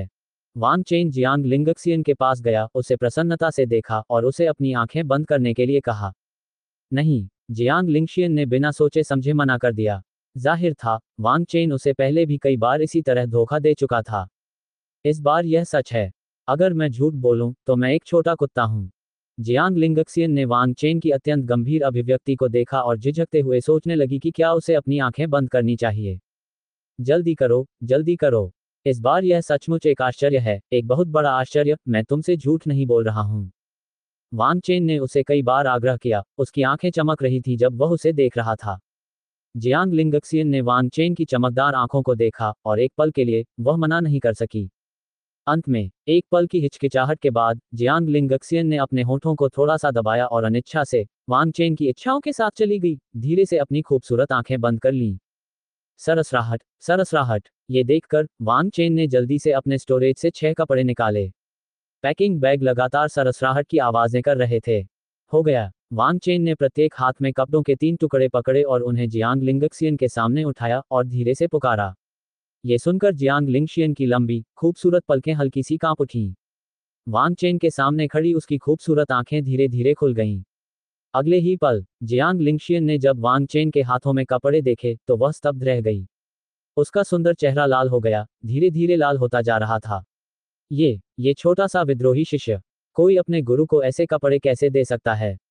वांग चेन जियांग लिंगक्सियन के पास गया, उसे प्रसन्नता से देखा और उसे अपनी आंखें बंद करने के लिए कहा। नहीं, जियांग लिंगशियन ने बिना सोचे समझे मना कर दिया। जाहिर था, वांग चेन उसे पहले भी कई बार इसी तरह धोखा दे चुका था। इस बार यह सच है। अगर मैं झूठ बोलूं, तो मैं एक छोटा कुत्ता हूं। जियांग लिंगक्सियन ने वांग चेन की अत्यंत गंभीर अभिव्यक्ति को देखा और झिझकते हुए सोचने लगी कि क्या उसे अपनी आंखें बंद करनी चाहिए। जल्दी करो, जल्दी करो। इस बार यह सचमुच एक आश्चर्य है, एक बहुत बड़ा आश्चर्य, मैं तुमसे झूठ नहीं बोल रहा हूं। वांग चेन ने उसे कई बार आग्रह किया, उसकी आंखें चमक रही थी जब वह उसे देख रहा था। जियांग लिंगक्सियन ने वांग चेन की चमकदार आंखों को देखा और एक पल के लिए वह मना नहीं कर सकी। अंत में, एक पल की हिचकिचाहट के बाद, जियांग लिंगक्सियन ने अपने होठों को थोड़ा सा दबाया और अनिच्छा से, वांग चेन की इच्छाओं के साथ चली गई, धीरे से अपनी खूबसूरत आंखें बंद कर लीं। सरसराहट, सरसराहट। ये देखकर, वांग चेन ने जल्दी से अपने स्टोरेज से छह कपड़े निकाले। पैकिंग बैग लगातार सरसराहट की आवाजें कर रहे थे। हो गया। वांग चेन ने प्रत्येक हाथ में कपड़ों के तीन टुकड़े पकड़े और उन्हें जियांग लिंगक्सियन के सामने उठाया और धीरे से पुकारा। ये सुनकर जियांग लिंगशियन की लंबी, खूबसूरत पलकें हल्की सी कांप उठीं। वांग चेन के सामने खड़ी उसकी खूबसूरत आंखें धीरे धीरे खुल गईं। अगले ही पल, जियांग लिंगशियन ने जब वांग चेन के हाथों में कपड़े देखे, तो वह स्तब्ध रह गई। उसका सुंदर चेहरा लाल हो गया, धीरे धीरे लाल होता जा रहा था। ये ये छोटा सा विद्रोही शिष्य, कोई अपने गुरु को ऐसे कपड़े कैसे दे सकता है?